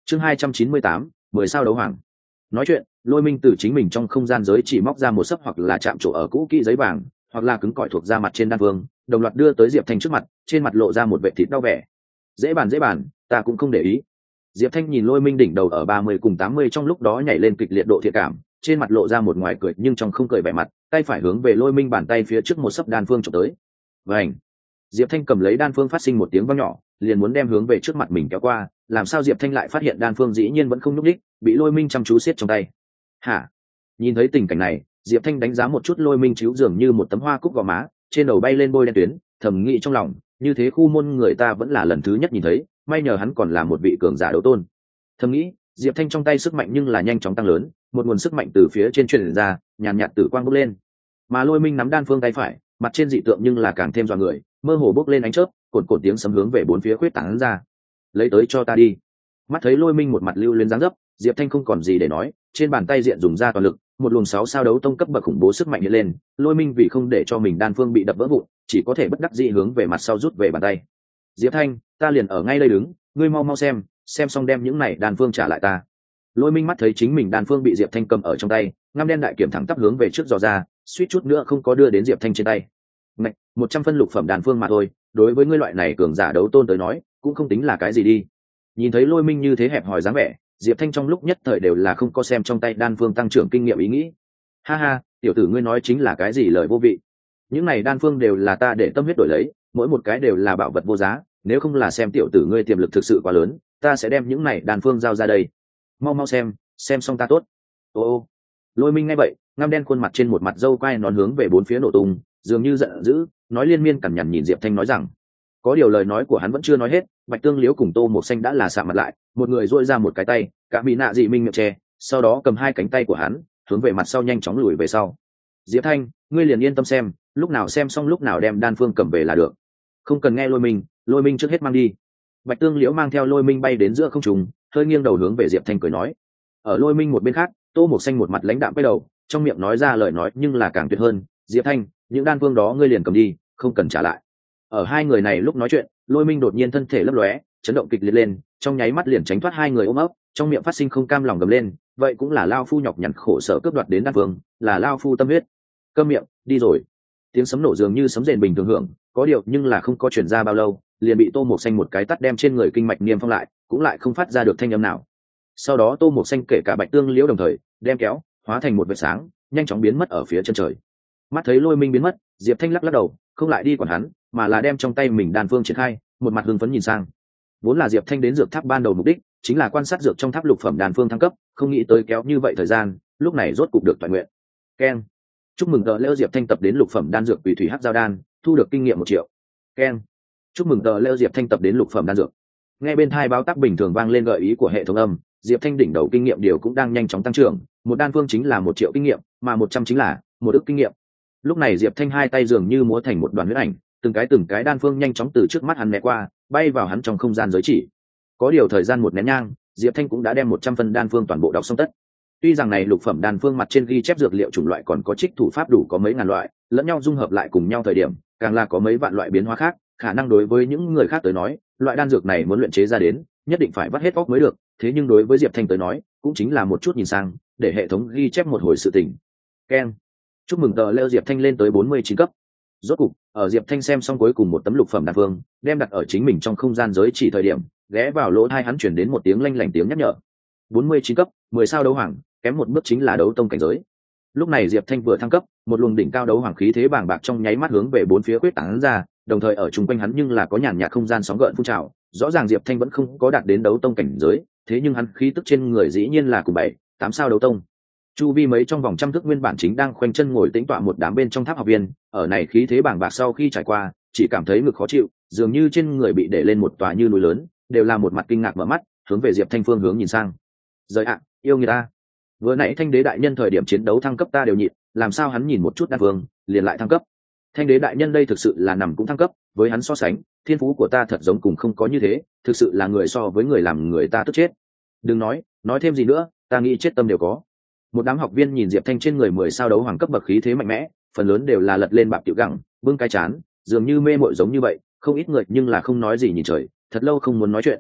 chương 298, 10 sao đấu hoàng. Nói chuyện, Lôi Minh từ chính mình trong không gian giới chỉ móc ra một sấp hoặc là chạm trổ ở cũ kỹ giấy vàng, hoặc là cứng cỏi thuộc da mặt trên đan vương, đồng loạt đưa tới Diệp Thanh trước mặt, trên mặt lộ ra một vẻ thịt đau vẻ. Dễ bàn, ta cũng không để ý. Diệp Thanh nhìn Lôi Minh đỉnh đầu ở 30 cùng 80 trong lúc đó nhảy lên kịch liệt độ thiện cảm, trên mặt lộ ra một ngoài cười nhưng trong không cười vẻ mặt, tay phải hướng về Lôi Minh bàn tay phía trước một sấp đan phương chụp tới. Vành. Diệp Thanh cầm lấy đan phương phát sinh một tiếng vang nhỏ, liền muốn đem hướng về trước mặt mình kéo qua, làm sao Diệp Thanh lại phát hiện đan phương dĩ nhiên vẫn không nhúc nhích, bị Lôi Minh chăm chú siết trong tay. Hả? Nhìn thấy tình cảnh này, Diệp Thanh đánh giá một chút Lôi Minh chiếu dường như một tấm hoa cúc gò má, trên đầu bay lên bôi đen tuyến, thầm nghĩ trong lòng, như thế khu môn người ta vẫn là lần thứ nhất nhìn thấy, may nhờ hắn còn là một vị cường giả đấu tôn. Thầm nghĩ, Diệp Thanh trong tay sức mạnh nhưng là nhanh chóng tăng lớn, một nguồn sức mạnh từ phía trên truyền ra, nhàn nhạt tử quang bốc lên. Mà Lôi Minh nắm đan phương tay phải, mặt trên dị tượng nhưng là càng thêm dọa người, mơ hồ bốc lên ánh chớp, cồn tiếng sấm hướng về bốn phía khuyết tán ra. Lấy tới cho ta đi. Mắt thấy Lôi Minh một mặt lưu luyến dáng dấp, Diệp Thanh không còn gì để nói, trên bàn tay diện dùng ra toàn lực, một luồng 6 sao đấu tông cấp bậc khủng bố sức mạnh hiện lên. Lôi Minh vì không để cho mình đan phương bị đập vỡ vụn, chỉ có thể bất đắc dĩ hướng về mặt sau rút về bàn tay. Diệp Thanh, ta liền ở ngay đây đứng, ngươi mau xem xong đem những này đan phương trả lại ta. Lôi Minh mắt thấy chính mình đan phương bị Diệp Thanh cầm ở trong tay, ngăm đen đại kiểm thẳng tắp hướng về trước dò ra, suýt chút nữa không có đưa đến Diệp Thanh trên tay. Ngạch, 100 phân lục phẩm đan phương mà thôi, đối với ngươi loại này cường giả đấu tôn tới nói, cũng không tính là cái gì đi. Nhìn thấy Lôi Minh như thế hẹp hòi dáng vẻ, Diệp Thanh trong lúc nhất thời đều là không có xem trong tay đan phương tăng trưởng kinh nghiệm ý nghĩ. Ha ha, tiểu tử ngươi nói chính là cái gì lời vô vị. Những này đan phương đều là ta để tâm huyết đổi lấy, mỗi một cái đều là bảo vật vô giá, nếu không là xem tiểu tử ngươi tiềm lực thực sự quá lớn, ta sẽ đem những này đan phương giao ra đây. Mau xem xong ta tốt. Ô. Lôi Minh nghe vậy, ngăm đen khuôn mặt trên một mặt râu quai nón hướng về bốn phía nổ tung, dường như giận dữ, nói liên miên cằn nhằn nhìn Diệp Thanh nói rằng, có điều lời nói của hắn vẫn chưa nói hết, Bạch Tương Liễu cùng Tô Mộc Xanh đã là sạm mặt lại, một người duỗi ra một cái tay, cả mỹ nạ dị minh miệng che, sau đó cầm hai cánh tay của hắn, hướng về mặt sau nhanh chóng lùi về sau. Diệp Thanh, ngươi liền yên tâm xem, lúc nào xem xong lúc nào đem đan phương cầm về là được. Không cần nghe Lôi Minh trước hết mang đi. Bạch Tương Liễu mang theo Lôi Minh bay đến giữa không trung, hơi nghiêng đầu hướng về Diệp Thanh cười nói. Ở Lôi Minh một bên khác, Tô Mộc Xanh một mặt lãnh đạm quay đầu, trong miệng nói ra lời nói nhưng là càng tuyệt hơn, Diệp Thanh, những đan phương đó ngươi liền cầm đi, không cần trả lại. Ở hai người này lúc nói chuyện, Lôi Minh đột nhiên thân thể lấp lóe, chấn động kịch liệt lên, trong nháy mắt liền tránh thoát hai người ôm ấp, trong miệng phát sinh không cam lòng gầm lên, vậy cũng là lao phu nhọc nhằn khổ sở cướp đoạt đến đan phương, là lao phu tâm huyết. Câm miệng, đi rồi. Tiếng sấm nổ dường như sấm rền bình thường hưởng, có điều nhưng là không có truyền ra bao lâu, liền bị Tô Mộc Xanh một cái tát đem trên người kinh mạch niêm phong lại, cũng lại không phát ra được thanh âm nào. Sau đó Tô Mộc Xanh kể cả Bạch Tương Liễu đồng thời đem kéo, hóa thành một vệt sáng, nhanh chóng biến mất ở phía chân trời. Mắt thấy Lôi Minh biến mất, Diệp Thanh lắc đầu, không lại đi quản hắn, mà là đem trong tay mình đan phương triển khai, một mặt hưng phấn nhìn sang. Vốn là Diệp Thanh đến dược tháp ban đầu mục đích chính là quan sát dược trong tháp lục phẩm đan phương thăng cấp, không nghĩ tới kéo như vậy thời gian, lúc này rốt cục được toàn nguyện. Keng. Chúc mừng tờ lễ Diệp Thanh tập đến lục phẩm đan dược quỷ thủy hắc giao đan, thu được kinh nghiệm 1 triệu. Keng. Chúc mừng tờ lễ Diệp Thanh tập đến lục phẩm đan dược. Nghe bên tai báo tác bình thường vang lên gợi ý của hệ thống âm, Diệp Thanh đỉnh đầu kinh nghiệm điều cũng đang nhanh chóng tăng trưởng, một đan phương chính là 1 triệu kinh nghiệm, mà 100 chính là 1 ức kinh nghiệm. Lúc này Diệp Thanh hai tay dường như múa thành một đoàn huyết ảnh, từng cái đan phương nhanh chóng từ trước mắt hắn né qua, bay vào hắn trong không gian giới chỉ. Có điều thời gian một nén nhang, Diệp Thanh cũng đã đem 100 phân đan phương toàn bộ đọc xong tất. Tuy rằng này lục phẩm đan phương mặt trên ghi chép dược liệu chủng loại còn có trích thủ pháp đủ có mấy ngàn loại, lẫn nhau dung hợp lại cùng nhau thời điểm, càng là có mấy vạn loại biến hóa khác, khả năng đối với những người khác tới nói, loại đan dược này muốn luyện chế ra đến, nhất định phải vắt hết óc mới được, thế nhưng đối với Diệp Thanh tới nói, cũng chính là một chút nhìn sang, để hệ thống ghi chép một hồi sự tình. Keng. Chúc mừng tờ lễ Diệp Thanh lên tới 49 cấp. Rốt cục, ở Diệp Thanh xem xong cuối cùng một tấm lục phẩm đan phương, đem đặt ở chính mình trong không gian giới chỉ thời điểm, ghé vào lỗ tai hắn truyền đến một tiếng lanh lảnh tiếng nhắc nhở. 49 cấp, 10 sao đấu hoàng, kém một bước chính là đấu tông cảnh giới. Lúc này Diệp Thanh vừa thăng cấp, một luồng đỉnh cao đấu hoàng khí thế bàng bạc trong nháy mắt hướng về bốn phía quyết tán ra, đồng thời ở chung quanh hắn nhưng là có nhàn nhạt không gian sóng gợn phun trào, rõ ràng Diệp Thanh vẫn không có đạt đến đấu tông cảnh giới, thế nhưng hắn khí tức trên người dĩ nhiên là cùng 7-8 sao đấu tông. Chu vi mấy trong vòng trăm thước nguyên bản chính đang khoanh chân ngồi tĩnh tọa một đám bên trong tháp học viên, ở này khí thế bàng bạc sau khi trải qua, chỉ cảm thấy ngực khó chịu, dường như trên người bị để lên một tòa như núi lớn, đều là một mặt kinh ngạc mở mắt, hướng về Diệp Thanh phương hướng nhìn sang. Rời ạ, yêu người ta. Vừa nãy Thanh đế đại nhân thời điểm chiến đấu thăng cấp ta đều nhịn, làm sao hắn nhìn một chút đan vương, liền lại thăng cấp. Thanh đế đại nhân đây thực sự là nằm cũng thăng cấp, với hắn so sánh, thiên phú của ta thật giống cùng không có như thế, thực sự là người so với người làm người ta tức chết. Đừng nói thêm gì nữa, ta nghĩ chết tâm đều có. Một đám học viên nhìn Diệp Thanh trên người 10 sao đấu hoàng cấp bậc khí thế mạnh mẽ, phần lớn đều là lật lên bạc tiểu gẳng, bưng cái chán, dường như mê mội giống như vậy, không ít người nhưng là không nói gì nhìn trời, thật lâu không muốn nói chuyện.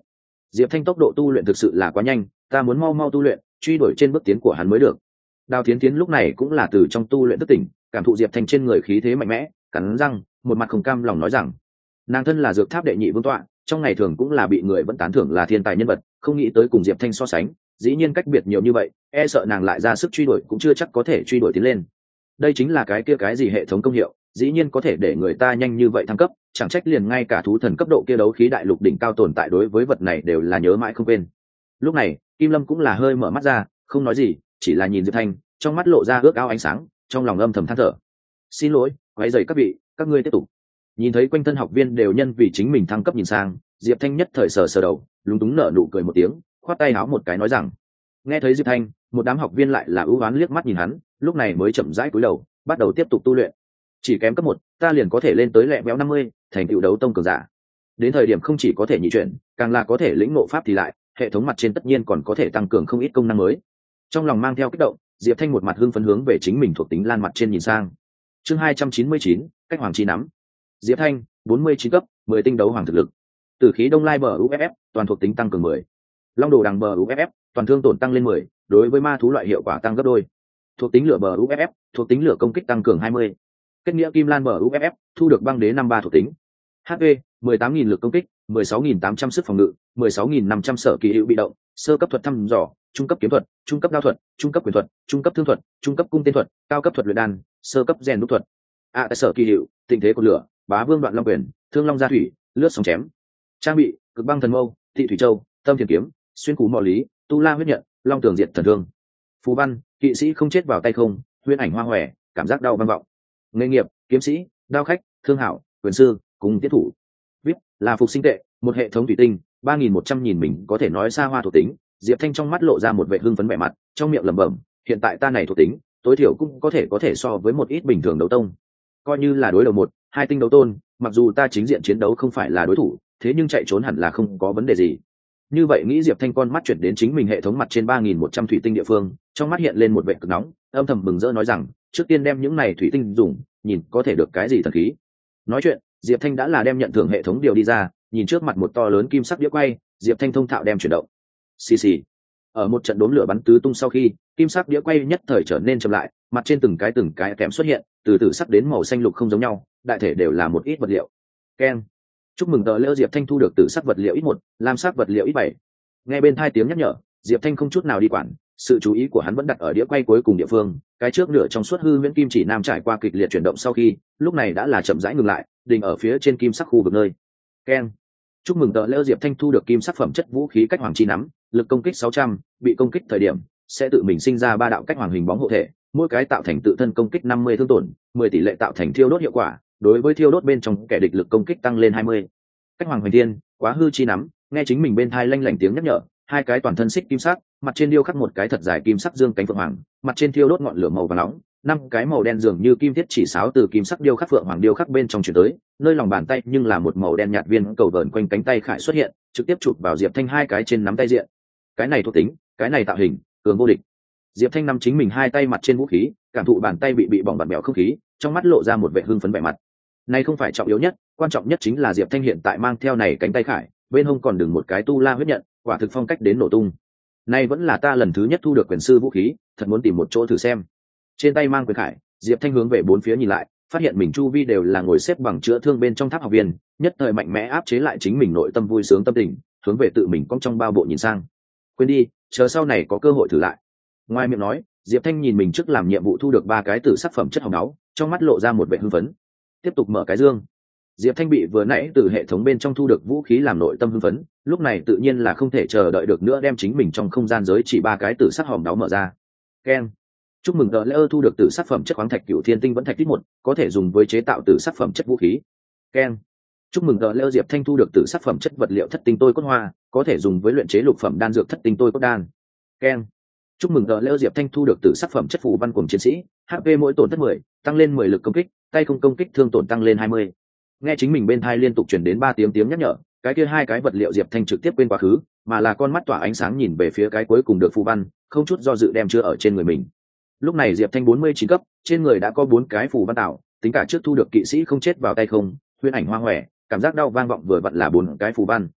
Diệp Thanh tốc độ tu luyện thực sự là quá nhanh, ta muốn mau mau tu luyện, truy đuổi trên bước tiến của hắn mới được. Đào Thiến Thiến lúc này cũng là từ trong tu luyện thức tỉnh, cảm thụ Diệp Thanh trên người khí thế mạnh mẽ, cắn răng, một mặt không cam lòng nói rằng, nàng thân là dược tháp đệ nhị vương tọa, trong ngày thường cũng là bị người vẫn tán thưởng là thiên tài nhân vật, không nghĩ tới cùng Diệp Thanh so sánh, dĩ nhiên cách biệt nhiều như vậy, e sợ nàng lại ra sức truy đuổi cũng chưa chắc có thể truy đuổi tiến lên. Đây chính là cái kia cái gì hệ thống công hiệu, dĩ nhiên có thể để người ta nhanh như vậy thăng cấp, chẳng trách liền ngay cả thú thần cấp độ kia đấu khí đại lục đỉnh cao tồn tại đối với vật này đều là nhớ mãi không quên. Lúc này Kim Lâm cũng là hơi mở mắt ra, không nói gì, chỉ là nhìn Diệp Thanh, trong mắt lộ ra ước ao ánh sáng, trong lòng âm thầm than thở. Xin lỗi, quấy rầy các vị, các ngươi tiếp tục. Nhìn thấy quanh thân học viên đều nhân vì chính mình thăng cấp nhìn sang, Diệp Thanh nhất thời sờ sờ đầu, lúng túng nở nụ cười một tiếng, khoát tay áo một cái nói rằng. Nghe thấy Diệp Thanh, một đám học viên lại là ưu ái liếc mắt nhìn hắn, lúc này mới chậm rãi cúi đầu, bắt đầu tiếp tục tu luyện. Chỉ kém cấp 1, ta liền có thể lên tới lẹ béo 50, thành tựu đấu tông cường giả. Đến thời điểm không chỉ có thể nhị chuyển, càng là có thể lĩnh ngộ pháp thì lại, hệ thống mặt trên tất nhiên còn có thể tăng cường không ít công năng mới. Trong lòng mang theo kích động, Diệp Thanh một mặt hưng phấn hướng về chính mình thuộc tính lan mặt trên nhìn sang. Chương 299, cách hoàng chi nắm. Diệp Thanh, 49 cấp, 10 tinh đấu hoàng thực lực. Tử khí đông lai bờ UFF, toàn thuộc tính tăng cường 10. Long đồ đằng bờ UFF, toàn thương tổn tăng lên 10, đối với ma thú loại hiệu quả tăng gấp đôi. Thuộc tính lửa bờ UFF, thuộc tính lửa công kích tăng cường 20. Kết nghĩa kim lan bờ UFF, thu được băng đế 53 thuộc tính. HP, 18.000 lực công kích, 16.800 sức phòng ngự, 16.500 sở kỳ hữu bị động, sơ cấp thuật thăm dò, trung cấp kiếm thuật, trung cấp đao thuật, trung cấp quyền thuật, trung cấp thương thuật, trung cấp cung tên thuật, cao cấp thuật luyện đan, sơ cấp rèn đúc thuật. Sở kỳ hữu, tình thế của lửa, bá vương đoạn long quyền, thương long gia thủy, lướt sóng chém. Trang bị, cực băng thần mâu, thị thủy châu, tâm thiền kiếm, xuyên cú mỏ lý, tu la huyết nhận, long tường diệt thần thương. Phù văn, kỵ sĩ không chết vào tay không, huyễn ảnh hoa hòe, cảm giác đau vang vọng. Nghề nghiệp, kiếm sĩ, đao khách, thương hảo, quyền sư, cùng tiết thủ. Vip là phục sinh tệ, một hệ thống thủy tinh, 3.100 nhìn mình có thể nói xa hoa thuộc tính. Diệp Thanh trong mắt lộ ra một vẻ hưng phấn vẻ mặt, trong miệng lẩm bẩm, hiện tại ta này thuộc tính, tối thiểu cũng có thể so với một ít bình thường đấu tông. Coi như là đối đầu 1-2 tinh đấu tôn, mặc dù ta chính diện chiến đấu không phải là đối thủ, thế nhưng chạy trốn hẳn là không có vấn đề gì. Như vậy nghĩ Diệp Thanh con mắt chuyển đến chính mình hệ thống mặt trên 3.100 thủy tinh địa phương, trong mắt hiện lên một vẻ cực nóng, âm thầm mừng rỡ nói rằng, trước tiên đem những này thủy tinh dùng, nhìn có thể được cái gì thần khí. Nói chuyện, Diệp Thanh đã là đem nhận thưởng hệ thống điều đi ra, nhìn trước mặt một to lớn kim sắc đĩa quay, Diệp Thanh thông thạo đem chuyển động. Xì xì. Ở một trận đốm lửa bắn tứ tung sau khi, kim sắc đĩa quay nhất thời trở nên chậm lại, mặt trên từng cái kèm xuất hiện, từ từ sắc đến màu xanh lục không giống nhau, đại thể đều là một ít vật liệu. Keng. Chúc mừng tờ lễ Diệp Thanh thu được tử sắc vật liệu ít 1, lam sắc vật liệu ít 7. Nghe bên tai tiếng nhắc nhở, Diệp Thanh không chút nào đi quản, sự chú ý của hắn vẫn đặt ở đĩa quay cuối cùng địa phương, cái trước nửa trong suốt hư huyễn kim chỉ nam trải qua kịch liệt chuyển động sau khi, lúc này đã là chậm rãi ngừng lại, đình ở phía trên kim sắc khu vực nơi. Keng. Chúc mừng tờ lễ Diệp Thanh thu được kim sắc phẩm chất vũ khí cách hoàng chi nắm, lực công kích 600, bị công kích thời điểm sẽ tự mình sinh ra 3 đạo cách hoàng hình bóng hộ thể, mỗi cái tạo thành tự thân công kích 50 thương tổn, 10 tỷ lệ tạo thành thiêu đốt hiệu quả, đối với thiêu đốt bên trong kẻ địch lực công kích tăng lên 20. Cách hoàng hoành thiên, quá hư chi nắm, nghe chính mình bên thai lanh lảnh tiếng nhắc nhở, hai cái toàn thân xích kim sắc, mặt trên điêu khắc một cái thật dài kim sắc dương cánh phượng hoàng, mặt trên thiêu đốt ngọn lửa màu vàng nóng, 5 cái màu đen dường như kim thiết chỉ sáo từ kim sắc điêu khắc phượng hoàng điêu khắc bên trong chuyển tới, nơi lòng bàn tay nhưng là một màu đen nhạt viên cầu vờn quanh cánh tay khải xuất hiện, trực tiếp chụp vào Diệp Thanh hai cái trên nắm tay diện. Cái này thuộc tính, cái này tạo hình, cường vô địch. Diệp Thanh nắm chính mình hai tay mặt trên vũ khí, cảm thụ bàn tay bị bỏng bặm bẹo không khí, trong mắt lộ ra một vẻ hưng phấn vẻ mặt. Này không phải trọng yếu nhất, quan trọng nhất chính là Diệp Thanh hiện tại mang theo này cánh tay khải, bên hông còn đừng một cái tu la huyết nhận, quả thực phong cách đến nổ tung. Này vẫn là ta lần thứ nhất thu được quyền sư vũ khí, thật muốn tìm một chỗ thử xem. Trên tay mang quyền khải, Diệp Thanh hướng về bốn phía nhìn lại, phát hiện mình chu vi đều là ngồi xếp bằng chữa thương bên trong tháp học viên, nhất thời mạnh mẽ áp chế lại chính mình nội tâm vui sướng tâm tình, hướng về tự mình cong trong bao bộ nhìn sang. Quên đi, chờ sau này có cơ hội thử lại. Ngoài miệng nói, Diệp Thanh nhìn mình trước làm nhiệm vụ thu được 3 cái tử sắc phẩm chất hồng máu, trong mắt lộ ra một vẻ hưng phấn. Tiếp tục mở cái dương. Diệp Thanh bị vừa nãy từ hệ thống bên trong thu được vũ khí làm nội tâm hưng phấn, lúc này tự nhiên là không thể chờ đợi được nữa đem chính mình trong không gian giới chỉ 3 cái tử sắc hồng máu mở ra. Keng. Chúc mừng tờ lễ thu được tử sắc phẩm chất khoáng thạch cửu thiên tinh vẫn thạch tích 1, có thể dùng với chế tạo tử sắc phẩm chất vũ khí. Keng. Chúc mừng tờ lễ Diệp Thanh thu được tử sắc phẩm chất vật liệu thất tinh tôi cốt hoa, có thể dùng với luyện chế lục phẩm đan dược thất tinh tôi cốt đan. Keng. Chúc mừng tờ lễ Diệp Thanh thu được tử sắc phẩm chất phù văn cùng chiến sĩ, HP mỗi tổn thất 10, tăng lên 10 lực công kích, tay không công kích thương tổn tăng lên 20. Nghe chính mình bên tai liên tục truyền đến 3 tiếng nhắc nhở, cái kia hai cái vật liệu Diệp Thanh trực tiếp quên quá khứ, mà là con mắt tỏa ánh sáng nhìn về phía cái cuối cùng được phù văn, không chút do dự đem chưa ở trên người mình. Lúc này Diệp Thanh 49 cấp, trên người đã có 4 cái phù văn tạo, tính cả trước thu được kỵ sĩ không chết vào tay không, huyễn ảnh hoa hòe, cảm giác đau vang vọng vừa vặn là 4 cái phù văn.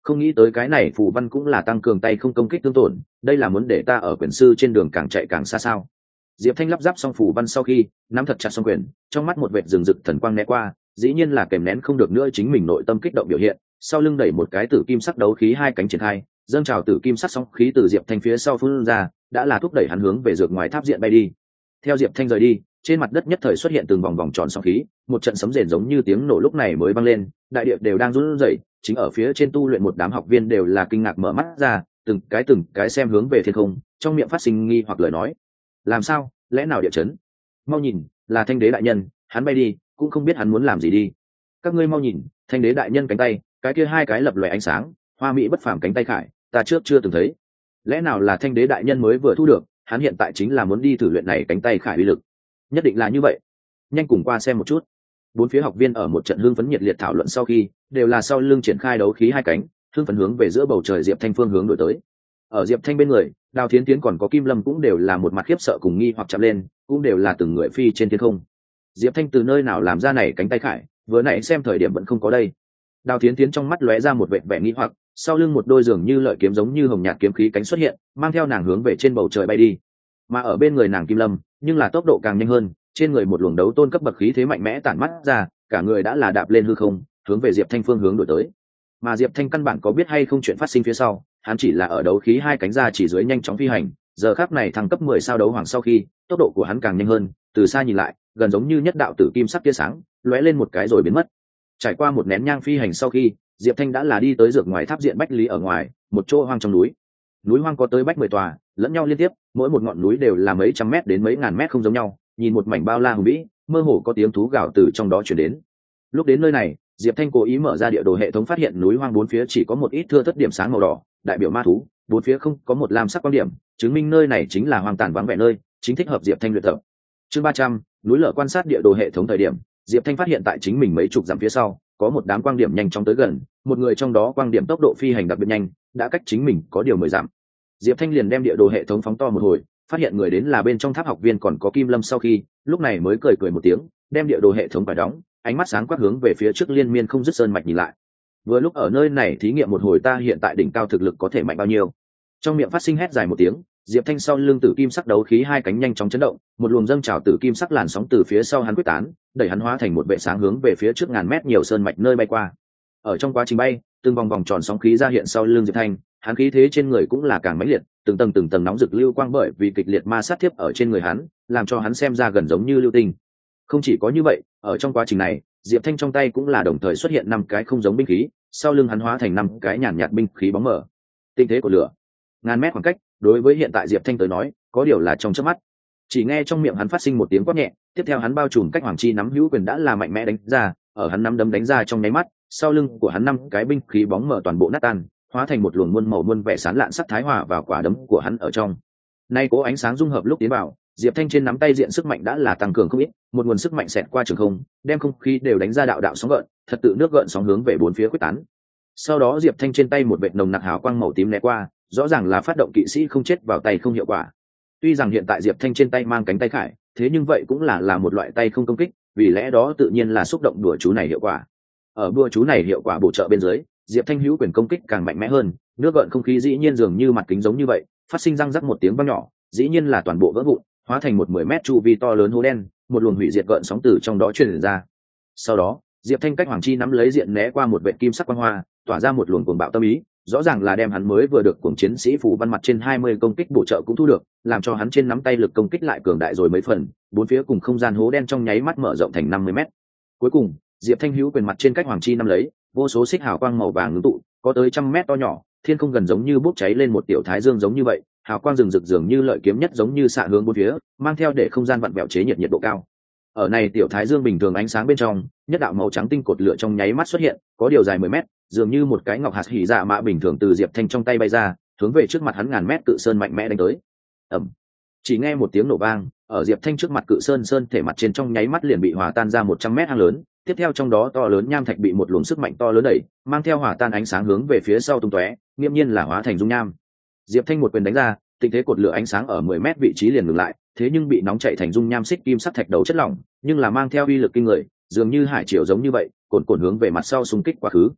không nghĩ tới cái này phù văn cũng là tăng cường tay không công kích tương tổn, đây là muốn để ta ở quyền sư trên đường càng chạy càng xa sao? Diệp Thanh lắp ráp xong phù văn sau khi nắm thật chặt song quyền, trong mắt một vệt rừng rực thần quang né qua, dĩ nhiên là kèm nén không được nữa chính mình nội tâm kích động biểu hiện, sau lưng đẩy một cái tử kim sắc đấu khí hai cánh triển khai, dâng trào tử kim sắc sóng khí từ Diệp Thanh phía sau phun ra, đã là thúc đẩy hắn hướng về dược ngoài tháp diện bay đi. Theo Diệp Thanh rời đi, trên mặt đất nhất thời xuất hiện từng vòng vòng tròn sóng khí, một trận sấm rền giống như tiếng nổ lúc này mới vang lên, đại địa đều đang run rẩy, chính ở phía trên tu luyện một đám học viên đều là kinh ngạc mở mắt ra, từng cái xem hướng về thiên không, trong miệng phát sinh nghi hoặc lời nói. Làm sao, lẽ nào địa chấn? Mau nhìn, là Thanh đế đại nhân, hắn bay đi, cũng không biết hắn muốn làm gì đi. Các ngươi mau nhìn, Thanh đế đại nhân cánh tay, cái kia hai cái lập lòe ánh sáng, hoa mỹ bất phàm cánh tay khải, ta trước chưa từng thấy. Lẽ nào là Thanh đế đại nhân mới vừa thu được, hắn hiện tại chính là muốn đi thử luyện này cánh tay khải uy lực. Nhất định là như vậy. Nhanh cùng qua xem một chút. Bốn phía học viên ở một trận hưng phấn nhiệt liệt thảo luận sau khi, đều là sau lưng triển khai đấu khí hai cánh, hưng phấn hướng về giữa bầu trời Diệp Thanh phương hướng đổi tới. Ở Diệp Thanh bên người, Đào Thiến Tiến còn có Kim Lâm cũng đều là một mặt khiếp sợ cùng nghi hoặc chạm lên, cũng đều là từng người phi trên thiên không. Diệp Thanh từ nơi nào làm ra này cánh tay khải, vừa nãy xem thời điểm vẫn không có đây. Đào Thiến Tiến trong mắt lóe ra một vẻ vẻ nghi hoặc, sau lưng một đôi dường như lợi kiếm giống như hồng nhạt kiếm khí cánh xuất hiện, mang theo nàng hướng về trên bầu trời bay đi. Mà ở bên người nàng Kim Lâm, nhưng là tốc độ càng nhanh hơn, trên người một luồng đấu tôn cấp bậc khí thế mạnh mẽ tản mắt ra, cả người đã là đạp lên hư không, hướng về Diệp Thanh phương hướng đổi tới. Mà Diệp Thanh căn bản có biết hay không chuyện phát sinh phía sau, hắn chỉ là ở đấu khí hai cánh ra chỉ dưới nhanh chóng phi hành, giờ khắc này thăng cấp 10 sao đấu hoàng sau khi, tốc độ của hắn càng nhanh hơn, từ xa nhìn lại, gần giống như nhất đạo tử kim sắc tia sáng, lóe lên một cái rồi biến mất. Trải qua một nén nhang phi hành sau khi, Diệp Thanh đã là đi tới dược ngoài tháp diện bách lý ở ngoài, một chỗ hoang trong núi. Núi hoang có tới bách 10 tòa, lẫn nhau liên tiếp, mỗi một ngọn núi đều là mấy trăm mét đến mấy ngàn mét không giống nhau, nhìn một mảnh bao la hùng vĩ, mơ hồ có tiếng thú gào từ trong đó truyền đến. Lúc đến nơi này, Diệp Thanh cố ý mở ra địa đồ hệ thống, phát hiện núi hoang bốn phía chỉ có một ít thưa thớt điểm sáng màu đỏ, đại biểu ma thú, bốn phía không có một lam sắc quan điểm, chứng minh nơi này chính là hoang tàn vắng vẻ nơi, chính thích hợp Diệp Thanh luyện tập. Chương 300, núi lở. Quan sát địa đồ hệ thống thời điểm, Diệp Thanh phát hiện tại chính mình mấy chục dặm phía sau, có một đám quang điểm nhanh chóng tới gần, một người trong đó quang điểm tốc độ phi hành đặc biệt nhanh, đã cách chính mình có điều 10 dặm. Diệp Thanh liền đem địa đồ hệ thống phóng to một hồi, phát hiện người đến là bên trong tháp học viên còn có Kim Lâm, sau khi lúc này mới cười một tiếng, đem địa đồ hệ thống phải đóng, ánh mắt sáng quắc hướng về phía trước liên miên không dứt sơn mạch nhìn lại. Vừa lúc ở nơi này thí nghiệm một hồi ta hiện tại đỉnh cao thực lực có thể mạnh bao nhiêu. Trong miệng phát sinh hét dài một tiếng, Diệp Thanh sau lưng tử kim sắc đấu khí hai cánh nhanh chóng chấn động, một luồng dâng trào tử kim sắc làn sóng từ phía sau hắn quyết tán, đẩy hắn hóa thành một vệ sáng hướng về phía trước ngàn mét nhiều sơn mạch nơi bay qua. Ở trong quá trình bay, từng vòng vòng tròn sóng khí ra hiện sau lưng Diệp Thanh, hắn khí thế trên người cũng là càng mãnh liệt, từng tầng nóng rực lưu quang bởi vì kịch liệt ma sát tiếp ở trên người hắn, làm cho hắn xem ra gần giống như lưu tinh. Không chỉ có như vậy, ở trong quá trình này, Diệp Thanh trong tay cũng là đồng thời xuất hiện 5 cái không giống binh khí, sau lưng hắn hóa thành 5 cái nhàn nhạt binh khí bóng mờ. Tinh thế của lửa, ngàn mét khoảng cách, đối với hiện tại Diệp Thanh tới nói, có điều là trong chớp mắt. Chỉ nghe trong miệng hắn phát sinh một tiếng quát nhẹ, tiếp theo hắn bao trùm cách hoàng chi nắm hữu quyền đã là mạnh mẽ đánh ra, ở hắn nắm đấm đánh ra trong nháy mắt, sau lưng của hắn 5 cái binh khí bóng mờ toàn bộ nát tan, hóa thành một luồng muôn màu muôn vẻ sáng lạn sắc thái hòa vào quả đấm của hắn ở trong. Nay cố ánh sáng dung hợp lúc tiến vào, Diệp Thanh trên nắm tay diện sức mạnh đã là tăng cường không ít, một nguồn sức mạnh xẹt qua trường không, đem không khí đều đánh ra đạo đạo sóng gợn, thật tự nước gợn sóng hướng về bốn phía quyết tán. Sau đó Diệp Thanh trên tay một vệt nồng nặc hào quang màu tím né qua, rõ ràng là phát động kỵ sĩ không chết vào tay không hiệu quả. Tuy rằng hiện tại Diệp Thanh trên tay mang cánh tay khải, thế nhưng vậy cũng là một loại tay không công kích, vì lẽ đó tự nhiên là xúc động đùa chú này hiệu quả. Ở đùa chú này hiệu quả bổ trợ bên dưới, Diệp Thanh hữu quyền công kích càng mạnh mẽ hơn, nước gợn không khí dĩ nhiên dường như mặt kính giống như vậy, phát sinh răng rắc một tiếng vang nhỏ, dĩ nhiên là toàn bộ vỡ vụn, hóa thành một 10 mét chu vi to lớn hố đen, một luồng hủy diệt gợn sóng từ trong đó truyền ra. Sau đó, Diệp Thanh cách hoàng chi nắm lấy diện né qua một vệt kim sắc quang hoa, tỏa ra một luồng cuồng bạo tâm ý, rõ ràng là đem hắn mới vừa được cuồng chiến sĩ phủ văn mặt trên 20 công kích bổ trợ cũng thu được, làm cho hắn trên nắm tay lực công kích lại cường đại rồi mấy phần, bốn phía cùng không gian hố đen trong nháy mắt mở rộng thành 50 mét. Cuối cùng, Diệp Thanh hữu quyền mặt trên cách hoàng chi nắm lấy, vô số xích hào quang màu vàng ngưng tụ, có tới trăm mét to nhỏ, thiên không gần giống như bốc cháy lên một tiểu thái dương giống như vậy, hào quang rừng rực dường như lợi kiếm nhất giống như xạ hướng bốn phía, mang theo để không gian vặn vẹo chế nhiệt độ cao. Ở này tiểu thái dương bình thường ánh sáng bên trong, nhất đạo màu trắng tinh cột lửa trong nháy mắt xuất hiện, có điều dài 10 mét, dường như một cái ngọc hạt hỉ dạ mạ bình thường từ Diệp Thanh trong tay bay ra, hướng về trước mặt hắn ngàn mét cự sơn mạnh mẽ đánh tới. Ầm. Chỉ nghe một tiếng nổ vang, ở Diệp Thanh trước mặt cự sơn thể mặt trên trong nháy mắt liền bị hòa tan ra 100 mét hang lớn, tiếp theo trong đó to lớn nham thạch bị một luồng sức mạnh to lớn đẩy, mang theo hòa tan ánh sáng hướng về phía sau tung tóe, nghiêm nhiên là hóa thành dung nham. Diệp Thanh một quyền đánh ra, tình thế cột lửa ánh sáng ở 10 mét vị trí liền ngừng lại, thế nhưng bị nóng chảy thành dung nham xích kim sắc thạch đầu chất lỏng, nhưng là mang theo uy lực kinh người, dường như hải triều giống như vậy, cuồn cuộn hướng về mặt sau xung kích quá khứ.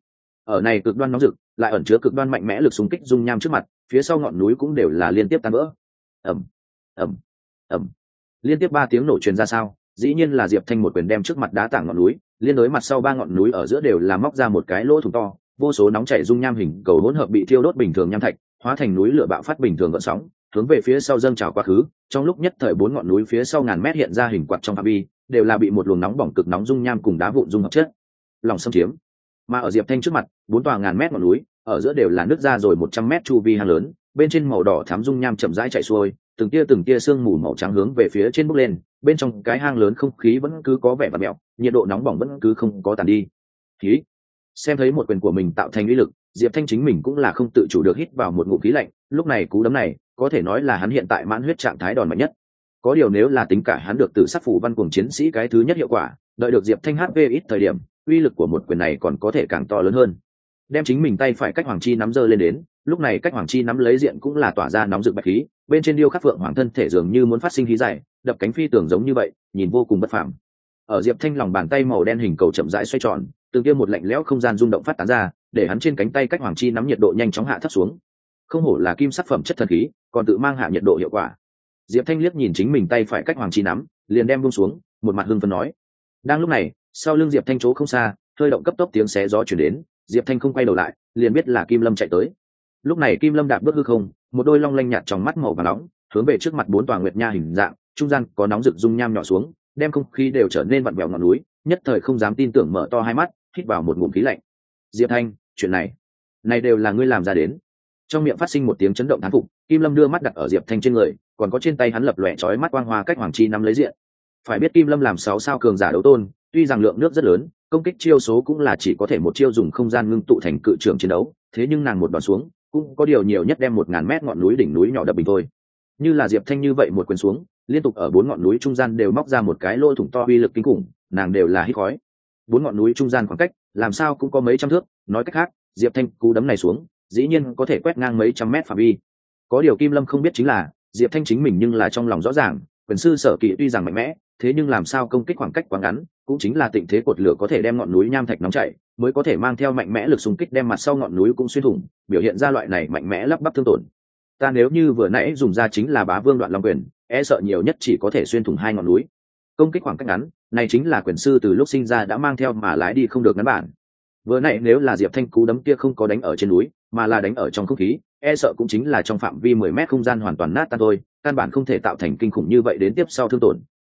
ở này cực đoan nóng rực lại ẩn chứa cực đoan mạnh mẽ lực xung kích dung nham trước mặt, phía sau ngọn núi cũng đều là liên tiếp tan vỡ. ầm ầm ầm, liên tiếp 3 tiếng nổ truyền ra sao, dĩ nhiên là Diệp Thanh một quyền đem trước mặt đá tảng ngọn núi, liên đối mặt sau 3 ngọn núi ở giữa đều là móc ra một cái lỗ thủng to, vô số nóng chảy dung nham hình cầu hỗn hợp bị thiêu đốt bình thường nham thạch, hóa thành núi lửa bạo phát bình thường gợn sóng, hướng về phía sau dâng trào quá khứ. Trong lúc nhất thời 4 ngọn núi phía sau ngàn mét hiện ra hình quạt trong phạm vi, đều là bị một luồng nóng bỏng cực nóng dung nham cùng đá vụn dung hợp chất lòng xâm chiếm. Mà ở Diệp Thanh trước mặt, 4 tòa ngàn mét ngọn núi ở giữa đều là nứt ra rồi 100 mét chu vi hang lớn, bên trên màu đỏ thắm dung nham chậm rãi chảy xuôi, từng tia sương mù màu trắng hướng về phía trên bốc lên, bên trong cái hang lớn không khí vẫn cứ có vẻ vặn mèo, nhiệt độ nóng bỏng vẫn cứ không có tàn đi. Khí. Xem thấy một quyền của mình tạo thành uy lực, Diệp Thanh chính mình cũng là không tự chủ được hít vào một ngụm khí lạnh, lúc này cú đấm này, có thể nói là hắn hiện tại mãn huyết trạng thái đòn mạnh nhất. Có điều nếu là tính cả hắn được từ sát phủ văn cuồng chiến sĩ cái thứ nhất hiệu quả, đợi được Diệp Thanh HP ít thời điểm, uy lực của một quyền này còn có thể càng to lớn hơn. Đem chính mình tay phải cách hoàng chi nắm giơ lên đến, lúc này cách hoàng chi nắm lấy diện cũng là tỏa ra nóng rực bạch khí, bên trên điêu khắc phượng hoàng thân thể dường như muốn phát sinh khí dài, đập cánh phi tưởng giống như vậy, nhìn vô cùng bất phàm. Ở Diệp Thanh lòng bàn tay màu đen hình cầu chậm rãi xoay tròn, từng kia một lạnh lẽo không gian rung động phát tán ra, để hắn trên cánh tay cách hoàng chi nắm nhiệt độ nhanh chóng hạ thấp xuống. Không hổ là kim sắc phẩm chất thần khí, còn tự mang hạ nhiệt độ hiệu quả. Diệp Thanh liếc nhìn chính mình tay phải cách hoàng chi nắm, liền đem buông xuống, một mặt hưng phấn nói. Đang lúc này, sau lưng Diệp Thanh chỗ không xa, hơi động cấp tốc tiếng xé gió truyền đến, Diệp Thanh không quay đầu lại, liền biết là Kim Lâm chạy tới. Lúc này Kim Lâm đạp bước hư không, một đôi long lanh nhạt trong mắt màu vàng nóng, hướng về trước mặt 4 tòa nguyệt nha hình dạng, trung gian có nóng rực dung nham nhỏ xuống, đem không khí đều trở nên vặn vẹo ngọn núi, nhất thời không dám tin tưởng mở to hai mắt, hít vào một ngụm khí lạnh. Diệp Thanh, chuyện này đều là ngươi làm ra đến. Trong miệng phát sinh một tiếng chấn động thán phục, Kim Lâm đưa mắt đặt ở Diệp Thanh trên người, còn có trên tay hắn lập lòe chói mắt quang hoa cách hoàng chi nắm lấy diện. Phải biết Kim Lâm làm 6 sao cường giả đấu tôn, tuy rằng lượng nước rất lớn, công kích chiêu số cũng là chỉ có thể một chiêu dùng không gian ngưng tụ thành cự trường chiến đấu, thế nhưng nàng một đòn xuống, cũng có điều nhiều nhất đem 1000 mét ngọn núi đỉnh núi nhỏ đập bình thôi. Như là Diệp Thanh như vậy một quyền xuống, liên tục ở 4 ngọn núi trung gian đều móc ra một cái lỗ thủng to uy lực kinh khủng, nàng đều là hít khói. 4 ngọn núi trung gian khoảng cách, làm sao cũng có mấy trăm thước, nói cách khác, Diệp Thanh cú đấm này xuống, dĩ nhiên có thể quét ngang mấy trăm mét phạm vi. Có điều Kim Lâm không biết chính là, Diệp Thanh chính mình nhưng là trong lòng rõ ràng, quyền sư Sở Kỵ tuy rằng mạnh mẽ, thế nhưng làm sao công kích khoảng cách quá ngắn, cũng chính là tình thế cột lửa có thể đem ngọn núi nham thạch nóng chảy, mới có thể mang theo mạnh mẽ lực xung kích đem mặt sau ngọn núi cũng xuyên thủng, biểu hiện ra loại này mạnh mẽ lắp bắp thương tổn. Ta nếu như vừa nãy dùng ra chính là Bá Vương Đoạn Long quyền, e sợ nhiều nhất chỉ có thể xuyên thủng 2 ngọn núi. Công kích khoảng cách ngắn, này chính là quyền sư từ lúc sinh ra đã mang theo mà lái đi không được ngắn bản. Vừa nãy nếu là Diệp Thanh cú đấm kia không có đánh ở trên núi, mà là đánh ở trong không khí, e sợ cũng chính là trong phạm vi 10 mét không gian hoàn toàn nát tan thôi, căn bản không thể tạo thành kinh khủng như vậy đến tiếp sau thương tổn.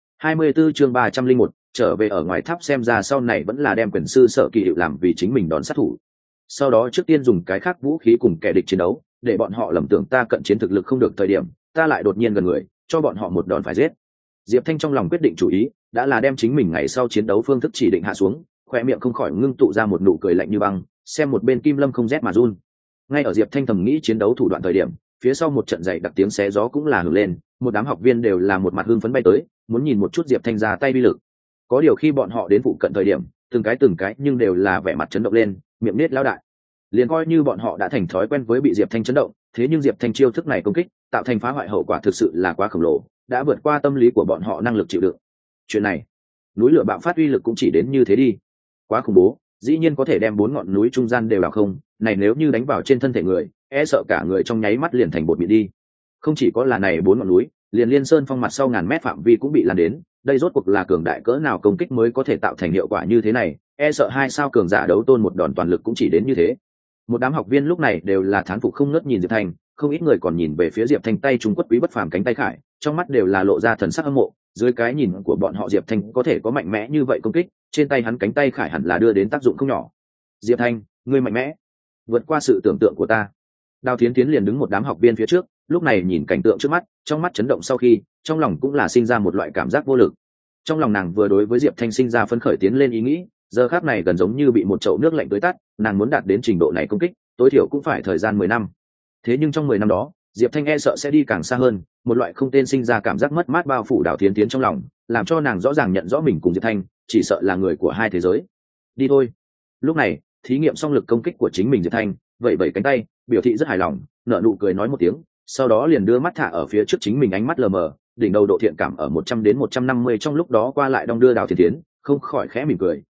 24 chương 301, trở về ở ngoài tháp xem ra sau này vẫn là đem quyền sư Sở Kỵ hiệu làm vì chính mình đón sát thủ. Sau đó trước tiên dùng cái khác vũ khí cùng kẻ địch chiến đấu, để bọn họ lầm tưởng ta cận chiến thực lực không được thời điểm, ta lại đột nhiên gần người, cho bọn họ một đòn phải giết. Diệp Thanh trong lòng quyết định chủ ý, đã là đem chính mình ngày sau chiến đấu phương thức chỉ định hạ xuống, khoe miệng không khỏi ngưng tụ ra một nụ cười lạnh như băng, xem một bên Kim Lâm không rét mà run. Ngay ở Diệp Thanh thầm nghĩ chiến đấu thủ đoạn thời điểm, phía sau một trận dày đặc tiếng xé gió cũng là hưởng lên, một đám học viên đều là một mặt hưng phấn bay tới, muốn nhìn một chút Diệp Thanh ra tay uy lực. Có điều khi bọn họ đến phụ cận thời điểm, từng cái nhưng đều là vẻ mặt chấn động lên, miệng nết lão đại. Liền coi như bọn họ đã thành thói quen với bị Diệp Thanh chấn động, thế nhưng Diệp Thanh chiêu thức này công kích, tạo thành phá hoại hậu quả thực sự là quá khổng lồ, đã vượt qua tâm lý của bọn họ năng lực chịu đựng. Chuyện này, núi lửa bạo phát uy lực cũng chỉ đến như thế đi. Quá khủng bố, dĩ nhiên có thể đem 4 ngọn núi trung gian đều đào không, này nếu như đánh vào trên thân thể người, e sợ cả người trong nháy mắt liền thành bột mịn đi. Không chỉ có là này 4 ngọn núi, liền Liên Sơn Phong mặt sau ngàn mét phạm vi cũng bị lan đến, đây rốt cuộc là cường đại cỡ nào công kích mới có thể tạo thành hiệu quả như thế này, e sợ 2 sao cường giả đấu tôn một đòn toàn lực cũng chỉ đến như thế. Một đám học viên lúc này đều là thán phục không ngớt nhìn Diệp Thanh, không ít người còn nhìn về phía Diệp Thanh tay trung quất quý bất phàm cánh tay khải, trong mắt đều là lộ ra thần sắc hâm mộ, dưới cái nhìn của bọn họ Diệp Thanh có thể có mạnh mẽ như vậy công kích, trên tay hắn cánh tay khải hẳn là đưa đến tác dụng không nhỏ. Diệp Thanh, ngươi mạnh mẽ, vượt qua sự tưởng tượng của ta. Đào Thiến Thiến liền đứng một đám học viên phía trước, lúc này nhìn cảnh tượng trước mắt, trong mắt chấn động sau khi, trong lòng cũng là sinh ra một loại cảm giác vô lực. Trong lòng nàng vừa đối với Diệp Thanh sinh ra phấn khởi tiến lên ý nghĩ, giờ khắc này gần giống như bị một chậu nước lạnh tưới tắt, nàng muốn đạt đến trình độ này công kích, tối thiểu cũng phải thời gian 10 năm. Thế nhưng trong 10 năm đó, Diệp Thanh e sợ sẽ đi càng xa hơn, một loại không tên sinh ra cảm giác mất mát bao phủ Đào Thiến Thiến trong lòng, làm cho nàng rõ ràng nhận rõ mình cùng Diệp Thanh, chỉ sợ là người của hai thế giới. Đi thôi. Lúc này, thí nghiệm xong lực công kích của chính mình Diệp Thanh, vậy cánh tay, biểu thị rất hài lòng, nở nụ cười nói một tiếng, sau đó liền đưa mắt thả ở phía trước chính mình ánh mắt lờ mờ, đỉnh đầu độ thiện cảm ở 100 đến 150 trong lúc đó qua lại đong đưa Đào Thiến Thiến, không khỏi khẽ mỉm cười,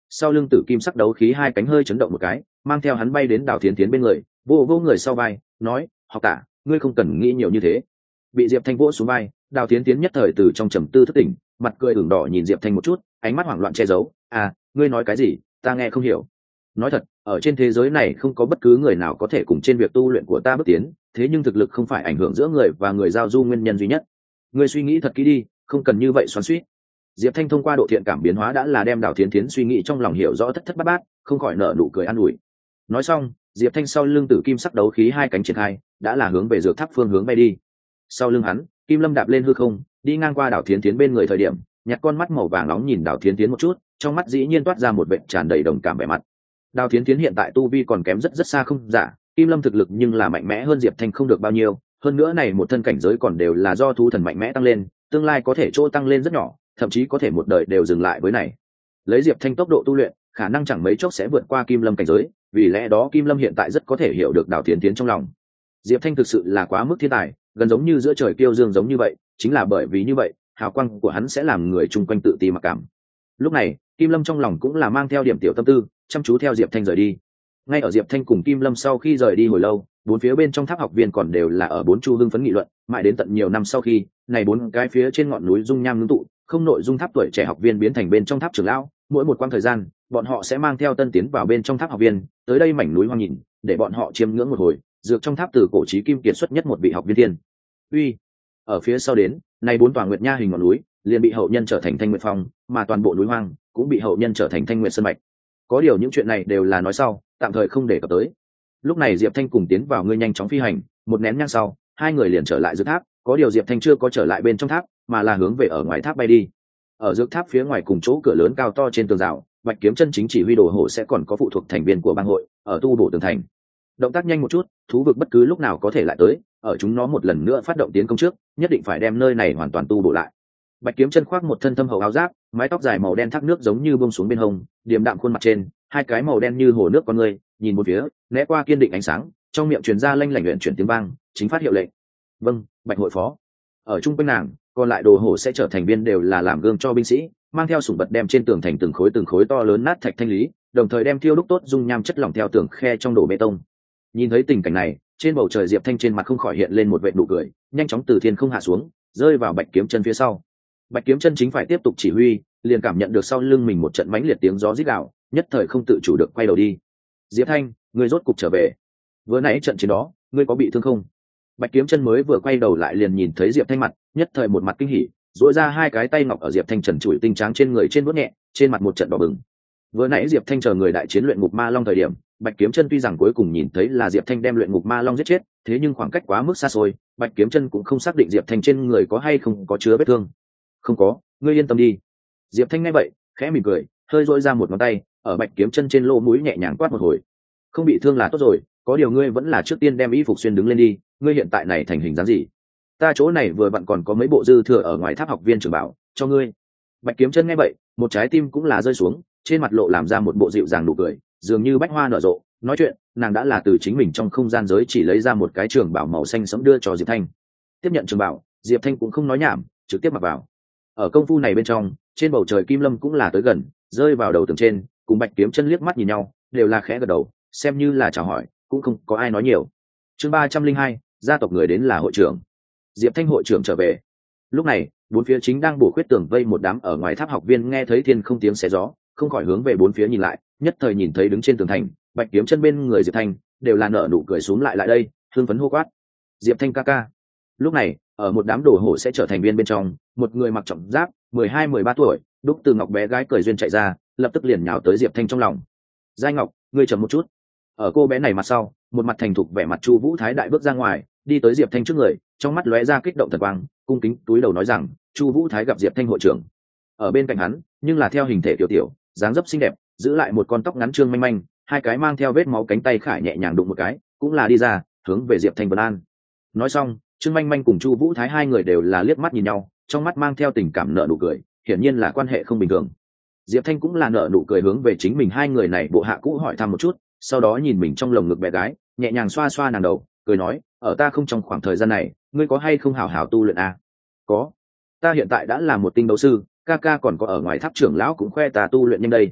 sau lưng tử kim sắc đấu khí hai cánh hơi chấn động một cái, mang theo hắn bay đến Đào Thiến Thiến bên người, vô vô người sau vai, nói: học tả, ngươi không cần nghĩ nhiều như thế. Bị Diệp Thanh vỗ xuống vai, Đào Thiến Thiến nhất thời từ trong trầm tư thức tỉnh, mặt cười ửng đỏ nhìn Diệp Thanh một chút, ánh mắt hoảng loạn che giấu. À, ngươi nói cái gì, ta nghe không hiểu. Nói thật, ở trên thế giới này không có bất cứ người nào có thể cùng trên việc tu luyện của ta bước tiến, thế nhưng thực lực không phải ảnh hưởng giữa người và người giao du nguyên nhân duy nhất. Ngươi suy nghĩ thật kỹ đi, không cần như vậy xoắn xuýt. Diệp Thanh thông qua độ thiện cảm biến hóa đã là đem Đào Thiến Thiến suy nghĩ trong lòng hiểu rõ thất thất bát bát, không khỏi nở nụ cười an ủi. Nói xong, Diệp Thanh sau lưng tử kim sắc đấu khí hai cánh triển khai, đã là hướng về dược tháp phương hướng bay đi. Sau lưng hắn, Kim Lâm đạp lên hư không, đi ngang qua Đào Thiến Thiến bên người thời điểm, nhặt con mắt màu vàng nóng nhìn Đào Thiến Thiến một chút, trong mắt dĩ nhiên toát ra một vệt tràn đầy đồng cảm vẻ mặt. Đào Thiến Thiến hiện tại tu vi còn kém rất rất xa không giả, Kim Lâm thực lực nhưng là mạnh mẽ hơn Diệp Thanh không được bao nhiêu, hơn nữa này một thân cảnh giới còn đều là do thú thần mạnh mẽ tăng lên, tương lai có thể chỗ tăng lên rất nhỏ, thậm chí có thể một đời đều dừng lại với này. Lấy Diệp Thanh tốc độ tu luyện, khả năng chẳng mấy chốc sẽ vượt qua Kim Lâm cảnh giới, vì lẽ đó Kim Lâm hiện tại rất có thể hiểu được Đào Thiến Thiến trong lòng. Diệp Thanh thực sự là quá mức thiên tài, gần giống như giữa trời kiêu dương giống như vậy, chính là bởi vì như vậy, hào quang của hắn sẽ làm người chung quanh tự ti mặc cảm. Lúc này, Kim Lâm trong lòng cũng là mang theo điểm tiểu tâm tư, chăm chú theo Diệp Thanh rời đi. Ngay ở Diệp Thanh cùng Kim Lâm sau khi rời đi hồi lâu, bốn phía bên trong tháp học viên còn đều là ở bốn chu hưng phấn nghị luận, mãi đến tận nhiều năm sau khi, này bốn cái phía trên ngọn núi dung nham ngưng tụ, không nội dung tháp tuổi trẻ học viên biến thành bên trong tháp trưởng lão, mỗi một quãng thời gian, bọn họ sẽ mang theo tân tiến vào bên trong tháp học viên, tới đây mảnh núi hoang nhìn, để bọn họ chiêm ngưỡng một hồi, dược trong tháp từ cổ chí kim kiệt xuất nhất một vị học viên thiên. Uy, ở phía sau đến, này bốn tòa nguyệt nha hình ngọn núi, liền bị hậu nhân trở thành Thanh Nguyệt Phong, mà toàn bộ núi hoang cũng bị hậu nhân trở thành Thanh Nguyệt Sơn mạch. Có điều những chuyện này đều là nói sau, tạm thời không để cập tới. Lúc này Diệp Thanh cùng tiến vào ngươi nhanh chóng phi hành, một nén nhang sau, hai người liền trở lại dược tháp, có điều Diệp Thanh chưa có trở lại bên trong tháp, mà là hướng về ở ngoài tháp bay đi. Ở dược tháp phía ngoài cùng chỗ cửa lớn cao to trên tường rào, Bạch Kiếm Chân chính chỉ huy đồ hổ sẽ còn có phụ thuộc thành viên của bang hội, ở tu bổ tường thành. Động tác nhanh một chút, thú vực bất cứ lúc nào có thể lại tới, ở chúng nó một lần nữa phát động tiến công trước, nhất định phải đem nơi này hoàn toàn tu bổ lại. Bạch Kiếm Chân khoác một thân thâm hậu áo giáp, mái tóc dài màu đen thác nước giống như buông xuống bên hông, điềm đạm khuôn mặt trên, hai cái màu đen như hồ nước con người, nhìn một phía, né qua kiên định ánh sáng, trong miệng truyền ra lanh lảnh luyện chuyển tiếng vang, chính phát hiệu lệnh. Vâng, Bạch hội phó. Ở trung quanh nàng, còn lại đồ hổ sẽ trở thành viên đều là làm gương cho binh sĩ, mang theo sủng vật đem trên tường thành từng khối to lớn nát thạch thanh lý, đồng thời đem thiêu đúc tốt dung nham chất lỏng theo tường khe trong đổ bê tông. Nhìn thấy tình cảnh này, trên bầu trời Diệp Thanh trên mặt không khỏi hiện lên một vệt nụ cười, nhanh chóng từ thiên không hạ xuống, rơi vào Bạch Kiếm Chân phía sau. Bạch Kiếm Chân chính phải tiếp tục chỉ huy, liền cảm nhận được sau lưng mình một trận mãnh liệt tiếng gió rít gào, nhất thời không tự chủ được quay đầu đi. Diệp Thanh, ngươi rốt cục trở về. Vừa nãy trận chiến đó, ngươi có bị thương không? Bạch Kiếm Chân mới vừa quay đầu lại liền nhìn thấy Diệp Thanh mặt, nhất thời một mặt kinh hỉ, duỗi ra hai cái tay ngọc ở Diệp Thanh trần trụi tinh trắng trên người trên vuốt nhẹ, trên mặt một trận đỏ bừng. Vừa nãy Diệp Thanh chờ người đại chiến luyện ngục ma long thời điểm, Bạch Kiếm Chân tuy rằng cuối cùng nhìn thấy là Diệp Thanh đem luyện ngục ma long giết chết, thế nhưng khoảng cách quá mức xa xôi, Bạch Kiếm Chân cũng không xác định Diệp Thanh trên người có hay không có chứa vết thương. Không có, ngươi yên tâm đi. Diệp Thanh nghe vậy, khẽ mỉm cười, hơi duỗi ra một ngón tay, ở Bạch Kiếm Chân trên lỗ mũi nhẹ nhàng quát một hồi. Không bị thương là tốt rồi, có điều ngươi vẫn là trước tiên đem y phục xuyên đứng lên đi, ngươi hiện tại này thành hình dáng gì? Ta chỗ này vừa vặn còn có mấy bộ dư thừa ở ngoài tháp học viên trưởng bảo, cho ngươi. Bạch Kiếm Chân nghe vậy, một trái tim cũng là rơi xuống, trên mặt lộ làm ra một bộ dịu dàng nụ cười, dường như bách hoa nở rộ. Nói chuyện, nàng đã là từ chính mình trong không gian giới chỉ lấy ra một cái trường bảo màu xanh sẫm đưa cho Diệp Thanh. Tiếp nhận trường bảo, Diệp Thanh cũng không nói nhảm, trực tiếp mặc vào. Ở công phu này bên trong, trên bầu trời Kim Lâm cũng là tới gần, rơi vào đầu tường trên, cùng Bạch Kiếm Chân liếc mắt nhìn nhau, đều là khẽ gật đầu, xem như là chào hỏi, cũng không có ai nói nhiều. Chương 302, gia tộc người đến là hội trưởng. Diệp Thanh hội trưởng trở về. Lúc này, bốn phía chính đang bổ khuyết tường vây một đám ở ngoài tháp học viên nghe thấy thiên không tiếng xé gió, không khỏi hướng về bốn phía nhìn lại, nhất thời nhìn thấy đứng trên tường thành, Bạch Kiếm Chân bên người Diệp Thanh, đều là nở nụ cười xuống lại đây, hưng phấn hô quát. Diệp Thanh ca ca. Lúc này, ở một đám đồ hổ sẽ trở thành viên bên trong, một người mặc trọng giáp, 12-13 tuổi, đúc từ ngọc bé gái cười duyên chạy ra, lập tức liền nhào tới Diệp Thanh trong lòng. Giai Ngọc, ngươi chậm một chút. Ở cô bé này mặt sau, một mặt thành thục vẻ mặt Chu Vũ Thái đại bước ra ngoài, đi tới Diệp Thanh trước người, trong mắt lóe ra kích động thần quang, cung kính túi đầu nói rằng, Chu Vũ Thái gặp Diệp Thanh hội trưởng. Ở bên cạnh hắn, nhưng là theo hình thể tiểu tiểu, dáng dấp xinh đẹp, giữ lại một con tóc ngắn trương manh manh, hai cái mang theo vết máu cánh tay khải nhẹ nhàng đụng một cái, cũng là đi ra, hướng về Diệp Thanh vân an. Nói xong, Trương Manh Manh cùng Chu Vũ Thái hai người đều là liếc mắt nhìn nhau, trong mắt mang theo tình cảm nở nụ cười, hiển nhiên là quan hệ không bình thường. Diệp Thanh cũng là nở nụ cười hướng về chính mình hai người này bộ hạ cũ hỏi thăm một chút, sau đó nhìn mình trong lồng ngực bé gái, nhẹ nhàng xoa xoa nàng đầu, cười nói, ở ta không trong khoảng thời gian này, ngươi có hay không hảo hảo tu luyện à? Có. Ta hiện tại đã là một tinh đấu sư, ca ca còn có ở ngoài tháp trưởng lão cũng khoe ta tu luyện nhanh đây.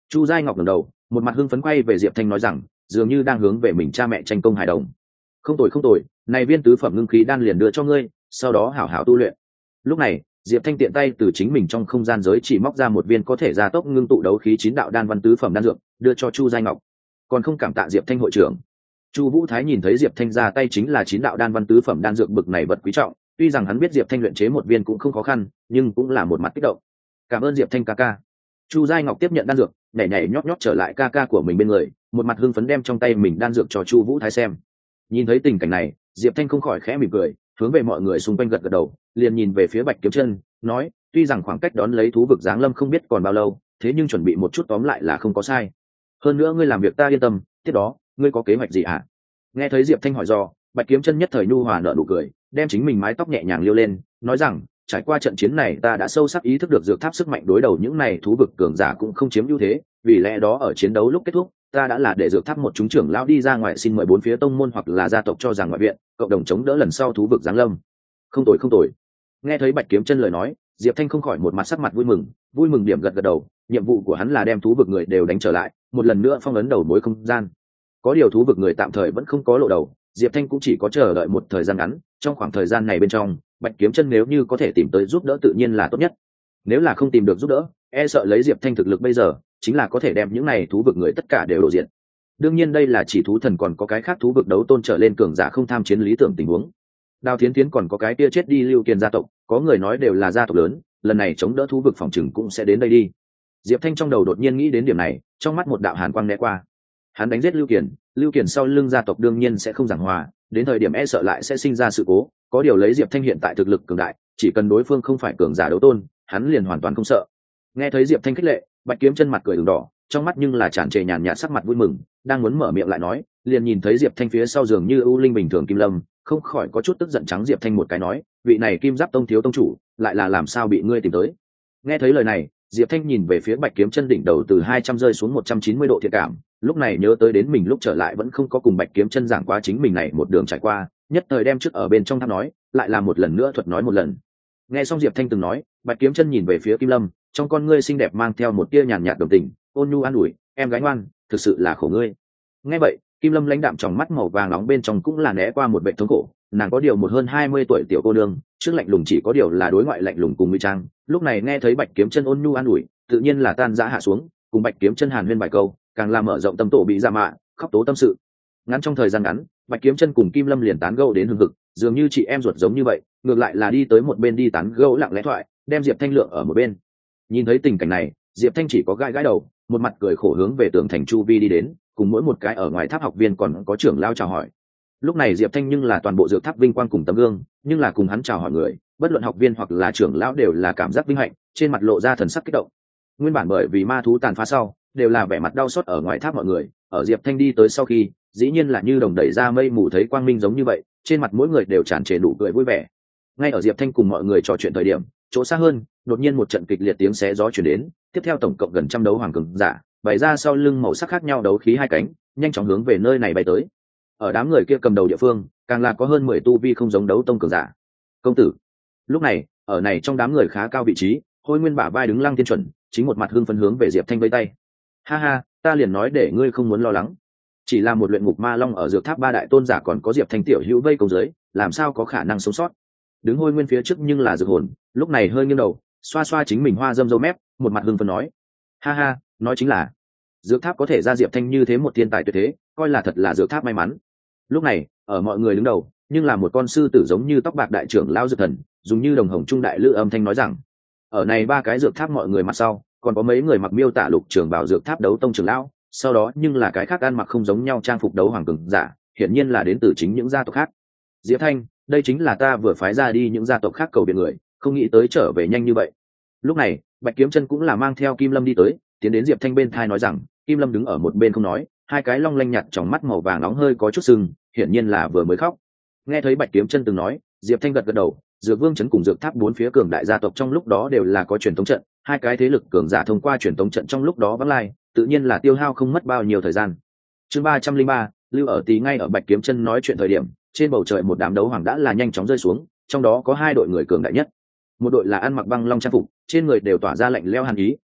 Chu Giai Ngọc ngẩng đầu, một mặt hưng phấn quay về Diệp Thanh nói rằng, dường như đang hướng về mình cha mẹ tranh công hài đồng. Không tồi không tồi, này viên tứ phẩm ngưng khí đan liền đưa cho ngươi, sau đó hảo hảo tu luyện. Lúc này, Diệp Thanh tiện tay từ chính mình trong không gian giới chỉ móc ra một viên có thể gia tốc ngưng tụ đấu khí 9 đạo đan văn tứ phẩm đan dược, đưa cho Chu Giai Ngọc. Còn không cảm tạ Diệp Thanh hội trưởng. Chu Vũ Thái nhìn thấy Diệp Thanh ra tay chính là 9 đạo đan văn tứ phẩm đan dược bực này vật quý trọng, tuy rằng hắn biết Diệp Thanh luyện chế một viên cũng không khó khăn, nhưng cũng là một mặt kích động. Cảm ơn Diệp Thanh ca ca. Chu Giai Ngọc tiếp nhận đan dược, nhảy nhảy nhót nhót trở lại ca ca của mình bên người, một mặt hưng phấn đem trong tay mình đan dược cho Chu Vũ Thái xem. Nhìn thấy tình cảnh này, Diệp Thanh không khỏi khẽ mỉm cười, hướng về mọi người xung quanh gật gật đầu, liền nhìn về phía Bạch Kiếm Chân, nói, tuy rằng khoảng cách đón lấy thú vực giáng lâm không biết còn bao lâu, thế nhưng chuẩn bị một chút tóm lại là không có sai. Hơn nữa ngươi làm việc ta yên tâm, tiếp đó, ngươi có kế hoạch gì hả? Nghe thấy Diệp Thanh hỏi do, Bạch Kiếm Chân nhất thời nhu hòa nở nụ cười, đem chính mình mái tóc nhẹ nhàng liêu lên, nói rằng, trải qua trận chiến này ta đã sâu sắc ý thức được dược tháp sức mạnh đối đầu những này thú vực cường giả cũng không chiếm ưu thế, vì lẽ đó ở chiến đấu lúc kết thúc, ta đã là để dược tháp một chúng trưởng lão đi ra ngoài xin mời bốn phía tông môn hoặc là gia tộc cho rằng ngoại viện, cộng đồng chống đỡ lần sau thú vực giáng lâm. Không tồi không tồi. Nghe thấy Bạch Kiếm Chân lời nói, Diệp Thanh không khỏi một mặt sắc mặt vui mừng điểm gật gật đầu, nhiệm vụ của hắn là đem thú vực người đều đánh trở lại, một lần nữa phong ấn đầu mối không gian. Có điều thú vực người tạm thời vẫn không có lộ đầu, Diệp Thanh cũng chỉ có chờ đợi một thời gian ngắn, trong khoảng thời gian này bên trong, Bạch Kiếm Chân nếu như có thể tìm tới giúp đỡ tự nhiên là tốt nhất. Nếu là không tìm được giúp đỡ, e sợ lấy Diệp Thanh thực lực bây giờ, chính là có thể đem những này thú vực người tất cả đều đổ diện. Đương nhiên đây là chỉ thú thần, còn có cái khác thú vực đấu tôn trở lên cường giả không tham chiến lý tưởng tình huống. Đào Thiến Thiến còn có cái kia chết đi Lưu Kiền gia tộc, có người nói đều là gia tộc lớn, lần này chống đỡ thú vực phòng trừng cũng sẽ đến đây đi. Diệp Thanh trong đầu đột nhiên nghĩ đến điểm này, trong mắt một đạo hàn quang né qua. Hắn đánh giết Lưu Kiền sau lưng gia tộc đương nhiên sẽ không giảng hòa, đến thời điểm e sợ lại sẽ sinh ra sự cố, có điều lấy Diệp Thanh hiện tại thực lực cường đại, chỉ cần đối phương không phải cường giả đấu tôn, hắn liền hoàn toàn không sợ. Nghe thấy Diệp Thanh khích lệ, Bạch Kiếm Chân mặt cười ửng đỏ, trong mắt nhưng là tràn trề nhàn nhạt sắc mặt vui mừng, đang muốn mở miệng lại nói, liền nhìn thấy Diệp Thanh phía sau giường như ưu linh bình thường Kim Lâm, không khỏi có chút tức giận trắng Diệp Thanh một cái nói, vị này Kim Giáp Tông thiếu tông chủ, lại là làm sao bị ngươi tìm tới? Nghe thấy lời này, Diệp Thanh nhìn về phía Bạch Kiếm Chân đỉnh đầu từ 200 rơi xuống 190 độ thiệt cảm, lúc này nhớ tới đến mình lúc trở lại vẫn không có cùng Bạch Kiếm Chân giảng qua chính mình này một đường trải qua, nhất thời đem trước ở bên trong tháp nói, lại làm một lần nữa thuật nói một lần. Nghe xong Diệp Thanh từng nói, Bạch Kiếm Chân nhìn về phía Kim Lâm, trong con ngươi xinh đẹp mang theo một tia nhàn nhạt đồng tình, ôn nhu an ủi, em gái ngoan, thực sự là khổ ngươi. Nghe vậy, Kim Lâm lãnh đạm trong mắt màu vàng nóng bên trong cũng là né qua một vẻ thống khổ, nàng có điều một hơn 20 tuổi tiểu cô nương, trước lạnh lùng chỉ có điều là đối ngoại lạnh lùng cùng nguy trang, lúc này nghe thấy Bạch Kiếm Chân ôn nhu an ủi, tự nhiên là tan rã hạ xuống, cùng Bạch Kiếm Chân hàn huyên vài câu, càng làm mở rộng tâm tổ bị dạ mạ, khóc tố tâm sự. Ngắn trong thời gian ngắn, Bạch Kiếm Chân cùng Kim Lâm liền tán gẫu đến hừng hực, dường như chị em ruột giống như vậy, ngược lại là đi tới một bên đi tán gẫu lặng lẽ thoại, đem Diệp Thanh lượng ở một bên. Nhìn thấy tình cảnh này, Diệp Thanh chỉ có gãi gãi đầu, một mặt cười khổ hướng về tường thành chu vi đi đến, cùng mỗi một cái ở ngoài tháp học viên còn có trưởng lao chào hỏi. Lúc này Diệp Thanh nhưng là toàn bộ dược tháp vinh quang cùng tấm gương, nhưng là cùng hắn chào hỏi người, bất luận học viên hoặc là trưởng lão đều là cảm giác vinh hạnh, trên mặt lộ ra thần sắc kích động. Nguyên bản bởi vì ma thú tàn phá sau, đều là vẻ mặt đau xót ở ngoài tháp mọi người, ở Diệp Thanh đi tới sau khi, dĩ nhiên là như đồng đẩy ra mây mù thấy quang minh giống như vậy, trên mặt mỗi người đều tràn trề nụ cười vui vẻ. Ngay ở Diệp Thanh cùng mọi người trò chuyện thời điểm, chỗ xa hơn, đột nhiên một trận kịch liệt tiếng xé gió truyền đến, tiếp theo tổng cộng gần trăm đấu hoàng cường giả, bày ra sau lưng màu sắc khác nhau đấu khí hai cánh, nhanh chóng hướng về nơi này bay tới. Ở đám người kia cầm đầu địa phương, càng là có hơn 10 tu vi không giống đấu tông cường giả. Công tử. Lúc này, ở này trong đám người khá cao vị trí, Hôi Nguyên bả vai đứng Lăng Thiên Chuẩn, chính một mặt hưng phấn hướng về Diệp Thanh vẫy tay. Ha ha, ta liền nói để ngươi không muốn lo lắng. Chỉ là một luyện ngục ma long ở dược tháp ba đại tôn giả còn có Diệp Thanh tiểu hữu vây công dưới, làm sao có khả năng sống sót. Đứng Hôi Nguyên phía trước nhưng là dược hồn, lúc này hơi nghiêng đầu, xoa xoa chính mình hoa dâm râu mép, một mặt hưng phấn nói: ha ha, nói chính là dược tháp có thể ra Diệp Thanh như thế một thiên tài tuyệt thế, coi là thật là dược tháp may mắn. Lúc này, ở mọi người đứng đầu, nhưng là một con sư tử giống như tóc bạc đại trưởng lão dược thần, dùng như đồng hồng trung đại lữ âm thanh nói rằng: ở này ba cái dược tháp mọi người mặt sau, còn có mấy người mặc miêu tả lục trưởng bảo dược tháp đấu tông trưởng lão, sau đó nhưng là cái khác ăn mặc không giống nhau trang phục đấu hoàng cường giả, hiển nhiên là đến từ chính những gia tộc khác. Diệp Thanh, đây chính là ta vừa phái ra đi những gia tộc khác cầu viện người, không nghĩ tới trở về nhanh như vậy. Lúc này, Bạch Kiếm Chân cũng là mang theo Kim Lâm đi tới, tiến đến Diệp Thanh bên thai nói rằng, Kim Lâm đứng ở một bên không nói, hai cái long lanh nhạt trong mắt màu vàng nóng hơi có chút sưng, hiển nhiên là vừa mới khóc. Nghe thấy Bạch Kiếm Chân từng nói, Diệp Thanh gật gật đầu, Dược Vương trấn cùng Dược Tháp bốn phía cường đại gia tộc trong lúc đó đều là có truyền thống trận, hai cái thế lực cường giả thông qua truyền thống trận trong lúc đó vắng lai, tự nhiên là tiêu hao không mất bao nhiêu thời gian. Chương 303, lưu ở tí ngay ở Bạch Kiếm Chân nói chuyện thời điểm, trên bầu trời một đám đấu hoàng đã là nhanh chóng rơi xuống, trong đó có hai đội người cường đại nhất. Một đội là ăn mặc băng long trang phục, trên người đều tỏa ra lạnh lẽo hàn ý,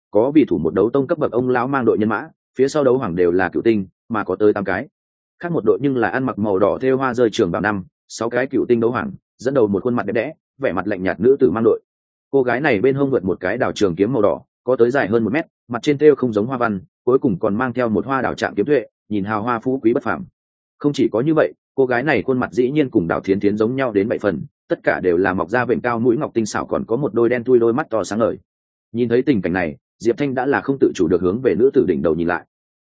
có vì thủ một đấu tông cấp bậc ông lão mang đội nhân mã, phía sau đấu hoàng đều là cựu tinh, mà có tới 8 cái. Khác một đội nhưng là ăn mặc màu đỏ thêu hoa rơi trường bào 6 cái cựu tinh đấu hoàng, dẫn đầu một khuôn mặt đẹp đẽ, vẻ mặt lạnh nhạt nữ tử mang đội. Cô gái này bên hông vượt một cái đảo trường kiếm màu đỏ, có tới dài hơn 1 mét, mặt trên thêu không giống hoa văn, cuối cùng còn mang theo một hoa đảo trạng kiếm tuệ, nhìn hào hoa phú quý bất phàm. Không chỉ có như vậy, cô gái này khuôn mặt dĩ nhiên cùng Đào Thiến Thiến giống nhau đến 7 phần, tất cả đều là mọc da vểnh cao mũi ngọc tinh xảo, còn có một đôi đen thui đôi mắt to sáng ngời. Nhìn thấy tình cảnh này, Diệp Thanh đã là không tự chủ được hướng về nữ tử đỉnh đầu nhìn lại.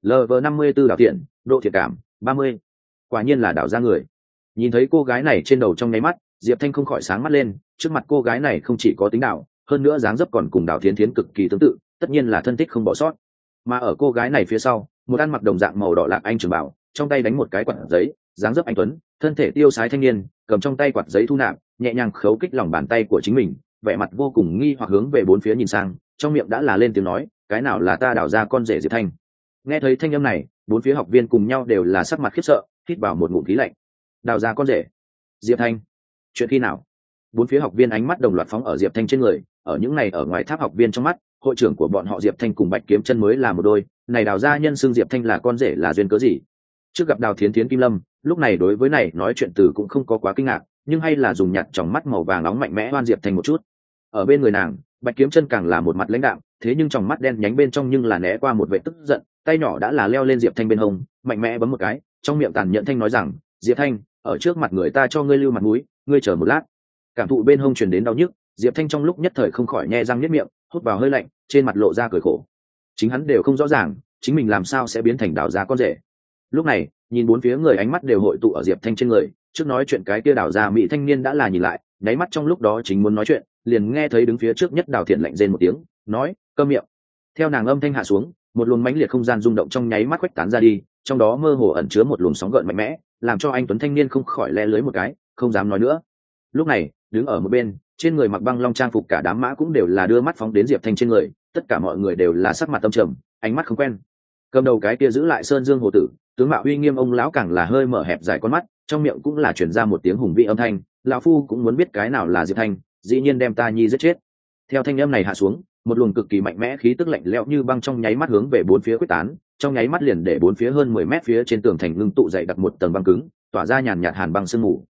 LV54 Đào Thiện, độ thiện cảm 30. Quả nhiên là Đào gia người. Nhìn thấy cô gái này trên đầu trong nháy mắt, Diệp Thanh không khỏi sáng mắt lên, trước mặt cô gái này không chỉ có tính đạo, hơn nữa dáng dấp còn cùng Đào Thiến Thiến cực kỳ tương tự, tất nhiên là thân thích không bỏ sót. Mà ở cô gái này phía sau, một ăn mặc đồng dạng màu đỏ lạc anh trường bảo, trong tay đánh một cái quạt giấy, dáng dấp anh tuấn, thân thể tiêu sái thanh niên, cầm trong tay quạt giấy thu nạp, nhẹ nhàng khấu kích lòng bàn tay của chính mình, vẻ mặt vô cùng nghi hoặc hướng về bốn phía nhìn sang, trong miệng đã là lên tiếng nói, cái nào là ta Đào gia con rể Diệp Thanh. Nghe thấy thanh âm này, bốn phía học viên cùng nhau đều là sắc mặt khiếp sợ, hít vào một ngụm khí lạnh. Đào gia con rể Diệp Thanh, chuyện khi nào? Bốn phía học viên ánh mắt đồng loạt phóng ở Diệp Thanh trên người, ở những này ở ngoài tháp học viên trong mắt, hội trưởng của bọn họ Diệp Thanh cùng Bạch Kiếm Chân mới là một đôi, này Đào gia nhân xưng Diệp Thanh là con rể là duyên cớ gì? Trước gặp Đào Thiến Thiến Kim Lâm, lúc này đối với này nói chuyện từ cũng không có quá kinh ngạc, nhưng hay là dùng nhạt tròng mắt màu vàng nóng mạnh mẽ oan Diệp Thanh một chút. Ở bên người nàng, Bạch Kiếm Chân càng là một mặt lãnh đạm, thế nhưng tròng mắt đen nhánh bên trong nhưng là né qua một vẻ tức giận, tay nhỏ đã là leo lên Diệp Thanh bên hông, mạnh mẽ bấm một cái, trong miệng tàn nhẫn thanh nói rằng, Diệp Thanh, ở trước mặt người ta cho ngươi lưu mặt mũi, ngươi chờ một lát. Cảm thụ bên hông truyền đến đau nhức, Diệp Thanh trong lúc nhất thời không khỏi nhe răng niết miệng, hút vào hơi lạnh, trên mặt lộ ra cười khổ. Chính hắn đều không rõ ràng, chính mình làm sao sẽ biến thành Đào gia con rể. Lúc này, nhìn bốn phía người ánh mắt đều hội tụ ở Diệp Thanh trên người, trước nói chuyện cái kia Đào gia mỹ thanh niên đã là nhìn lại, nháy mắt trong lúc đó chính muốn nói chuyện, liền nghe thấy đứng phía trước nhất Đào Thiện lạnh rên một tiếng, nói, câm miệng. Theo nàng âm thanh hạ xuống, một luồng mãnh liệt không gian rung động trong nháy mắt khuếch tán ra đi, trong đó mơ hồ ẩn chứa một luồng sóng gợn mạnh mẽ, làm cho anh tuấn thanh niên không khỏi le lưới một cái, không dám nói nữa. Lúc này, đứng ở một bên, trên người mặc băng long trang phục cả đám mã cũng đều là đưa mắt phóng đến Diệp Thanh trên người, tất cả mọi người đều là sắc mặt tâm trầm, ánh mắt không quen. Cầm đầu cái kia giữ lại Sơn Dương hồ tử, tướng mạo uy nghiêm ông lão càng là hơi mở hẹp dài con mắt, trong miệng cũng là truyền ra một tiếng hùng vị âm thanh, lão phu cũng muốn biết cái nào là Diệp Thanh, dĩ nhiên đem ta nhi giết chết. Theo thanh âm này hạ xuống, một luồng cực kỳ mạnh mẽ khí tức lạnh lẽo như băng trong nháy mắt hướng về bốn phía quyết tán, trong nháy mắt liền để bốn phía hơn 10 mét phía trên tường thành ngưng tụ dậy đặt một tầng băng cứng, tỏa ra nhàn nhạt hàn băng sương mù.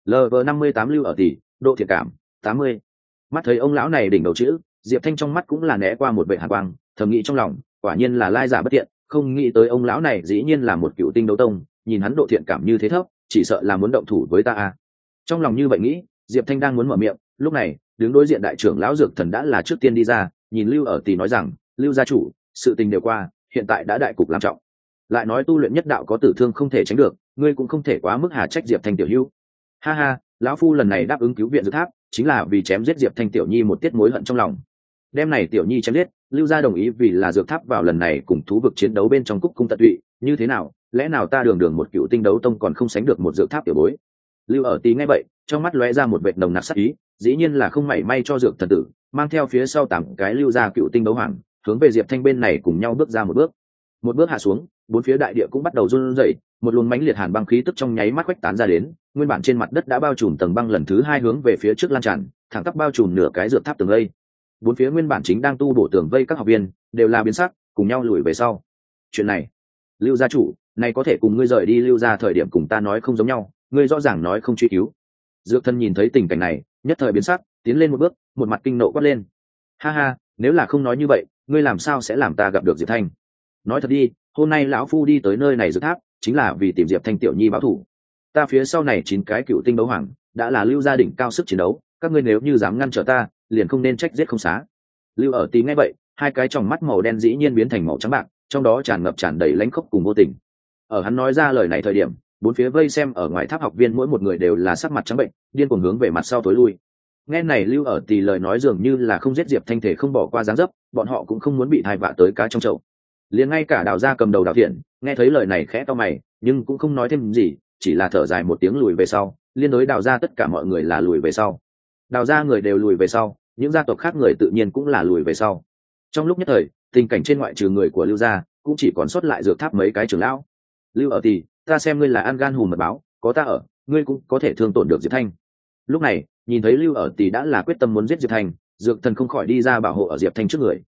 LV58 lưu ở tỷ, độ thiện cảm 80. Mắt thấy ông lão này đỉnh đầu chữ, Diệp Thanh trong mắt cũng là né qua một vẻ hàn quang, thầm nghĩ trong lòng, quả nhiên là lai giả bất tiện, không nghĩ tới ông lão này dĩ nhiên là một cựu tinh đấu tông, nhìn hắn độ thiện cảm như thế thấp, chỉ sợ là muốn động thủ với ta à. Trong lòng như vậy nghĩ, Diệp Thanh đang muốn mở miệng, lúc này, đứng đối diện đại trưởng lão Dược Thần đã là trước tiên đi ra, nhìn Lưu ở tỷ nói rằng, Lưu gia chủ, sự tình đều qua, hiện tại đã đại cục làm trọng. Lại nói tu luyện nhất đạo có tử thương không thể tránh được, ngươi cũng không thể quá mức hà trách Diệp Thanh tiểu hữu. Ha ha, lão phu lần này đáp ứng cứu viện Dược Tháp, chính là vì chém giết Diệp Thanh tiểu nhi một tiết mối hận trong lòng. Đêm này tiểu nhi chém giết, Lưu gia đồng ý vì là Dược Tháp vào lần này cùng thú vực chiến đấu bên trong cúc cung tận tụy, như thế nào, lẽ nào ta đường đường một cựu tinh đấu tông còn không sánh được một Dược Tháp tiểu bối. Lưu ở tí nghe vậy, trong mắt lóe ra một vệt nồng nặc sắc ý, dĩ nhiên là không mảy may cho Dược Thần tử, mang theo phía sau 8 cái Lưu gia cựu tinh đấu hoàng, hướng về Diệp Thanh bên này cùng nhau bước ra một bước. Một bước hạ xuống, bốn phía đại địa cũng bắt đầu run rẩy, một luồng mãnh liệt hàn băng khí tức trong nháy mắt khuếch tán ra đến, nguyên bản trên mặt đất đã bao trùm tầng băng lần thứ 2 hướng về phía trước lan tràn, thẳng tắp bao trùm nửa cái Dược Tháp tường vây. Bốn phía nguyên bản chính đang tu bổ tường vây các học viên đều là biến sắc, cùng nhau lùi về sau. Chuyện này, Lưu gia chủ, này có thể cùng ngươi rời đi Lưu gia thời điểm cùng ta nói không giống nhau, ngươi rõ ràng nói không truy cứu. Dược Thần nhìn thấy tình cảnh này, nhất thời biến sắc, tiến lên một bước, một mặt kinh nộ quát lên. Ha ha, nếu là không nói như vậy, ngươi làm sao sẽ làm ta gặp được Diệp Thanh? Nói thật đi, hôm nay lão phu đi tới nơi này Dược Tháp, chính là vì tìm Diệp Thanh tiểu nhi báo thù. Ta phía sau này 9 cái cựu tinh đấu hoàng, đã là Lưu gia đỉnh cao sức chiến đấu, các ngươi nếu như dám ngăn trở ta, liền không nên trách giết không xá. Lưu ở tí nghe vậy, hai cái tròng mắt màu đen dĩ nhiên biến thành màu trắng bạc, trong đó tràn đầy lãnh khốc cùng vô tình. Ở hắn nói ra lời này thời điểm, bốn phía vây xem ở ngoài tháp học viên mỗi một người đều là sắc mặt trắng bệnh, điên cuồng hướng về mặt sau tối lui. Nghe này Lưu ở tí lời nói dường như là không giết Diệp Thanh thể không bỏ qua dáng dấp, bọn họ cũng không muốn bị thai vạ tới cá trong chậu. Liền ngay cả Đào gia cầm đầu Đào Thiện, nghe thấy lời này khẽ cau mày, nhưng cũng không nói thêm gì, chỉ là thở dài một tiếng lùi về sau, liên đối Đào gia tất cả mọi người là lùi về sau. Đào gia người đều lùi về sau, những gia tộc khác người tự nhiên cũng là lùi về sau. Trong lúc nhất thời, tình cảnh trên ngoại trừ người của Lưu gia, cũng chỉ còn sót lại Dược Tháp mấy cái trưởng lão. Lưu ở thì, ta xem ngươi là ăn gan hùm mật báo, có ta ở, ngươi cũng có thể thương tổn được Diệp Thanh. Lúc này, nhìn thấy Lưu ở thì đã là quyết tâm muốn giết Diệp Thanh, Dược Thần không khỏi đi ra bảo hộ ở Diệp Thanh trước người,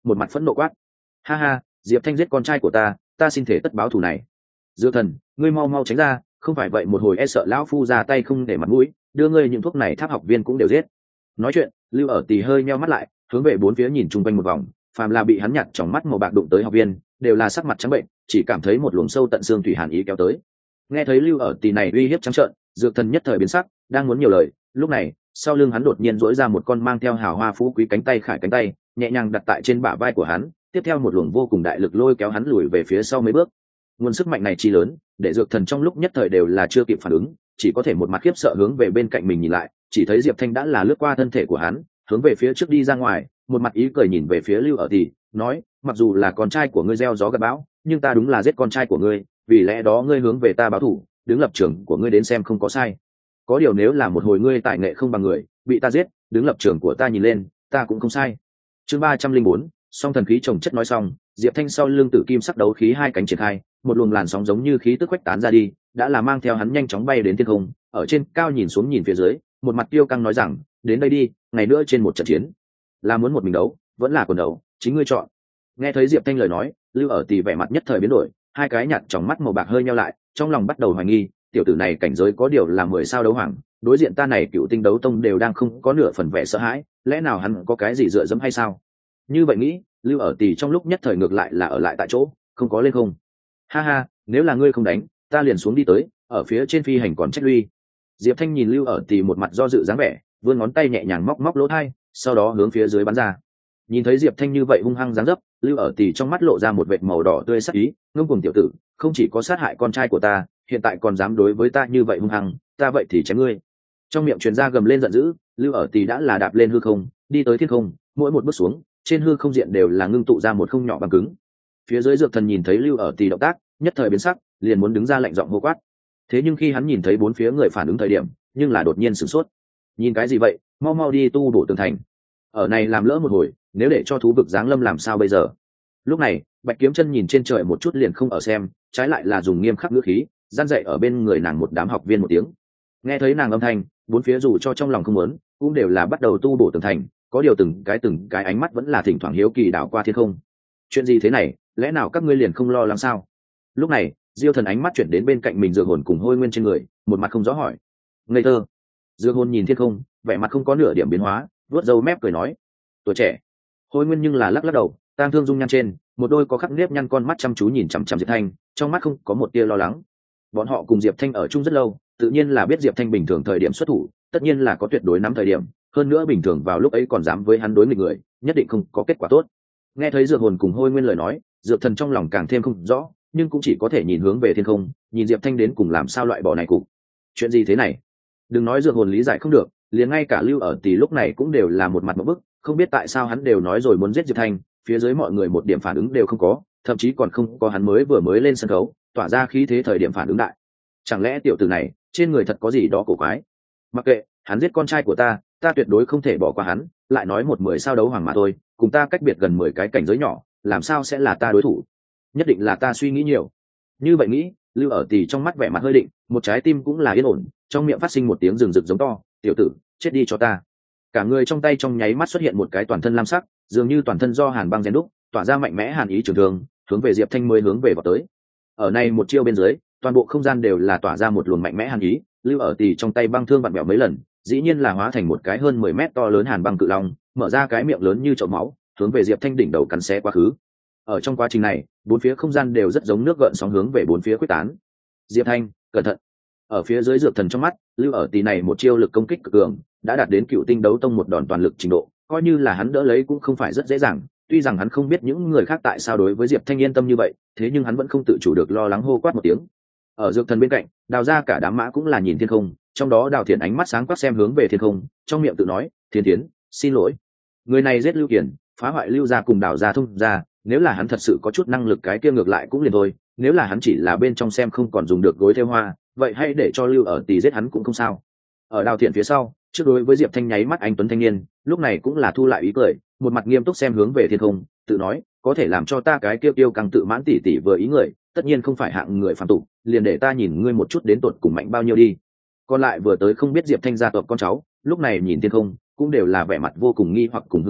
một mặt phẫn nộ quát: ha ha, Diệp Thanh giết con trai của ta xin thể tất báo thù này. Dược thần, ngươi mau mau tránh ra, không phải vậy một hồi e sợ lão phu ra tay không để mặt mũi, đưa ngươi những thuốc này tháp học viên cũng đều giết. Nói chuyện, Lưu ở Tì hơi nheo mắt lại, hướng về bốn phía nhìn chung quanh một vòng, phàm là bị hắn nhặt trong mắt màu bạc đụng tới học viên, đều là sắc mặt trắng bệnh, chỉ cảm thấy một luồng sâu tận xương thủy hàn ý kéo tới. Nghe thấy Lưu ở Tì này uy hiếp trắng trợn, Dược thần nhất thời biến sắc, đang muốn nhiều lời, lúc này, sau lưng hắn đột nhiên duỗi ra một con mang theo hào hoa phú quý cánh tay khải cánh tay, nhẹ nhàng đặt tại trên bả vai của hắn, tiếp theo một luồng vô cùng đại lực lôi kéo hắn lùi về phía sau mấy bước. Nguồn sức mạnh này chi lớn, để Dược thần trong lúc nhất thời đều là chưa kịp phản ứng, chỉ có thể một mặt khiếp sợ hướng về bên cạnh mình nhìn lại, chỉ thấy Diệp Thanh đã là lướt qua thân thể của hắn, hướng về phía trước đi ra ngoài, một mặt ý cười nhìn về phía Lưu ở Tì, nói: mặc dù là con trai của ngươi gieo gió gặt bão, nhưng ta đúng là giết con trai của ngươi, vì lẽ đó ngươi hướng về ta báo thù, đứng lập trường của ngươi đến xem không có sai. Có điều nếu là một hồi ngươi tài nghệ không bằng người, bị ta giết, đứng lập trường của ta nhìn lên, ta cũng không sai. Chương 304, song thần khí chồng chất nói xong, Diệp Thanh sau lưng tử kim sắc đấu khí hai cánh triển khai, một luồng làn sóng giống như khí tức khuếch tán ra đi, đã là mang theo hắn nhanh chóng bay đến thiên không, ở trên cao nhìn xuống nhìn phía dưới, một mặt tiêu căng nói rằng: đến đây đi, ngày nữa trên một trận chiến, là muốn một mình đấu, vẫn là quần đấu, chính ngươi chọn. Nghe thấy Diệp Thanh lời nói, Lưu ở Tì vẻ mặt nhất thời biến đổi, hai cái nhạt trong mắt màu bạc hơi nheo lại, trong lòng bắt đầu hoài nghi, tiểu tử này cảnh giới có điều là 10 sao đấu hoàng, đối diện ta này cựu tinh đấu tông đều đang không có nửa phần vẻ sợ hãi, lẽ nào hắn có cái gì dựa dẫm hay sao? Như vậy nghĩ, Lưu ở Tì trong lúc nhất thời ngược lại là ở lại tại chỗ, không có lên không. Ha ha, nếu là ngươi không đánh, ta liền xuống đi tới, ở phía trên phi hành còn trách lui. Diệp Thanh nhìn Lưu ở Tì một mặt do dự dáng vẻ, vươn ngón tay nhẹ nhàng móc móc lỗ tai, sau đó hướng phía dưới bắn ra. Nhìn thấy Diệp Thanh như vậy hung hăng dáng dấp, Lưu ở Tì trong mắt lộ ra một vệt màu đỏ tươi sắc ý, ngông cuồng tiểu tử, không chỉ có sát hại con trai của ta, hiện tại còn dám đối với ta như vậy hung hăng, ta vậy thì chém ngươi. Trong miệng truyền ra gầm lên giận dữ, Lưu ở Tì đã là đạp lên hư không, đi tới thiên không, mỗi một bước xuống, trên hư không diện đều là ngưng tụ ra một không nhỏ bằng cứng. Phía dưới Dược thần nhìn thấy Lưu ở Tì động tác, nhất thời biến sắc, liền muốn đứng ra lạnh giọng hô quát. Thế nhưng khi hắn nhìn thấy bốn phía người phản ứng thời điểm, nhưng là đột nhiên sửng sốt. Nhìn cái gì vậy, mau mau đi tu bổ tường thành. Ở này làm lỡ một hồi, nếu để cho thú vực giáng lâm làm sao bây giờ? Lúc này, Bạch Kiếm Chân nhìn trên trời một chút liền không ở xem, trái lại là dùng nghiêm khắc ngữ khí, gian dạy ở bên người nàng một đám học viên một tiếng. Nghe thấy nàng âm thanh, bốn phía dù cho trong lòng không muốn, cũng đều là bắt đầu tu bổ tường thành, có điều từng cái ánh mắt vẫn là thỉnh thoảng hiếu kỳ đảo qua thiên không. Chuyện gì thế này, lẽ nào các ngươi liền không lo lắng sao? Lúc này, Diêu Thần ánh mắt chuyển đến bên cạnh mình Dược Hồn cùng Hôi Nguyên trên người, một mặt không rõ hỏi. Ngây thơ. Dược Hồn nhìn thiên không, vẻ mặt không có nửa điểm biến hóa, vuốt râu mép cười nói: tuổi trẻ. Hôi Nguyên nhưng là lắc lắc đầu, tang thương dung nhăn trên, một đôi có khắc nếp nhăn con mắt chăm chú nhìn chằm chằm Diệp Thanh, trong mắt không có một tia lo lắng. Bọn họ cùng Diệp Thanh ở chung rất lâu, tự nhiên là biết Diệp Thanh bình thường thời điểm xuất thủ, tất nhiên là có tuyệt đối nắm thời điểm, hơn nữa bình thường vào lúc ấy còn dám với hắn đối nghịch người, nhất định không có kết quả tốt. Nghe thấy Dược Hồn cùng Hôi Nguyên lời nói, Dược Thần trong lòng càng thêm không rõ, nhưng cũng chỉ có thể nhìn hướng về thiên không, nhìn Diệp Thanh đến cùng làm sao loại bỏ này cục. Chuyện gì thế này? Đừng nói Dược Hồn lý giải không được, liền ngay cả Lưu ở Tì lúc này cũng đều là một mặt một bức, không biết tại sao hắn đều nói rồi muốn giết Diệp Thanh, phía dưới mọi người một điểm phản ứng đều không có, thậm chí còn không có hắn vừa mới lên sân khấu tỏa ra khí thế thời điểm phản ứng đại. Chẳng lẽ tiểu tử này trên người thật có gì đó cổ quái? Mặc kệ, hắn giết con trai của ta tuyệt đối không thể bỏ qua hắn, lại nói một 10 sao đấu hoàng mà thôi, cùng ta cách biệt gần 10 cái cảnh giới nhỏ, làm sao sẽ là ta đối thủ? Nhất định là ta suy nghĩ nhiều. Như vậy nghĩ, Lưu ở Tì trong mắt vẻ mặt hơi định, một trái tim cũng là yên ổn, trong miệng phát sinh một tiếng rừng rực giống to: tiểu tử, chết đi cho ta. Cả người trong tay trong nháy mắt xuất hiện một cái toàn thân lam sắc, dường như toàn thân do hàn băng rèn đúc, tỏa ra mạnh mẽ hàn ý trường thường, hướng về Diệp Thanh mới hướng về vào tới. Ở này một chiêu bên dưới, toàn bộ không gian đều là tỏa ra một luồng mạnh mẽ hàn ý, Lưu ở Tì trong tay băng thương vặn vẹo mấy lần, dĩ nhiên là hóa thành một cái hơn 10 mét to lớn hàn băng cự long, mở ra cái miệng lớn như chậu máu, hướng về Diệp Thanh đỉnh đầu cắn xé quá khứ. Ở trong quá trình này, bốn phía không gian đều rất giống nước gợn sóng hướng về bốn phía quyết tán. Diệp Thanh, cẩn thận. Ở phía dưới Dược Thần trong mắt, Lưu ở Tì này một chiêu lực công kích cực cường, đã đạt đến cựu tinh đấu tông một đòn toàn lực trình độ, coi như là hắn đỡ lấy cũng không phải rất dễ dàng. Tuy rằng hắn không biết những người khác tại sao đối với Diệp Thanh yên tâm như vậy, thế nhưng hắn vẫn không tự chủ được lo lắng hô quát một tiếng. Ở Dược Thần bên cạnh, Đào ra cả đám mã cũng là nhìn thiên không, trong đó Đào Thiện ánh mắt sáng quắc xem hướng về thiên không, trong miệng tự nói: Thiên Thiến, xin lỗi. Người này giết Lưu Kiền, phá hoại Lưu gia cùng Đào gia thông gia, nếu là hắn thật sự có chút năng lực cái kia ngược lại cũng liền thôi, nếu là hắn chỉ là bên trong xem không còn dùng được gối theo hoa, vậy hãy để cho Lưu ở Tì giết hắn cũng không sao. Ở Đào Thiện phía sau, trước đối với Diệp Thanh nháy mắt anh tuấn thanh niên, lúc này cũng là thu lại ý cười, một mặt nghiêm túc xem hướng về thiên không, tự nói: có thể làm cho ta cái tiêu căng tự mãn tỉ tỉ vừa ý người, tất nhiên không phải hạng người phàm tục, liền để ta nhìn ngươi một chút đến tột cùng mạnh bao nhiêu đi. Còn lại vừa tới không biết Diệp Thanh gia tộc con cháu, lúc này nhìn thiên không, cũng đều là vẻ mặt vô cùng nghi hoặc cùng hưng phấn,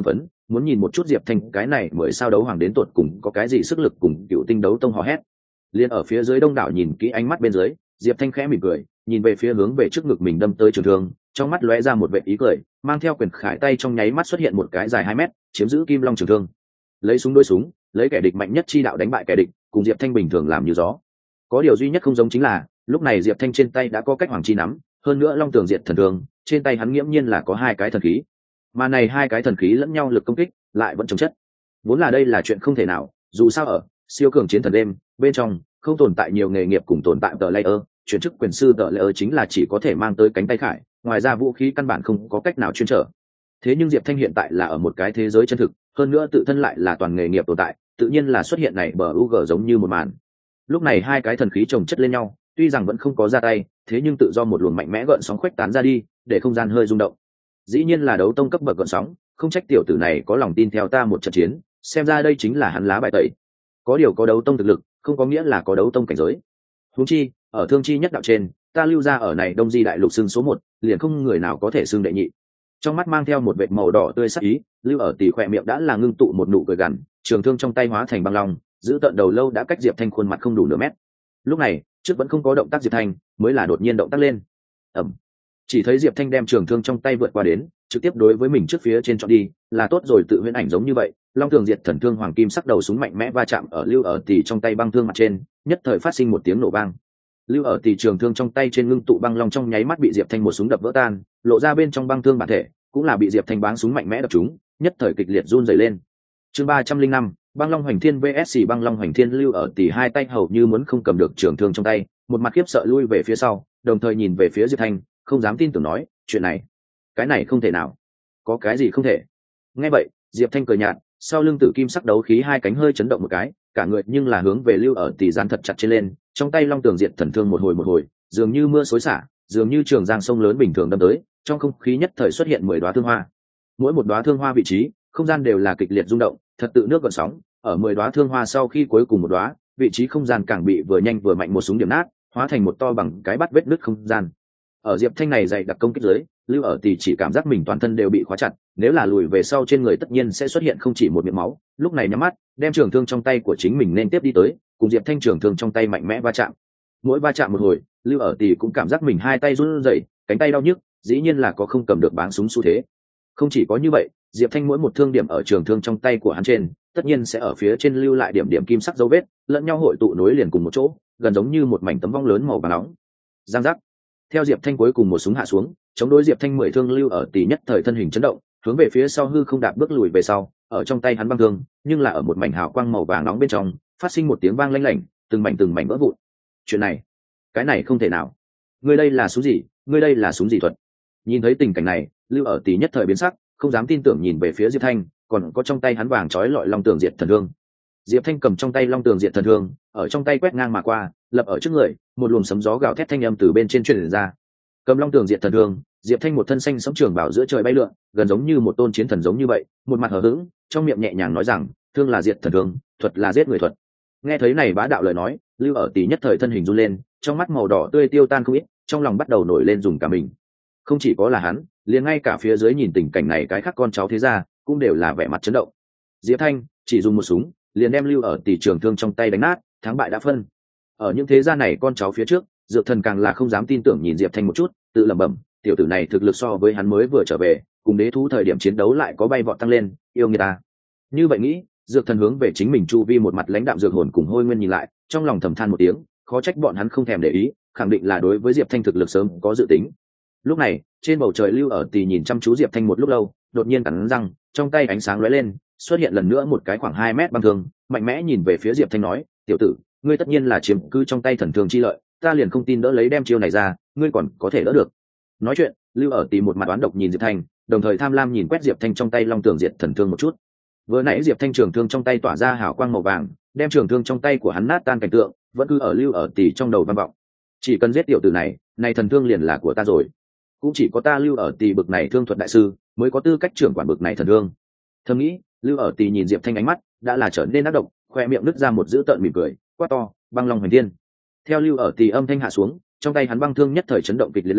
muốn nhìn một chút diệp thanh cái này mới sao đấu hoàng đến tột cùng có cái gì sức lực cùng cựu tinh đấu tông hò hét. Liên ở phía dưới đông đảo nhìn kỹ ánh mắt bên dưới, diệp thanh khẽ mỉm cười, nhìn về phía hướng về trước ngực mình đâm tới trường thương, trong mắt lóe ra một vệ ý cười, mang theo quyền khải tay trong nháy mắt xuất hiện một cái dài 2 mét, chiếm giữ kim long trường thương. Lấy súng đối súng, lấy kẻ địch mạnh nhất chi đạo đánh bại kẻ địch, cùng diệp thanh bình thường làm như gió. Có điều duy nhất không giống chính là lúc này diệp thanh trên tay đã có cách hoàng chi nắm, hơn nữa long tường diệt thần thương trên tay hắn nghiễm nhiên là có 2 cái thần khí, mà này 2 cái thần khí lẫn nhau lực công kích lại vẫn chống chất. Vốn là đây là chuyện không thể nào, dù sao ở siêu cường chiến thần đêm bên trong không tồn tại nhiều nghề nghiệp cùng tồn tại tờ layer, chuyển chức quyền sư tờ layer chính là chỉ có thể mang tới cánh tay khải, ngoài ra vũ khí căn bản không có cách nào chuyên trở. Thế nhưng diệp thanh hiện tại là ở một cái thế giới chân thực, hơn nữa tự thân lại là toàn nghề nghiệp tồn tại, tự nhiên là xuất hiện này bờ UG giống như một màn. Lúc này 2 cái thần khí chồng chất lên nhau, tuy rằng vẫn không có ra tay, thế nhưng tự do một luồng mạnh mẽ gợn sóng khuếch tán ra đi, để không gian hơi rung động. Dĩ nhiên là đấu tông cấp bậc gợn sóng, không trách tiểu tử này có lòng tin theo ta một trận chiến, xem ra đây chính là hắn lá bài tẩy. Có điều có đấu tông thực lực, không có nghĩa là có đấu tông cảnh giới. Huống chi, ở thương chi nhất đạo trên, ta lưu ra ở này Đông Di đại lục xưng số 1, liền không người nào có thể xưng đệ nhị. Trong mắt mang theo một vệt màu đỏ tươi sắc ý, lưu ở tỷ khỏe miệng đã là ngưng tụ một nụ cười gằn, trường thương trong tay hóa thành băng long, giữ tận đầu lâu đã cách diệp thanh khuôn mặt không đủ nửa mét. Lúc này trước vẫn không có động tác diệp thanh, mới là đột nhiên động tác lên. ầm, chỉ thấy diệp thanh đem trường thương trong tay vượt qua đến, trực tiếp đối với mình trước phía trên chọn đi, là tốt rồi tự huyễn ảnh giống như vậy, long tường diệt thần thương hoàng kim sắc đầu súng mạnh mẽ va chạm ở lưu ở tỷ trong tay băng thương mặt trên, nhất thời phát sinh một tiếng nổ vang. Lưu ở tỷ trường thương trong tay trên ngưng tụ băng long trong nháy mắt bị diệp thanh một súng đập vỡ tan, lộ ra bên trong băng thương bản thể cũng là bị diệp thanh báng súng mạnh mẽ đập trúng, nhất thời kịch liệt run rẩy lên. Chương 305, băng long hoành thiên vs băng long hoành thiên. Lưu ở tỷ hai tay hầu như muốn không cầm được trường thương trong tay, một mặt khiếp sợ lui về phía sau, đồng thời nhìn về phía diệp thanh, không dám tin tưởng nói, chuyện này, cái này không thể nào, có cái gì không thể. Nghe vậy diệp thanh cười nhạt, sau lưng tử kim sắc đấu khí 2 cánh hơi chấn động một cái, cả người nhưng là hướng về lưu ở tỷ dán thật chặt trên lên, trong tay long tường diệt thần thương một hồi dường như mưa xối xả, dường như trường giang sông lớn bình thường đâm tới, trong không khí nhất thời xuất hiện 10 đóa thương hoa. Mỗi một đóa thương hoa vị trí không gian đều là kịch liệt rung động, thật tự nước gợn sóng. Ở 10 đóa thương hoa sau khi cuối cùng một đóa, vị trí không gian càng bị vừa nhanh vừa mạnh một súng điểm nát, hóa thành một to bằng cái bát vết nứt không gian. Ở diệp thanh này dày đặc công kích dưới, lưu ở tỷ chỉ cảm giác mình toàn thân đều bị khóa chặt, nếu là lùi về sau trên người tất nhiên sẽ xuất hiện không chỉ một miệng máu. Lúc này nhắm mắt, đem trường thương trong tay của chính mình nên tiếp đi tới, cùng diệp thanh trường thương trong tay mạnh mẽ va chạm. Mỗi va chạm một hồi, lưu ở tỷ cũng cảm giác mình 2 tay run rẩy, cánh tay đau nhức, dĩ nhiên là có không cầm được báng súng xu thế. Không chỉ có như vậy, diệp thanh mỗi một thương điểm ở trường thương trong tay của hắn trên, tất nhiên sẽ ở phía trên lưu lại điểm điểm kim sắc dấu vết, lẫn nhau hội tụ nối liền cùng một chỗ, gần giống như một mảnh tấm vong lớn màu vàng nóng. Giang giác. Theo diệp thanh cuối cùng một súng hạ xuống, chống đối diệp thanh 10 thương lưu ở tỷ nhất thời thân hình chấn động, hướng về phía sau hư không đạp bước lùi về sau, ở trong tay hắn băng thương, nhưng là ở một mảnh hào quang màu vàng nóng bên trong, phát sinh một tiếng vang lanh lảnh, từng mảnh vỡ vụn. Chuyện này, cái này không thể nào. Ngươi đây là súng gì? Ngươi đây là súng gì thuật? Nhìn thấy tình cảnh này, lưu ở tỷ nhất thời biến sắc, không dám tin tưởng nhìn về phía diệp thanh, còn có trong tay hắn vàng trói lọi long tường diệt thần thương. Diệp thanh cầm trong tay long tường diệt thần thương, ở trong tay quét ngang mà qua, lập ở trước người, một luồng sấm gió gào thét thanh âm từ bên trên truyền ra. Cầm long tường diệt thần thương, diệp thanh một thân xanh sẫm trường bảo giữa trời bay lượn, gần giống như một tôn chiến thần giống như vậy, một mặt hờ hững, trong miệng nhẹ nhàng nói rằng, thương là diệt thần thương, thuật là giết người thuật. Nghe thấy này bá đạo lời nói, lưu ở tỷ nhất thời thân hình run lên, trong mắt màu đỏ tươi tiêu tan không ít, trong lòng bắt đầu nổi lên dùng cả mình. Không chỉ có là hắn, liền ngay cả phía dưới nhìn tình cảnh này cái khác con cháu thế gia cũng đều là vẻ mặt chấn động. Diệp thanh chỉ dùng một súng liền đem lưu ở tỷ trường thương trong tay đánh nát, thắng bại đã phân. Ở những thế gia này con cháu phía trước, dược thần càng là không dám tin tưởng nhìn diệp thanh một chút, tự lẩm bẩm, tiểu tử này thực lực so với hắn mới vừa trở về, cùng đế thú thời điểm chiến đấu lại có bay vọt tăng lên, yêu người ta. Như vậy nghĩ, dược thần hướng về chính mình chu vi một mặt lãnh đạm dược hồn cùng hôi nguyên nhìn lại, trong lòng thầm than một tiếng, khó trách bọn hắn không thèm để ý, khẳng định là đối với diệp thanh thực lực sớm có dự tính. Lúc này trên bầu trời lưu ở tỷ nhìn chăm chú diệp thanh một lúc lâu, đột nhiên cắn răng, trong tay ánh sáng lóe lên, xuất hiện lần nữa một cái khoảng 2 mét băng thương, mạnh mẽ nhìn về phía diệp thanh nói, tiểu tử, ngươi tất nhiên là chiếm cứ trong tay thần thương chi lợi, ta liền không tin đỡ lấy đem chiêu này ra, ngươi còn có thể đỡ được. Nói chuyện, lưu ở tỷ một mặt oán độc nhìn diệp thanh, đồng thời tham lam nhìn quét diệp thanh trong tay long tường diệt thần thương một chút. Vừa nãy diệp thanh trường thương trong tay tỏa ra hào quang màu vàng, đem trường thương trong tay của hắn nát tan cảnh tượng vẫn cứ ở lưu ở tỷ trong đầu vang vọng. Chỉ cần giết tiểu tử này, này thần thương liền là của ta rồi. Cũng chỉ có ta lưu ở tỷ bực này thương thuật đại sư mới có tư cách trưởng quản bực này thần thương. Thầm nghĩ, lưu ở tỷ nhìn diệp thanh ánh mắt đã là trở nên ác độc, khoe miệng nứt ra một dữ tợn mỉm cười, quát to, băng long hoành thiên. Theo lưu ở tỷ âm thanh hạ xuống, trong tay hắn băng thương nhất thời chấn động kịch liệt lên,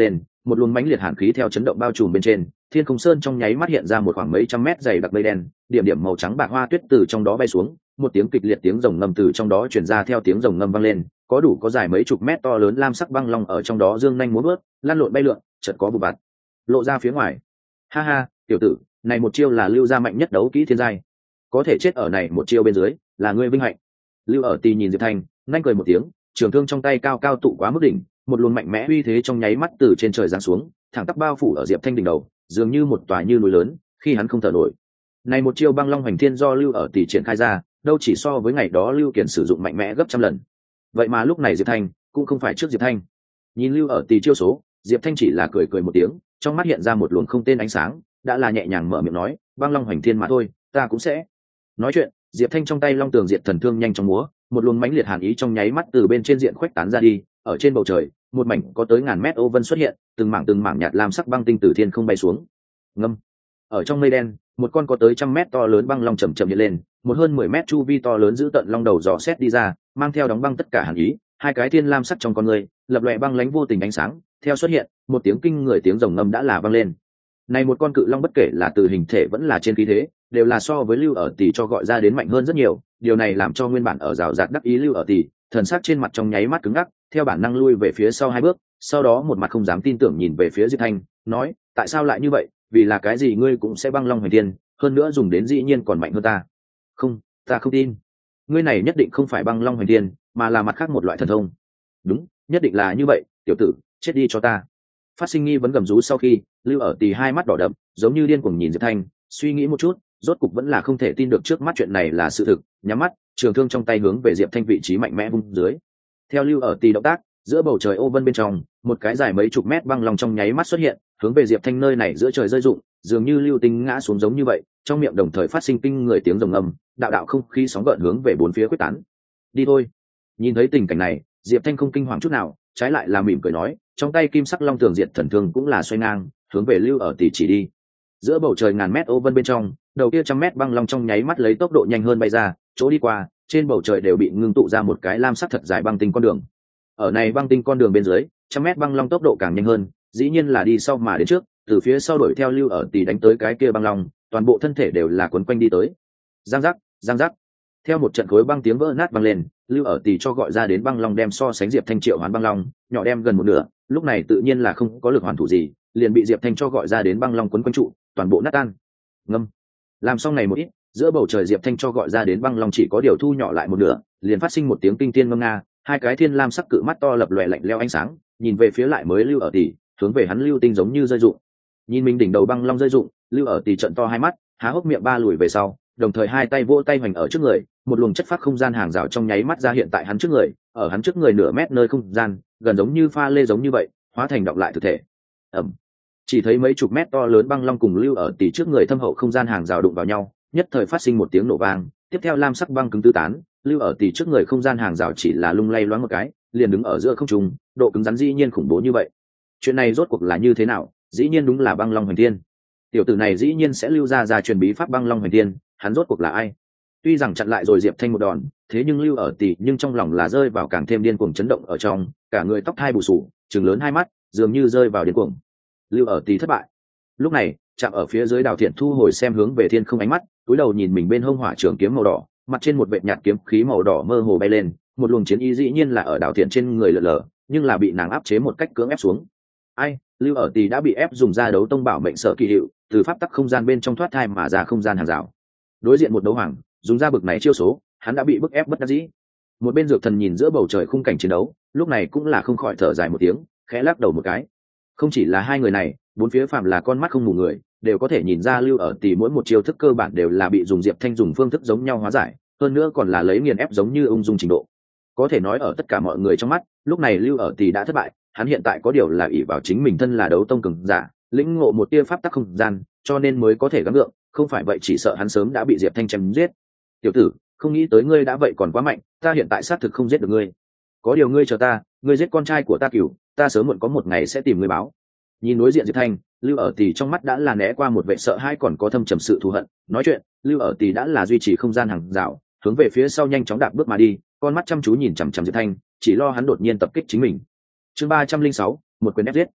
một luồng mãnh liệt hàn khí theo chấn động bao trùm bên trên thiên không sơn, trong nháy mắt hiện ra một khoảng mấy trăm mét dày đặc mây đen, điểm điểm màu trắng bạc hoa tuyết từ trong đó bay xuống, một tiếng kịch liệt tiếng rồng ngâm từ trong đó truyền ra, theo tiếng rồng ngâm vang lên, có dài mấy chục mét to lớn lam sắc băng long ở trong đó dương nhanh múa vớt, lăn lộn bay lượn, chợt có vụ bạt lộ ra phía ngoài. Ha ha, tiểu tử, này một chiêu là Lưu gia mạnh nhất đấu kỹ thiên giai, có thể chết ở này một chiêu bên dưới là ngươi vinh hạnh. Lưu ở tì nhìn Diệp Thanh nhanh cười một tiếng, trường thương trong tay cao cao tụ quá mức đỉnh, một luồng mạnh mẽ uy thế trong nháy mắt từ trên trời giáng xuống, thẳng tắp bao phủ ở Diệp Thanh đỉnh đầu, dường như một tòa như núi lớn, khi hắn không thở nổi. Này một chiêu băng long hành thiên do Lưu ở tì triển khai ra, đâu chỉ so với ngày đó Lưu Kiền sử dụng mạnh mẽ gấp trăm lần. Vậy mà lúc này Diệp Thanh cũng không phải trước Diệp Thanh. Nhìn Lưu ở tì chiêu số, Diệp Thanh chỉ là cười cười một tiếng, trong mắt hiện ra một luồng không tên ánh sáng, đã là nhẹ nhàng mở miệng nói, băng long hành thiên mà thôi, ta cũng sẽ. Nói chuyện, Diệp Thanh trong tay long tường diệt thần thương nhanh chóng múa, một luồng mãnh liệt hàn ý trong nháy mắt từ bên trên diện khuếch tán ra đi, ở trên bầu trời, một mảnh có tới ngàn mét ô vân xuất hiện, từng mảng nhạt lam sắc băng tinh từ thiên không bay xuống. Ngâm. Ở trong mây đen, một con có tới trăm mét to lớn băng long chậm chậm hiện lên, một hơn 10 mét chu vi to lớn giữ tận long đầu dò xét đi ra, mang theo đóng băng tất cả hàn ý, hai cái thiên lam sắc trong con người, lập lòe băng lánh vô tình ánh sáng, theo xuất hiện, một tiếng kinh người tiếng rồng ngâm đã là vang lên. Này một con cự long bất kể là từ hình thể vẫn là trên khí thế, đều là so với Lưu ở Tỷ cho gọi ra đến mạnh hơn rất nhiều, điều này làm cho nguyên bản ở rào rạt đắc ý Lưu ở Tỷ, thần sắc trên mặt trong nháy mắt cứng ngắc, theo bản năng lui về phía sau hai bước, sau đó một mặt không dám tin tưởng nhìn về phía Diệp Thanh, nói, tại sao lại như vậy, vì là cái gì ngươi cũng sẽ băng long hoành thiên, hơn nữa dùng đến dĩ nhiên còn mạnh hơn ta. Không, ta không tin. Ngươi này nhất định không phải băng long hoành thiên, mà là mặt khác một loại thần thông. Đúng, nhất định là như vậy, tiểu tử, chết đi cho ta. Phát sinh nghi vấn gầm rú sau khi, Lưu ở Tỷ hai mắt đỏ đậm, giống như điên cuồng nhìn Diệp Thanh, suy nghĩ một chút, rốt cục vẫn là không thể tin được trước mắt chuyện này là sự thực, nhắm mắt, trường thương trong tay hướng về Diệp Thanh vị trí mạnh mẽ vung dưới. Theo Lưu ở Tỷ động tác, giữa bầu trời ô vân bên trong, một cái dài mấy chục mét băng long trong nháy mắt xuất hiện, hướng về Diệp Thanh nơi này giữa trời rơi rụng, dường như lưu tinh ngã xuống giống như vậy, trong miệng đồng thời phát sinh kinh người tiếng rồng ngâm, đạo đạo không khí sóng gợn hướng về bốn phía quyết tán. Đi thôi. Nhìn thấy tình cảnh này, Diệp Thanh không kinh hoàng chút nào, trái lại là mỉm cười nói, trong tay kim sắc long tường diệt thần thương cũng là xoay ngang, hướng về Lưu ở Tỷ chỉ đi. Giữa bầu trời ngàn mét ô vân bên trong, đầu kia trăm mét băng long trong nháy mắt lấy tốc độ nhanh hơn bay ra, chỗ đi qua, trên bầu trời đều bị ngưng tụ ra một cái lam sắc thật dài băng tinh con đường. Ở này băng tinh con đường bên dưới, trăm mét băng long tốc độ càng nhanh hơn, dĩ nhiên là đi sau mà đến trước, từ phía sau đuổi theo Lưu ở Tỷ đánh tới cái kia băng long, toàn bộ thân thể đều là quấn quanh đi tới. Giang giác, giang giác. Theo một trận khối băng tiếng vỡ nát vang lên, Lưu ở Tỷ cho gọi ra đến băng long đem so sánh Diệp Thanh triệu hoán băng long, nhỏ đem gần một nửa, lúc này tự nhiên là không có lực hoàn thủ gì, liền bị Diệp Thanh cho gọi ra đến băng long quấn quanh trụ, toàn bộ nát tan. Ngâm. Làm xong này một ít, giữa bầu trời Diệp Thanh cho gọi ra đến băng long chỉ có điều thu nhỏ lại một nửa, liền phát sinh một tiếng kinh thiên ngâm nga, hai cái thiên lam sắc cự mắt to lập lòe lạnh lẽo ánh sáng, nhìn về phía lại mới Lưu ở Tỷ, hướng về hắn lưu tinh giống như rơi rụng. Nhìn mình đỉnh đầu băng long rơi rụng, Lưu ở Tỷ trợn to hai mắt, há hốc miệng ba lùi về sau, đồng thời hai tay vỗ tay hoành ở trước người, một luồng chất phát không gian hàng rào trong nháy mắt ra hiện tại hắn trước người, ở hắn trước người nửa mét nơi không gian, gần giống như pha lê giống như vậy, hóa thành động lại thực thể. Ẩm. Chỉ thấy mấy chục mét to lớn băng long cùng Lưu ở Tỷ trước người thâm hậu không gian hàng rào đụng vào nhau, nhất thời phát sinh một tiếng nổ vang, tiếp theo lam sắc băng cứng tứ tán, Lưu ở Tỷ trước người không gian hàng rào chỉ là lung lay loáng một cái, liền đứng ở giữa không trung, độ cứng rắn dĩ nhiên khủng bố như vậy. Chuyện này rốt cuộc là như thế nào? Dĩ nhiên đúng là băng long hoành thiên. Tiểu tử này dĩ nhiên sẽ lưu ra truyền bí pháp băng long hoành thiên, hắn rốt cuộc là ai? Tuy rằng chặn lại rồi Diệp Thanh một đòn, thế nhưng Lưu ở Tỷ nhưng trong lòng là rơi vào càng thêm điên cuồng chấn động ở trong, cả người tóc thai bù sù, trừng lớn hai mắt, dường như rơi vào điên cuồng. Lưu ở Tỷ thất bại. Lúc này, chạm ở phía dưới Đào Thiện thu hồi xem hướng về thiên không ánh mắt, cúi đầu nhìn mình bên hông hỏa trường kiếm màu đỏ, mặt trên một vệt nhạt kiếm khí màu đỏ mơ hồ bay lên, một luồng chiến ý dĩ nhiên là ở Đào Thiện trên người lờ lờ, nhưng là bị nàng áp chế một cách cưỡng ép xuống. Ai, Lưu ở Tỷ đã bị ép dùng ra đấu tông bảo mệnh sở kỳ hiệu, từ pháp tắc không gian bên trong thoát thai mà ra không gian hàng rào. Đối diện một đấu hoàng, dùng ra bực này chiêu số, hắn đã bị bức ép bất đắc dĩ. Một bên Dược Thần nhìn giữa bầu trời khung cảnh chiến đấu, lúc này cũng là không khỏi thở dài một tiếng, khẽ lắc đầu một cái. Không chỉ là hai người này, bốn phía phạm là con mắt không mù người, đều có thể nhìn ra Lưu ở Tỷ mỗi một chiêu thức cơ bản đều là bị dùng Diệp Thanh dùng phương thức giống nhau hóa giải, hơn nữa còn là lấy nghiền ép giống như ung dung trình độ. Có thể nói ở tất cả mọi người trong mắt, lúc này Lưu ở Tỷ đã thất bại, hắn hiện tại có điều là ỷ vào chính mình thân là đấu tông cường giả, lĩnh ngộ một tia pháp tắc không gian, cho nên mới có thể gắng gượng, không phải vậy chỉ sợ hắn sớm đã bị Diệp Thanh chém giết. Tiểu tử, không nghĩ tới ngươi đã vậy còn quá mạnh, ta hiện tại xác thực không giết được ngươi. Có điều ngươi chờ ta, ngươi giết con trai của ta Cửu, ta sớm muộn có một ngày sẽ tìm ngươi báo. Nhìn đối diện Diệp Thanh, Lưu ở Tỷ trong mắt đã là né qua một vẻ sợ hãi còn có thâm trầm sự thù hận. Nói chuyện, Lưu ở Tỷ đã là duy trì không gian hàng rào, hướng về phía sau nhanh chóng đạp bước mà đi, con mắt chăm chú nhìn chằm chằm Diệp Thanh, chỉ lo hắn đột nhiên tập kích chính mình. Chương 306, một quyền ép giết.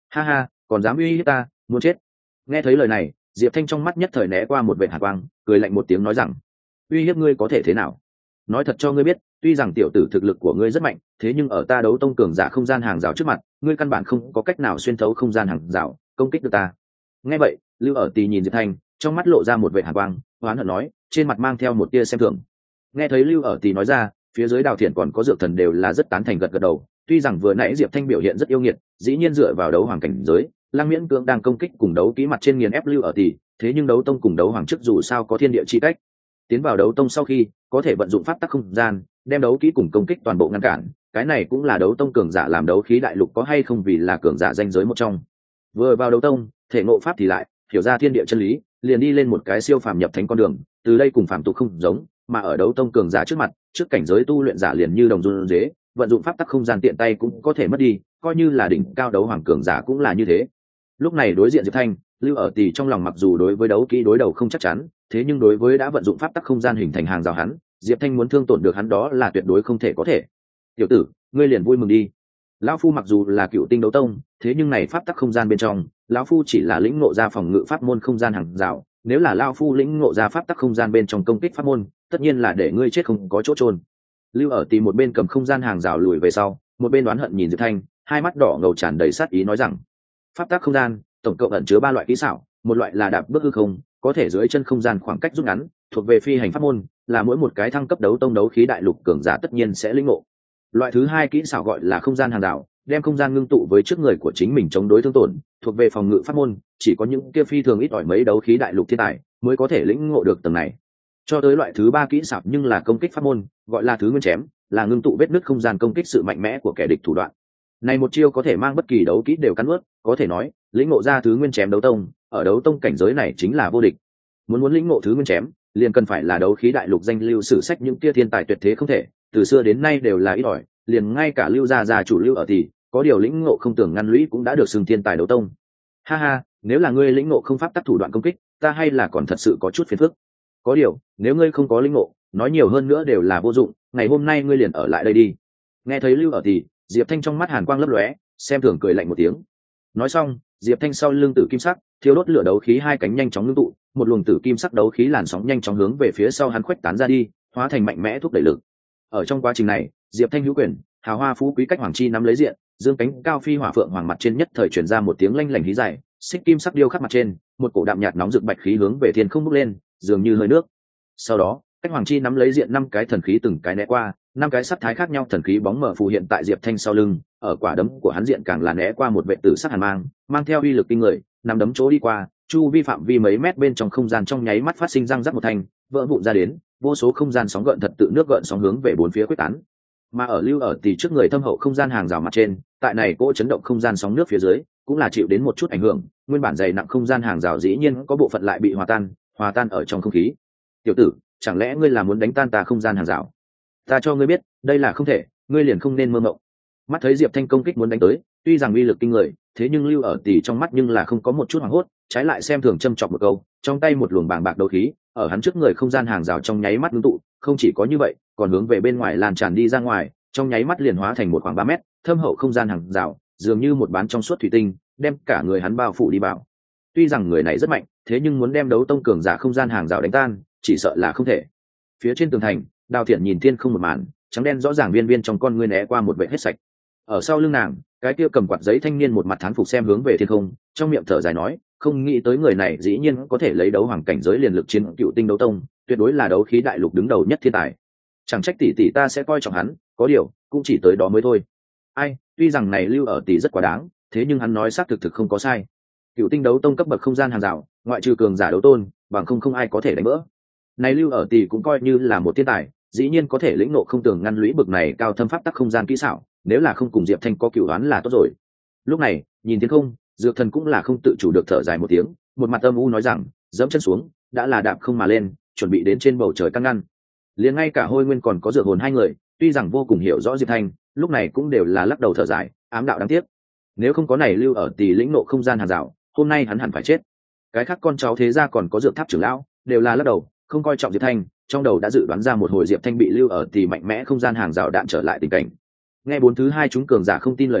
Ha ha, còn dám uy hiếp ta, muốn chết. Nghe thấy lời này, Diệp Thanh trong mắt nhất thời né qua một vệt hàn quang, cười lạnh một tiếng nói rằng, uy hiếp ngươi có thể thế nào? Nói thật cho ngươi biết, tuy rằng tiểu tử thực lực của ngươi rất mạnh, thế nhưng ở ta đấu tông cường giả không gian hàng rào trước mặt, ngươi căn bản không có cách nào xuyên thấu không gian hàng rào, công kích được ta. Nghe vậy, Lưu ở Tì nhìn Diệp Thanh, trong mắt lộ ra một vệt hàn quang, hoán hận nói, trên mặt mang theo một tia xem thường. Nghe thấy Lưu ở Tì nói ra, phía dưới Đào Thiện còn có Dược Thần đều là rất tán thành gật gật đầu. Tuy rằng vừa nãy Diệp Thanh biểu hiện rất yêu nghiệt, dĩ nhiên dựa vào đấu hoàng cảnh giới, Lăng Miễn Cưỡng đang công kích cùng đấu kỹ mặt trên nghiền ép Lưu ở Tì, thế nhưng đấu tông cùng đấu hoàng trước dù sao có thiên địa chi cách. Tiến vào đấu tông sau khi, có thể vận dụng pháp tắc không gian, đem đấu kỹ cùng công kích toàn bộ ngăn cản, cái này cũng là đấu tông cường giả làm đấu khí đại lục có hay không vì là cường giả danh giới một trong. Vừa vào đấu tông, thể ngộ pháp thì lại hiểu ra thiên địa chân lý, liền đi lên một cái siêu phàm nhập thánh con đường, từ đây cùng phàm tục không giống, mà ở đấu tông cường giả trước mặt, trước cảnh giới tu luyện giả liền như đồng run dế, vận dụng pháp tắc không gian tiện tay cũng có thể mất đi, coi như là đỉnh cao đấu hoàng cường giả cũng là như thế. Lúc này đối diện Diệp Thanh, Lưu ở Tì trong lòng mặc dù đối với đấu kỹ đối đầu không chắc chắn, thế nhưng đối với đã vận dụng pháp tắc không gian hình thành hàng rào hắn, Diệp Thanh muốn thương tổn được hắn đó là tuyệt đối không thể có thể. Tiểu tử, ngươi liền vui mừng đi. Lão phu mặc dù là cựu tinh đấu tông, thế nhưng này pháp tắc không gian bên trong, lão phu chỉ là lĩnh ngộ ra phòng ngự pháp môn không gian hàng rào, nếu là lão phu lĩnh ngộ ra pháp tắc không gian bên trong công kích pháp môn, tất nhiên là để ngươi chết không có chỗ trôn. Lưu ở Tì một bên cầm không gian hàng rào lùi về sau, một bên đoán hận nhìn Diệp Thanh, hai mắt đỏ ngầu tràn đầy sát ý nói rằng, pháp tắc không gian tổng cộng ẩn chứa 3 loại kỹ xảo, một loại là đạp bước hư không, có thể dưới chân không gian khoảng cách rút ngắn, thuộc về phi hành pháp môn, là mỗi một cái thăng cấp đấu tông đấu khí đại lục cường giả tất nhiên sẽ lĩnh ngộ. Loại thứ hai kỹ xảo gọi là không gian hàng rào, đem không gian ngưng tụ với trước người của chính mình chống đối thương tổn, thuộc về phòng ngự pháp môn, chỉ có những kia phi thường ít ỏi mấy đấu khí đại lục thiên tài mới có thể lĩnh ngộ được tầng này. Cho tới loại thứ ba kỹ xảo nhưng là công kích pháp môn, gọi là thứ nguyên chém, là ngưng tụ vết nứt không gian công kích sự mạnh mẽ của kẻ địch thủ đoạn. Này một chiêu có thể mang bất kỳ đấu kỹ đều cắn nuốt, có thể nói, lĩnh ngộ ra thứ nguyên chém đấu tông, ở đấu tông cảnh giới này chính là vô địch. Muốn lĩnh ngộ thứ nguyên chém, liền cần phải là đấu khí đại lục danh lưu sử sách những kia thiên tài tuyệt thế không thể, từ xưa đến nay đều là ít ỏi, liền ngay cả Lưu gia chủ Lưu ở thì, có điều lĩnh ngộ không tưởng ngăn lũy cũng đã được xưng thiên tài đấu tông. Ha ha, nếu là ngươi lĩnh ngộ không pháp tắc thủ đoạn công kích, ta hay là còn thật sự có chút phiền phức. Có điều, nếu ngươi không có lĩnh ngộ, nói nhiều hơn nữa đều là vô dụng, ngày hôm nay ngươi liền ở lại đây đi. Nghe thấy Lưu ở thì, Diệp Thanh trong mắt hàn quang lấp lóe, xem thường cười lạnh một tiếng. Nói xong, Diệp Thanh sau lưng tử kim sắc, thiêu đốt lửa đấu khí hai cánh nhanh chóng ngưng tụ, một luồng tử kim sắc đấu khí làn sóng nhanh chóng hướng về phía sau hắn khuếch tán ra đi, hóa thành mạnh mẽ thúc đẩy lực. Ở trong quá trình này, Diệp Thanh hữu quyền, hào hoa phú quý cách hoàng chi nắm lấy diện, dương cánh cao phi hỏa phượng hoàng mặt trên nhất thời truyền ra một tiếng lanh lảnh hí dài, xích kim sắc điêu khắc mặt trên, một cổ đạm nhạt nóng rực bạch khí hướng về thiên không bốc lên, dường như hơi nước. Sau đó, cách hoàng chi nắm lấy diện 5 cái thần khí từng cái né qua, 5 cái sắc thái khác nhau thần khí bóng mở phù hiện tại Diệp Thanh sau lưng, ở quả đấm của hắn diện càng là né qua một vệ tử sắc hàn mang theo uy lực kinh người, nắm đấm chỗ đi qua, chu vi phạm vi mấy mét bên trong không gian trong nháy mắt phát sinh răng rắc một thanh, vỡ vụn ra đến, vô số không gian sóng gợn thật tự nước gợn sóng hướng về bốn phía quyết tán. Mà ở Lưu ở thì trước người thâm hậu không gian hàng rào mặt trên, tại này cỗ chấn động không gian sóng nước phía dưới, cũng là chịu đến một chút ảnh hưởng, nguyên bản dày nặng không gian hàng rào dĩ nhiên có bộ phận lại bị hòa tan ở trong không khí. Tiểu tử, chẳng lẽ ngươi là muốn đánh tan ta không gian hàng rào? Ta cho ngươi biết, đây là không thể, ngươi liền không nên mơ mộng. Mắt thấy Diệp Thanh công kích muốn đánh tới, tuy rằng uy lực kinh người, thế nhưng Lưu ở Tỉ trong mắt nhưng là không có một chút hoảng hốt, trái lại xem thường châm chọc một câu, trong tay một luồng bàng bạc đấu khí, ở hắn trước người không gian hàng rào trong nháy mắt ngưng tụ, không chỉ có như vậy, còn hướng về bên ngoài lan tràn đi ra ngoài, trong nháy mắt liền hóa thành một khoảng 3 mét, thâm hậu không gian hàng rào, dường như một bán trong suốt thủy tinh, đem cả người hắn bao phủ đi vào. Tuy rằng người này rất mạnh, thế nhưng muốn đem đấu tông cường giả không gian hàng rào đánh tan, chỉ sợ là không thể. Phía trên tường thành, Đào Thiện nhìn thiên không một màn, trắng đen rõ ràng viên viên trong con ngươi né qua một vệ hết sạch. Ở sau lưng nàng, cái kia cầm quạt giấy thanh niên một mặt thán phục xem hướng về thiên không, trong miệng thở dài nói, không nghĩ tới người này dĩ nhiên có thể lấy đấu hoàng cảnh giới liền lực chiến cựu tinh đấu tông, tuyệt đối là đấu khí đại lục đứng đầu nhất thiên tài. Chẳng trách tỷ tỷ ta sẽ coi trọng hắn, có điều cũng chỉ tới đó mới thôi. Ai, tuy rằng này Lưu ở tỷ rất quá đáng, thế nhưng hắn nói xác thực không có sai. Cựu tinh đấu tông cấp bậc không gian hàng rào, ngoại trừ cường giả đấu tôn, bằng không ai có thể đánh vỡ. Này Lưu ở tỷ cũng coi như là một thiên tài, dĩ nhiên có thể lĩnh ngộ không tường ngăn lũy bậc này cao thâm pháp tắc không gian kỹ xảo, nếu là không cùng Diệp Thanh có cửu đoán là tốt rồi. Lúc này, nhìn thiên không, Dược Thần cũng là không tự chủ được thở dài một tiếng, một mặt âm u nói rằng, dẫm chân xuống, đã là đạp không mà lên, chuẩn bị đến trên bầu trời căng ngăn. Liền ngay cả Hôi Nguyên còn có Dược Hồn hai người, tuy rằng vô cùng hiểu rõ Diệp Thanh, lúc này cũng đều là lắc đầu thở dài, ám đạo đáng tiếc. Nếu không có này Lưu ở Tỷ lĩnh ngộ không gian hàn dạo, hôm nay hắn hẳn phải chết. Cái khác con cháu thế gia còn có Dược Tháp trưởng lão, đều là lắc đầu, không coi trọng Diệp Thanh, trong đầu đã dự đoán ra một hồi Diệp Thanh bị Lưu ở Tỷ mạnh mẽ không gian hàng rào đạn trở lại tình cảnh. Nghe bốn thứ hai chúng cường giả không tin lời nói,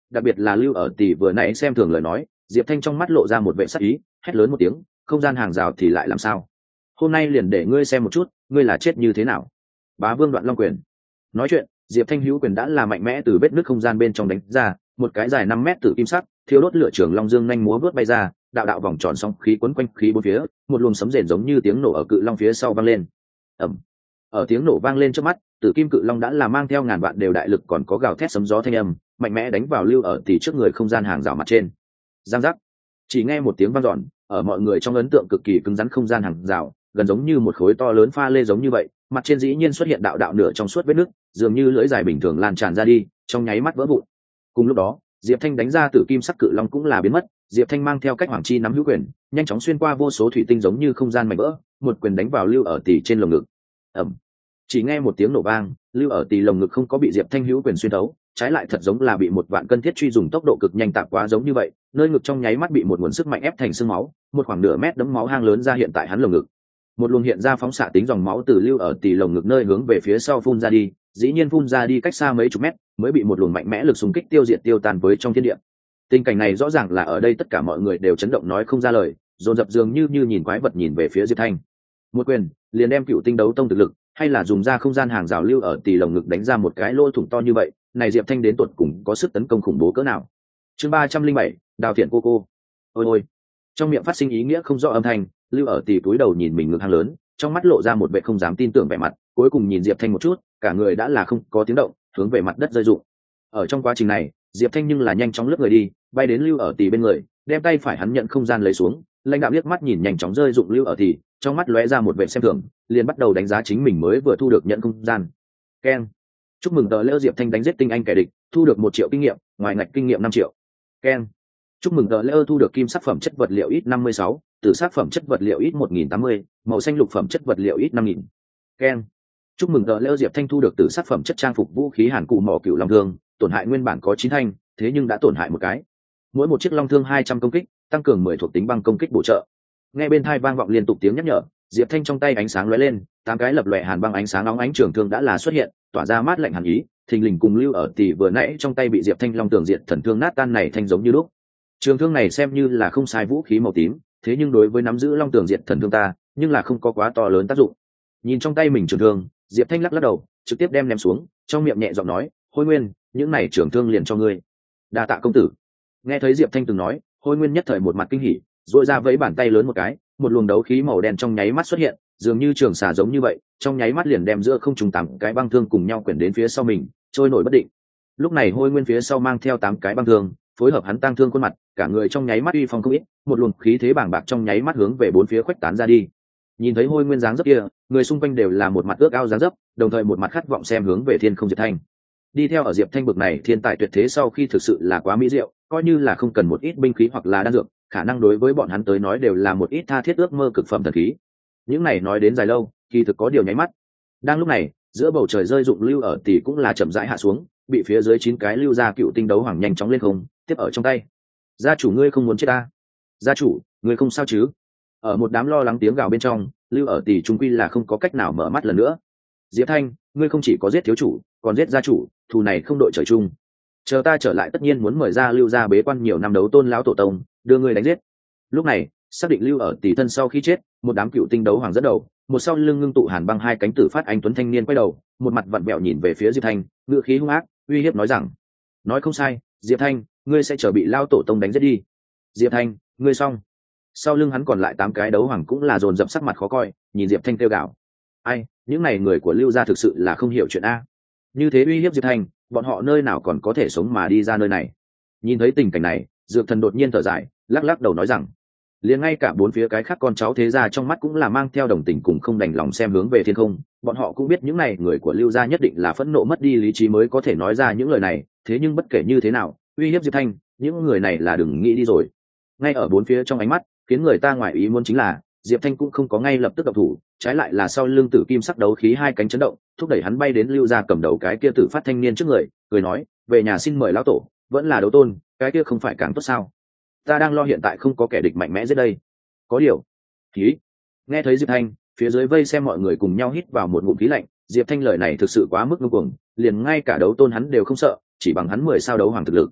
đặc biệt là lưu ở tỷ vừa nãy xem thường lời nói, Diệp Thanh trong mắt lộ ra một vẻ sắc ý, hét lớn một tiếng, không gian hàng rào thì lại làm sao? Hôm nay liền để ngươi xem một chút, ngươi là chết như thế nào. Bá Vương Đoạn Long Quyền. Nói chuyện, Diệp Thanh hữu quyền đã là mạnh mẽ từ vết nứt không gian bên trong đánh ra, một cái dài 5 mét tử kim sắc, thiêu đốt lửa trường long dương nhanh múa vút bay ra, đạo đạo vòng tròn sóng khí quấn quanh khí bốn phía, một luồng sấm rền giống như tiếng nổ ở cự long phía sau vang lên. Ầm. Ở tiếng nổ vang lên trước mắt, tử kim cự long đã là mang theo ngàn vạn đều đại lực còn có gào thét sấm gió thanh âm, mạnh mẽ đánh vào lưu ở tỷ trước người không gian hàng rào mặt trên. Giang giác. Chỉ nghe một tiếng vang dọn, ở mọi người trong ấn tượng cực kỳ cứng rắn không gian hàng rào, gần giống như một khối to lớn pha lê giống như vậy, mặt trên dĩ nhiên xuất hiện đạo đạo nửa trong suốt vết nứt, dường như lưỡi dài bình thường lan tràn ra đi, trong nháy mắt vỡ vụn. Cùng lúc đó, Diệp Thanh đánh ra tử kim sắc cự long cũng là biến mất, Diệp Thanh mang theo cách hoàng chi nắm hữu quyền, nhanh chóng xuyên qua vô số thủy tinh giống như không gian mảnh vỡ, một quyền đánh vào lưu ở tỷ trên lồng ngực. Ầm. Chỉ nghe một tiếng nổ vang, lưu ở tỷ lồng ngực không có bị Diệp Thanh hữu quyền xuyên thấu, trái lại thật giống là bị một vạn cân thiết truy dùng tốc độ cực nhanh tạp quá giống như vậy, nơi ngực trong nháy mắt bị một nguồn sức mạnh ép thành xương máu, một khoảng nửa mét đấm máu hang lớn ra hiện tại hắn lồng ngực. Một luồng hiện ra phóng xạ tính dòng máu từ lưu ở tỷ lồng ngực nơi hướng về phía sau phun ra đi, dĩ nhiên phun ra đi cách xa mấy chục mét, mới bị một luồng mạnh mẽ lực xung kích tiêu diệt tiêu tan với trong thiên địa. Tình cảnh này rõ ràng là ở đây tất cả mọi người đều chấn động nói không ra lời, dồn dập dường như nhìn quái vật nhìn về phía Diệp Thanh. Một quyền liền đem cựu tinh đấu tông thực lực, hay là dùng ra không gian hàng rào lưu ở tỷ lồng ngực đánh ra một cái lỗ thủng to như vậy, này Diệp Thanh đến tột cùng có sức tấn công khủng bố cỡ nào. Chương 307, Đào Thiện cô. Ôi ôi. Trong miệng phát sinh ý nghĩa không rõ âm thanh, lưu ở tỷ túi đầu nhìn mình ngực hang lớn, trong mắt lộ ra một vẻ không dám tin tưởng vẻ mặt, cuối cùng nhìn Diệp Thanh một chút, cả người đã là không có tiếng động, hướng về mặt đất rơi rụng. Ở trong quá trình này, Diệp Thanh nhưng là nhanh chóng lướt người đi, bay đến lưu ở tỷ bên người, đem tay phải hắn nhận không gian lấy xuống, lãnh đạo liếc mắt nhìn nhanh chóng rơi rụng lưu ở tỷ, trong mắt lóe ra một vẻ xem thường, liền bắt đầu đánh giá chính mình mới vừa thu được nhận không gian. Keng. Chúc mừng tờ lễ Diệp Thanh đánh giết tinh anh kẻ địch, thu được 1 triệu kinh nghiệm, ngoài ngạch kinh nghiệm 5 triệu. Keng. Chúc mừng tờ lễ thu được kim sắc phẩm chất vật liệu ít 56, tử sắc phẩm chất vật liệu ít 1080, màu xanh lục phẩm chất vật liệu ít 5000. Keng. Chúc mừng tờ lễ Diệp Thanh thu được tử sắc phẩm chất trang phục vũ khí hàn cụ mỏ cựu long thương, tổn hại nguyên bản có 9 thanh, thế nhưng đã tổn hại một cái. Mỗi một chiếc long thương 200 công kích, tăng cường 10 thuộc tính băng công kích bổ trợ. Nghe bên tai vang vọng liên tục tiếng nhắc nhở, Diệp Thanh trong tay ánh sáng lóe lên, 8 cái lập lòe hàn băng ánh sáng nóng ánh trường thương đã là xuất hiện, tỏa ra mát lạnh hàn ý, thình lình cùng lưu ở tỷ vừa nãy trong tay bị Diệp Thanh long tường diệt thần thương nát tan này thanh giống như lúc. Trường thương này xem như là không sai vũ khí màu tím, thế nhưng đối với nắm giữ long tường diệt thần thương ta, nhưng là không có quá to lớn tác dụng. Nhìn trong tay mình trường thương, Diệp Thanh lắc lắc đầu, trực tiếp đem ném xuống, trong miệng nhẹ giọng nói, "Hôi Nguyên, những này trường thương liền cho ngươi." "Đa tạ công tử." Nghe thấy Diệp Thanh từng nói, Hôi Nguyên nhất thời một mặt kinh hỉ, duỗi ra vẫy bàn tay lớn một cái, một luồng đấu khí màu đen trong nháy mắt xuất hiện, dường như trường xà giống như vậy, trong nháy mắt liền đem giữa không trung 8 cái băng thương cùng nhau quyển đến phía sau mình, trôi nổi bất định. Lúc này Hôi Nguyên phía sau mang theo 8 cái băng thương, phối hợp hắn tăng thương khuôn mặt, cả người trong nháy mắt uy phong không ít, một luồng khí thế bàng bạc trong nháy mắt hướng về bốn phía khuếch tán ra đi. Nhìn thấy Hôi Nguyên dáng dấp kia, người xung quanh đều là một mặt ước ao dáng dấp, đồng thời một mặt khát vọng xem hướng về thiên không Diệp Thanh. Đi theo ở Diệp Thanh bực này thiên tài tuyệt thế sau khi thực sự là quá mỹ diệu, coi như là không cần một ít binh khí hoặc là đan dược, khả năng đối với bọn hắn tới nói đều là một ít tha thiết ước mơ cực phẩm thần khí. Những này nói đến dài lâu, kỳ thực có điều nháy mắt. Đang lúc này, giữa bầu trời rơi dụng lưu ở tỷ cũng là chậm rãi hạ xuống, bị phía dưới 9 cái lưu ra cựu tinh đấu hoàng nhanh chóng lên không, tiếp ở trong tay. "Gia chủ ngươi không muốn chết ta? Gia chủ, ngươi không sao chứ?" Ở một đám lo lắng tiếng gào bên trong, lưu ở tỷ trung quy là không có cách nào mở mắt lần nữa. "Diệp Thanh, ngươi không chỉ có giết thiếu chủ, còn giết gia chủ, thù này không đội trời chung. Chờ ta trở lại tất nhiên muốn mời ra lưu ra bế quan nhiều năm đấu tôn lão tổ tông, đưa ngươi đánh giết." Lúc này, xác định lưu ở tỷ thân sau khi chết, một đám cựu tinh đấu hoàng dẫn đầu, một sau lưng ngưng tụ hàn băng 2 cánh tử phát anh tuấn thanh niên quay đầu, một mặt vặn vẹo nhìn về phía Diệp Thanh, ngữ khí hung ác, uy hiếp nói rằng: "Nói không sai, Diệp Thanh, ngươi sẽ chờ bị lao tổ tông đánh giết đi. Diệp Thanh, ngươi xong." Sau lưng hắn còn lại 8 cái đấu hoàng cũng là dồn dập sắc mặt khó coi, nhìn Diệp Thanh kêu gào. Ai, những này người của lưu gia thực sự là không hiểu chuyện a. Như thế uy hiếp Diệp Thanh, bọn họ nơi nào còn có thể sống mà đi ra nơi này. Nhìn thấy tình cảnh này, Dược Thần đột nhiên thở dài, lắc lắc đầu nói rằng: liền ngay cả bốn phía cái khác con cháu thế gia trong mắt cũng là mang theo đồng tình cùng không đành lòng xem hướng về thiên không, bọn họ cũng biết những này người của lưu gia nhất định là phẫn nộ mất đi lý trí mới có thể nói ra những lời này, thế nhưng bất kể như thế nào, uy hiếp Diệp Thanh, những người này là đừng nghĩ đi rồi. Ngay ở bốn phía trong ánh mắt, khiến người ta ngoài ý muốn chính là Diệp Thanh cũng không có ngay lập tức động thủ, trái lại là sau lưng tử kim sắc đấu khí 2 cánh chấn động, thúc đẩy hắn bay đến lưu gia cầm đầu cái kia tử phát thanh niên trước người, cười nói: "Về nhà xin mời lão tổ, vẫn là đấu tôn, cái kia không phải càng tốt sao? Ta đang lo hiện tại không có kẻ địch mạnh mẽ dưới đây." Có điều, khí. Nghe thấy Diệp Thanh, phía dưới vây xem mọi người cùng nhau hít vào một ngụm khí lạnh, Diệp Thanh lời này thực sự quá mức ngông cuồng, liền ngay cả đấu tôn hắn đều không sợ, chỉ bằng hắn 10 sao đấu hoàng thực lực.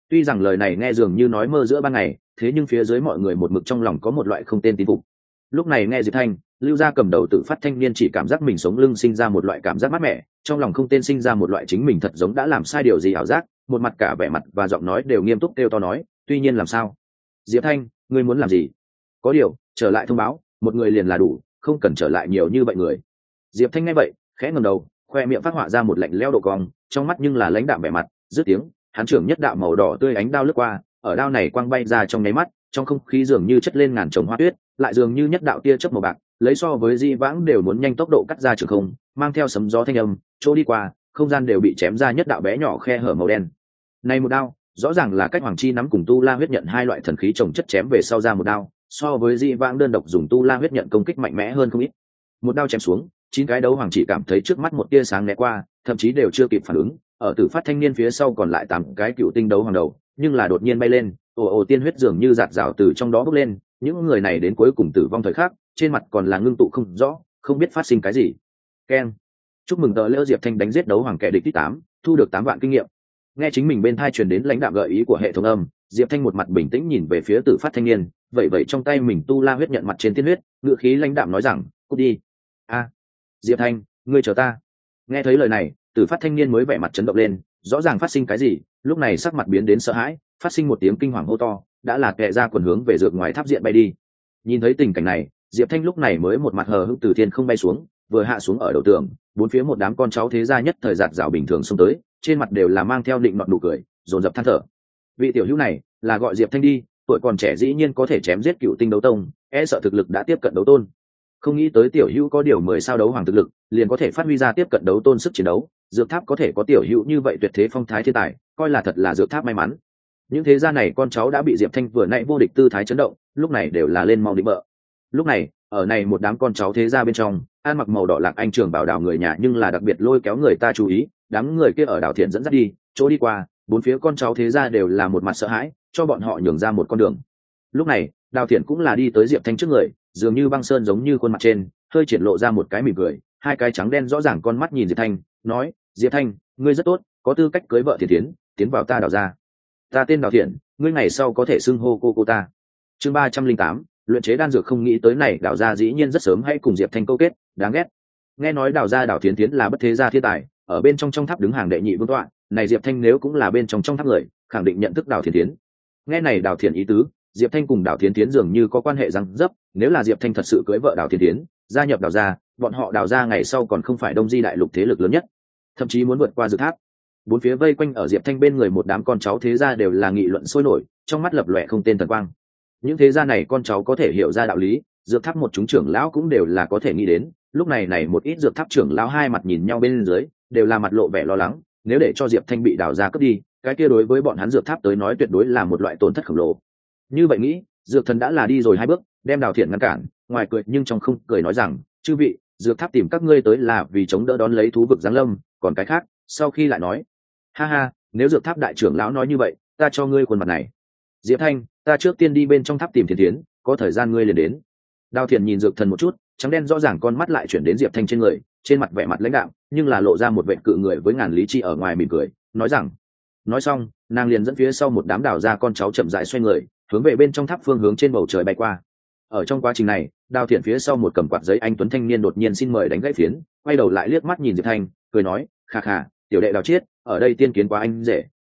Tuy rằng lời này nghe dường như nói mơ giữa ban ngày, thế nhưng phía dưới mọi người một mực trong lòng có một loại không tên tín phục. Lúc này nghe Diệp Thanh, Lưu Gia cầm đầu tự phát thanh niên chỉ cảm giác mình sống lưng sinh ra một loại cảm giác mát mẻ, trong lòng không tên sinh ra một loại chính mình thật giống đã làm sai điều gì ảo giác, một mặt cả vẻ mặt và giọng nói đều nghiêm túc kêu to nói, tuy nhiên làm sao? Diệp Thanh, ngươi muốn làm gì? Có điều, trở lại thông báo, một người liền là đủ, không cần trở lại nhiều như vậy người. Diệp Thanh nghe vậy, khẽ ngẩng đầu, khoe miệng phát họa ra một lạnh lẽo độ cong, trong mắt nhưng là lãnh đạm vẻ mặt, dứt tiếng, hắn trưởng nhất đạo màu đỏ tươi ánh đao lướt qua, ở đao này quang bay ra trong nháy mắt, trong không khí dường như chất lên ngàn chồng hoa tuyết, lại dường như nhất đạo tia chớp màu bạc, lấy so với di vãng đều muốn nhanh tốc độ cắt ra trường không, mang theo sấm gió thanh âm, chỗ đi qua, không gian đều bị chém ra nhất đạo bé nhỏ khe hở màu đen. Này một đao, rõ ràng là cách Hoàng Chi nắm cùng Tu La huyết nhận hai loại thần khí chồng chất chém về sau ra một đao, so với di vãng đơn độc dùng Tu La huyết nhận công kích mạnh mẽ hơn không ít. Một đao chém xuống, 9 cái đấu hoàng chỉ cảm thấy trước mắt một tia sáng lóe qua, thậm chí đều chưa kịp phản ứng, ở Tử Phát thanh niên phía sau còn lại 8 cái cựu tinh đấu hoàng đầu, nhưng là đột nhiên bay lên, ồ tiên huyết dường như giạt rào từ trong đó bốc lên, những người này đến cuối cùng tử vong thời khắc, trên mặt còn là ngưng tụ không rõ, không biết phát sinh cái gì. Keng. Chúc mừng tờ Lễ Diệp Thanh đánh giết đấu hoàng kẻ địch thứ 8, thu được 8 vạn kinh nghiệm. Nghe chính mình bên tai truyền đến lãnh đạm gợi ý của hệ thống âm, Diệp Thanh một mặt bình tĩnh nhìn về phía Tử Phát thanh niên, vậy trong tay mình Tu La huyết nhận mặt trên tiên huyết, ngựa khí lãnh đạm nói rằng, "Cút đi." A. Diệp Thanh, ngươi chờ ta. Nghe thấy lời này, Tử Phát thanh niên mới vẻ mặt chấn động lên, rõ ràng phát sinh cái gì, lúc này sắc mặt biến đến sợ hãi, phát sinh một tiếng kinh hoàng hô to, đã là kệ ra quần hướng về dược ngoài tháp diện bay đi. Nhìn thấy tình cảnh này, Diệp Thanh lúc này mới một mặt hờ hững từ thiên không bay xuống, vừa hạ xuống ở đầu tường, bốn phía một đám con cháu thế gia nhất thời giạt rào bình thường xông tới, trên mặt đều là mang theo định nọt nụ cười, dồn dập than thở. Vị tiểu hữu này, là gọi Diệp Thanh đi, tuổi còn trẻ dĩ nhiên có thể chém giết cựu tinh đấu tông, e sợ thực lực đã tiếp cận đấu tôn. Không nghĩ tới tiểu hữu có điều 10 sao đấu hoàng thực lực, liền có thể phát huy ra tiếp cận đấu tôn sức chiến đấu, dược tháp có thể có tiểu hữu như vậy tuyệt thế phong thái thiên tài, coi là thật là dược tháp may mắn. Những thế gia này con cháu đã bị Diệp Thanh vừa nãy vô địch tư thái chấn động, lúc này đều là lên mau định bợ. Lúc này, ở này một đám con cháu thế gia bên trong, ăn mặc màu đỏ lạc anh trường bảo đảo người nhà nhưng là đặc biệt lôi kéo người ta chú ý, đám người kia ở đảo thiện dẫn dắt đi, chỗ đi qua, bốn phía con cháu thế gia đều là một mặt sợ hãi, cho bọn họ nhường ra một con đường. Lúc này, Đào Thiện cũng là đi tới Diệp Thanh trước người, dường như băng sơn giống như khuôn mặt trên, hơi triển lộ ra một cái mỉm cười, hai cái trắng đen rõ ràng con mắt nhìn Diệp Thanh, nói: "Diệp Thanh, ngươi rất tốt, có tư cách cưới vợ Thiện tiến vào ta Đào gia. Ta tên Đào Thiện, ngươi ngày sau có thể xưng hô cô ta." Chương 308, luyện chế đan dược. Không nghĩ tới này Đào gia dĩ nhiên rất sớm hãy cùng Diệp Thanh câu kết, đáng ghét. Nghe nói Đào gia Đào Thiện là bất thế gia thiên tài, ở bên trong tháp đứng hàng đệ nhị vương tọa, này Diệp Thanh nếu cũng là bên trong tháp người, khẳng định nhận thức Đào Thiện. Nghe này Đào Thiện ý tứ, Diệp Thanh cùng Đào Thiến dường như có quan hệ răng dấp, nếu là Diệp Thanh thật sự cưới vợ Đào Thiến, gia nhập Đào gia, bọn họ Đào gia ngày sau còn không phải Đông Di đại lục thế lực lớn nhất, thậm chí muốn vượt qua Dược Tháp. Bốn phía vây quanh ở Diệp Thanh bên người một đám con cháu thế gia đều là nghị luận sôi nổi, trong mắt lập lòe không tên thần quang. Những thế gia này con cháu có thể hiểu ra đạo lý, Dược Tháp một chúng trưởng lão cũng đều là có thể nghĩ đến, lúc này một ít Dược Tháp trưởng lão hai mặt nhìn nhau bên dưới, đều là mặt lộ vẻ lo lắng, nếu để cho Diệp Thanh bị Đào gia cướp đi, cái kia đối với bọn hắn Dược Tháp tới nói tuyệt đối là một loại tổn thất khổng lồ. Như vậy nghĩ, Dược Thần đã là đi rồi 2 bước, đem Đào Thiện ngăn cản, ngoài cười nhưng trong không cười nói rằng: "Chư vị, Dược Tháp tìm các ngươi tới là vì chống đỡ đón lấy thú vực giáng lâm, còn cái khác, sau khi lại nói." "Ha ha, nếu Dược Tháp đại trưởng lão nói như vậy, ta cho ngươi khuôn mặt này." "Diệp Thanh, ta trước tiên đi bên trong tháp tìm Thiến, có thời gian ngươi liền đến." Đào Thiện nhìn Dược Thần một chút, trắng đen rõ ràng con mắt lại chuyển đến Diệp Thanh trên người, trên mặt vẻ mặt lãnh đạm, nhưng là lộ ra một vẻ cự người với ngàn lý chi ở ngoài mỉm cười, nói rằng. Nói xong, nàng liền dẫn phía sau một đám Đào gia con cháu chậm rãi xoay người, hướng về bên trong tháp phương hướng trên bầu trời bay qua. Ở trong quá trình này, Đào Thiện phía sau một cầm quạt giấy anh tuấn thanh niên đột nhiên xin mời đánh gãy phiến, quay đầu lại liếc mắt nhìn Diệp Thanh, cười nói: "Khà khà, tiểu đệ Đào Chiết, ở đây tiên kiến quá anh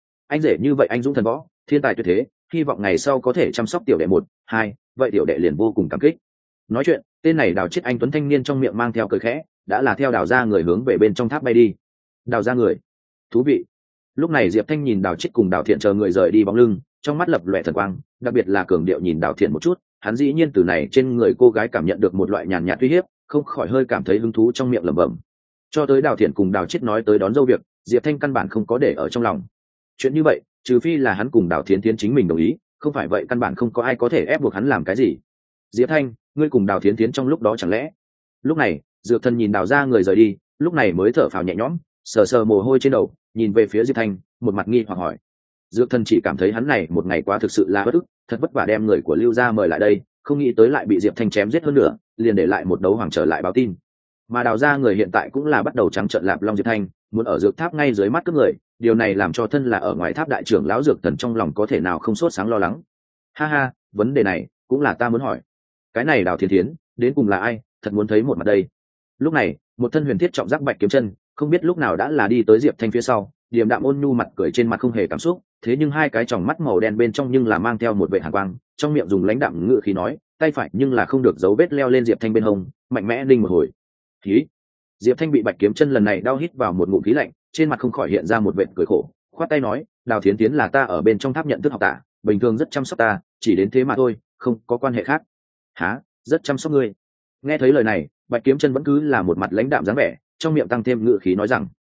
rể như vậy anh dũng thần võ, thiên tài tuyệt thế, hy vọng ngày sau có thể chăm sóc tiểu đệ 1, 2, vậy tiểu đệ liền vô cùng cảm kích." Nói chuyện, tên này Đào Chiết anh tuấn thanh niên trong miệng mang theo cười khẽ, đã là theo Đào gia người hướng về bên trong tháp bay đi. Đào gia người, thú vị. Lúc này Diệp Thanh nhìn Đào Chiết cùng Đào Thiện chờ người rời đi bóng lưng, trong mắt lập lòe thần quang, đặc biệt là cường điệu nhìn Đào Thiện một chút, hắn dĩ nhiên từ này trên người cô gái cảm nhận được một loại nhàn nhạt uy hiếp, không khỏi hơi cảm thấy hứng thú trong miệng lẩm bẩm. Cho tới Đào Thiện cùng Đào Chiết nói tới đón dâu việc, Diệp Thanh căn bản không có để ở trong lòng. Chuyện như vậy, trừ phi là hắn cùng Đào Thiến chính mình đồng ý, không phải vậy căn bản không có ai có thể ép buộc hắn làm cái gì. "Diệp Thanh, ngươi cùng Đào Thiến trong lúc đó chẳng lẽ?" Lúc này, Dược Thần nhìn Đào gia người rời đi, lúc này mới thở phào nhẹ nhõm, sờ sờ mồ hôi trên đầu, nhìn về phía Diệp Thanh, một mặt nghi hoặc hỏi. Dược Thần chỉ cảm thấy hắn này một ngày qua thực sự là bất ức, thật vất vả đem người của Lưu gia mời lại đây, không nghĩ tới lại bị Diệp Thanh chém giết hơn nữa, liền để lại một đấu hoàng trở lại báo tin. Mà Đào gia người hiện tại cũng là bắt đầu trắng trợn lạp long Diệp Thanh, muốn ở Dược Tháp ngay dưới mắt cướp người, điều này làm cho thân là ở ngoài tháp đại trưởng lão dược thần trong lòng có thể nào không sốt sáng lo lắng. Ha ha, vấn đề này cũng là ta muốn hỏi. Cái này Đào Thiên Thiến đến cùng là ai, thật muốn thấy một mặt đây. Lúc này một thân huyền thiết trọng giác bạch kiếm chân không biết lúc nào đã là đi tới Diệp Thanh phía sau, điềm đạm ôn nhu mặt cười trên mặt không hề cảm xúc, thế nhưng hai cái tròng mắt màu đen bên trong nhưng là mang theo một vệ hàn quang, trong miệng dùng lãnh đạm ngữ khí nói, tay phải nhưng là không được dấu vết leo lên Diệp Thanh bên hông, mạnh mẽ ninh một hồi. Khí. Diệp Thanh bị bạch kiếm chân lần này đau hít vào một ngụm khí lạnh, trên mặt không khỏi hiện ra một vệt cười khổ, khoát tay nói, Đào Thiến Tiến là ta ở bên trong tháp nhận thức học tả, bình thường rất chăm sóc ta, chỉ đến thế mà thôi, không có quan hệ khác. Hả? Rất chăm sóc ngươi. Nghe thấy lời này, bạch kiếm chân vẫn cứ là một mặt lãnh đạm dáng vẻ, trong miệng tăng thêm ngữ khí nói rằng,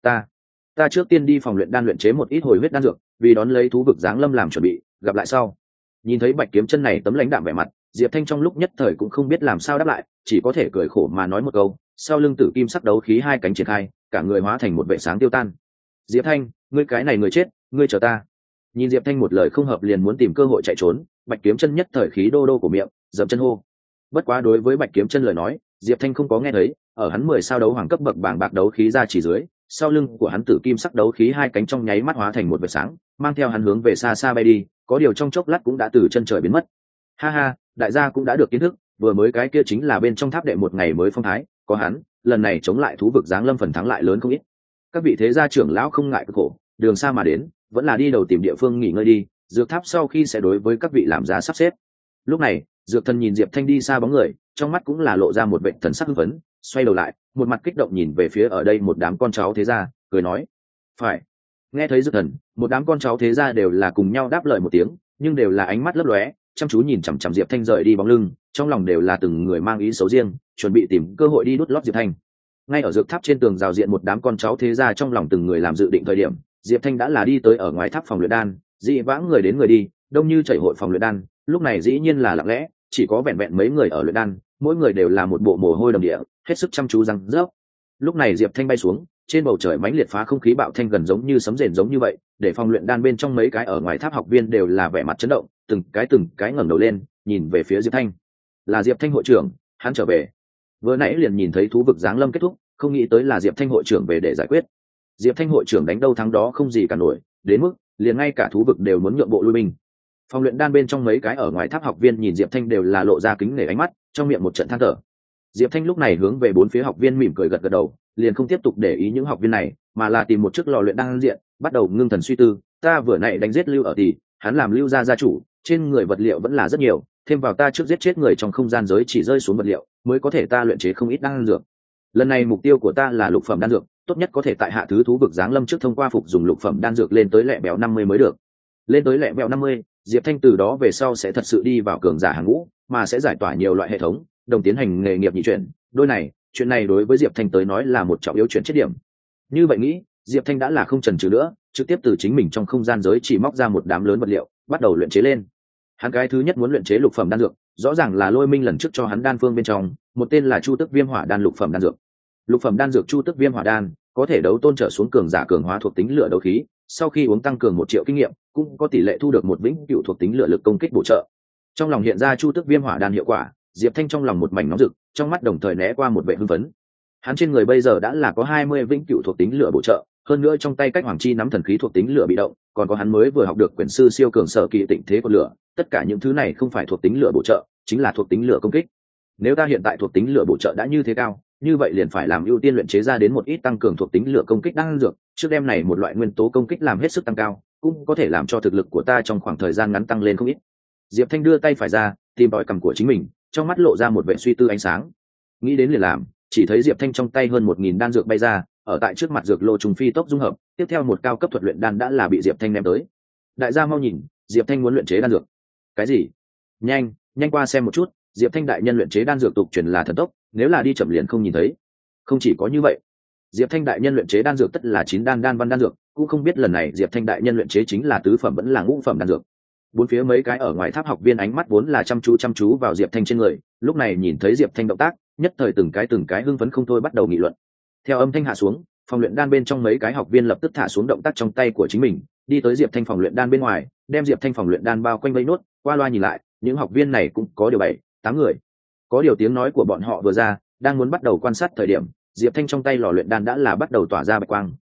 ta trước tiên đi phòng luyện đan luyện chế một ít hồi huyết đan dược, vì đón lấy thú vực giáng lâm làm chuẩn bị, gặp lại sau. Nhìn thấy bạch kiếm chân này tấm lãnh đạm vẻ mặt, Diệp Thanh trong lúc nhất thời cũng không biết làm sao đáp lại, chỉ có thể cười khổ mà nói một câu, sau lưng tử kim sắc đấu khí hai cánh triển khai, cả người hóa thành một vệ sáng tiêu tan. Diệp Thanh, ngươi cái này người chết, ngươi chờ ta. Nhìn Diệp Thanh một lời không hợp liền muốn tìm cơ hội chạy trốn, bạch kiếm chân nhất thời khí đô đô của miệng, dậm chân hô. Bất quá đối với bạch kiếm chân lời nói, Diệp Thanh không có nghe thấy, ở hắn 10 sao đấu hoàng cấp bậc bảng bạc đấu khí ra chỉ dưới, sau lưng của hắn tử kim sắc đấu khí hai cánh trong nháy mắt hóa thành một vệt sáng, mang theo hắn hướng về xa xa bay đi, có điều trong chốc lát cũng đã từ chân trời biến mất. Ha ha, đại gia cũng đã được kiến thức, vừa mới cái kia chính là bên trong tháp đệ một ngày mới phong thái, có hắn, lần này chống lại thú vực giáng lâm phần thắng lại lớn không ít. Các vị thế gia trưởng lão không ngại cực khổ, đường xa mà đến, vẫn là đi đầu tìm địa phương nghỉ ngơi đi, dược tháp sau khi sẽ đối với các vị làm giá sắp xếp. Lúc này, dược thần nhìn Diệp Thanh đi xa bóng người, trong mắt cũng là lộ ra một vẻ thần sắc hưng phấn, xoay đầu lại, một mặt kích động nhìn về phía ở đây một đám con cháu thế gia, cười nói: "Phải." Nghe thấy dược thần, một đám con cháu thế gia đều là cùng nhau đáp lời một tiếng, nhưng đều là ánh mắt lấp lóe, chăm chú nhìn chằm chằm Diệp Thanh rời đi bóng lưng, trong lòng đều là từng người mang ý xấu riêng, chuẩn bị tìm cơ hội đi đút lót Diệp Thanh. Ngay ở dược tháp trên tường rào diện một đám con cháu thế gia trong lòng từng người làm dự định thời điểm, Diệp Thanh đã là đi tới ở ngoài tháp phòng luyện đan, dị vãng người đến người đi, đông như chảy hội phòng luyện đan, lúc này dĩ nhiên là lặng lẽ, chỉ có vẹn vẹn mấy người ở luyện đan, mỗi người đều là một bộ mồ hôi đầm địa, hết sức chăm chú răng rớp. Lúc này Diệp Thanh bay xuống, trên bầu trời mãnh liệt phá không khí bạo thanh gần giống như sấm rền giống như vậy, để phòng luyện đan bên trong mấy cái ở ngoài tháp học viên đều là vẻ mặt chấn động, từng cái ngẩng đầu lên, nhìn về phía Diệp Thanh. Là Diệp Thanh hội trưởng, hắn trở về. Vừa nãy liền nhìn thấy thú vực giáng lâm kết thúc, không nghĩ tới là Diệp Thanh hội trưởng về để giải quyết. Diệp Thanh hội trưởng đánh đâu thắng đó không gì cả nổi, đến mức liền ngay cả thú vực đều muốn nhượng bộ lui binh. Phòng luyện đan bên trong mấy cái ở ngoài tháp học viên nhìn Diệp Thanh đều là lộ ra kính nể ánh mắt, trong miệng một trận than thở. Diệp Thanh lúc này hướng về bốn phía học viên mỉm cười gật gật đầu, liền không tiếp tục để ý những học viên này, mà là tìm một chiếc lò luyện đan diện, bắt đầu ngưng thần suy tư. Ta vừa nãy đánh giết Lưu ở thì, hắn làm Lưu gia gia chủ, trên người vật liệu vẫn là rất nhiều, thêm vào ta trước giết chết người trong không gian giới chỉ rơi xuống vật liệu, mới có thể ta luyện chế không ít đan dược. Lần này mục tiêu của ta là lục phẩm đan dược, tốt nhất có thể tại hạ thứ thú vực giáng lâm trước thông qua phục dùng lục phẩm đan dược lên tới lẹ bèo 50 mới được. Lên tới lẹ bèo 50, Diệp Thanh từ đó về sau sẽ thật sự đi vào cường giả hàng ngũ, mà sẽ giải tỏa nhiều loại hệ thống, đồng tiến hành nghề nghiệp nhị chuyển. Đôi này, chuyện này đối với Diệp Thanh tới nói là một trọng yếu chuyển chết điểm. Như vậy nghĩ, Diệp Thanh đã là không chần chừ nữa, trực tiếp từ chính mình trong không gian giới chỉ móc ra một đám lớn vật liệu, bắt đầu luyện chế lên. Hắn cái thứ nhất muốn luyện chế lục phẩm đan dược, rõ ràng là Lôi Minh lần trước cho hắn đan phương bên trong, một tên là Chu Tức Viêm Hỏa đan lục phẩm đan dược. Lục phẩm đan dược Chu Tức Viêm Hỏa đan có thể đấu tôn trở xuống cường giả cường hóa thuộc tính lửa đấu khí, sau khi uống tăng cường 1 triệu kinh nghiệm, cũng có tỷ lệ thu được một vĩnh cửu thuộc tính lửa lực công kích bổ trợ. Trong lòng hiện ra Chu Tức Viêm Hỏa đan hiệu quả, Diệp Thanh trong lòng một mảnh nóng rực, trong mắt đồng thời né qua một vẻ hưng phấn. Hắn trên người bây giờ đã là có 20 vĩnh cửu thuộc tính lửa bổ trợ, hơn nữa trong tay cách hoàng chi nắm thần khí thuộc tính lửa bị động, còn có hắn mới vừa học được quyển sư siêu cường sở kỳ tịnh thế của lửa, tất cả những thứ này không phải thuộc tính lửa bổ trợ, chính là thuộc tính lửa công kích. Nếu ta hiện tại thuộc tính lửa bổ trợ đã như thế cao, như vậy liền phải làm ưu tiên luyện chế ra đến một ít tăng cường thuộc tính lửa công kích đan dược, trước đêm này một loại nguyên tố công kích làm hết sức tăng cao, cũng có thể làm cho thực lực của ta trong khoảng thời gian ngắn tăng lên không ít. Diệp Thanh đưa tay phải ra, tìm tòi cằm của chính mình, trong mắt lộ ra một vẻ suy tư ánh sáng. Nghĩ đến liền làm, chỉ thấy Diệp Thanh trong tay hơn 1000 đan dược bay ra, ở tại trước mặt dược lô trùng phi tốc dung hợp, tiếp theo một cao cấp thuật luyện đan đã là bị Diệp Thanh ném tới. Đại gia mau nhìn, Diệp Thanh muốn luyện chế đan dược. Cái gì? Nhanh, nhanh qua xem một chút, Diệp Thanh đại nhân luyện chế đan dược tục truyền là thần tốc, nếu là đi chậm liền không nhìn thấy. Không chỉ có như vậy, Diệp Thanh đại nhân luyện chế đan dược tất là 9 đan văn đan dược, cũng không biết lần này Diệp Thanh đại nhân luyện chế chính là tứ phẩm vẫn là ngũ phẩm đan dược. Bốn phía mấy cái ở ngoài tháp học viên ánh mắt vốn là chăm chú vào Diệp Thanh trên người, lúc này nhìn thấy Diệp Thanh động tác, nhất thời từng cái hưng phấn không thôi bắt đầu nghị luận. Theo âm thanh hạ xuống, phòng luyện đan bên trong mấy cái học viên lập tức thả xuống động tác trong tay của chính mình, đi tới Diệp Thanh phòng luyện đan bên ngoài, đem Diệp Thanh phòng luyện đan bao quanh vây nốt, qua loa nhìn lại, những học viên này cũng có điều 7-8 người. Có điều tiếng nói của bọn họ vừa ra, đang muốn bắt đầu quan sát thời điểm, Diệp Thanh trong tay lò luyện đan đã là bắt đầu tỏa ra bạch quang,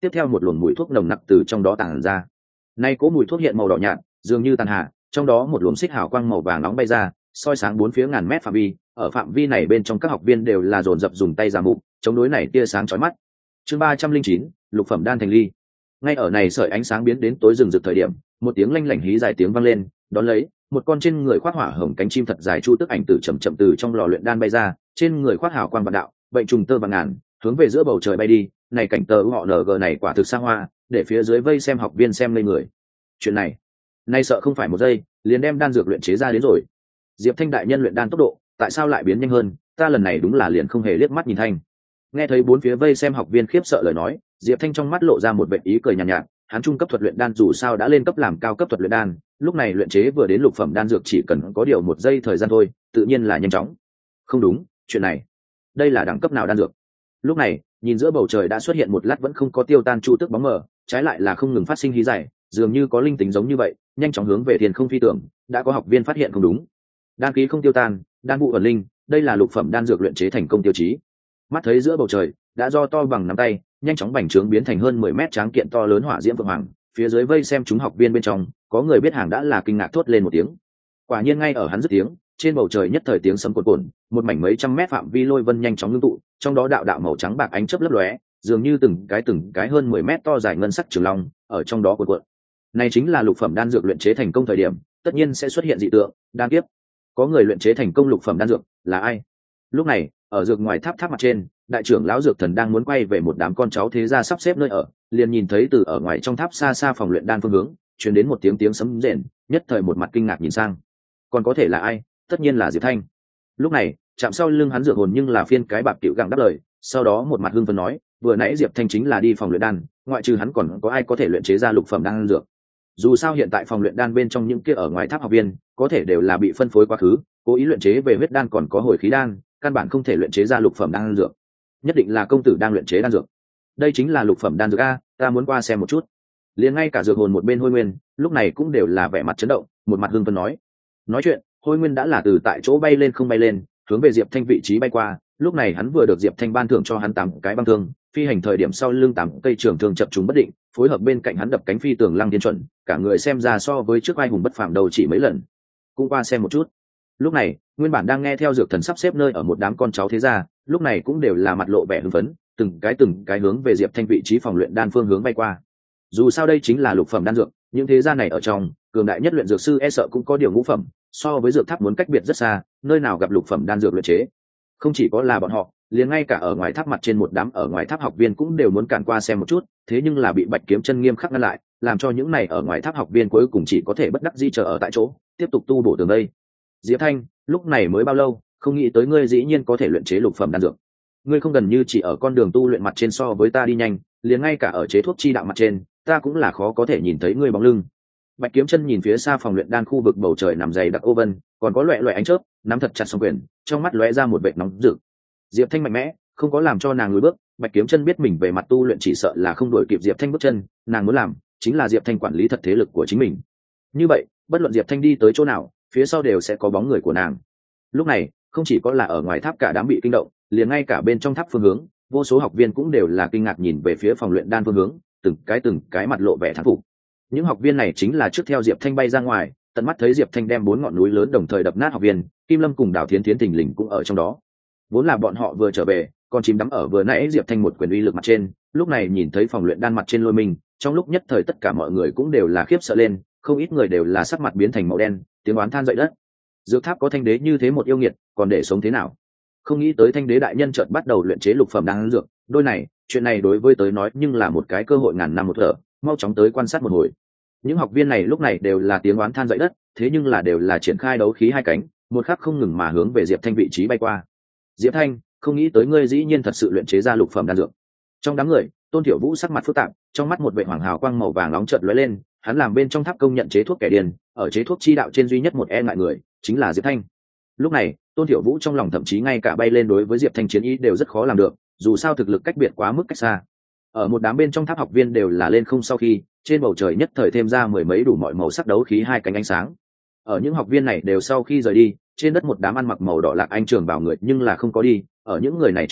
tiếp theo một luồng mùi thuốc nồng nặc từ trong đó tản ra. Nay cỗ mùi thuốc hiện màu đỏ nhạt, dường như tàn hạ, trong đó một luồng xích hào quang màu vàng nóng bay ra, soi sáng bốn phía ngàn mét phạm vi. Ở phạm vi này bên trong các học viên đều là dồn dập dùng tay giả mục chống đối này tia sáng chói mắt. Chương 309, lục phẩm đan thành ly. Ngay ở này sợi ánh sáng biến đến tối rừng rực thời điểm, một tiếng lanh lảnh hí dài tiếng vang lên, đón lấy một con trên người khoác hỏa hồng cánh chim thật dài chu tức ảnh tử chậm chậm từ trong lò luyện đan bay ra, trên người khoác hào quang vạn đạo, bệnh trùng tơ vàng ngàn, hướng về giữa bầu trời bay đi. Này cảnh tờ họ ng này quả thực xa hoa, để phía dưới vây xem học viên xem lên người. Chuyện này, nay sợ không phải một giây, liền đem đan dược luyện chế ra đến rồi. Diệp Thanh đại nhân luyện đan tốc độ, tại sao lại biến nhanh hơn? Ta lần này đúng là liền không hề liếc mắt nhìn Thanh. Nghe thấy bốn phía vây xem học viên khiếp sợ lời nói, Diệp Thanh trong mắt lộ ra một vệt ý cười nhàn nhạt. Hắn trung cấp thuật luyện đan dù sao đã lên cấp làm cao cấp thuật luyện đan, lúc này luyện chế vừa đến lục phẩm đan dược chỉ cần có điều một giây thời gian thôi, tự nhiên là nhanh chóng. Không đúng, chuyện này, đây là đẳng cấp nào đan dược? Lúc này, nhìn giữa bầu trời đã xuất hiện một lát vẫn không có tiêu tan chu tức bóng mờ, trái lại là không ngừng phát sinh hí dài, dường như có linh tính giống như vậy, nhanh chóng hướng về thiên không phi tưởng. Đã có học viên phát hiện không đúng. Đan khí không tiêu tan, đan vụ ẩn linh, đây là lục phẩm đan dược luyện chế thành công tiêu chí. Mắt thấy giữa bầu trời đã do to bằng nắm tay, nhanh chóng bành trướng biến thành hơn 10 mét tráng kiện to lớn hỏa diễm vượng hoàng. Phía dưới vây xem chúng học viên bên trong, có người biết hàng đã là kinh ngạc thốt lên một tiếng. Quả nhiên ngay ở hắn dứt tiếng, trên bầu trời nhất thời tiếng sấm cuồn cuộn, một mảnh mấy trăm mét phạm vi lôi vân nhanh chóng ngưng tụ, trong đó đạo đạo màu trắng bạc ánh chớp lấp lóe, dường như từng cái hơn 10 mét to dài ngân sắc trường long ở trong đó cuộn cuộn. Này chính là lục phẩm đan dược luyện chế thành công thời điểm, tất nhiên sẽ xuất hiện dị tượng, đan kiếp. Có người luyện chế thành công lục phẩm đan dược, là ai? Lúc này, ở dược ngoài tháp mặt trên, đại trưởng lão dược thần đang muốn quay về một đám con cháu thế gia sắp xếp nơi ở, liền nhìn thấy từ ở ngoài trong tháp xa xa phòng luyện đan phương hướng truyền đến một tiếng sấm rền, nhất thời một mặt kinh ngạc nhìn sang. Còn có thể là ai? Tất nhiên là Diệp Thanh. Lúc này, chạm sau lưng hắn dược hồn nhưng là phiên cái bạc tiểu gặng đáp lời, sau đó một mặt hưng phấn nói, vừa nãy Diệp Thanh chính là đi phòng luyện đan, ngoại trừ hắn còn có ai có thể luyện chế ra lục phẩm đan dược. Dù sao hiện tại phòng luyện đan bên trong những kia ở ngoài tháp học viên, có thể đều là bị phân phối quá khứ, cố ý luyện chế về huyết đan còn có hồi khí đan, căn bản không thể luyện chế ra lục phẩm đan dược. Nhất định là công tử đang luyện chế đan dược. Đây chính là lục phẩm đan dược a, ta muốn qua xem một chút. Liền ngay cả dược hồn một bên Hôi Nguyên, lúc này cũng đều là vẻ mặt chấn động, một mặt hưng phấn nói. Nói chuyện, Hôi Nguyên đã là từ tại chỗ bay lên không bay lên, hướng về Diệp Thanh vị trí bay qua. Lúc này hắn vừa được Diệp Thanh ban thưởng cho hắn 8 cái băng thương, phi hành thời điểm sau lưng 8 cây trường thương chập trùng bất định, phối hợp bên cạnh hắn đập cánh phi tường lăng thiên chuẩn, cả người xem ra so với trước vai hùng bất phàm đầu chỉ mấy lần. Cũng qua xem một chút. Lúc này, nguyên bản đang nghe theo dược thần sắp xếp nơi ở một đám con cháu thế gia, lúc này cũng đều là mặt lộ vẻ hưng phấn, từng cái hướng về Diệp Thanh vị trí phòng luyện đan phương hướng bay qua. Dù sao đây chính là lục phẩm đan dược, những thế gia này ở trong, cường đại nhất luyện dược sư e sợ cũng có điều ngũ phẩm, so với dược tháp muốn cách biệt rất xa, nơi nào gặp lục phẩm đan dược luyện chế. Không chỉ có là bọn họ, liền ngay cả ở ngoài tháp mặt trên một đám ở ngoài tháp học viên cũng đều muốn cản qua xem một chút, thế nhưng là bị Bạch Kiếm Chân nghiêm khắc ngăn lại, làm cho những này ở ngoài tháp học viên cuối cùng chỉ có thể bất đắc dĩ chờ ở tại chỗ, tiếp tục tu bổ tường đây. Diệp Thanh, lúc này mới bao lâu, không nghĩ tới ngươi dĩ nhiên có thể luyện chế lục phẩm đan dược. Ngươi không gần như chỉ ở con đường tu luyện mặt trên so với ta đi nhanh, liền ngay cả ở chế thuốc chi đạo mặt trên, ta cũng là khó có thể nhìn thấy ngươi bóng lưng. Bạch Kiếm Chân nhìn phía xa phòng luyện đan khu vực bầu trời nằm dày đặc ô vân, còn có loẹt loẹt ánh chớp, nắm thật chặt song quyền, trong mắt lóe ra một vệt nóng rực. Diệp Thanh mạnh mẽ, không có làm cho nàng lùi bước. Bạch Kiếm Chân biết mình về mặt tu luyện chỉ sợ là không đuổi kịp Diệp Thanh bước chân, nàng muốn làm chính là Diệp Thanh quản lý thật thế lực của chính mình. Như vậy, bất luận Diệp Thanh đi tới chỗ nào, phía sau đều sẽ có bóng người của nàng. Lúc này, không chỉ có là ở ngoài tháp cả đám bị kinh động, liền ngay cả bên trong tháp phương hướng, vô số học viên cũng đều là kinh ngạc nhìn về phía phòng luyện đan phương hướng, từng cái mặt lộ vẻ thán phục. Những học viên này chính là trước theo Diệp Thanh bay ra ngoài, tận mắt thấy Diệp Thanh đem 4 ngọn núi lớn đồng thời đập nát học viên, Kim Lâm cùng Đào Thiến Thiến thình lình cũng ở trong đó. Vốn là bọn họ vừa trở về, còn chìm đắm ở vừa nãy Diệp Thanh một quyền uy lực mặt trên, lúc này nhìn thấy phòng luyện đan mặt trên lôi mình, trong lúc nhất thời tất cả mọi người cũng đều là khiếp sợ lên, không ít người đều là sắc mặt biến thành màu đen, tiếng oán than dậy đất. Dược tháp có Thanh đế như thế một yêu nghiệt, còn để sống thế nào? Không nghĩ tới Thanh đế đại nhân chợt bắt đầu luyện chế lục phẩm đan dược, đôi này, chuyện này đối với tới nói nhưng là một cái cơ hội ngàn năm một thở, mau chóng tới quan sát một hồi. Những học viên này lúc này đều là tiếng oán than dậy đất, thế nhưng là đều là triển khai đấu khí hai cánh, một khắc không ngừng mà hướng về Diệp Thanh vị trí bay qua. Diệp Thanh, không nghĩ tới ngươi dĩ nhiên thật sự luyện chế ra lục phẩm đan dược. Trong đám người, Tôn Thiểu Vũ sắc mặt phức tạp, trong mắt một vệt hoàng hào quang màu vàng nóng chợt lóe lên, hắn làm bên trong tháp công nhận chế thuốc kẻ điên, ở chế thuốc chi đạo trên duy nhất một e ngại người, chính là Diệp Thanh. Lúc này, Tôn Thiểu Vũ trong lòng thậm chí ngay cả bay lên đối với Diệp Thanh chiến ý đều rất khó làm được, dù sao thực lực cách biệt quá mức cách xa. Ở một đám bên trong tháp học viên đều là lên không sau khi, trên bầu trời nhất thời thêm ra mười mấy đủ mọi màu sắc đấu khí hai cánh ánh sáng. Ở những học viên này đều sau khi rời đi, trên đất một đám ăn mặc màu đỏ lạc anh trường bảo người nhưng là không có đi, ở những người này trước mặt,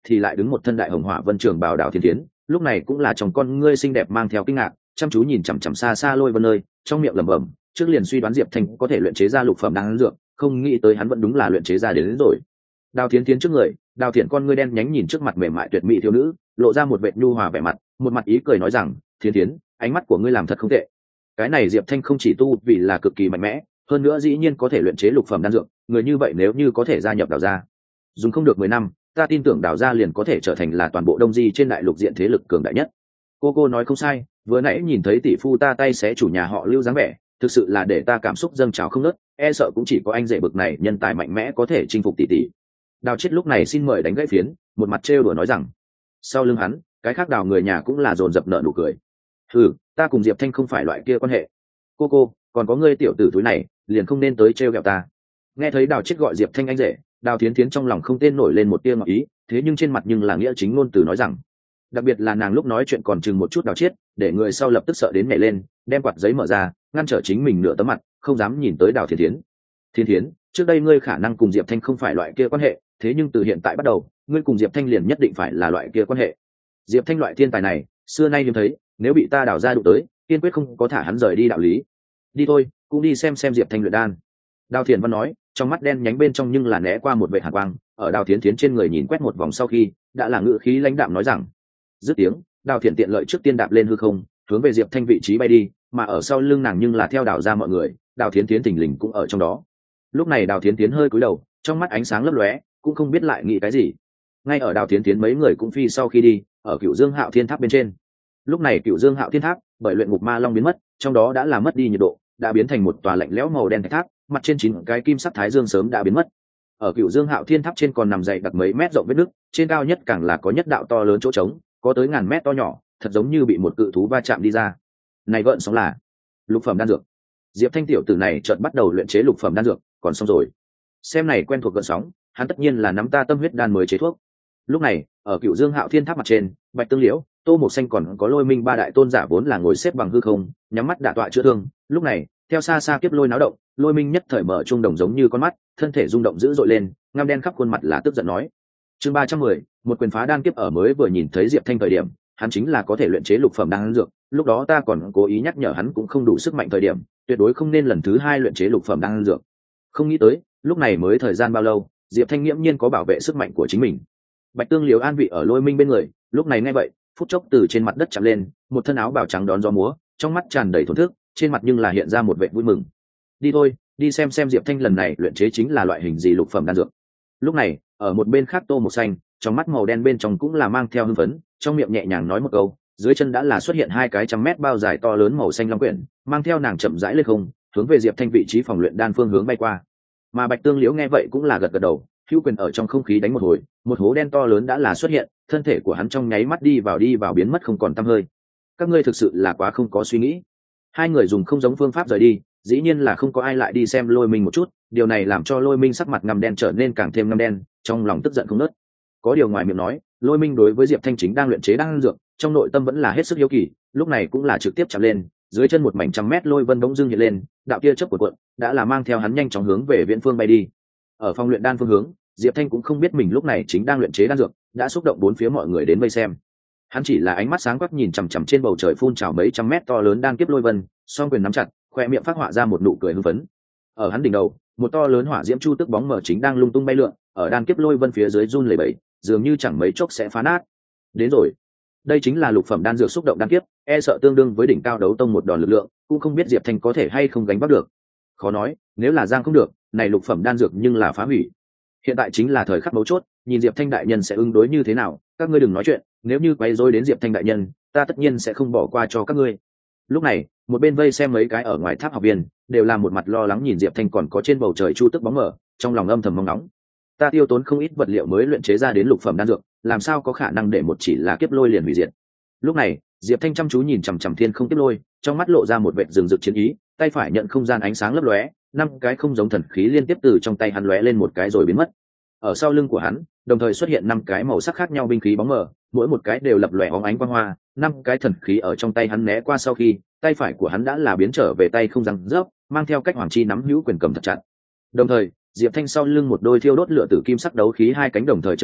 thì lại đứng một thân đại hồng hỏa vân trường bào Đào Thiên Thiến, lúc này cũng là trong con ngươi xinh đẹp mang theo kinh ngạc, chăm chú nhìn chằm chằm xa xa Lôi Vân nơi, trong miệng lẩm bẩm, trước liền suy đoán Diệp Thanh có thể luyện chế ra lục phẩm đan dược, không nghĩ tới hắn vẫn đúng là luyện chế ra đến rồi. Đào Thiến Thiến trước người, Đào Thiện con ngươi đen nhánh nhìn trước mặt mềm mại tuyệt mỹ thiếu nữ, lộ ra một vệt nhu hòa vẻ mặt, một mặt ý cười nói rằng, Thiến Thiến, ánh mắt của ngươi làm thật không tệ. Cái này Diệp Thanh không chỉ tu vì là cực kỳ mạnh mẽ, hơn nữa dĩ nhiên có thể luyện chế lục phẩm đan dược, người như vậy nếu như có thể gia nhập Đào gia, dùng không được 10 năm, ta tin tưởng Đào gia liền có thể trở thành là toàn bộ Đông Di trên đại lục diện thế lực cường đại nhất. Cô nói không sai, vừa nãy nhìn thấy tỷ phu ta tay xé chủ nhà họ Lưu dáng vẻ, thực sự là để ta cảm xúc dâng trào không ngớt, e sợ cũng chỉ có anh rể bực này nhân tài mạnh mẽ có thể chinh phục tỷ tỷ. Đào Chiết lúc này xin mời đánh gãy phiến, một mặt trêu đùa nói rằng, sau lưng hắn, cái khác Đào người nhà cũng là dồn dập nợ nụ cười. Ta cùng Diệp Thanh không phải loại kia quan hệ. Cô, còn có ngươi tiểu tử túi này, liền không nên tới trêu ghẹo ta. Nghe thấy Đào Chiết gọi Diệp Thanh anh rể, Đào Thiến Thiến trong lòng không tên nổi lên một tia ngỏ ý, thế nhưng trên mặt nhưng là nghĩa chính ngôn từ nói rằng, đặc biệt là nàng lúc nói chuyện còn chừng một chút Đào Chiết, để người sau lập tức sợ đến nhảy lên, đem quạt giấy mở ra, ngăn trở chính mình nửa tấm mặt, không dám nhìn tới Đào Thiến Thiến. Thiên Thiến, trước đây ngươi khả năng cùng Diệp Thanh không phải loại kia quan hệ, thế nhưng từ hiện tại bắt đầu, ngươi cùng Diệp Thanh liền nhất định phải là loại kia quan hệ. Diệp Thanh loại thiên tài này, xưa nay hiếm thấy, nếu bị ta đào ra đụng tới, kiên quyết không có thả hắn rời đi đạo lý. Đi thôi, cũng đi xem Diệp Thanh luyện đan. Đào Thiền Văn nói, trong mắt đen nhánh bên trong nhưng là né qua một vệt hàn quang, ở Đào Thiến Thiến trên người nhìn quét một vòng sau khi, đã là ngữ khí lãnh đạm nói rằng, dứt tiếng, Đào Thiện tiện lợi trước tiên đạp lên hư không, hướng về Diệp Thanh vị trí bay đi, mà ở sau lưng nàng nhưng là theo Đào ra mọi người, Đào Thiến Thiến thình lình cũng ở trong đó. Lúc này Đào Thiến Thiến hơi cúi đầu, trong mắt ánh sáng lấp lóe, cũng không biết lại nghĩ cái gì. Ngay ở Đào Thiến Thiến mấy người cũng phi sau khi đi, ở Cửu Dương Hạo Thiên Tháp bên trên. Lúc này Cửu Dương Hạo Thiên Tháp, bởi luyện ngục ma long biến mất, trong đó đã là mất đi nhiệt độ, đã biến thành một tòa lạnh lẽo màu đen thạch tháp, mặt trên 9 cái kim sắc thái dương sớm đã biến mất. Ở Cửu Dương Hạo Thiên Tháp trên còn nằm dày đặc mấy mét rộng vết nứt, trên cao nhất càng là có nhất đạo to lớn chỗ trống, có tới ngàn mét to nhỏ, thật giống như bị một cự thú va chạm đi ra. Này gợn sóng là lục phẩm đan dược. Diệp Thanh tiểu tử này chợt bắt đầu luyện chế lục phẩm đan dược, còn xong rồi. Xem này quen thuộc gợn sóng, hắn tất nhiên là nắm ta tâm huyết đan mới chế thuốc. Lúc này, ở Cửu Dương Hạo Thiên Tháp mặt trên, Bạch Tương Liễu, Tô Mộc Xanh còn có Lôi Minh ba đại tôn giả vốn là ngồi xếp bằng hư không, nhắm mắt đả tọa chữa thương. Lúc này, theo xa xa kiếp lôi náo động, Lôi Minh nhất thời mở trung đồng giống như con mắt, thân thể rung động dữ dội lên, ngăm đen khắp khuôn mặt là tức giận nói. Chương 310, một quyền phá đan kiếp ở mới vừa nhìn thấy Diệp Thanh thời điểm, hắn chính là có thể luyện chế lục phẩm đan dược, lúc đó ta còn cố ý nhắc nhở hắn cũng không đủ sức mạnh thời điểm, tuyệt đối không nên lần thứ hai luyện chế lục phẩm đan dược. Không nghĩ tới, lúc này mới thời gian bao lâu, Diệp Thanh nghiễm nhiên có bảo vệ sức mạnh của chính mình. Bạch Tương Liễu an vị ở Lôi Minh bên người, lúc này nghe vậy, phút chốc từ trên mặt đất chạm lên, một thân áo bào trắng đón gió múa, trong mắt tràn đầy thổn thức, trên mặt nhưng là hiện ra một vẻ vui mừng. Đi thôi, đi xem Diệp Thanh lần này luyện chế chính là loại hình gì lục phẩm đan dược. Lúc này, ở một bên khác Tô Mộc Xanh, trong mắt màu đen bên trong cũng là mang theo hưng phấn, trong miệng nhẹ nhàng nói một câu, dưới chân đã là xuất hiện 2 cái trăm mét bao dài to lớn màu xanh long quyển, mang theo nàng chậm rãi lên không, hướng về Diệp Thanh vị trí phòng luyện đan phương hướng bay qua. Mà Bạch Tương Liễu nghe vậy cũng là gật gật đầu, hữu quyền ở trong không khí đánh một hồi, một hố đen to lớn đã là xuất hiện, thân thể của hắn trong nháy mắt đi vào biến mất không còn tăm hơi. Các ngươi thực sự là quá không có suy nghĩ. Hai người dùng không giống phương pháp rời đi, dĩ nhiên là không có ai lại đi xem Lôi Minh một chút, điều này làm cho Lôi Minh sắc mặt ngăm đen trở nên càng thêm ngăm đen, trong lòng tức giận không ngớt. Có điều ngoài miệng nói, Lôi Minh đối với Diệp Thanh chính đang luyện chế đan dược, trong nội tâm vẫn là hết sức hiếu kỳ, lúc này cũng là trực tiếp chạm lên, dưới chân một mảnh trăm mét lôi vân bỗng dưng hiện lên, đạo kia chớp của cuộn, đã là mang theo hắn nhanh chóng hướng về viễn phương bay đi. Ở phòng luyện đan phương hướng, Diệp Thanh cũng không biết mình lúc này chính đang luyện chế đan dược, đã xúc động bốn phía mọi người đến vây xem. Hắn chỉ là ánh mắt sáng quắc nhìn chằm chằm trên bầu trời phun trào mấy trăm mét to lớn đang kiếp lôi vân, song quyền nắm chặt, khoe miệng phát họa ra một nụ cười hưng phấn. Ở hắn đỉnh đầu, một to lớn hỏa diễm chu tức bóng mờ chính đang lung tung bay lượn, ở đan kiếp lôi vân phía dưới run lẩy bẩy, dường như chẳng mấy chốc sẽ phá nát. Đến rồi. Đây chính là lục phẩm đan dược xúc động đan kiếp, e sợ tương đương với đỉnh cao đấu tông một đòn lực lượng, cũng không biết Diệp Thanh có thể hay không gánh vác được. Khó nói, nếu là giang không được, này lục phẩm đan dược nhưng là phá hủy. Hiện tại chính là thời khắc mấu chốt, nhìn Diệp Thanh đại nhân sẽ ứng đối như thế nào, các ngươi đừng nói chuyện, nếu như quấy rối đến Diệp Thanh đại nhân, ta tất nhiên sẽ không bỏ qua cho các ngươi. Lúc này, một bên vây xem mấy cái ở ngoài tháp học viên, đều là một mặt lo lắng nhìn Diệp Thanh còn có trên bầu trời chu tức bóng mờ, trong lòng âm thầm mong nóng. Ta tiêu tốn không ít vật liệu mới luyện chế ra đến lục phẩm đan dược, làm sao có khả năng để một chỉ là kiếp lôi liền hủy diệt. Lúc này, Diệp Thanh chăm chú nhìn chằm chằm thiên không kiếp lôi, trong mắt lộ ra một vệt rừng rực chiến ý, tay phải nhận không gian ánh sáng lấp lóe, 5 cái không giống thần khí liên tiếp từ trong tay hắn lóe lên một cái rồi biến mất. Ở sau lưng của hắn, đồng thời xuất hiện 5 cái màu sắc khác nhau binh khí bóng mờ, mỗi một cái đều lập lòe óng ánh quang hoa, 5 cái thần khí ở trong tay hắn né qua sau khi, tay phải của hắn đã là biến trở về tay không răng rớp, mang theo cách hoàng chi nắm hữu quyền cầm thật chặt. Đồng thời, Diệp Thanh sau lưng một đôi thiêu đốt lửa tử kim sắc đấu khí 2 cánh đồng thời chấn động,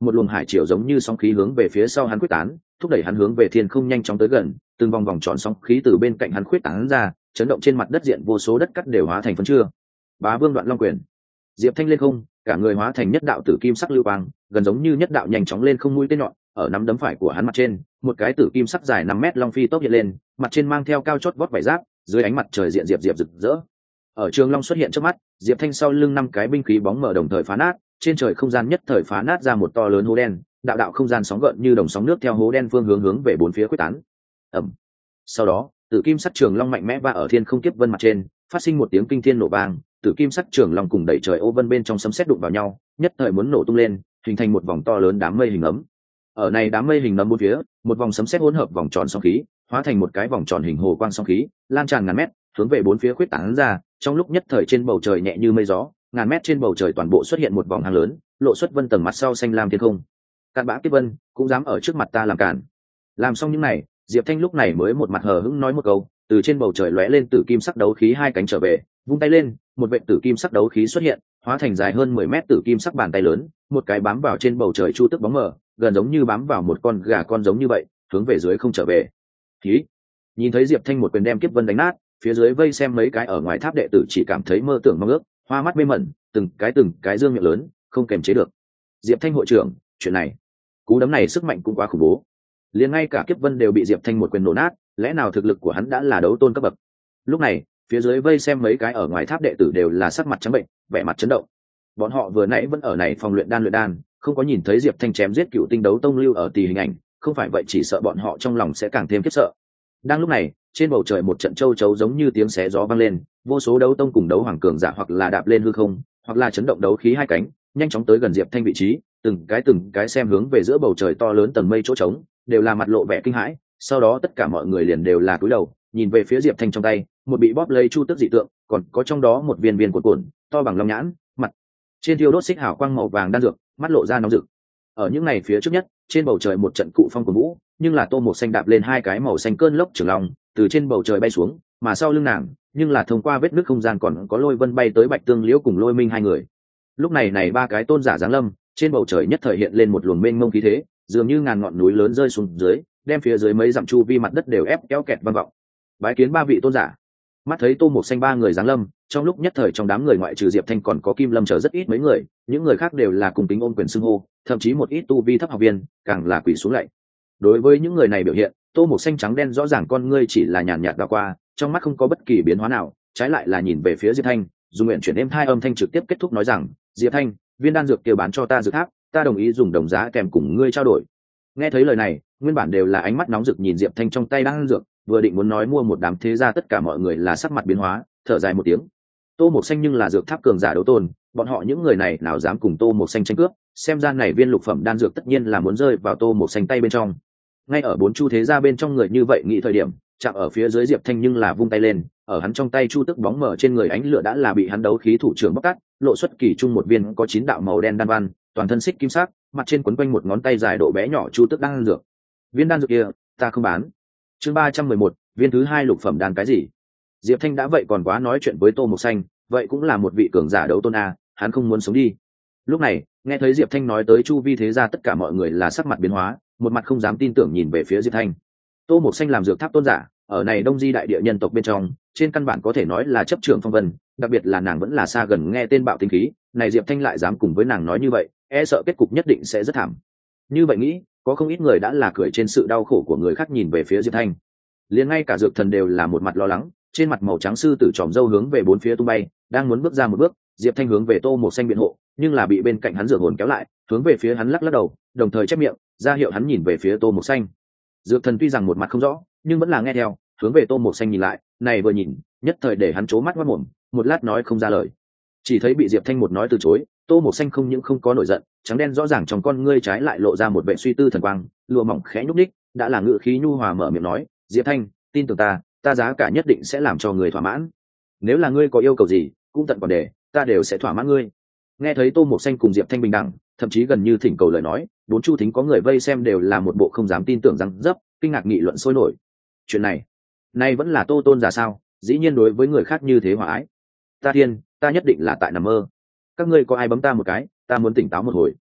một luồng hải triều giống như sóng khí hướng về phía sau hắn quyết tán, thúc đẩy hắn hướng về thiên không nhanh chóng tới gần, từng vòng vòng tròn sóng khí từ bên cạnh hắn quyết tán ra, chấn động trên mặt đất diện vô số đất cắt đều hóa thành phân chưa. Bá Vương Đoạn Long Quyền. Diệp Thanh lên không, cả người hóa thành nhất đạo tử kim sắc lưu quang, gần giống như nhất đạo nhanh chóng lên không mũi tên nhọn, ở nắm đấm phải của hắn mặt trên, một cái tử kim sắc dài 5 mét long phi tốc hiện lên, mặt trên mang theo cao chót vót vải giáp, dưới ánh mặt trời diện diệp rực rỡ. Ở trường long xuất hiện trước mắt, Diệp Thanh sau lưng 5 cái binh khí bóng mở đồng thời phá nát, trên trời không gian nhất thời phá nát ra một to lớn hố đen, đạo đạo không gian sóng gợn như đồng sóng nước theo hố đen phương hướng về bốn phía quyết tán. Ầm. Sau đó, tử kim sắc trường long mạnh mẽ va ở thiên không kiếp vân mặt trên, phát sinh một tiếng kinh thiên nổ vang, tử kim sắc trường long cùng đẩy trời ô vân bên trong sấm sét đụng vào nhau, nhất thời muốn nổ tung lên, hình thành một vòng to lớn đám mây hình ấm. Ở này đám mây hình nấm bốn phía, một vòng sấm sét hỗn hợp vòng tròn sóng khí, hóa thành một cái vòng tròn hình hồ quang sóng khí, lan tràn ngàn mét, hướng về bốn phía khuyết tán ra, trong lúc nhất thời trên bầu trời nhẹ như mây gió, ngàn mét trên bầu trời toàn bộ xuất hiện một vòng hang lớn, lộ xuất vân tầng mặt sau xanh lam thiên không. Càn bã kiếp vân cũng dám ở trước mặt ta làm cản. Làm xong những này, Diệp Thanh lúc này mới một mặt hờ hững nói một câu, từ trên bầu trời lóe lên tử kim sắc đấu khí hai cánh trở về, vung tay lên, một vệt tử kim sắc đấu khí xuất hiện, hóa thành dài hơn 10 mét tử kim sắc bàn tay lớn, một cái bám vào trên bầu trời chu tức bóng mờ, gần giống như bám vào một con gà con giống như vậy, hướng về dưới không trở về. Khí. Nhìn thấy Diệp Thanh một quyền đem kiếp vân đánh nát, phía dưới vây xem mấy cái ở ngoài tháp đệ tử chỉ cảm thấy mơ tưởng mong ước, hoa mắt mê mẩn, từng cái dương miệng lớn, không kềm chế được. Diệp Thanh hội trưởng, chuyện này, cú đấm này sức mạnh cũng quá khủng bố. Liền ngay cả kiếp vân đều bị Diệp Thanh một quyền nổ nát, lẽ nào thực lực của hắn đã là đấu tôn cấp bậc? Lúc này, phía dưới vây xem mấy cái ở ngoài tháp đệ tử đều là sắc mặt trắng bệnh, vẻ mặt chấn động. Bọn họ vừa nãy vẫn ở này phòng luyện đan, không có nhìn thấy Diệp Thanh chém giết cựu tinh đấu tông lưu ở tì hình ảnh, không phải vậy chỉ sợ bọn họ trong lòng sẽ càng thêm khiếp sợ. Đang lúc này, trên bầu trời một trận châu chấu giống như tiếng xé gió vang lên, vô số đấu tông cùng đấu hoàng cường giả hoặc là đạp lên hư không, hoặc là chấn động đấu khí hai cánh, nhanh chóng tới gần Diệp Thanh vị trí, từng cái xem hướng về giữa bầu trời to lớn tầng mây chỗ trống, đều là mặt lộ vẻ kinh hãi. Sau đó tất cả mọi người liền đều là cúi đầu, nhìn về phía Diệp Thanh trong tay, một bị bóp lấy chu tước dị tượng, còn có trong đó một viên viên cuộn to bằng long nhãn, mặt trên thiêu đốt xích hào quang màu vàng đan dược, mắt lộ ra nóng rực. Ở những ngày phía trước nhất, trên bầu trời một trận cụ phong cuồng vũ, nhưng là Tô Mộc Xanh đạp lên hai cái màu xanh cơn lốc trường long, từ trên bầu trời bay xuống, mà sau lưng nàng, nhưng là thông qua vết nứt không gian còn có Lôi Vân bay tới Bạch Tương Liễu cùng Lôi Minh hai người. Lúc này này ba cái tôn giả giáng lâm, trên bầu trời nhất thời hiện lên một luồng mênh mông khí thế, dường như ngàn ngọn núi lớn rơi xuống dưới, đem phía dưới mấy dặm chu vi mặt đất đều ép kéo kẹt vang vọng. Bái kiến ba vị tôn giả. Mắt thấy Tô Mộc Xanh ba người giáng lâm, trong lúc nhất thời trong đám người ngoại trừ Diệp Thanh còn có Kim Lâm chờ rất ít mấy người, những người khác đều là cùng tính ôn quyền xưng hô, thậm chí một ít tu vi thấp học viên càng là quỳ xuống lạy. Đối với những người này biểu hiện, Tô Mộc Xanh trắng đen rõ ràng con ngươi chỉ là nhàn nhạt đảo qua, trong mắt không có bất kỳ biến hóa nào, trái lại là nhìn về phía Diệp Thanh, dùng nguyện chuyển êm hai âm thanh trực tiếp kết thúc nói rằng, Diệp Thanh, viên đan dược kia bán cho ta dược tháp, ta đồng ý dùng đồng giá kèm cùng ngươi trao đổi. Nghe thấy lời này, nguyên bản đều là ánh mắt nóng rực nhìn Diệp Thanh trong tay đan dược, vừa định muốn nói mua một đám thế ra, tất cả mọi người là sắc mặt biến hóa, thở dài một tiếng. Tô Mộc Xanh nhưng là dược tháp cường giả đấu tôn, bọn họ những người này nào dám cùng Tô Mộc Xanh tranh cướp, xem ra này viên lục phẩm đan dược tất nhiên là muốn rơi vào Tô Mộc Xanh tay bên trong. Ngay ở bốn chu thế gia bên trong người như vậy nghĩ thời điểm, chạm ở phía dưới Diệp Thanh nhưng là vung tay lên, ở hắn trong tay chu tức bóng mở trên người ánh lửa đã là bị hắn đấu khí thủ trưởng bóc tát, lộ xuất kỳ trung một viên có 9 đạo màu đen đan văn, toàn thân xích kim sắc, mặt trên quấn quanh một ngón tay dài độ bé nhỏ chu tức đan dược. Viên đan dược kia, ta không bán. Chương 311, viên thứ hai lục phẩm đan cái gì? Diệp Thanh đã vậy còn quá nói chuyện với Tô Mộc Xanh, vậy cũng là một vị cường giả đấu tôn a, hắn không muốn sống đi. Lúc này, nghe thấy Diệp Thanh nói tới chu vi thế gia, tất cả mọi người là sắc mặt biến hóa, một mặt không dám tin tưởng nhìn về phía Diệp Thanh. Tô Mộc Xanh làm dược tháp tôn giả, ở này Đông Di đại địa nhân tộc bên trong, trên căn bản có thể nói là chấp trưởng phong vân, đặc biệt là nàng vẫn là xa gần nghe tên bạo tinh khí, này Diệp Thanh lại dám cùng với nàng nói như vậy, e sợ kết cục nhất định sẽ rất thảm. Như vậy nghĩ, có không ít người đã là cười trên sự đau khổ của người khác nhìn về phía Diệp Thanh. Liền ngay cả dược thần đều là một mặt lo lắng, trên mặt màu trắng sư tử tròm râu hướng về bốn phía tung bay, đang muốn bước ra một bước, Diệp Thanh hướng về Tô Mộc Xanh biện hộ, nhưng là bị bên cạnh hắn dược hồn kéo lại, hướng về phía hắn lắc lắc đầu, đồng thời chép miệng, ra hiệu hắn nhìn về phía Tô Mộc Xanh. Dược thần tuy rằng một mặt không rõ, nhưng vẫn là nghe theo, hướng về Tô Mộc Xanh nhìn lại, này vừa nhìn, nhất thời để hắn trố mắt ngoác mồm, một lát nói không ra lời. Chỉ thấy bị Diệp Thanh một nói từ chối, Tô Mộc Xanh không những không có nổi giận, trắng đen rõ ràng trong con ngươi trái lại lộ ra một vẻ suy tư thần quang, lụa mỏng khẽ nhúc nhích, đã là ngữ khí nhu hòa mở miệng nói, Diệp Thanh, tin tưởng ta giá cả nhất định sẽ làm cho người thỏa mãn. Nếu là ngươi có yêu cầu gì, cũng tận còn để, ta đều sẽ thỏa mãn ngươi. Nghe thấy Tô Mộc Xanh cùng Diệp Thanh bình đẳng, thậm chí gần như thỉnh cầu lời nói, bốn chu thính có người vây xem đều là một bộ không dám tin tưởng răng dấp, kinh ngạc nghị luận sôi nổi. Chuyện này vẫn là Tô tôn giả sao? Dĩ nhiên đối với người khác như thế hòa ái. Ta nhất định là tại nằm mơ. Các ngươi có ai bấm ta một cái, ta muốn tỉnh táo một hồi.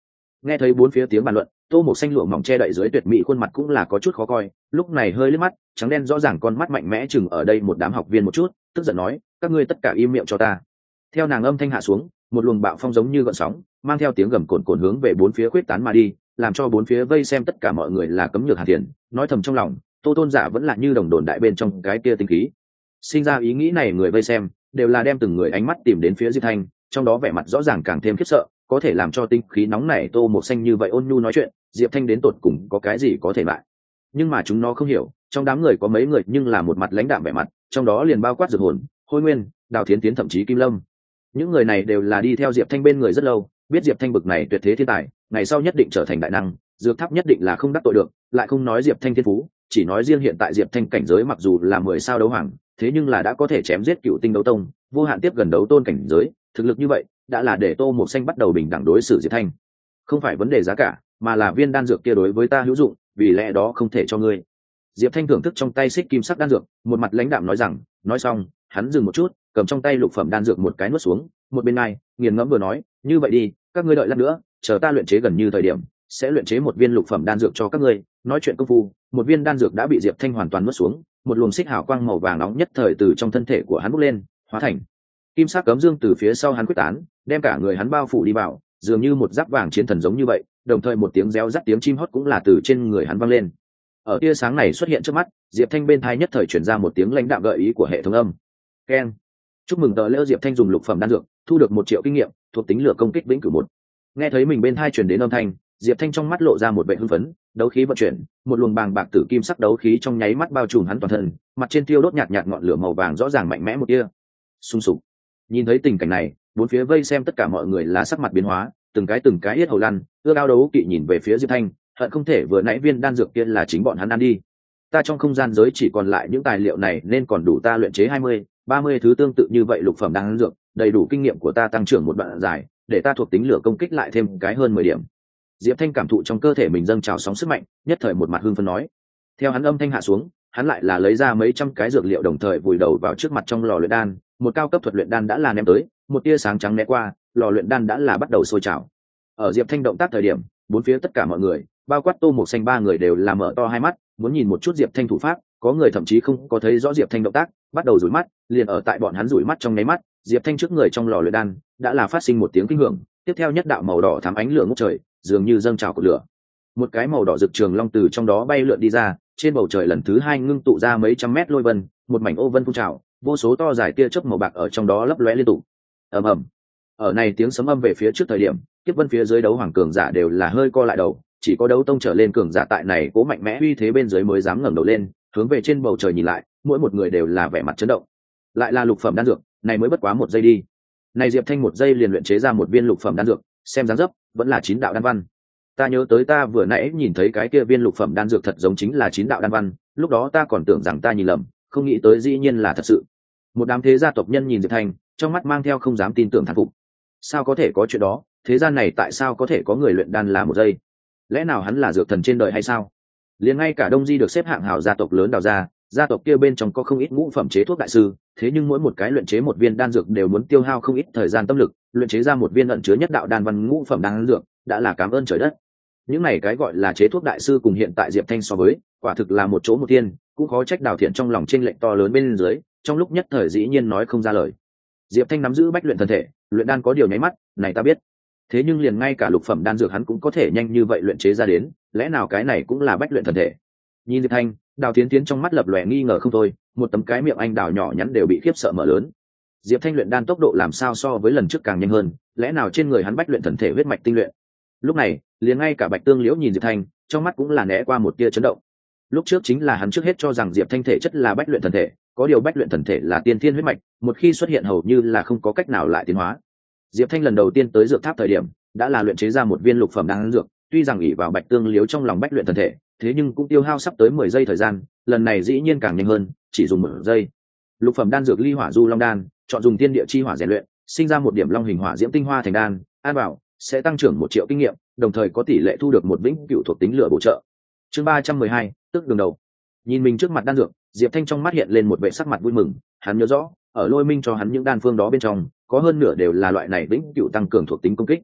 Nghe thấy bốn phía tiếng bàn luận, Tô Mộc Xanh lụa mỏng che đậy dưới tuyệt mỹ khuôn mặt cũng là có chút khó coi, lúc này hơi liếc mắt, trắng đen rõ ràng con mắt mạnh mẽ chừng ở đây một đám học viên một chút, tức giận nói, các ngươi tất cả im miệng cho ta. Theo nàng âm thanh hạ xuống, một luồng bạo phong giống như gợn sóng, mang theo tiếng gầm cồn cồn hướng về bốn phía khuyết tán mà đi, làm cho bốn phía vây xem tất cả mọi người là cấm nhược hàn thiền, nói thầm trong lòng, Tô Tôn giả vẫn là như đồng đồn đại bên trong cái kia tinh khí. Sinh ra ý nghĩ này người vây xem đều là đem từng người ánh mắt tìm đến phía Diệp Thanh, trong đó vẻ mặt rõ ràng càng thêm khiếp sợ, có thể làm cho tinh khí nóng này Tô Mộc Xanh như vậy ôn nhu nói chuyện, Diệp Thanh đến tột cùng có cái gì có thể bại. Nhưng mà chúng nó không hiểu, trong đám người có mấy người nhưng là một mặt lãnh đạm vẻ mặt, trong đó liền bao quát Dược Hồn, Hôi Nguyên, Đào Thiến Tiến thậm chí Kim Lâm. Những người này đều là đi theo Diệp Thanh bên người rất lâu, biết Diệp Thanh bực này tuyệt thế thiên tài, ngày sau nhất định trở thành đại năng, Dược Tháp nhất định là không đắc tội được, lại không nói Diệp Thanh thiên phú, chỉ nói riêng hiện tại Diệp Thanh cảnh giới mặc dù là 10 sao đấu hoàng, thế nhưng là đã có thể chém giết cựu tinh đấu tông, vô hạn tiếp gần đấu tôn cảnh giới, thực lực như vậy đã là để Tô Mộc Xanh bắt đầu bình đẳng đối xử Diệp Thanh. Không phải vấn đề giá cả, mà là viên đan dược kia đối với ta hữu dụng, vì lẽ đó không thể cho ngươi. Diệp Thanh thưởng thức trong tay xích kim sắc đan dược, một mặt lãnh đạm nói rằng, nói xong, hắn dừng một chút, cầm trong tay lục phẩm đan dược một cái nuốt xuống, một bên này, nghiền ngẫm vừa nói, như vậy đi, các ngươi đợi lát nữa, chờ ta luyện chế gần như thời điểm, sẽ luyện chế một viên lục phẩm đan dược cho các ngươi. Nói chuyện công phu, một viên đan dược đã bị Diệp Thanh hoàn toàn nuốt xuống, một luồng xích hào quang màu vàng nóng nhất thời từ trong thân thể của hắn bốc lên, hóa thành kim sắc cấm dương từ phía sau hắn quyết tán, đem cả người hắn bao phủ đi vào, dường như một giáp vàng chiến thần giống như vậy, đồng thời một tiếng réo rắt tiếng chim hót cũng là từ trên người hắn vang lên. Ở tia sáng này xuất hiện trước mắt, Diệp Thanh bên tai nhất thời truyền ra một tiếng lãnh đạm gợi ý của hệ thống âm. Keng. Chúc mừng tờ lễ Diệp Thanh dùng lục phẩm đan dược, thu được 1 triệu kinh nghiệm, thuộc tính lửa công kích vĩnh cửu 1. Nghe thấy mình bên tai truyền đến âm thanh, Diệp Thanh trong mắt lộ ra một vẻ hưng phấn, đấu khí vận chuyển, một luồng bàng bạc tử kim sắc đấu khí trong nháy mắt bao trùm hắn toàn thân, mặt trên tiêu đốt nhạt nhạt ngọn lửa màu vàng rõ ràng mạnh mẽ một tia. Xung sục. Nhìn thấy tình cảnh này, bốn phía vây xem tất cả mọi người là sắc mặt biến hóa, từng cái yết hầu lăn, ưa ao đấu kỵ nhìn về phía Diệp Thanh, hận không thể vừa nãy viên đan dược kia là chính bọn hắn ăn đi. Ta trong không gian giới chỉ còn lại những tài liệu này nên còn đủ ta luyện chế 20-30 thứ tương tự như vậy lục phẩm đan dược, đầy đủ kinh nghiệm của ta tăng trưởng một đoạn dài, để ta thuộc tính lửa công kích lại thêm cái hơn 10 điểm. Diệp Thanh cảm thụ trong cơ thể mình dâng trào sóng sức mạnh, nhất thời một mặt hưng phấn nói. Theo hắn âm thanh hạ xuống, hắn lại là lấy ra mấy trăm cái dược liệu đồng thời vùi đầu vào trước mặt trong lò luyện đan, một cao cấp thuật luyện đan đã là ném tới, một tia sáng trắng né qua, lò luyện đan đã là bắt đầu sôi trào. Ở Diệp Thanh động tác thời điểm, bốn phía tất cả mọi người, bao quát Tô Mộc Xanh 3 người đều là mở to hai mắt, muốn nhìn một chút Diệp Thanh thủ pháp, có người thậm chí không có thấy rõ Diệp Thanh động tác, bắt đầu dụi mắt, liền ở tại bọn hắn dụi mắt trong nháy mắt, Diệp Thanh trước người trong lò luyện đan đã là phát sinh một tiếng kinh hưởng, tiếp theo nhất đạo màu đỏ thắm ánh lửa ngút trời, dường như dâng trào của lửa. Một cái màu đỏ rực trường long từ trong đó bay lượn đi ra, trên bầu trời lần thứ hai ngưng tụ ra mấy trăm mét lôi vân, một mảnh ô vân phun trào, vô số to dài tia chớp màu bạc ở trong đó lấp lóe liên tục. Ầm ầm. Ở này tiếng sấm âm về phía trước thời điểm, kiếp vân phía dưới đấu hoàng cường giả đều là hơi co lại đầu, chỉ có đấu tông trở lên cường giả tại này cố mạnh mẽ uy thế bên dưới mới dám ngẩng đầu lên, hướng về trên bầu trời nhìn lại, mỗi một người đều là vẻ mặt chấn động. Lại là lục phẩm đan dược, này mới bất quá 1 giây đi. Này Diệp Thanh 1 giây liền luyện chế ra một viên lục phẩm đan dược, xem dáng dấp vẫn là 9 đạo đan văn. Ta nhớ tới ta vừa nãy nhìn thấy cái kia viên lục phẩm đan dược thật giống chính là 9 đạo đan văn, lúc đó ta còn tưởng rằng ta nhìn lầm, không nghĩ tới dĩ nhiên là thật sự. Một đám thế gia tộc nhân nhìn Diệp Thanh, trong mắt mang theo không dám tin tưởng thán phục. Sao có thể có chuyện đó, thế gian này tại sao có thể có người luyện đan là 1 giây? Lẽ nào hắn là dược thần trên đời hay sao? Liền ngay cả Đông Di được xếp hạng hảo gia tộc lớn Đào gia, gia tộc kia bên trong có không ít ngũ phẩm chế thuốc đại sư, thế nhưng mỗi một cái luyện chế một viên đan dược đều muốn tiêu hao không ít thời gian tâm lực, luyện chế ra một viên ẩn chứa nhất đạo đan văn ngũ phẩm đan dược, đã là cảm ơn trời đất. Những này cái gọi là chế thuốc đại sư cùng hiện tại Diệp Thanh so với, quả thực là một chỗ một thiên, cũng khó trách Đào Thiện trong lòng chênh lệch to lớn bên dưới, trong lúc nhất thời dĩ nhiên nói không ra lời. Diệp Thanh nắm giữ bách luyện thần thể, luyện đan có điều nháy mắt, này ta biết. Thế nhưng liền ngay cả lục phẩm đan dược hắn cũng có thể nhanh như vậy luyện chế ra đến, lẽ nào cái này cũng là bách luyện thần thể? Nhìn Diệp Thanh, Đào Thiến Thiến trong mắt lập lòe nghi ngờ không thôi, một tấm cái miệng anh đào nhỏ nhắn đều bị khiếp sợ mở lớn. Diệp Thanh luyện đan tốc độ làm sao so với lần trước càng nhanh hơn, lẽ nào trên người hắn bách luyện thần thể huyết mạch tinh luyện? Lúc này, liền ngay cả Bạch Tương Liễu nhìn Diệp Thanh, trong mắt cũng là né qua một tia chấn động. Lúc trước chính là hắn trước hết cho rằng Diệp Thanh thể chất là bách luyện thần thể, có điều bách luyện thần thể là tiên thiên huyết mạch, một khi xuất hiện hầu như là không có cách nào lại tiến hóa. Diệp Thanh lần đầu tiên tới dược tháp thời điểm, đã là luyện chế ra một viên lục phẩm đan dược, tuy rằng ỷ vào Bạch Tương Liễu trong lòng bách luyện thần thể, thế nhưng cũng tiêu hao sắp tới 10 giây thời gian, lần này dĩ nhiên càng nhanh hơn, chỉ dùng 1 giây. Lục phẩm đan dược Ly Hỏa Du Long đan, chọn dùng tiên địa chi hỏa rèn luyện, sinh ra một điểm long hình hỏa diễm tinh hoa thành đan, an bảo sẽ tăng trưởng 1 triệu kinh nghiệm, đồng thời có tỷ lệ thu được một vĩnh cửu thuộc tính lửa bổ trợ. Chương 312, tức đường đầu. Nhìn mình trước mặt đan dược, Diệp Thanh trong mắt hiện lên một vẻ sắc mặt vui mừng, hắn nhớ rõ, ở Lôi Minh cho hắn những đan phương đó bên trong, có hơn nửa đều là loại này vĩnh cửu tăng cường thuộc tính công kích.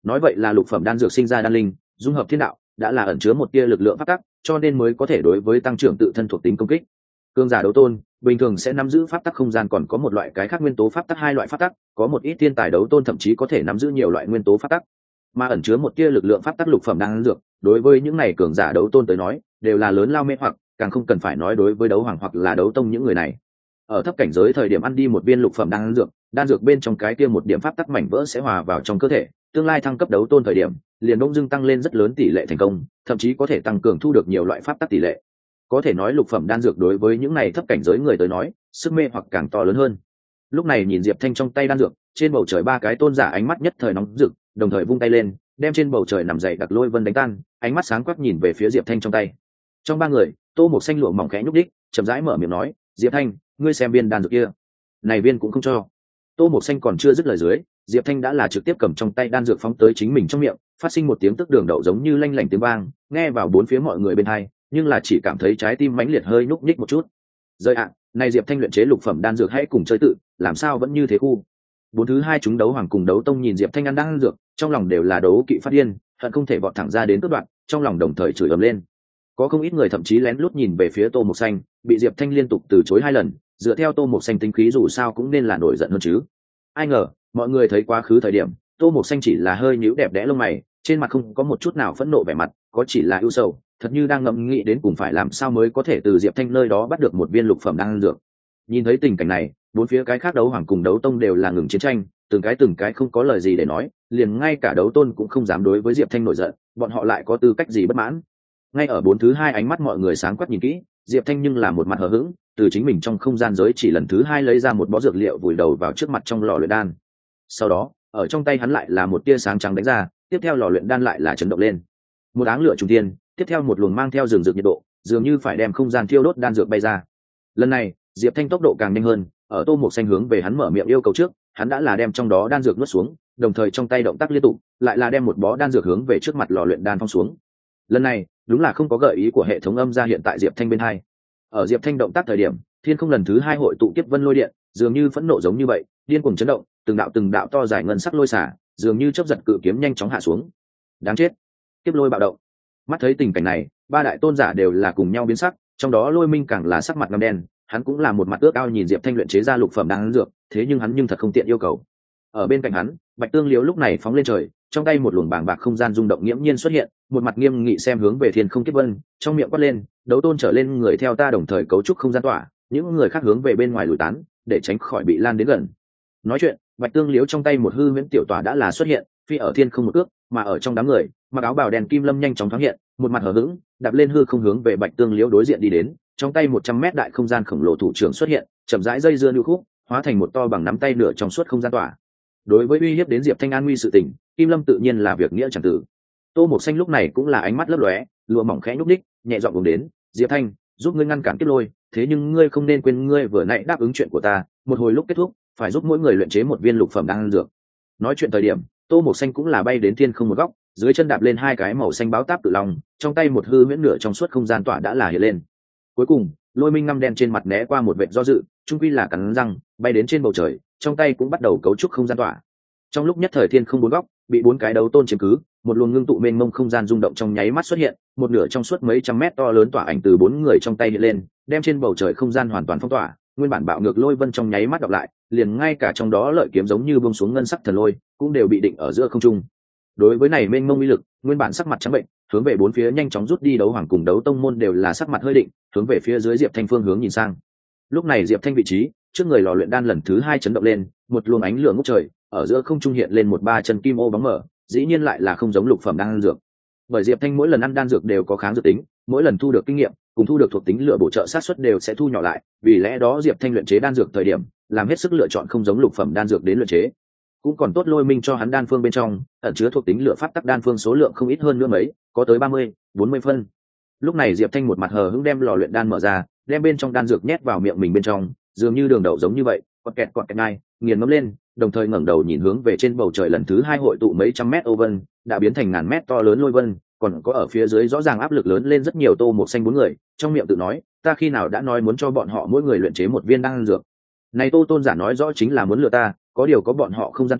nói vậy là lục phẩm đan dược sinh ra đan linh dung hợp thiên đạo, đã là ẩn chứa một tia lực lượng pháp tắc, cho nên mới có thể đối với tăng trưởng tự thân thuộc tính công kích. Cường giả đấu tôn bình thường sẽ nắm giữ pháp tắc không gian, còn có một loại cái khác nguyên tố pháp tắc, hai loại pháp tắc, có một ít thiên tài đấu tôn thậm chí có thể nắm giữ nhiều loại nguyên tố pháp tắc, mà ẩn chứa một tia lực lượng pháp tắc lục phẩm đan dược đối với những này cường giả đấu tôn tới nói đều là lớn lao mê hoặc, càng không cần phải nói đối với đấu hoàng hoặc là đấu tông những người này. Ở thấp cảnh giới thời điểm ăn đi một viên lục phẩm đan dược bên trong cái kia một điểm pháp tắc mảnh vỡ sẽ hòa vào trong cơ thể, tương lai thăng cấp đấu tôn thời điểm liền đông dưng tăng lên rất lớn tỷ lệ thành công, thậm chí có thể tăng cường thu được nhiều loại pháp tắc tỷ lệ. Có thể nói lục phẩm đan dược đối với những này thấp cảnh giới người tới nói sức mê hoặc càng to lớn hơn. Lúc này nhìn Diệp Thanh trong tay đan dược, trên bầu trời ba cái tôn giả ánh mắt nhất thời nóng rực, đồng thời vung tay lên đem trên bầu trời nằm dậy đặc lôi vân đánh tan, ánh mắt sáng quắc nhìn về phía Diệp Thanh trong tay. Trong ba người, Tô Mộc Xanh lụa mỏng khẽ nhúc đích, chậm rãi mở miệng nói, Diệp Thanh, ngươi xem viên đan dược kia. Này viên cũng không cho. Tô Mộc Xanh còn chưa dứt lời dưới, Diệp Thanh đã là trực tiếp cầm trong tay đan dược phóng tới chính mình trong miệng, phát sinh một tiếng tức đường đậu giống như lanh lảnh tiếng vang, nghe vào bốn phía mọi người bên tai, nhưng là chỉ cảm thấy trái tim mãnh liệt hơi nhúc nhích một chút. Rơi ạ, này Diệp Thanh luyện chế lục phẩm đan dược hãy cùng chơi tự, làm sao vẫn như thế khu. Bốn thứ hai chúng đấu hoàng cùng đấu tông nhìn Diệp Thanh ăn đan dược, trong lòng đều là đấu kỵ phát điên, hận không thể vọt thẳng ra đến cướp đoạn, trong lòng đồng thời chửi ầm lên. Có không ít người thậm chí lén lút nhìn về phía Tô Mộc Xanh, bị Diệp Thanh liên tục từ chối hai lần, dựa theo Tô Mộc Xanh tính khí dù sao cũng nên là nổi giận hơn chứ. Ai ngờ, mọi người thấy quá khứ thời điểm, Tô Mộc Xanh chỉ là hơi nhíu đẹp đẽ lông mày, trên mặt không có một chút nào phẫn nộ vẻ mặt, có chỉ là ưu sầu, thật như đang ngẫm nghĩ đến cùng phải làm sao mới có thể từ Diệp Thanh nơi đó bắt được một viên lục phẩm đan dược. Nhìn thấy tình cảnh này, bốn phía cái khác đấu hoàng cùng đấu tông đều là ngừng chiến tranh, từng cái không có lời gì để nói, liền ngay cả đấu tôn cũng không dám đối với Diệp Thanh nổi giận, bọn họ lại có tư cách gì bất mãn. Ngay ở bốn thứ hai ánh mắt mọi người sáng quắc nhìn kỹ, Diệp Thanh nhưng là một mặt hờ hững, từ chính mình trong không gian giới chỉ lần thứ hai lấy ra một bó dược liệu vùi đầu vào trước mặt trong lò luyện đan. Sau đó, ở trong tay hắn lại là một tia sáng trắng đánh ra, tiếp theo lò luyện đan lại là chấn động lên. Một áng lửa trùng thiên, tiếp theo một luồng mang theo rừng rực nhiệt độ, dường như phải đem không gian thiêu đốt đan dược bay ra. Lần này, Diệp Thanh tốc độ càng nhanh hơn, ở Tô Mộc Xanh hướng về hắn mở miệng yêu cầu trước, hắn đã là đem trong đó đan dược nuốt xuống, đồng thời trong tay động tác liên tục, lại là đem một bó đan dược hướng về trước mặt lò luyện đan phong xuống. Lần này, đúng là không có gợi ý của hệ thống âm ra hiện tại Diệp Thanh bên hai. Ở Diệp Thanh động tác thời điểm, thiên không lần thứ hai hội tụ kiếp vân lôi điện, dường như phẫn nộ giống như vậy, điên cuồng chấn động, từng đạo to dài ngân sắc lôi xả, dường như chớp giật cự kiếm nhanh chóng hạ xuống. Đáng chết! Kiếp lôi bạo động. Mắt thấy tình cảnh này, ba đại tôn giả đều là cùng nhau biến sắc, trong đó Lôi Minh càng là sắc mặt ngăm đen, hắn cũng là một mặt ước ao nhìn Diệp Thanh luyện chế ra lục phẩm đan dược, thế nhưng hắn thật không tiện yêu cầu. Ở bên cạnh hắn, Bạch Tương Liễu lúc này phóng lên trời, trong tay một luồng bàng bạc không gian rung động nghiễm nhiên xuất hiện, một mặt nghiêm nghị xem hướng về thiên không kiếp vân, trong miệng quát lên, đấu tôn trở lên người theo ta đồng thời cấu trúc không gian tỏa, những người khác hướng về bên ngoài lùi tán, để tránh khỏi bị lan đến gần. Nói chuyện, Bạch Tương Liễu trong tay một hư huyễn tiểu tỏa đã là xuất hiện, phi ở thiên không một ước, mà ở trong đám người, mặc áo bào đen Kim Lâm nhanh chóng thoáng hiện, một mặt hờ hững, đạp lên hư không hướng về Bạch Tương Liễu đối diện đi đến, trong tay 100 mét đại không gian khổng lồ thủ trưởng xuất hiện, chậm rãi dây dưa lưu khúc, hóa thành một to bằng nắm tay nửa trong suốt không gian tỏa. Đối với uy hiếp đến Diệp Thanh an nguy sự tình, Kim Lâm tự nhiên là việc nghĩa chẳng tử. Tô Mộc Xanh lúc này cũng là ánh mắt lấp lóe, lụa mỏng khẽ nhúc nhích, nhẹ giọng uống đến, Diệp Thanh, giúp ngươi ngăn cản kiếp lôi, thế nhưng ngươi không nên quên ngươi vừa nãy đáp ứng chuyện của ta, một hồi lúc kết thúc, phải giúp mỗi người luyện chế một viên lục phẩm đan dược. Nói chuyện thời điểm, Tô Mộc Xanh cũng là bay đến thiên không một góc, dưới chân đạp lên hai cái màu xanh báo táp tự long, trong tay một hư huyễn nửa trong suốt không gian tỏa đã là hiện lên. Cuối cùng, Lôi Minh ngăm đen trên mặt né qua một vệt do dự, trung quy là cắn răng, bay đến trên bầu trời, trong tay cũng bắt đầu cấu trúc không gian tỏa. Trong lúc nhất thời thiên không bốn góc bị bốn cái đấu tôn chiếm cứ, một luồng ngưng tụ mênh mông không gian rung động trong nháy mắt xuất hiện, một nửa trong suốt mấy trăm mét to lớn tỏa ảnh từ bốn người trong tay hiện lên, đem trên bầu trời không gian hoàn toàn phong tỏa, nguyên bản bạo ngược lôi vân trong nháy mắt đọc lại, liền ngay cả trong đó lợi kiếm giống như buông xuống ngân sắc thần lôi, cũng đều bị định ở giữa không trung. Đối với này mênh mông uy lực, nguyên bản sắc mặt trắng bệnh, hướng về bốn phía nhanh chóng rút đi đấu hoàng cùng đấu tông môn đều là sắc mặt hơi định, hướng về phía dưới Diệp Thanh phương hướng nhìn sang. Lúc này Diệp Thanh vị trí, trước người lò luyện đan lần thứ hai chấn động lên, một luồng ánh lửa ngút trời, ở giữa không trung hiện lên một ba chân kim ô bóng mở, dĩ nhiên lại là không giống lục phẩm đan dược. Bởi Diệp Thanh mỗi lần ăn đan dược đều có kháng dược tính, mỗi lần thu được kinh nghiệm, cùng thu được thuộc tính lửa bổ trợ sát suất đều sẽ thu nhỏ lại, vì lẽ đó Diệp Thanh luyện chế đan dược thời điểm, làm hết sức lựa chọn không giống lục phẩm đan dược đến luyện chế. Cũng còn tốt Lôi Minh cho hắn đan phương bên trong ẩn chứa thuộc tính lửa pháp tắc đan phương số lượng không ít hơn nữa mấy, có tới 30-40 phân. Lúc này Diệp Thanh một mặt hờ hững đem lò luyện đan mở ra, đem bên trong đan dược nhét vào miệng mình bên trong, dường như đường đậu giống như vậy, quạt kẹt ngay, nghiền ngấm lên, đồng thời ngẩng đầu nhìn hướng về trên bầu trời lần thứ hai hội tụ mấy trăm mét ô vân, đã biến thành ngàn mét to lớn lôi vân, còn có ở phía dưới rõ ràng áp lực lớn lên rất nhiều. Tô Mộc Xanh bốn người, trong miệng tự nói, ta khi nào đã nói muốn cho bọn họ mỗi người luyện chế một viên đan dược. Này Tô tôn giả nói rõ chính là muốn lừa ta, có điều có bọn họ không gian tỏa,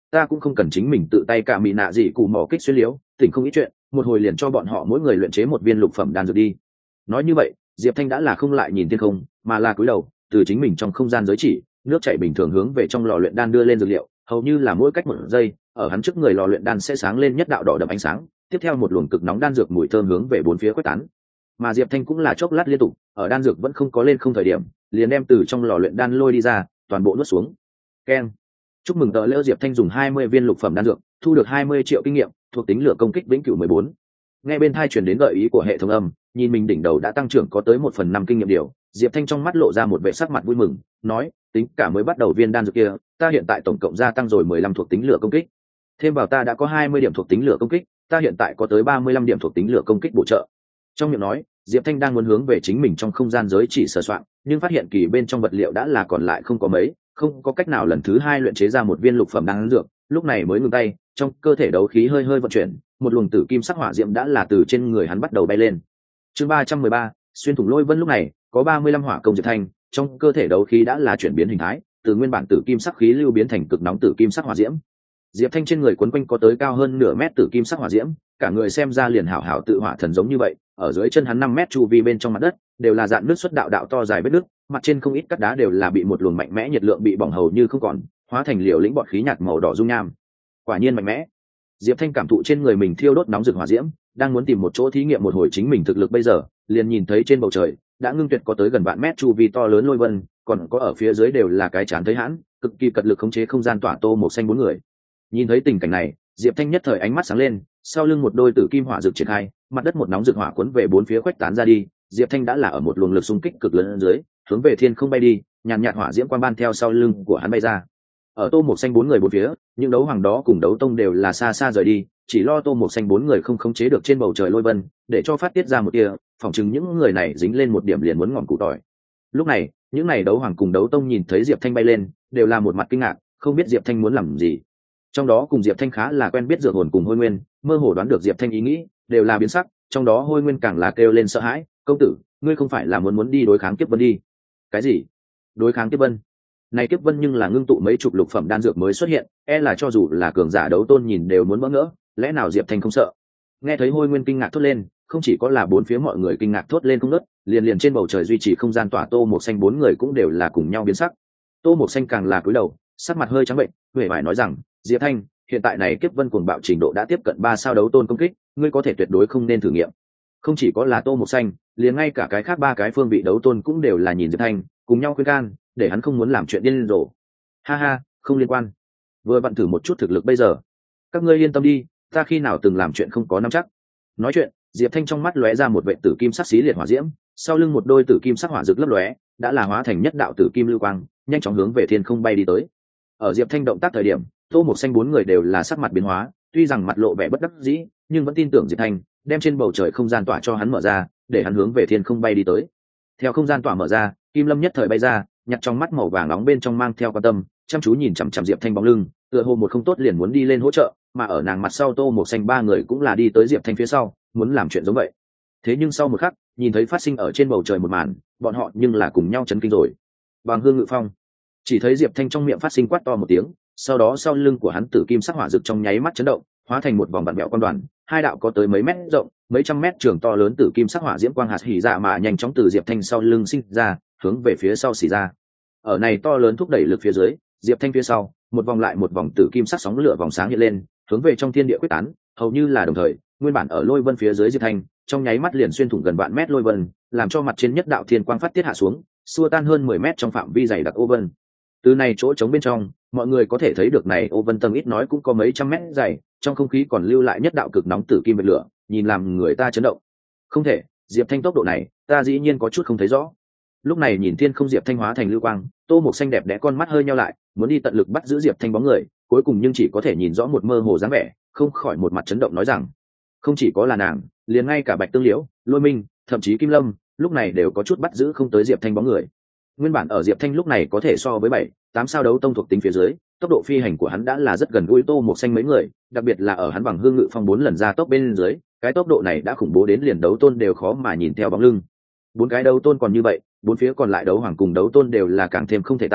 ta cũng không cần chính mình tự tay cả mị nạ gì cù mỏ kích xuyên liễu, tỉnh không ít chuyện, một hồi liền cho bọn họ mỗi người luyện chế một viên lục phẩm đan dược đi. Nói như vậy, Diệp Thanh đã là không lại nhìn thiên không, mà là cúi đầu, từ chính mình trong không gian giới chỉ, nước chảy bình thường hướng về trong lò luyện đan đưa lên dược liệu, hầu như là mỗi cách một giây, ở hắn trước người lò luyện đan sẽ sáng lên nhất đạo đỏ đậm ánh sáng, tiếp theo một luồng cực nóng đan dược mùi thơm hướng về bốn phía quét tán. Mà Diệp Thanh cũng là chốc lát liên tục, ở đan dược vẫn không có lên không thời điểm, liền đem từ trong lò luyện đan lôi đi ra, toàn bộ nuốt xuống. Keng. Chúc mừng tờ lễ Diệp Thanh dùng 20 viên lục phẩm đan dược, thu được 20 triệu kinh nghiệm, thuộc tính lửa công kích vĩnh cửu 14. Nghe bên tai truyền đến gợi ý của hệ thống âm, nhìn mình đỉnh đầu đã tăng trưởng có tới 1/5 kinh nghiệm điều, Diệp Thanh trong mắt lộ ra một vẻ sắc mặt vui mừng, nói, tính cả mới bắt đầu viên đan dược kia, ta hiện tại tổng cộng gia tăng rồi 15 thuộc tính lửa công kích. Thêm vào ta đã có 20 điểm thuộc tính lửa công kích, ta hiện tại có tới 35 điểm thuộc tính lửa công kích bổ trợ. Trong miệng nói, Diệp Thanh đang muốn hướng về chính mình trong không gian giới chỉ sờ soạn, nhưng phát hiện kỳ bên trong vật liệu đã là còn lại không có mấy, không có cách nào lần thứ hai luyện chế ra một viên lục phẩm đan dược, lúc này mới ngừng tay, trong cơ thể đấu khí hơi hơi vận chuyển, một luồng tử kim sắc hỏa diễm đã là từ trên người hắn bắt đầu bay lên. Chương 313, xuyên thủng lôi vân lúc này, có 35 hỏa công Diệp Thanh, trong cơ thể đấu khí đã là chuyển biến hình thái, từ nguyên bản tử kim sắc khí lưu biến thành cực nóng tử kim sắc hỏa diễm. Diệp Thanh trên người quấn quanh có tới cao hơn nửa mét tử kim sắc hỏa diễm, cả người xem ra liền hảo hảo tự hỏa thần giống như vậy, ở dưới chân hắn 5 mét chu vi bên trong mặt đất, đều là dạn nước xuất đạo đạo to dài vết nước, mặt trên không ít cát đá đều là bị một luồng mạnh mẽ nhiệt lượng bị bỏng hầu như không còn, hóa thành liều lĩnh bọt khí nhạt màu đỏ dung nham. Quả nhiên mạnh mẽ. Diệp Thanh cảm thụ trên người mình thiêu đốt nóng rực hỏa diễm, đang muốn tìm một chỗ thí nghiệm một hồi chính mình thực lực bây giờ, liền nhìn thấy trên bầu trời đã ngưng tuyệt có tới gần vạn mét chu vi to lớn lôi vân, còn có ở phía dưới đều là cái chán thấy hãn, cực kỳ cật lực khống chế không gian tỏa tô một xanh bốn người. Nhìn thấy tình cảnh này, Diệp Thanh nhất thời ánh mắt sáng lên, sau lưng một đôi tử kim hỏa rực triển khai, mặt đất một nóng rực hỏa cuốn về bốn phía khuếch tán ra đi, Diệp Thanh đã là ở một luồng lực xung kích cực lớn dưới, hướng về thiên không bay đi, nhàn nhạt hỏa diễm quang ban theo sau lưng của hắn bay ra. Ở tô một xanh bốn người bốn phía, những đấu hoàng đó cùng đấu tông đều là xa xa rời đi, chỉ lo tô một xanh bốn người không khống chế được trên bầu trời lôi vân, để cho phát tiết ra một tia, phỏng chừng những người này dính lên một điểm liền muốn ngọn cụ tỏi. Lúc này, những này đấu hoàng cùng đấu tông nhìn thấy Diệp Thanh bay lên, đều là một mặt kinh ngạc, không biết Diệp Thanh muốn làm gì. Trong đó cùng Diệp Thanh khá là quen biết dược hồn cùng Hôi Nguyên, mơ hồ đoán được Diệp Thanh ý nghĩ, đều là biến sắc, trong đó Hôi Nguyên càng là kêu lên sợ hãi, "Công tử, ngươi không phải là muốn đi đối kháng Kiếp Vân đi?" "Cái gì? Đối kháng Kiếp Vân?" Này Kiếp Vân nhưng là ngưng tụ mấy chục lục phẩm đan dược mới xuất hiện, e là cho dù là cường giả đấu tôn nhìn đều muốn bỡ ngỡ, lẽ nào Diệp Thanh không sợ? Nghe thấy Hôi Nguyên kinh ngạc thốt lên, không chỉ có là bốn phía mọi người kinh ngạc thốt lên không ngớt, liền trên bầu trời duy trì không gian tỏa tô một xanh bốn người cũng đều là cùng nhau biến sắc. Tô một xanh càng là cúi đầu, sắc mặt hơi trắng bệnh, huệ vải nói rằng, "Diệp Thanh, hiện tại này Kiếp Vân cuồng bạo trình độ đã tiếp cận 3 sao đấu tôn công kích, ngươi có thể tuyệt đối không nên thử nghiệm." Không chỉ có là tô một xanh, liền ngay cả cái khác ba cái phương vị đấu tôn cũng đều là nhìn Diệp Thanh, cùng nhau khuyên can, để hắn không muốn làm chuyện điên rồ. "Ha ha, không liên quan, vừa vặn thử một chút thực lực bây giờ. Các ngươi yên tâm đi, ta khi nào từng làm chuyện không có nắm chắc." Nói chuyện, Diệp Thanh trong mắt lóe ra một vệ tử kim sắc xí liệt hỏa diễm, sau lưng một đôi tử kim sắc hỏa rực lấp lóe, đã là hóa thành nhất đạo tử kim lưu quang, nhanh chóng hướng về thiên không bay đi tới. Ở Diệp Thanh động tác thời điểm, tô một xanh bốn người đều là sắc mặt biến hóa, tuy rằng mặt lộ vẻ bất đắc dĩ, nhưng vẫn tin tưởng Diệp Thanh, đem trên bầu trời không gian tỏa cho hắn mở ra, để hắn hướng về thiên không bay đi tới. Theo không gian tỏa mở ra, Kim Lâm nhất thời bay ra, nhặt trong mắt màu vàng nóng bên trong mang theo quan tâm, chăm chú nhìn chằm chằm Diệp Thanh bóng lưng, tựa hồ một không tốt liền muốn đi lên hỗ trợ, mà ở nàng mặt sau tô một xanh ba người cũng là đi tới Diệp Thanh phía sau, muốn làm chuyện giống vậy. Thế nhưng sau một khắc, nhìn thấy phát sinh ở trên bầu trời một màn, bọn họ nhưng là cùng nhau chấn kinh rồi. Bằng hương ngự phong, chỉ thấy Diệp Thanh trong miệng phát sinh quát to một tiếng, sau đó sau lưng của hắn tử kim sắc hỏa rực trong nháy mắt chấn động, hóa thành một vòng vặn vẹo con đoàn, hai đạo có tới mấy mét rộng, mấy trăm mét trường to lớn tử kim sắc hỏa diễm quang hạt hỉ dạ mà nhanh chóng từ Diệp Thanh sau lưng sinh ra, hướng về phía sau xỉ ra. Ở này to lớn thúc đẩy lực phía dưới, Diệp Thanh phía sau, một vòng lại một vòng tử kim sắc sóng lửa vòng sáng hiện lên, hướng về trong thiên địa quyết tán, hầu như là đồng thời, nguyên bản ở lôi vân phía dưới Diệp Thanh, trong nháy mắt liền xuyên thủng gần vạn mét lôi vân, làm cho mặt trên nhất đạo thiên quang phát tiết hạ xuống, xua tan hơn 10 mét trong phạm vi dày đặc ô vân. Từ này chỗ trống bên trong, mọi người có thể thấy được này ô vân tầng ít nói cũng có mấy trăm mét dày, trong không khí còn lưu lại nhất đạo cực nóng tử kim vệt lửa, nhìn làm người ta chấn động. Không thể, Diệp Thanh tốc độ này, ta dĩ nhiên có chút không thấy rõ. Lúc này nhìn thiên không Diệp Thanh hóa thành lưu quang, tô một xanh đẹp đẽ con mắt hơi nheo lại, muốn đi tận lực bắt giữ Diệp Thanh bóng người, cuối cùng nhưng chỉ có thể nhìn rõ một mơ hồ dáng vẻ, không khỏi một mặt chấn động nói rằng, không chỉ có là nàng, liền ngay cả Bạch Tương Liễu, Lôi Minh, thậm chí Kim Lâm, lúc này đều có chút bắt giữ không tới Diệp Thanh bóng người. Nguyên bản ở Diệp Thanh lúc này có thể so với 7, 8 sao đấu tông thuộc tính phía dưới, tốc độ phi hành của hắn đã là rất gần gũi tô một xanh mấy người, đặc biệt là ở hắn bằng hương ngự phong 4 lần ra tốc bên dưới, cái tốc độ này đã khủng bố đến liền đấu tôn đều khó mà nhìn theo bóng lưng. 4 cái đấu tôn còn như vậy, bốn phía còn lại đấu hoàng cùng đấu tôn đều là càng thêm không thể tả,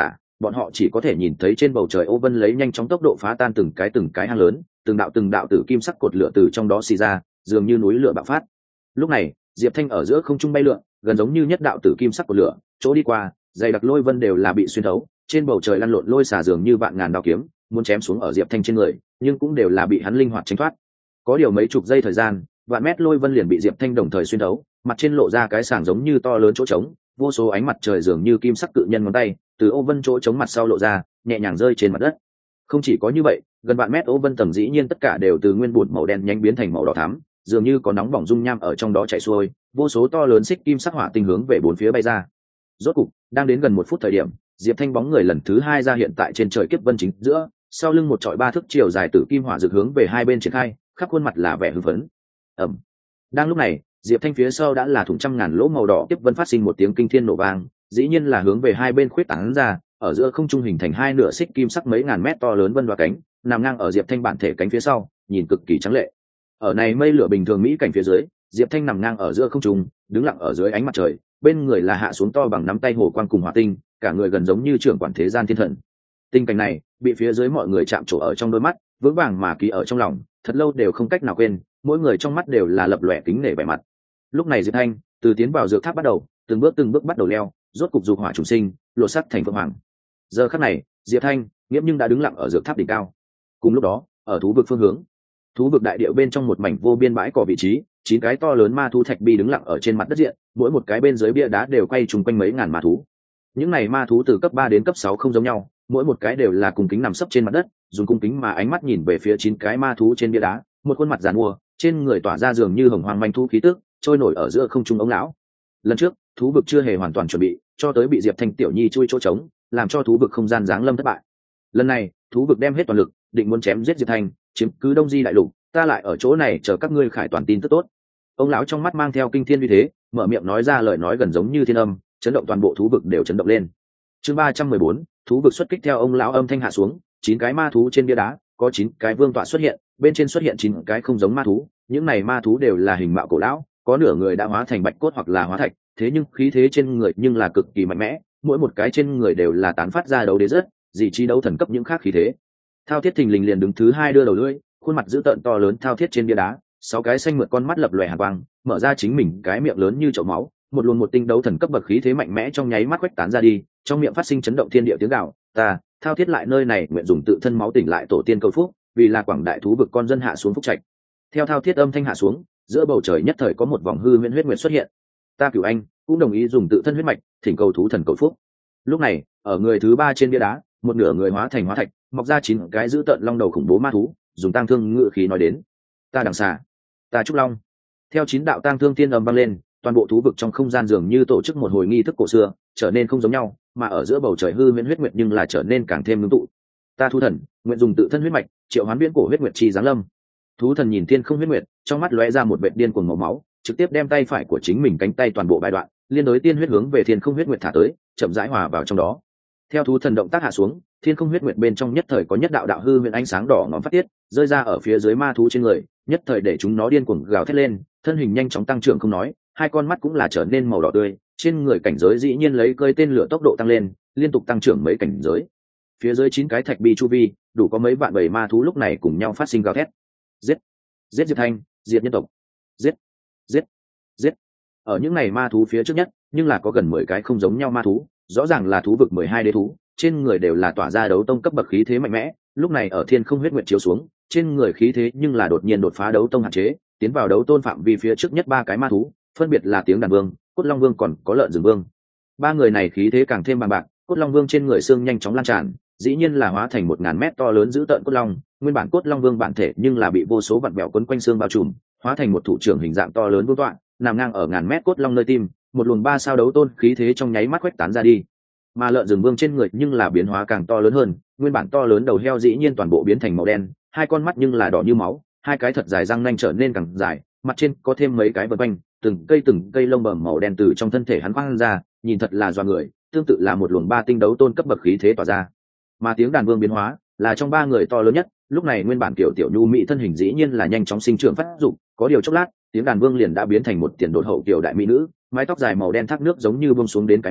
bọn họ chỉ có thể nhìn thấy trên bầu trời ô vân lấy nhanh chóng tốc độ phá tan từng cái hang lớn, từng đạo tử kim sắc cột lửa từ trong đó xì ra, dường như núi lửa bạo phát. Lúc này Diệp Thanh ở giữa không trung bay lượn, gần giống như nhất đạo tử kim sắc cột lửa, chỗ đi qua dày đặc lôi vân đều là bị xuyên thấu, trên bầu trời lăn lộn lôi xả dường như vạn ngàn đao kiếm muốn chém xuống ở Diệp Thanh trên người, nhưng cũng đều là bị hắn linh hoạt tránh thoát. Có điều mấy chục giây thời gian, vạn mét lôi vân liền bị Diệp Thanh đồng thời xuyên thấu, mặt trên lộ ra cái sàng giống như to lớn chỗ trống, vô số ánh mặt trời dường như kim sắc cự nhân ngón tay từ ô vân chỗ trống mặt sau lộ ra, nhẹ nhàng rơi trên mặt đất. Không chỉ có như vậy, gần vạn mét ô vân tầng dĩ nhiên tất cả đều từ nguyên bùn màu đen nhánh biến thành màu đỏ thắm, dường như có nóng bỏng dung nham ở trong đó chảy xuôi, vô số to lớn xích kim sắc hỏa tinh hướng về bốn phía bay ra. Rốt cục, đang đến gần 1 phút thời điểm, Diệp Thanh bóng người lần thứ 2 ra hiện tại trên trời kiếp vân chính giữa, sau lưng một trọi 3 thước chiều dài tử kim hỏa rực hướng về hai bên triển khai, khắp khuôn mặt là vẻ hưng phấn. Ầm. Đang lúc này, Diệp Thanh phía sau đã là thủng trăm ngàn lỗ màu đỏ kiếp vân phát sinh một tiếng kinh thiên nổ vang, dĩ nhiên là hướng về hai bên khuyết tán ra, ở giữa không trung hình thành hai nửa xích kim sắc mấy ngàn mét to lớn vân đoá cánh, nằm ngang ở Diệp Thanh bản thể cánh phía sau, nhìn cực kỳ trắng lệ. Ở này mây lửa bình thường mỹ cảnh phía dưới, Diệp Thanh nằm ngang ở giữa không trung, đứng lặng ở dưới ánh mặt trời, bên người là hạ xuống to bằng nắm tay hồ quang cùng hỏa tinh, cả người gần giống như trưởng quản thế gian thiên thần. Tình cảnh này bị phía dưới mọi người chạm trổ ở trong đôi mắt, vững vàng mà ký ở trong lòng, thật lâu đều không cách nào quên, mỗi người trong mắt đều là lập lòe kính nể vẻ mặt. Lúc này Diệp Thanh từ tiến vào dược tháp bắt đầu, từng bước bắt đầu leo, rốt cục dục hỏa chủ sinh, lộ sắc thành phượng hoàng. Giờ khắc này, Diệp Thanh nghiễm nhưng đã đứng lặng ở dược tháp đỉnh cao. Cùng lúc đó, ở thú vực phương hướng, thú vực đại địa bên trong một mảnh vô biên bãi cỏ vị trí, 9 cái to lớn ma thú thạch bi đứng lặng ở trên mặt đất diện, mỗi một cái bên dưới bia đá đều quay trùng quanh mấy ngàn ma thú. Những này ma thú từ cấp 3 đến cấp 6 không giống nhau, mỗi một cái đều là cung kính nằm sấp trên mặt đất, dùng cung kính mà ánh mắt nhìn về phía 9 cái ma thú trên bia đá, một khuôn mặt giàn mua, trên người tỏa ra dường như hồng hoang manh thú khí tức, trôi nổi ở giữa không trung ống lão. Lần trước, thú vực chưa hề hoàn toàn chuẩn bị, cho tới bị Diệp Thanh tiểu nhi chui chỗ trống, làm cho thú vực không gian giáng lâm thất bại. Lần này, thú vực đem hết toàn lực, định muốn chém giết Diệp Thanh, chiếm cứ Đông Di đại lục, ta lại ở chỗ này chờ các ngươi khải toàn tin tức tốt. Ông lão trong mắt mang theo kinh thiên uy thế, mở miệng nói ra lời nói gần giống như thiên âm, chấn động toàn bộ thú vực đều chấn động lên. Chương 314, thú vực xuất kích. Theo ông lão âm thanh hạ xuống, 9 cái ma thú trên bia đá, có 9 cái vương tọa xuất hiện, bên trên xuất hiện 9 cái không giống ma thú, những này ma thú đều là hình mạo cổ lão, có nửa người đã hóa thành bạch cốt hoặc là hóa thạch, thế nhưng khí thế trên người nhưng là cực kỳ mạnh mẽ, mỗi một cái trên người đều là tán phát ra đấu đế rất, dị chi đấu thần cấp những khác khí thế. Thao Thiết thình lình liền đứng thứ 2 đưa đầu lưỡi, khuôn mặt dữ tợn to lớn Thao Thiết trên bia đá, 6 cái xanh mượt con mắt lập lòe hàn quang, mở ra chính mình cái miệng lớn như chậu máu, một luồng một tinh đấu thần cấp bậc khí thế mạnh mẽ trong nháy mắt khuếch tán ra đi, trong miệng phát sinh chấn động thiên địa tiếng gào, ta Thao Thiết lại nơi này nguyện dùng tự thân máu tỉnh lại tổ tiên cầu phúc, vì là quảng đại thú vực con dân hạ xuống phúc trạch. Theo Thao Thiết âm thanh hạ xuống, giữa bầu trời nhất thời có một vòng hư huyễn huyết nguyệt xuất hiện. Ta Cửu Anh cũng đồng ý dùng tự thân huyết mạch thỉnh cầu thú thần cầu phúc. Lúc này, ở người thứ 3 trên bia đá, một nửa người hóa thành hóa thạch, mọc ra 9 cái dữ tợn long đầu khủng bố ma thú, dùng tang thương ngự khí nói đến: ta Đằng Xà, ta Trúc Long. Theo 9 đạo tang thương tiên âm vang lên, toàn bộ thú vực trong không gian dường như tổ chức một hồi nghi thức cổ xưa, trở nên không giống nhau, mà ở giữa bầu trời hư huyễn huyết nguyệt nhưng là trở nên càng thêm ngưng tụ. Ta thú thần nguyện dùng tự thân huyết mạch triệu hoán viễn cổ huyết nguyệt chi giáng lâm. Thú thần nhìn thiên không huyết nguyệt, trong mắt lóe ra một vệt điên cuồng màu máu, trực tiếp đem tay phải của chính mình cánh tay toàn bộ bại đoạn, liên đối tiên huyết hướng về thiên không huyết nguyệt thả tới, chậm rãi hòa vào trong đó. Theo thú thần động tác hạ xuống, thiên không huyết nguyệt bên trong nhất thời có nhất đạo đạo hư huyễn ánh sáng đỏ ngòm phát tiết, rơi ra ở phía dưới ma thú trên người, nhất thời để chúng nó điên cuồng gào thét lên, thân hình nhanh chóng tăng trưởng không nói, hai con mắt cũng là trở nên màu đỏ tươi, trên người cảnh giới dĩ nhiên lấy cơi tên lửa tốc độ tăng lên, liên tục tăng trưởng mấy cảnh giới. Phía dưới 9 cái thạch bi chu vi, đủ có mấy vạn bầy ma thú lúc này cùng nhau phát sinh gào thét. Giết, giết Diệp Thanh, diệt nhân tộc. Giết, giết, giết. Ở những này ma thú phía trước nhất, nhưng là có gần 10 cái không giống nhau ma thú, rõ ràng là thú vực 12 đế thú, trên người đều là tỏa ra đấu tông cấp bậc khí thế mạnh mẽ, lúc này ở thiên không huyết nguyệt chiếu xuống, trên người khí thế nhưng là đột nhiên đột phá đấu tông hạn chế, tiến vào đấu tôn phạm vi phía trước nhất 3 cái ma thú, phân biệt là Tiếng Đàn Vương, Cốt Long Vương còn có Lợn Rừng Vương. 3 người này khí thế càng thêm bằng bạc, Cốt Long Vương trên người xương nhanh chóng lan tràn, dĩ nhiên là hóa thành 1000 mét to lớn dữ tợn cốt long, nguyên bản Cốt Long Vương bản thể nhưng là bị vô số vặn bèo quấn quanh xương bao trùm, hóa thành một thủ trưởng hình dạng to lớn vương tọa, nằm ngang ở ngàn mét cốt long nơi tim, một luồng 3 sao đấu tôn khí thế trong nháy mắt quét tán ra đi. Mà Lợn Rừng Vương trên người nhưng là biến hóa càng to lớn hơn, nguyên bản to lớn đầu heo dĩ nhiên toàn bộ biến thành màu đen, hai con mắt nhưng là đỏ như máu, hai cái thật dài răng nanh trở nên càng dài, mặt trên có thêm mấy cái vân quanh, từng cây lông bẩm màu đen từ trong thân thể hắn quang ra, nhìn thật là doa người, tương tự là một luồng 3 tinh đấu tôn cấp bậc khí thế tỏa ra. Mà Tiếng Đàn Vương biến hóa là trong 3 người to lớn nhất, lúc này nguyên bản tiểu nhu mỹ thân hình dĩ nhiên là nhanh chóng sinh trưởng phát dục, có điều chốc lát, Tiếng Đàn Vương liền đã biến thành một tiền đột hậu tiểu đại mỹ nữ, mái tóc dài màu đen thác nước giống như buông xuống đến cái mông,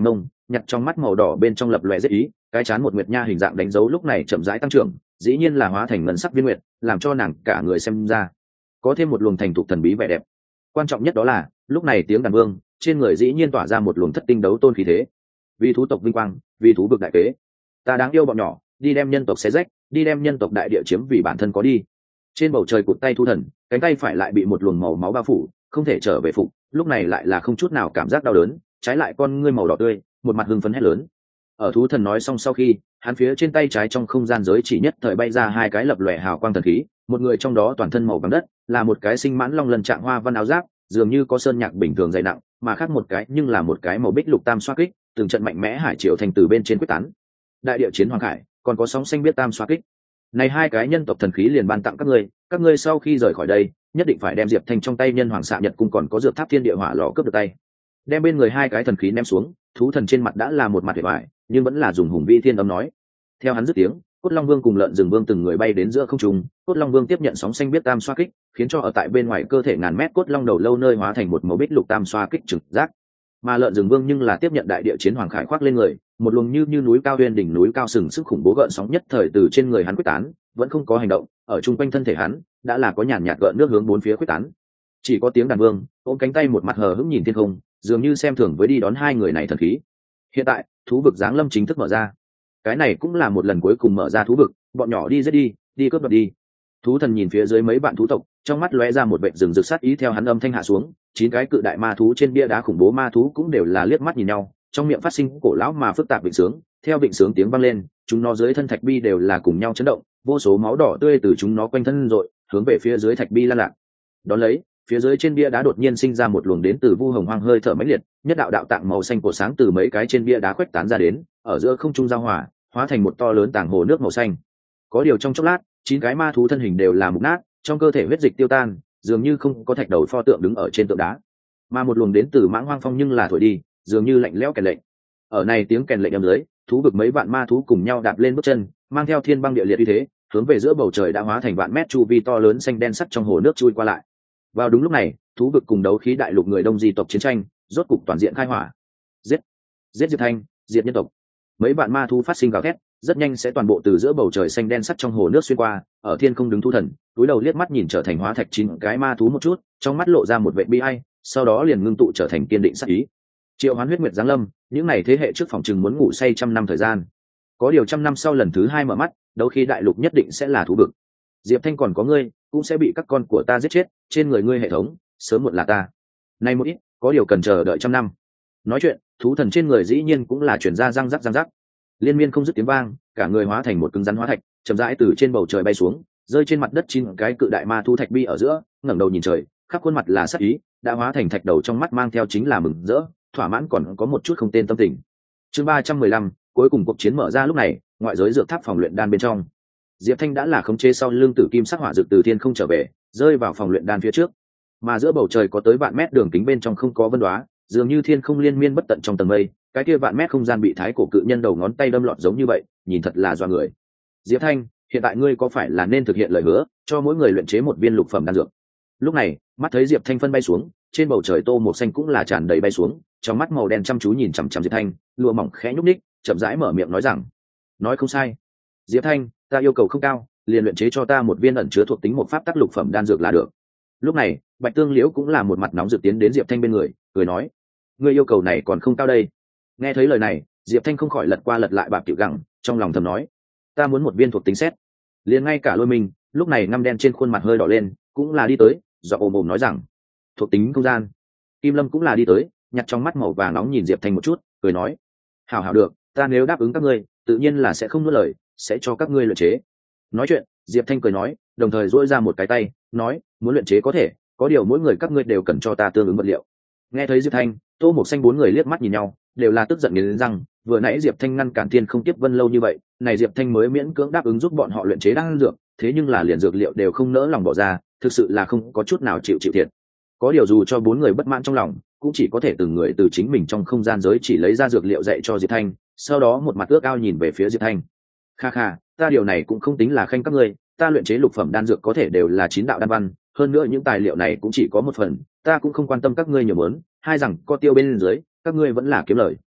nhặt trong mắt màu đỏ bên trong lập lòe rất ý, cái chán một nguyệt nha hình dạng đánh dấu lúc này chậm rãi tăng trưởng, dĩ nhiên là hóa thành ngân sắc viên nguyệt, làm cho nàng cả người xem ra có thêm một luồng thành thục thần bí vẻ đẹp. Quan trọng nhất đó là lúc này tiếng đàn vương trên người dĩ nhiên tỏa ra một luồng thất tinh đấu tôn khí thế. Vì thú tộc vinh quang, vì thú vực đại kế, ta đáng yêu bọn nhỏ, đi đem nhân tộc xé rách, đi đem nhân tộc đại địa chiếm vì bản thân có đi. Trên bầu trời cụt tay thú thần, cánh tay phải lại bị một luồng màu máu bao phủ, không thể trở về phục, lúc này lại là không chút nào cảm giác đau đớn, trái lại con ngươi màu đỏ tươi, một mặt hưng phấn hét lớn. Ở thú thần nói xong sau khi, hắn phía trên tay trái trong không gian giới chỉ nhất thời bay ra hai cái lập lòe hào quang thần khí, một người trong đó toàn thân màu vàng đất, là một cái sinh mãn long lần trạng hoa văn áo giáp, dường như có sơn nhạc bình thường dày nặng, mà khác một cái nhưng là một cái màu bích lục tam xoa kích, từng trận mạnh mẽ hải triều thành từ bên trên quyết tán. Đại địa chiến hoàng hải, còn có sóng xanh biết tam xoa kích. Này hai cái nhân tộc thần khí liền ban tặng các ngươi sau khi rời khỏi đây, nhất định phải đem Diệp Thanh trong tay nhân hoàng xạ nhật cung còn có dược tháp thiên địa hỏa lò cướp được tay. Đem bên người hai cái thần khí ném xuống, thú thần trên mặt đã là một mặt vẻ vải, nhưng vẫn là dùng hùng vĩ thiên âm nói. Theo hắn dứt tiếng, Cốt Long Vương cùng Lợn Rừng Vương từng người bay đến giữa không trung, Cốt Long Vương tiếp nhận sóng xanh biết tam xoa kích, khiến cho ở tại bên ngoài cơ thể ngàn mét cốt long đầu lâu nơi hóa thành một màu bích lục tam xoa kích trực giác. Mà Lợn Rừng Vương nhưng là tiếp nhận đại địa chiến hoàng khải khoác lên người, một luồng như núi cao uyên đỉnh núi cao sừng sức khủng bố gợn sóng nhất thời từ trên người hắn quyết tán, vẫn không có hành động, ở trung quanh thân thể hắn đã là có nhàn nhạt gợn nước hướng bốn phía quyết tán. Chỉ có tiếng đàn vương ôm cánh tay một mặt hờ hững nhìn thiên không, dường như xem thường với đi đón hai người này thần khí. Hiện tại thú vực giáng lâm chính thức mở ra, cái này cũng là một lần cuối cùng mở ra thú vực, bọn nhỏ đi giết đi, đi cướp đoạt đi. Thú thần nhìn phía dưới mấy bạn thú tộc, trong mắt lóe ra một vệt rừng rực sát ý. Theo hắn âm thanh hạ xuống, 9 cái cự đại ma thú trên bia đá khủng bố ma thú cũng đều là liếc mắt nhìn nhau, trong miệng phát sinh cổ lão mà phức tạp vịnh sướng. Theo vịnh sướng tiếng vang lên, chúng nó dưới thân thạch bi đều là cùng nhau chấn động, vô số máu đỏ tươi từ chúng nó quanh thân rội hướng về phía dưới thạch bi lan lạc. Đón lấy, phía dưới trên bia đá đột nhiên sinh ra một luồng đến từ vu hồng hoang hơi thở mãnh liệt, nhất đạo đạo tạng màu xanh cổ sáng từ mấy cái trên bia đá khuếch tán ra đến, ở giữa không trung giao hòa, hóa thành một to lớn tảng hồ nước màu xanh. Có điều trong chốc lát, 9 cái ma thú thân hình đều là mục nát, trong cơ thể huyết dịch tiêu tan, dường như không có thạch đầu pho tượng đứng ở trên tượng đá. Mà một luồng đến từ mãng hoang phong nhưng là thổi đi, dường như lạnh lẽo kèn lệnh. Ở này tiếng kèn lệnh âm dưới, thú vực mấy vạn ma thú cùng nhau đạp lên bước chân, mang theo thiên băng địa liệt uy thế, hướng về giữa bầu trời đã hóa thành vạn mét chu vi to lớn xanh đen sắt trong hồ nước chui qua lại. Vào đúng lúc này, thú vực cùng đấu khí đại lục người đông di tộc chiến tranh rốt cục toàn diện khai hỏa. Giết Diệp Thanh, diệt nhân tộc. Mấy vạn ma thú phát sinh gào thét, rất nhanh sẽ toàn bộ từ giữa bầu trời xanh đen sắt trong hồ nước xuyên qua, ở thiên không đứng thú thần, túi đầu liếc mắt nhìn trở thành hóa thạch 9 cái ma thú một chút, trong mắt lộ ra một vẻ bi ai, sau đó liền ngưng tụ trở thành kiên định sát ý. Triệu Hoán huyết nguyệt giáng lâm, những này thế hệ trước phòng trừng muốn ngủ say 100 năm thời gian. Có điều 100 năm sau lần thứ 2 mở mắt, đấu khí đại lục nhất định sẽ là thú vực. Diệp Thanh còn có ngươi, cũng sẽ bị các con của ta giết chết, trên người ngươi hệ thống, sớm muộn là ta. Nay một ít, có điều cần chờ đợi 100 năm. Nói chuyện, thú thần trên người dĩ nhiên cũng là chuyển ra răng rắc. Liên miên không dứt tiếng vang, cả người hóa thành một cứng rắn hóa thạch, chậm rãi từ trên bầu trời bay xuống, rơi trên mặt đất 9 cái cự đại ma thú thạch bi ở giữa, ngẩng đầu nhìn trời, khắp khuôn mặt là sát ý, đã hóa thành thạch đầu trong mắt mang theo chính là mừng rỡ, thỏa mãn còn có một chút không tên tâm tình. Chương 315, cuối cùng cuộc chiến mở ra lúc này, ngoại giới dược tháp phòng luyện đan bên trong. Diệp Thanh đã là khống chế sau lưng tử kim sắc hỏa dược từ thiên không trở về, rơi vào phòng luyện đan phía trước. Mà giữa bầu trời có tới vạn mét đường kính bên trong không có vân đoá, dường như thiên không liên miên bất tận trong tầng mây, cái kia vạn mét không gian bị thái cổ cự nhân đầu ngón tay đâm lọt giống như vậy, nhìn thật là doa người. Diệp Thanh, hiện tại ngươi có phải là nên thực hiện lời hứa, cho mỗi người luyện chế một viên lục phẩm đan dược? Lúc này, mắt thấy Diệp Thanh phân bay xuống, trên bầu trời tô một xanh cũng là tràn đầy bay xuống, trong mắt màu đen chăm chú nhìn chằm chằm Diệp Thanh, lụa mỏng khẽ nhúc ních, chậm rãi mở miệng nói rằng: nói không sai, Diệp Thanh, ta yêu cầu không cao, liền luyện chế cho ta một viên ẩn chứa thuộc tính một pháp tắc lục phẩm đan dược là được. Lúc này, Bạch Tương Liễu cũng là một mặt nóng rực tiến đến Diệp Thanh bên người, cười nói: ngươi yêu cầu này còn không cao đây. Nghe thấy lời này, Diệp Thanh không khỏi lật qua lật lại bạc tiểu gẳng, trong lòng thầm nói: ta muốn một viên thuộc tính xét. Liền ngay cả Lôi Minh, lúc này ngăm đen trên khuôn mặt hơi đỏ lên, cũng là đi tới, dọa ồm ồm nói rằng: thuộc tính không gian. Kim Lâm cũng là đi tới, nhặt trong mắt màu vàng nóng nhìn Diệp Thanh một chút, cười nói: hảo hảo được, ta nếu đáp ứng các ngươi, tự nhiên là sẽ không nuốt lời, sẽ cho các ngươi luyện chế. Nói chuyện, Diệp Thanh cười nói, đồng thời duỗi ra một cái tay, nói: muốn luyện chế có thể, có điều mỗi người các ngươi đều cần cho ta tương ứng vật liệu. Nghe thấy Diệp Thanh, Tô Mộc Xanh 4 người liếc mắt nhìn nhau, đều là tức giận nghiến răng, vừa nãy Diệp Thanh ngăn cản Thiên Không Tiếp Vân lâu như vậy, này Diệp Thanh mới miễn cưỡng đáp ứng giúp bọn họ luyện chế đan dược, thế nhưng là liền dược liệu đều không nỡ lòng bỏ ra, thực sự là không có chút nào chịu thiệt. Có điều dù cho 4 người bất mãn trong lòng, cũng chỉ có thể từng người từ chính mình trong không gian giới chỉ lấy ra dược liệu dạy cho Diệp Thanh, sau đó một mặt ước ao nhìn về phía Diệp Thanh. Kha kha, ta điều này cũng không tính là khanh các ngươi, ta luyện chế lục phẩm đan dược có thể đều là 9 đạo đan văn, hơn nữa những tài liệu này cũng chỉ có một phần, ta cũng không quan tâm các ngươi nhiều muốn, hai rằng có tiêu bên dưới, các ngươi vẫn là kiếm lời.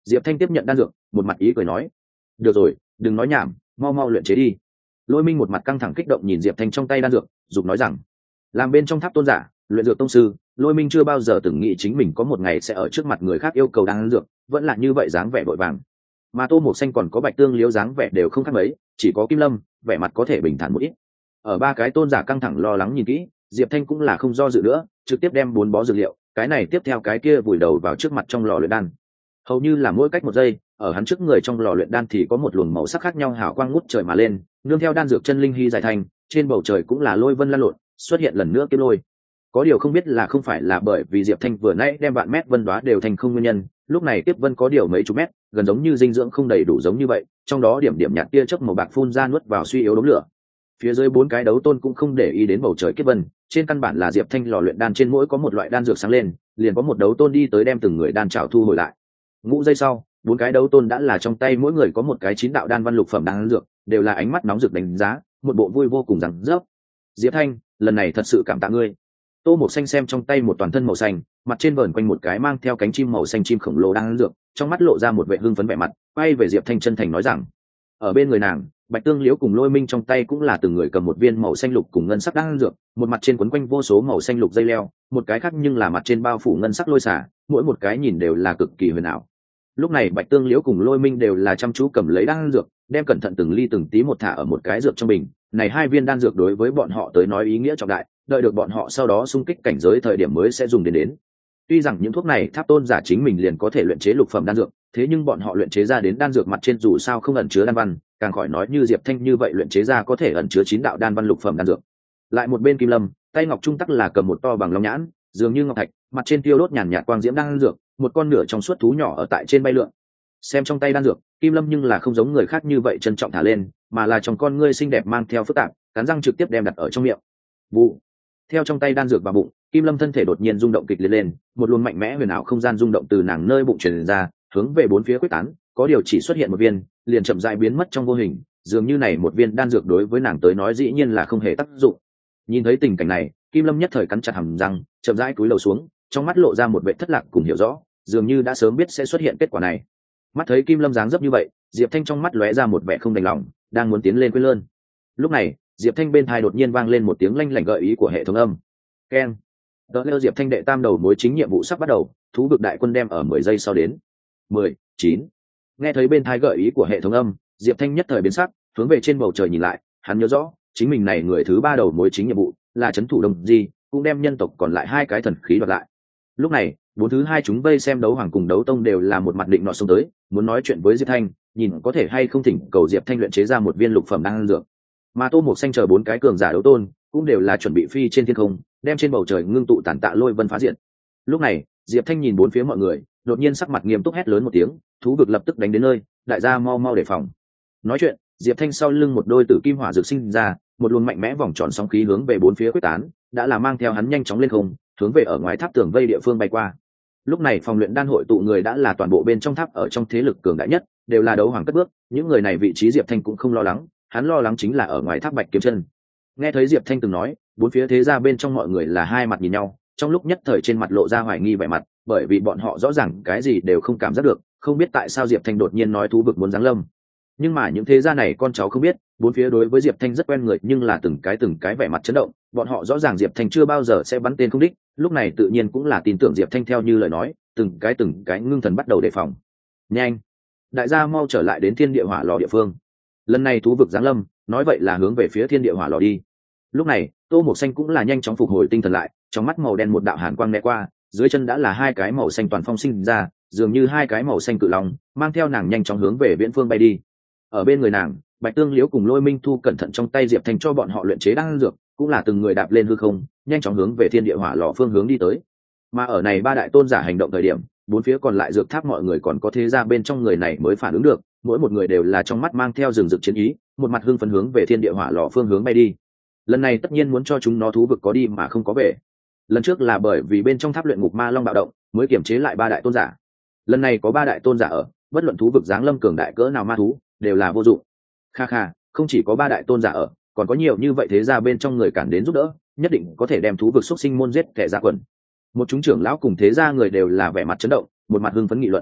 Diệp Thanh tiếp nhận đan dược, một mặt ý cười nói: được rồi, đừng nói nhảm, mau mau luyện chế đi. Lôi Minh một mặt căng thẳng kích động nhìn Diệp Thanh trong tay đan dược, giục nói rằng: làm bên trong tháp tôn giả, luyện dược tông sư, Lôi Minh chưa bao giờ từng nghĩ chính mình có một ngày sẽ ở trước mặt người khác yêu cầu đan dược, vẫn là như vậy dáng vẻ vội vàng. Mà Tô Mộc Xanh còn có Bạch Tương Liễu dáng vẻ đều không khác mấy, chỉ có Kim Lâm vẻ mặt có thể bình thản một ít. Ở ba cái tôn giả căng thẳng lo lắng nhìn kỹ, Diệp Thanh cũng là không do dự nữa, trực tiếp đem 4 bó dược liệu, cái này tiếp theo cái kia vùi đầu vào trước mặt trong lò luyện đan. Hầu như là mỗi cách 1 giây, ở hắn trước người trong lò luyện đan thì có một luồng màu sắc khác nhau hào quang ngút trời mà lên, nương theo đan dược chân linh hy giải thành, trên bầu trời cũng là lôi vân lan lộn, xuất hiện lần nữa kiếm lôi. Có điều không biết là không phải là bởi vì Diệp Thanh vừa nãy đem vạn mét vân đoá đều thành không nguyên nhân, lúc này tiếp vân có điều mấy chục mét, gần giống như dinh dưỡng không đầy đủ giống như vậy, trong đó điểm điểm nhạt tia chớp màu bạc phun ra nuốt vào suy yếu đống lửa. Phía dưới 4 cái đấu tôn cũng không để ý đến bầu trời kiếp vân, trên căn bản là Diệp Thanh lò luyện đan trên mỗi có một loại đan dược sáng lên, liền có một đấu tôn đi tới đem từng người đan trảo thu hồi lại. Ngũ giây sau, 4 cái đấu tôn đã là trong tay mỗi người có một cái 9 đạo đan văn lục phẩm đan dược, đều là ánh mắt nóng rực đánh giá, một bộ vui vô cùng rằng rớp. Diệp Thanh, lần này thật sự cảm tạ ngươi. Tô Mộc Xanh xem trong tay một toàn thân màu xanh, mặt trên vờn quanh một cái mang theo cánh chim màu xanh chim khổng lồ đang dược, trong mắt lộ ra một vẻ hưng phấn vẻ mặt, quay về Diệp Thanh chân thành nói rằng: ở bên người nàng, Bạch Tương Liễu cùng Lôi Minh trong tay cũng là từng người cầm một viên màu xanh lục cùng ngân sắc đang dược, một mặt trên quấn quanh vô số màu xanh lục dây leo, một cái khác nhưng là mặt trên bao phủ ngân sắc lôi xả, mỗi một cái nhìn đều là cực kỳ huyền ảo. Lúc này Bạch Tương Liễu cùng Lôi Minh đều là chăm chú cầm lấy đan dược, đem cẩn thận từng ly từng tí một thả ở một cái dược trong bình. Này 2 viên đan dược đối với bọn họ tới nói ý nghĩa trọng đại, đợi được bọn họ sau đó xung kích cảnh giới thời điểm mới sẽ dùng đến. Tuy rằng những thuốc này tháp tôn giả chính mình liền có thể luyện chế lục phẩm đan dược, thế nhưng bọn họ luyện chế ra đến đan dược mặt trên dù sao không ẩn chứa đan văn, càng khỏi nói như Diệp Thanh như vậy luyện chế ra có thể ẩn chứa 9 đạo đan văn lục phẩm đan dược. Lại một bên Kim Lâm, tay ngọc trung tắc là cầm một to bằng long nhãn, dường như ngọc thạch, mặt trên tiêu đốt nhàn nhạt quang diễm đan dược, một con nửa trong suốt thú nhỏ ở tại trên bay lượn. Xem trong tay đan dược, Kim Lâm nhưng là không giống người khác như vậy trân trọng thả lên, mà là trong con ngươi xinh đẹp mang theo phức tạp, cắn răng trực tiếp đem đặt ở trong miệng. Vụ. Theo trong tay đan dược vào bụng, Kim Lâm thân thể đột nhiên rung động kịch liệt lên, một luồng mạnh mẽ huyền ảo không gian rung động từ nàng nơi bụng truyền ra, hướng về 4 phía quyết tán, có điều chỉ xuất hiện một viên, liền chậm rãi biến mất trong vô hình, dường như này một viên đan dược đối với nàng tới nói dĩ nhiên là không hề tác dụng. Nhìn thấy tình cảnh này, Kim Lâm nhất thời cắn chặt hàm răng, chậm rãi cúi đầu xuống, trong mắt lộ ra một vẻ thất lạc cùng hiểu rõ, dường như đã sớm biết sẽ xuất hiện kết quả này. Mắt thấy Kim Lâm dáng dấp như vậy, Diệp Thanh trong mắt lóe ra một vẻ không đành lòng, đang muốn tiến lên quên lơn. Lúc này, Diệp Thanh bên tai đột nhiên vang lên một tiếng lanh lảnh gợi ý của hệ thống âm. Keng. Đỡ leo Diệp Thanh đệ tam đầu mối chính nhiệm vụ sắp bắt đầu, thú vực đại quân đem ở 10 giây sau đến. 10, 9. Nghe thấy bên tai gợi ý của hệ thống âm, Diệp Thanh nhất thời biến sắc, hướng về trên bầu trời nhìn lại, hắn nhớ rõ, chính mình này người thứ 3 đầu mối chính nhiệm vụ là trấn thủ Đông Di, cũng đem nhân tộc còn lại 2 cái thần khí đoạt lại. Lúc này, 4 thứ 2 chúng vây xem đấu hoàng cùng đấu tông đều là một mặt định nọ xông tới, muốn nói chuyện với Diệp Thanh, nhìn có thể hay không thỉnh cầu Diệp Thanh luyện chế ra một viên lục phẩm đan dược. Mà Tô Mộc Xanh chờ 4 cái cường giả đấu tôn cũng đều là chuẩn bị phi trên thiên không, đem trên bầu trời ngưng tụ tản tạ lôi vân phá diện. Lúc này, Diệp Thanh nhìn 4 phía mọi người, đột nhiên sắc mặt nghiêm túc hét lớn một tiếng, thú vực lập tức đánh đến nơi, đại gia mau mau đề phòng. Nói chuyện, Diệp Thanh sau lưng một đôi tử kim hỏa dược sinh ra, một luồng mạnh mẽ vòng tròn sóng khí hướng về 4 phía quyết tán, đã là mang theo hắn nhanh chóng lên không, hướng về ở ngoài tháp tường vây địa phương bay qua. Lúc này phòng luyện đan hội tụ người đã là toàn bộ bên trong tháp ở trong thế lực cường đại nhất, đều là đấu hoàng cất bước, những người này vị trí Diệp Thanh cũng không lo lắng, hắn lo lắng chính là ở ngoài tháp Bạch Kiếm Chân. Nghe thấy Diệp Thanh từng nói, 4 phía thế gia bên trong mọi người là hai mặt nhìn nhau, trong lúc nhất thời trên mặt lộ ra hoài nghi vẻ mặt, bởi vì bọn họ rõ ràng cái gì đều không cảm giác được, không biết tại sao Diệp Thanh đột nhiên nói thú vực muốn giáng lâm. Nhưng mà những thế gia này con cháu không biết, 4 phía đối với Diệp Thanh rất quen người, nhưng là từng cái vẻ mặt chấn động, bọn họ rõ ràng Diệp Thanh chưa bao giờ sẽ bắn tên không đích, lúc này tự nhiên cũng là tin tưởng Diệp Thanh theo như lời nói, từng cái ngưng thần bắt đầu đề phòng. Nhanh, đại gia mau trở lại đến Thiên Địa Hỏa Lò địa phương. Lần này thú vực giáng lâm, nói vậy là hướng về phía Thiên Địa Hỏa Lò đi. Lúc này, Tô Mộc Xanh cũng là nhanh chóng phục hồi tinh thần lại, trong mắt màu đen một đạo hàn quang né qua, dưới chân đã là 2 cái màu xanh toàn phong sinh ra, dường như 2 cái màu xanh cự long, mang theo nàng nhanh chóng hướng về viễn phương bay đi. Ở bên người nàng, Bạch Tương Liễu cùng Lôi Minh Thu cẩn thận trong tay Diệp Thanh cho bọn họ luyện chế đan dược, cũng là từng người đạp lên hư không, nhanh chóng hướng về Thiên Địa Hỏa Lò phương hướng đi tới. Mà ở này 3 đại tôn giả hành động thời điểm, 4 phía còn lại dược tháp mọi người còn có thế gia bên trong người này mới phản ứng được, mỗi một người đều là trong mắt mang theo rừng rực chiến ý, một mặt hưng phấn hướng về Thiên Địa Hỏa Lò phương hướng bay đi. Lần này tất nhiên muốn cho chúng nó thú vực có đi mà không có về. Lần trước là bởi vì bên trong tháp luyện ngục ma long bạo động, mới kiểm chế lại 3 đại tôn giả. Lần này có 3 đại tôn giả ở, bất luận thú vực giáng lâm cường đại cỡ nào ma thú, đều là vô dụng. Kha kha, không chỉ có 3 đại tôn giả ở, còn có nhiều như vậy thế gia bên trong người cản đến giúp đỡ, nhất định có thể đem thú vực xuất sinh môn giết kẻ ra quần. Một chúng trưởng lão cùng thế gia người đều là vẻ mặt chấn động, một mặt hưng phấn nghị luận.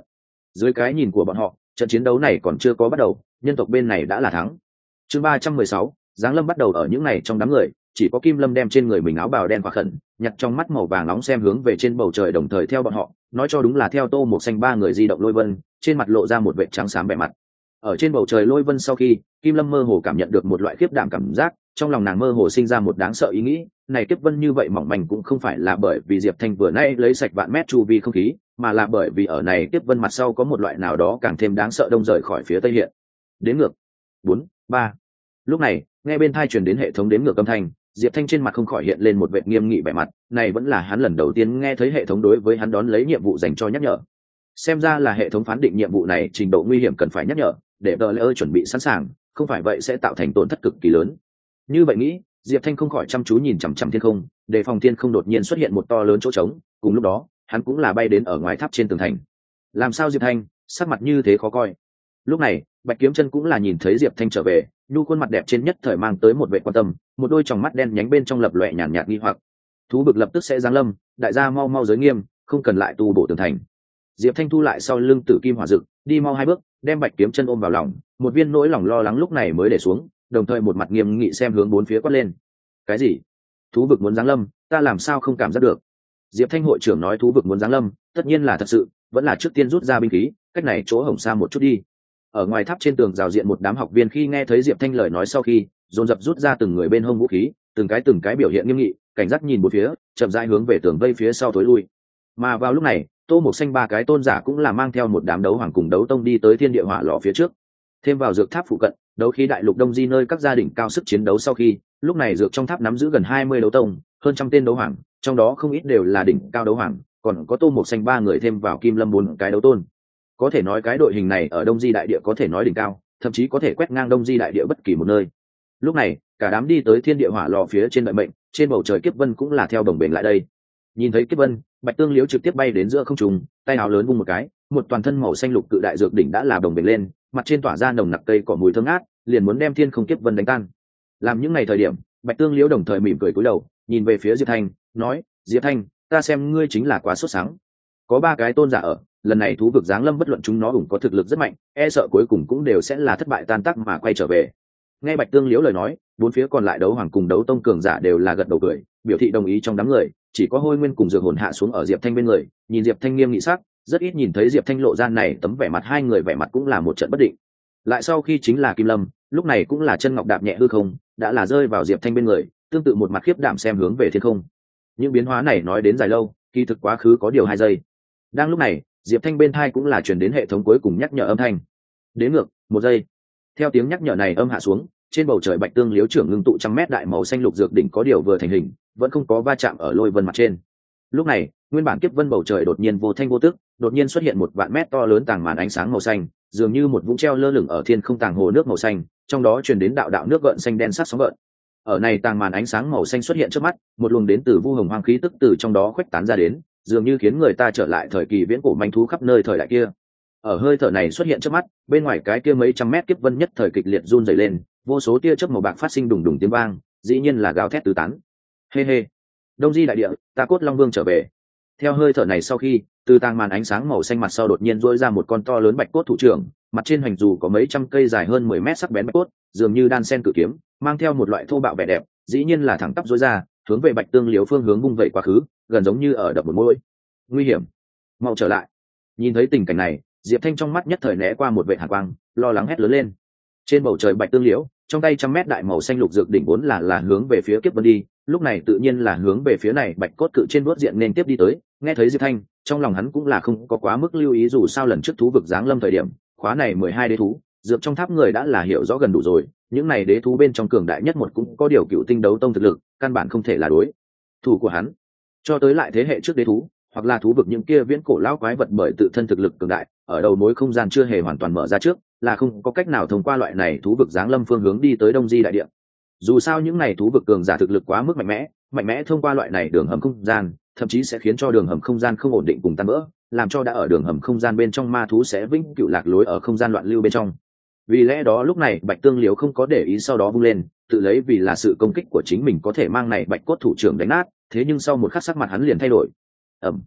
Dưới cái nhìn của bọn họ, trận chiến đấu này còn chưa có bắt đầu, nhân tộc bên này đã là thắng. Chương 316, Giáng Lâm bắt đầu ở những này trong đám người, chỉ có Kim Lâm đem trên người mình áo bào đen và khẩn, nhặt trong mắt màu vàng nóng xem hướng về trên bầu trời, đồng thời theo bọn họ, nói cho đúng là theo Tô Mộc Xanh ba người di động lôi vân, trên mặt lộ ra một vệt trắng xám vẻ mặt. Ở trên bầu trời lôi vân sau khi, Kim Lâm mơ hồ cảm nhận được một loại khiếp đảm cảm giác, trong lòng nàng mơ hồ sinh ra một đáng sợ ý nghĩ, này kiếp vân như vậy mỏng manh cũng không phải là bởi vì Diệp Thanh vừa nãy lấy sạch vạn mét chu vi không khí, mà là bởi vì ở này kiếp vân mặt sau có một loại nào đó càng thêm đáng sợ đông rời khỏi phía tây hiện. Đến ngược 4, 3. Lúc này, nghe bên tai truyền đến hệ thống đếm ngược âm thanh, Diệp Thanh trên mặt không khỏi hiện lên một vẻ nghiêm nghị vẻ mặt, này vẫn là hắn lần đầu tiên nghe thấy hệ thống đối với hắn đón lấy nhiệm vụ dành cho nhắc nhở. Xem ra là hệ thống phán định nhiệm vụ này trình độ nguy hiểm cần phải nhắc nhở, để player chuẩn bị sẵn sàng, không phải vậy sẽ tạo thành tổn thất cực kỳ lớn. Như vậy nghĩ, Diệp Thanh không khỏi chăm chú nhìn chằm chằm thiên không, đề phòng thiên không đột nhiên xuất hiện một to lớn chỗ trống, cùng lúc đó, hắn cũng là bay đến ở ngoài tháp trên tường thành. Làm sao Diệp Thanh, sắc mặt như thế khó coi. Lúc này, Bạch Kiếm Chân cũng là nhìn thấy Diệp Thanh trở về, nhu khuôn mặt đẹp trên nhất thời mang tới một vẻ quan tâm, một đôi tròng mắt đen nhánh bên trong lập lòe nhàn nhạt nghi hoặc. Thú vực lập tức sẽ giáng lâm, đại gia mau mau giới nghiêm, không cần lại tu bổ tường thành. Diệp Thanh thu lại sau lưng Tử Kim Hỏa Dực, đi mau 2 bước, đem Bạch Kiếm Chân ôm vào lòng, một viên nỗi lòng lo lắng lúc này mới để xuống, đồng thời một mặt nghiêm nghị xem hướng bốn phía quát lên. Cái gì? Thú vực muốn giáng lâm, ta làm sao không cảm giác được? Diệp Thanh hội trưởng nói thú vực muốn giáng lâm, tất nhiên là thật sự, vẫn là trước tiên rút ra binh khí, cách này chỗ hổng xa một chút đi. Ở ngoài tháp trên tường rào diện một đám học viên khi nghe thấy Diệp Thanh lời nói sau khi, dồn dập rút ra từng người bên hông vũ khí, từng cái biểu hiện nghiêm nghị, cảnh giác nhìn bốn phía, chậm rãi hướng về tường vây phía sau tối lui. Mà vào lúc này, Tô Mộc Xanh ba cái tôn giả cũng là mang theo một đám đấu hoàng cùng đấu tông đi tới thiên địa hỏa lò phía trước. Thêm vào dược tháp phụ cận, đấu khí đại lục đông di nơi các gia đình cao sức chiến đấu sau khi, lúc này dược trong tháp nắm giữ gần 20 đấu tông, hơn trăm tên đấu hoàng, trong đó không ít đều là đỉnh cao đấu hoàng, còn có Tô Mộc Xanh ba người thêm vào Kim Lâm 4 cái đấu tôn. Có thể nói cái đội hình này ở Đông Di đại địa có thể nói đỉnh cao, thậm chí có thể quét ngang Đông Di đại địa bất kỳ một nơi. Lúc này, cả đám đi tới thiên địa hỏa lò phía trên đợi mệnh, trên bầu trời kiếp vân cũng là theo đồng bền lại đây. Nhìn thấy kiếp vân, Bạch Tương Liễu trực tiếp bay đến giữa không trung, tay áo lớn vung một cái, một toàn thân màu xanh lục cự đại dược đỉnh đã là đồng bền lên, mặt trên tỏa ra nồng nặc cây cỏ mùi thơm ngát, liền muốn đem thiên không kiếp vân đánh tan. Làm những ngày thời điểm, Bạch Tương Liễu đồng thời mỉm cười cúi đầu, nhìn về phía Diệp Thanh, nói: "Diệp Thanh, ta xem ngươi chính là quá sốt sáng. Có 3 cái tôn giả ở, lần này thú vực giáng lâm bất luận chúng nó cũng có thực lực rất mạnh, e sợ cuối cùng cũng đều sẽ là thất bại tan tác mà quay trở về." Nghe Bạch Tương Liễu lời nói, bốn phía còn lại đấu hoàng cùng đấu tông cường giả đều là gật đầu cười, biểu thị đồng ý trong đám người, chỉ có Hôi Nguyên cùng Dược Hồn hạ xuống ở Diệp Thanh bên người, nhìn Diệp Thanh nghiêm nghị sắc, rất ít nhìn thấy Diệp Thanh lộ ra này tấm vẻ mặt, hai người vẻ mặt cũng là một trận bất định. Lại sau khi chính là Kim Lâm, lúc này cũng là chân ngọc đạp nhẹ hư không, đã là rơi vào Diệp Thanh bên người, tương tự một mặt khiếp đảm xem hướng về thiên không. Những biến hóa này nói đến dài lâu, kỳ thực quá khứ có điều 2 giây. Đang lúc này, Diệp Thanh bên tai cũng là truyền đến hệ thống cuối cùng nhắc nhở âm thanh. Đến ngược 1 giây. Theo tiếng nhắc nhở này âm hạ xuống, trên bầu trời Bạch Tương Liễu trưởng ngưng tụ trăm mét đại màu xanh lục dược đỉnh có điều vừa thành hình, vẫn không có va chạm ở lôi vân mặt trên. Lúc này, nguyên bản kiếp vân bầu trời đột nhiên vô thanh vô tức, đột nhiên xuất hiện một vạn mét to lớn tàng màn ánh sáng màu xanh, dường như một vũng treo lơ lửng ở thiên không tàng hồ nước màu xanh, trong đó truyền đến đạo đạo nước gợn xanh đen sắc sóng gợn. Ở này tàng màn ánh sáng màu xanh xuất hiện trước mắt, một luồng đến từ vu hồng hoang khí tức từ trong đó khuếch tán ra đến, dường như khiến người ta trở lại thời kỳ viễn cổ manh thú khắp nơi thời đại kia. Ở hơi thở này xuất hiện trước mắt, bên ngoài cái kia mấy trăm mét kiếp vân nhất thời kịch liệt run rẩy lên, vô số tia chớp màu bạc phát sinh đùng đùng tiếng vang, dĩ nhiên là gào thét tứ tán. Hê hê, Đông Di đại địa, ta Cốt Long Vương trở về. Theo hơi thở này sau khi, từ tàng màn ánh sáng màu xanh mặt sau đột nhiên rỗi ra một con to lớn bạch cốt thủ trưởng, mặt trên hoành dù có mấy trăm cây dài hơn 10 mét sắc bén bạch cốt, dường như đan sen cự kiếm, mang theo một loại thô bạo vẻ đẹp, dĩ nhiên là thẳng tắp rỗi ra, hướng về Bạch Tương Liễu phương hướng vung vẩy quá khứ, gần giống như ở đập một mũi. Nguy hiểm, mau trở lại. Nhìn thấy tình cảnh này, Diệp Thanh trong mắt nhất thời né qua một vệt hàn quang, lo lắng hét lớn lên. Trên bầu trời Bạch Tương Liễu, trong tay trăm mét đại màu xanh lục dược đỉnh vốn là hướng về phía kiếp vân đi, lúc này tự nhiên là hướng về phía này bạch cốt cự trên bước diện nên tiếp đi tới. Nghe thấy Diệp Thanh, trong lòng hắn cũng là không có quá mức lưu ý, dù sao lần trước thú vực giáng lâm thời điểm, khóa này 12 đế thú, dược trong tháp người đã là hiểu rõ gần đủ rồi, những này đế thú bên trong cường đại nhất một cũng có điều cựu tinh đấu tông thực lực, căn bản không thể là đối thủ của hắn. Cho tới lại thế hệ trước đế thú, hoặc là thú vực những kia viễn cổ lão quái vật bởi tự thân thực lực cường đại, ở đầu mối không gian chưa hề hoàn toàn mở ra trước, là không có cách nào thông qua loại này thú vực giáng lâm phương hướng đi tới Đông Di đại địa. Dù sao những này thú vực cường giả thực lực quá mức mạnh mẽ thông qua loại này đường hầm không gian, thậm chí sẽ khiến cho đường hầm không gian không ổn định cùng tan vỡ, làm cho đã ở đường hầm không gian bên trong ma thú sẽ vĩnh cửu lạc lối ở không gian loạn lưu bên trong. Vì lẽ đó lúc này Bạch Tương Liễu không có để ý, sau đó vung lên, tự lấy vì là sự công kích của chính mình có thể mang này bạch cốt thủ trưởng đánh nát, thế nhưng sau một khắc sắc mặt hắn liền thay đổi.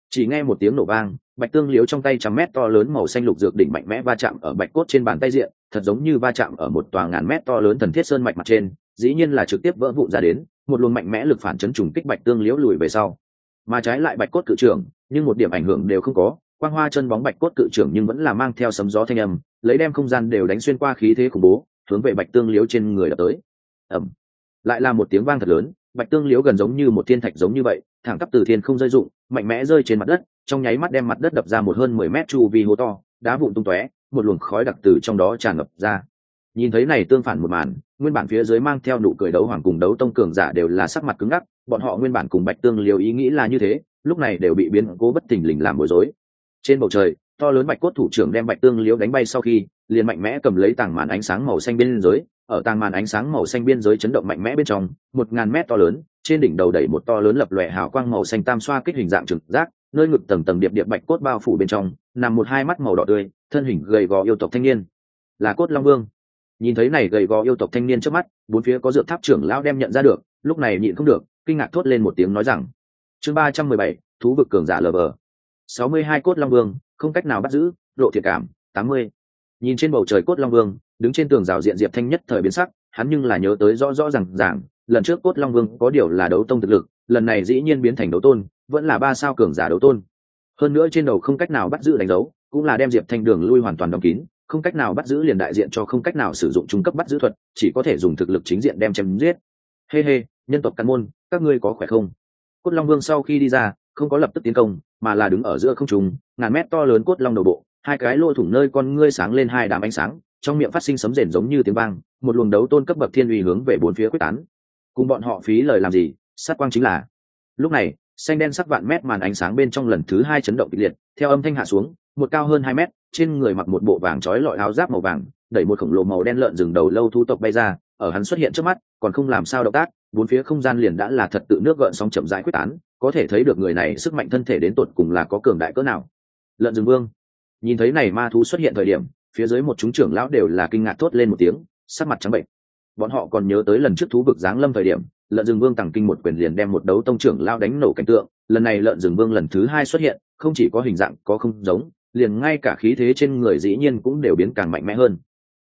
Chỉ nghe một tiếng nổ vang, bạch tương liếu trong tay trăm mét to lớn màu xanh lục dược đỉnh mạnh mẽ va chạm ở bạch cốt trên bàn tay diện, thật giống như va chạm ở một tòa ngàn mét to lớn thần thiết sơn mạch mặt trên, dĩ nhiên là trực tiếp vỡ vụn ra đến, một luồng mạnh mẽ lực phản chấn trùng kích bạch tương liếu lùi về sau. Mà trái lại bạch cốt cự trưởng, nhưng một điểm ảnh hưởng đều không có, quang hoa chân bóng bạch cốt cự trưởng nhưng vẫn là mang theo sấm gió thanh âm, lấy đem không gian đều đánh xuyên qua khí thế khủng bố, hướng về bạch tương liếu trên người đập tới. Ầm. Lại là một tiếng vang thật lớn, bạch tương liếu gần giống như một thiên thạch giống như vậy, thẳng tắp từ thiên không rơi rụng, mạnh mẽ rơi trên mặt đất, trong nháy mắt đem mặt đất đập ra một hơn 10 mét chu vi hố to, đá vụn tung tóe, một luồng khói đặc từ trong đó tràn ngập ra. Nhìn thấy này tương phản một màn, nguyên bản phía dưới mang theo nụ cười đấu hoàng cùng đấu tông cường giả đều là sắc mặt cứng ngắc, bọn họ nguyên bản cùng bạch tương liếu ý nghĩ là như thế, lúc này đều bị biến cố bất thình lình làm bối rối. Trên bầu trời, to lớn bạch cốt thủ trưởng đem bạch tương liếu đánh bay sau khi, liền mạnh mẽ cầm lấy tảng màn ánh sáng màu xanh biên giới, ở tàng màn ánh sáng màu xanh biên giới chấn động mạnh mẽ bên trong 1000 mét to lớn, trên đỉnh đầu đẩy một to lớn lập lòe hào quang màu xanh tam xoa kích hình dạng trực giác, nơi ngực tầng tầng điệp điệp bạch cốt bao phủ bên trong nằm một hai mắt màu đỏ tươi, thân hình gầy gò yêu tộc thanh niên, là Cốt Long Vương. Nhìn thấy này gầy gò yêu tộc thanh niên trước mắt, bốn phía có dược tháp trưởng lão đem nhận ra được, lúc này nhịn không được kinh ngạc thốt lên một tiếng nói rằng: chương 317, thú vực cường giả lv 62 Cốt Long Vương, không cách nào bắt giữ, độ thiệt cảm 80. Nhìn trên bầu trời Cốt Long Vương đứng trên tường rào diện, Diệp Thanh nhất thời biến sắc, hắn nhưng là nhớ tới rõ rõ ràng lần trước Cốt Long Vương có điều là đấu tông thực lực, lần này dĩ nhiên biến thành đấu tôn, vẫn là 3 sao cường giả đấu tôn. Hơn nữa trên đầu không cách nào bắt giữ đánh dấu, cũng là đem Diệp Thanh đường lui hoàn toàn đóng kín, không cách nào bắt giữ liền đại diện cho không cách nào sử dụng trung cấp bắt giữ thuật, chỉ có thể dùng thực lực chính diện đem chém giết. Hê, nhân tộc căn môn, các ngươi có khỏe không? Cốt Long Vương sau khi đi ra, không có lập tức tiến công, mà là đứng ở giữa không trung, ngàn mét to lớn cốt long đầu bộ, hai cái lỗ thủng nơi con ngươi sáng lên hai đám ánh sáng, trong miệng phát sinh sấm rền giống như tiếng vang, một luồng đấu tôn cấp bậc thiên uy hướng về bốn phía quyết tán. Cùng bọn họ phí lời làm gì, sát quang chính là. Lúc này, xanh đen sắc vạn mét màn ánh sáng bên trong lần thứ 2 chấn động kịch liệt, theo âm thanh hạ xuống, một cao hơn 2 mét, trên người mặc một bộ vàng trói lọi áo giáp màu vàng, đẩy một khổng lồ màu đen lợn rừng đầu lâu thu tộc bay ra, ở hắn xuất hiện trước mắt, còn không làm sao động tác, bốn phía không gian liền đã là thật tự nước gợn sóng chậm rãi quyết tán, có thể thấy được người này sức mạnh thân thể đến tột cùng là có cường đại cỡ nào. Lợn rừng vương, nhìn thấy này ma thú xuất hiện thời điểm, phía dưới một chúng trưởng lão đều là kinh ngạc thốt lên một tiếng, sắc mặt trắng bệch. Bọn họ còn nhớ tới lần trước thú vực giáng lâm thời điểm, lợn rừng vương tàng kinh một quyền liền đem một đấu tông trưởng lão đánh nổ cảnh tượng, lần này lợn rừng vương lần thứ 2 xuất hiện, không chỉ có hình dạng có không giống, liền ngay cả khí thế trên người dĩ nhiên cũng đều biến càng mạnh mẽ hơn.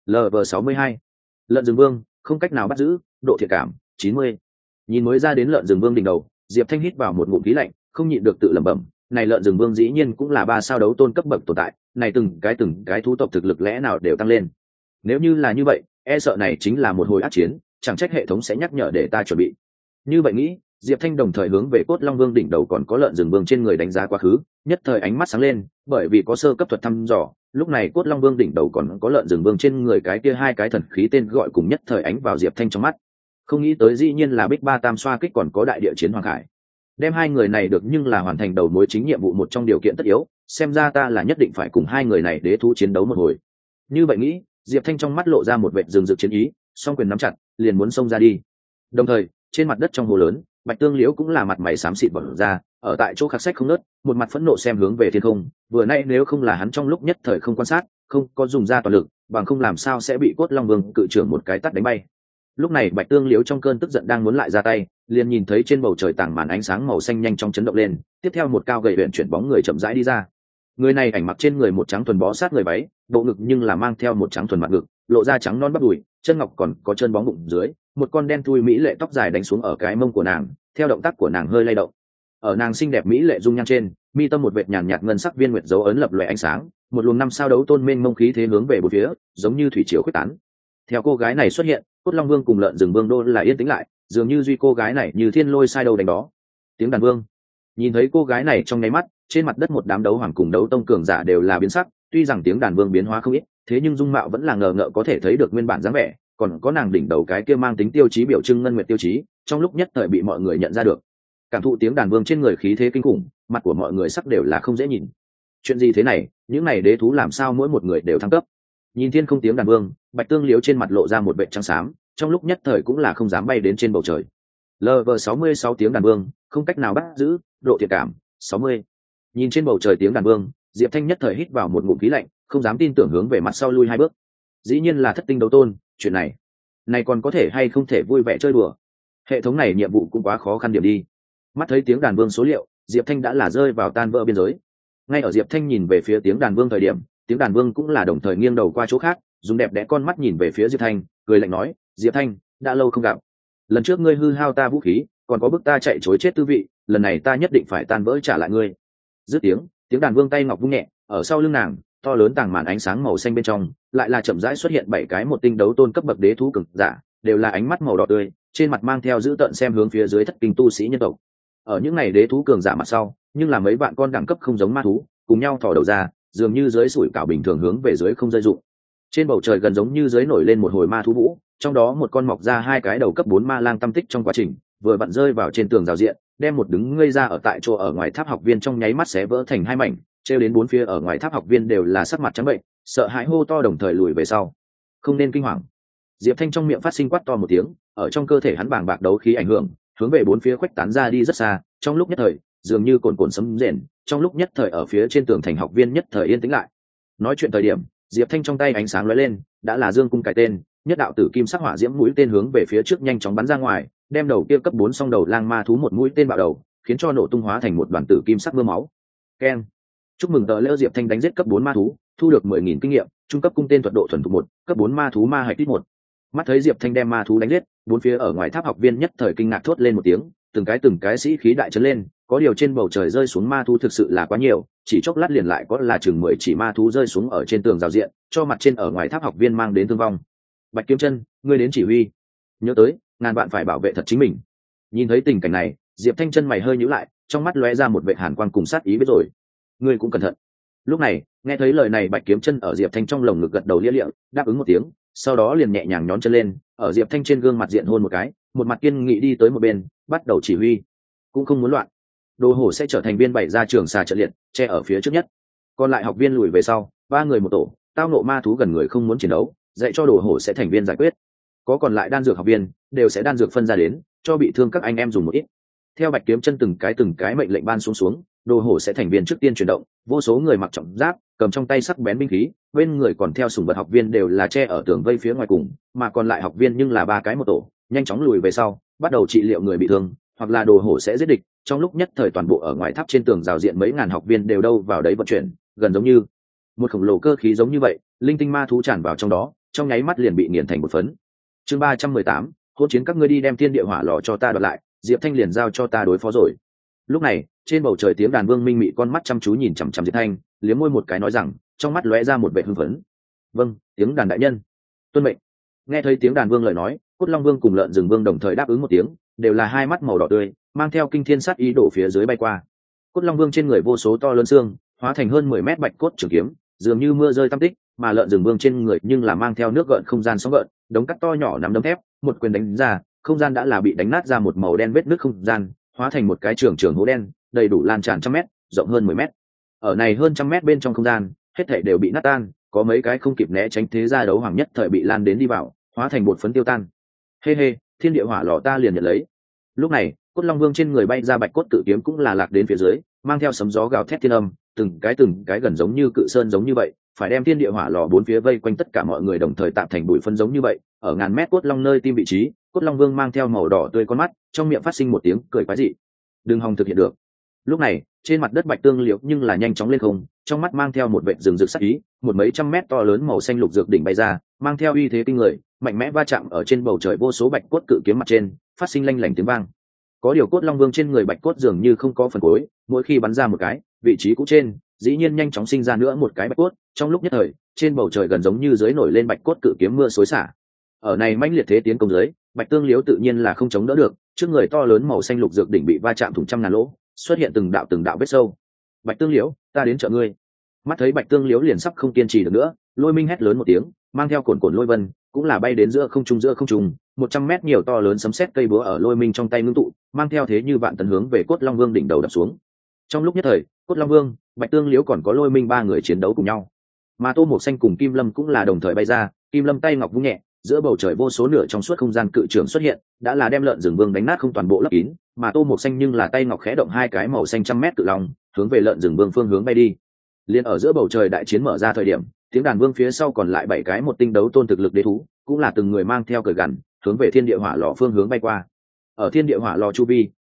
LV62, lợn rừng vương, không cách nào bắt giữ, độ thiệt cảm 90. Nhìn mới ra đến lợn rừng vương đỉnh đầu, Diệp Thanh hít vào một ngụm khí lạnh, không nhịn được tự lẩm bẩm, này lợn rừng vương dĩ nhiên cũng là 3 sao đấu tôn cấp bậc tồn tại, này từng cái thú tộc thực lực lẽ nào đều tăng lên. Nếu như là như vậy, e sợ này chính là một hồi ác chiến, chẳng trách hệ thống sẽ nhắc nhở để ta chuẩn bị. Như vậy nghĩ, Diệp Thanh đồng thời hướng về Cốt Long Vương đỉnh đầu còn có lợn rừng vương trên người đánh giá quá khứ, nhất thời ánh mắt sáng lên, bởi vì có sơ cấp thuật thăm dò, lúc này Cốt Long Vương đỉnh đầu còn có lợn rừng vương trên người cái kia hai cái thần khí tên gọi cùng nhất thời ánh vào Diệp Thanh trong mắt. Không nghĩ tới dĩ nhiên là Bích Ba Tam xoa kích còn có đại địa chiến hoàng khải. Đem hai người này được nhưng là hoàn thành đầu mối chính nhiệm vụ một trong điều kiện tất yếu, xem ra ta là nhất định phải cùng hai người này đế thú chiến đấu một hồi. Như vậy nghĩ, Diệp Thanh trong mắt lộ ra một vệt rừng rực chiến ý, song quyền nắm chặt, liền muốn xông ra đi. Đồng thời, trên mặt đất trong hồ lớn, Bạch Tương Liễu cũng là mặt mày xám xịt bật ra, ở tại chỗ khắc sách không nớt, một mặt phẫn nộ xem hướng về thiên không, vừa nay nếu không là hắn trong lúc nhất thời không quan sát, không có dùng ra toàn lực, bằng không làm sao sẽ bị Cốt Long Vương cự trưởng một cái tát đánh bay. Lúc này Bạch Tương Liễu trong cơn tức giận đang muốn lại ra tay, liền nhìn thấy trên bầu trời tảng màn ánh sáng màu xanh nhanh chóng chấn động lên, tiếp theo một cao gầy luyện chuyển bóng người chậm rãi đi ra. Người này ảnh mặc trên người một trắng thuần bó sát người váy, bộ ngực nhưng là mang theo một trắng thuần mặt ngực, lộ ra trắng non bắp đùi, chân ngọc còn có chân bóng bụng dưới, một con đen thui mỹ lệ tóc dài đánh xuống ở cái mông của nàng, theo động tác của nàng hơi lay động. Ở nàng xinh đẹp mỹ lệ dung nhan trên, mi tâm một vệt nhàn nhạt ngân sắc viên nguyệt dấu ấn lập lòe ánh sáng, một luồng năm sao đấu tôn mênh mông khí thế hướng về bốn phía, giống như thủy triều khuếch tán. Theo cô gái này xuất hiện, Cốt Long Vương cùng lợn rừng vương đô là yên tĩnh lại, dường như duy cô gái này như thiên lôi sai đầu đánh đó. Tiếng đàn vương, nhìn thấy cô gái này trong nháy mắt, trên mặt đất một đám đấu hoàng cùng đấu tông cường giả đều là biến sắc, tuy rằng tiếng đàn vương biến hóa không ít, thế nhưng dung mạo vẫn là ngờ ngợ có thể thấy được nguyên bản dáng vẻ, còn có nàng đỉnh đầu cái kia mang tính tiêu chí biểu trưng ngân nguyệt tiêu chí, trong lúc nhất thời bị mọi người nhận ra được. Cảm thụ tiếng đàn vương trên người khí thế kinh khủng, mặt của mọi người sắc đều là không dễ nhìn. Chuyện gì thế này, những này đế thú làm sao mỗi một người đều thăng cấp? Nhìn thiên không tiếng đàn vương, Bạch Tương Liễu trên mặt lộ ra một vẻ trắng xám, trong lúc nhất thời cũng là không dám bay đến trên bầu trời. LV66 tiếng đàn vương, không cách nào bắt giữ, độ thiệt cảm 60. Nhìn trên bầu trời tiếng đàn vương, Diệp Thanh nhất thời hít vào một ngụm khí lạnh, không dám tin tưởng hướng về mặt sau lui 2 bước. Dĩ nhiên là thất tinh đấu tôn, chuyện này còn có thể hay không thể vui vẻ chơi đùa. Hệ thống này nhiệm vụ cũng quá khó khăn điểm đi. Mắt thấy tiếng đàn vương số liệu, diệp thanh đã là rơi vào tan vỡ biên giới. Ngay ở diệp thanh nhìn về phía tiếng đàn vương thời điểm, tiếng đàn vương cũng là đồng thời nghiêng đầu qua chỗ khác, dùng đẹp đẽ con mắt nhìn về phía diệp thanh, cười lạnh nói: Diệp Thanh, đã lâu không gặp, lần trước ngươi hư hao ta vũ khí, còn có bức ta chạy chối chết tư vị, lần này ta nhất định phải tan vỡ trả lại ngươi. Dứt tiếng đàn vương tay ngọc vung nhẹ, ở sau lưng nàng to lớn tàng màn ánh sáng màu xanh bên trong lại là chậm rãi xuất hiện 7 cái một tinh đấu tôn cấp bậc đế thú cực giả, đều là ánh mắt màu đỏ tươi, trên mặt mang theo dữ tợn xem hướng phía dưới thất kinh tu sĩ nhân tộc. Ở những ngày đế thú cường giả mặt sau, nhưng là mấy bạn con đẳng cấp không giống ma thú, cùng nhau thò đầu ra, dường như dưới sủi cảo bình thường hướng về dưới không rơi dụng. Trên bầu trời gần giống như dưới nổi lên một hồi ma thú vũ, trong đó một con mọc ra 2 cái đầu cấp 4 ma lang tâm tích trong quá trình vừa vặn rơi vào trên tường rào diện, đem một đứng ngây ra ở tại chỗ ở ngoài tháp học viên trong nháy mắt xé vỡ thành 2 mảnh, treo đến 4 phía ở ngoài tháp học viên đều là sắc mặt trắng bệnh, sợ hãi hô to đồng thời lùi về sau. Không nên kinh hoàng. Diệp Thanh trong miệng phát sinh quát to một tiếng, ở trong cơ thể hắn bàng bạc đấu khí ảnh hưởng, hướng về 4 phía khuếch tán ra đi rất xa, trong lúc nhất thời, dường như cồn cồn sấm rền, trong lúc nhất thời ở phía trên tường thành học viên nhất thời yên tĩnh lại. Nói chuyện thời điểm, Diệp Thanh trong tay ánh sáng lóe lên, đã là dương cung cái tên, nhất đạo tử kim sắc hỏa diễm mũi tên hướng về phía trước nhanh chóng bắn ra ngoài, đem đầu kia cấp 4 song đầu lang ma thú một mũi tên bạo đầu, khiến cho nổ tung hóa thành một đoàn tử kim sắc mưa máu. Keng. Chúc mừng tờ lễ Diệp Thanh đánh giết cấp 4 ma thú, thu được 10.000 kinh nghiệm, trung cấp cung tên thuật độ thuần thục 1, cấp 4 ma thú ma hạch tích 1. Mắt thấy Diệp Thanh đem ma thú đánh giết, bốn phía ở ngoài tháp học viên nhất thời kinh ngạc thốt lên một tiếng, từng cái sĩ khí đại trấn lên, có điều trên bầu trời rơi xuống ma thú thực sự là quá nhiều, chỉ chốc lát liền lại có là chừng 10 chỉ ma thú rơi xuống ở trên tường rào diện, cho mặt trên ở ngoài tháp học viên mang đến thương vong. Bạch Kiếm Chân, ngươi đến chỉ huy. Nhớ tới, ngàn bạn phải bảo vệ thật chính mình. Nhìn thấy tình cảnh này, Diệp Thanh chân mày hơi nhíu lại, trong mắt lóe ra một vệt hàn quang cùng sát ý biết rồi. Ngươi cũng cẩn thận. Lúc này, nghe thấy lời này Bạch Kiếm Chân ở Diệp Thanh trong lồng ngực gật đầu lia lịa, đáp ứng một tiếng, sau đó liền nhẹ nhàng nhón chân lên, ở Diệp Thanh trên gương mặt diện hôn một cái, một mặt kiên nghị đi tới một bên, bắt đầu chỉ huy. Cũng không muốn loạn. Đồ hổ sẽ trở thành viên bày ra trường xà trận liệt, che ở phía trước nhất. Còn lại học viên lùi về sau, 3 người một tổ, tao nộ ma thú gần người không muốn chiến đấu, dạy cho đồ hổ sẽ thành viên giải quyết. Có còn lại đan dược học viên, đều sẽ đan dược phân ra đến, cho bị thương các anh em dùng một ít. Theo Bạch Kiếm Chân từng cái mệnh lệnh ban xuống, đồ hổ sẽ thành viên trước tiên chuyển động, vô số người mặc trọng giáp, cầm trong tay sắc bén binh khí, bên người còn theo sủng vật học viên đều là che ở tường vây phía ngoài cùng, mà còn lại học viên nhưng là 3 cái một tổ, nhanh chóng lùi về sau, bắt đầu trị liệu người bị thương, hoặc là đồ hổ sẽ giết địch. Trong lúc nhất thời toàn bộ ở ngoài tháp trên tường rào diện mấy ngàn học viên đều đâu vào đấy vận chuyển, gần giống như một khổng lồ cơ khí giống như vậy, linh tinh ma thú tràn vào trong đó, trong nháy mắt liền bị nghiền thành một phấn. Chương 318, hôn chiến các ngươi đi đem thiên địa hỏa lò cho ta đoạt lại, Diệp Thanh liền giao cho ta đối phó rồi. Lúc này, trên bầu trời tiếng đàn vương minh mị con mắt chăm chú nhìn chằm chằm Diệp Thanh, liếm môi một cái nói rằng, trong mắt lóe ra một vẻ hưng phấn. Vâng, tiếng đàn đại nhân. Tuân mệnh. Nghe thấy tiếng đàn vương lời nói, Cốt Long Vương cùng Lợn Rừng Vương đồng thời đáp ứng một tiếng, đều là hai mắt màu đỏ tươi, mang theo kinh thiên sát ý đổ phía dưới bay qua. Cốt Long Vương trên người vô số to lớn xương, hóa thành hơn 10 mét bạch cốt trường kiếm, dường như mưa rơi tăm tích, mà Lợn Rừng Vương trên người nhưng là mang theo nước gợn không gian sóng gợn, đống cắt to nhỏ nắm đấm thép, một quyền đánh ra, không gian đã là bị đánh nát ra một màu đen vết nứt không gian, hóa thành một cái trường hố đen, đầy đủ lan tràn trăm mét, rộng hơn 10 mét. Ở này hơn trăm mét bên trong không gian, hết thảy đều bị nát tan, có mấy cái không kịp né tránh thế gia đấu hoàng nhất thời bị lan đến đi vào, hóa thành bột phấn tiêu tan. Hê hê, thiên địa hỏa lò ta liền nhận lấy. Lúc này, Cốt Long Vương trên người bay ra bạch cốt tự kiếm cũng là lạc đến phía dưới, mang theo sấm gió gào thét thiên âm, từng cái gần giống như cự sơn giống như vậy, phải đem thiên địa hỏa lò bốn phía vây quanh tất cả mọi người đồng thời tạm thành bụi phân giống như vậy. Ở ngàn mét Cốt Long nơi tim vị trí, Cốt Long Vương mang theo màu đỏ tươi con mắt, trong miệng phát sinh một tiếng cười quái dị. Đừng hòng thực hiện được. Lúc này, trên mặt đất bạch tương liệu nhưng là nhanh chóng lên không, trong mắt mang theo một vệt rừng rực sắc ý, một mấy trăm mét to lớn màu xanh lục dược đỉnh bay ra, mang theo uy thế kinh người, mạnh mẽ va chạm ở trên bầu trời vô số bạch cốt cự kiếm mặt trên, phát sinh lanh lảnh tiếng vang. Có điều Cốt Long Vương trên người bạch cốt dường như không có phần cuối, mỗi khi bắn ra một cái, vị trí cũ trên, dĩ nhiên nhanh chóng sinh ra nữa một cái bạch cốt, trong lúc nhất thời, trên bầu trời gần giống như dưới nổi lên bạch cốt cự kiếm mưa xối xả. Ở này mãnh liệt thế tiến công dưới, bạch tương liếu tự nhiên là không chống đỡ được, trước người to lớn màu xanh lục dược đỉnh bị va chạm thủng trăm ngàn lỗ, xuất hiện từng đạo vết sâu. Bạch tương liễu, ta đến trợ ngươi. Mắt thấy bạch tương liễu liền sắp không kiên trì được nữa, Lôi Minh hét lớn một tiếng, mang theo cồn lôi vân, cũng là bay đến giữa không trung, 100 mét nhiều to lớn sấm sét cây búa ở Lôi Minh trong tay ngưng tụ, mang theo thế như vạn tấn hướng về Cốt Long Vương đỉnh đầu đập xuống. Trong lúc nhất thời, Cốt Long Vương, bạch tương liễu còn có Lôi Minh 3 người chiến đấu cùng nhau, mà Tô Mộc Xanh cùng Kim Lâm cũng là đồng thời bay ra, Kim Lâm tay ngọc vung nhẹ, giữa bầu trời vô số nửa trong suốt không gian cự trường xuất hiện, đã là đem Lợn Rừng Vương đánh nát không toàn bộ lấp kín, mà Tô Mộc Xanh nhưng là tay ngọc khẽ động hai cái màu xanh trăm mét cự long, hướng về Lợn Rừng Vương phương hướng bay đi. Liên ở giữa bầu trời đại chiến mở ra thời điểm, tiếng đàn vương phía sau còn lại 7 cái một tinh đấu tôn thực lực đế thú, cũng là từng người mang theo cởi gằn, hướng về thiên địa hỏa lò phương hướng bay qua. Ở thiên địa hỏa lò chu vi,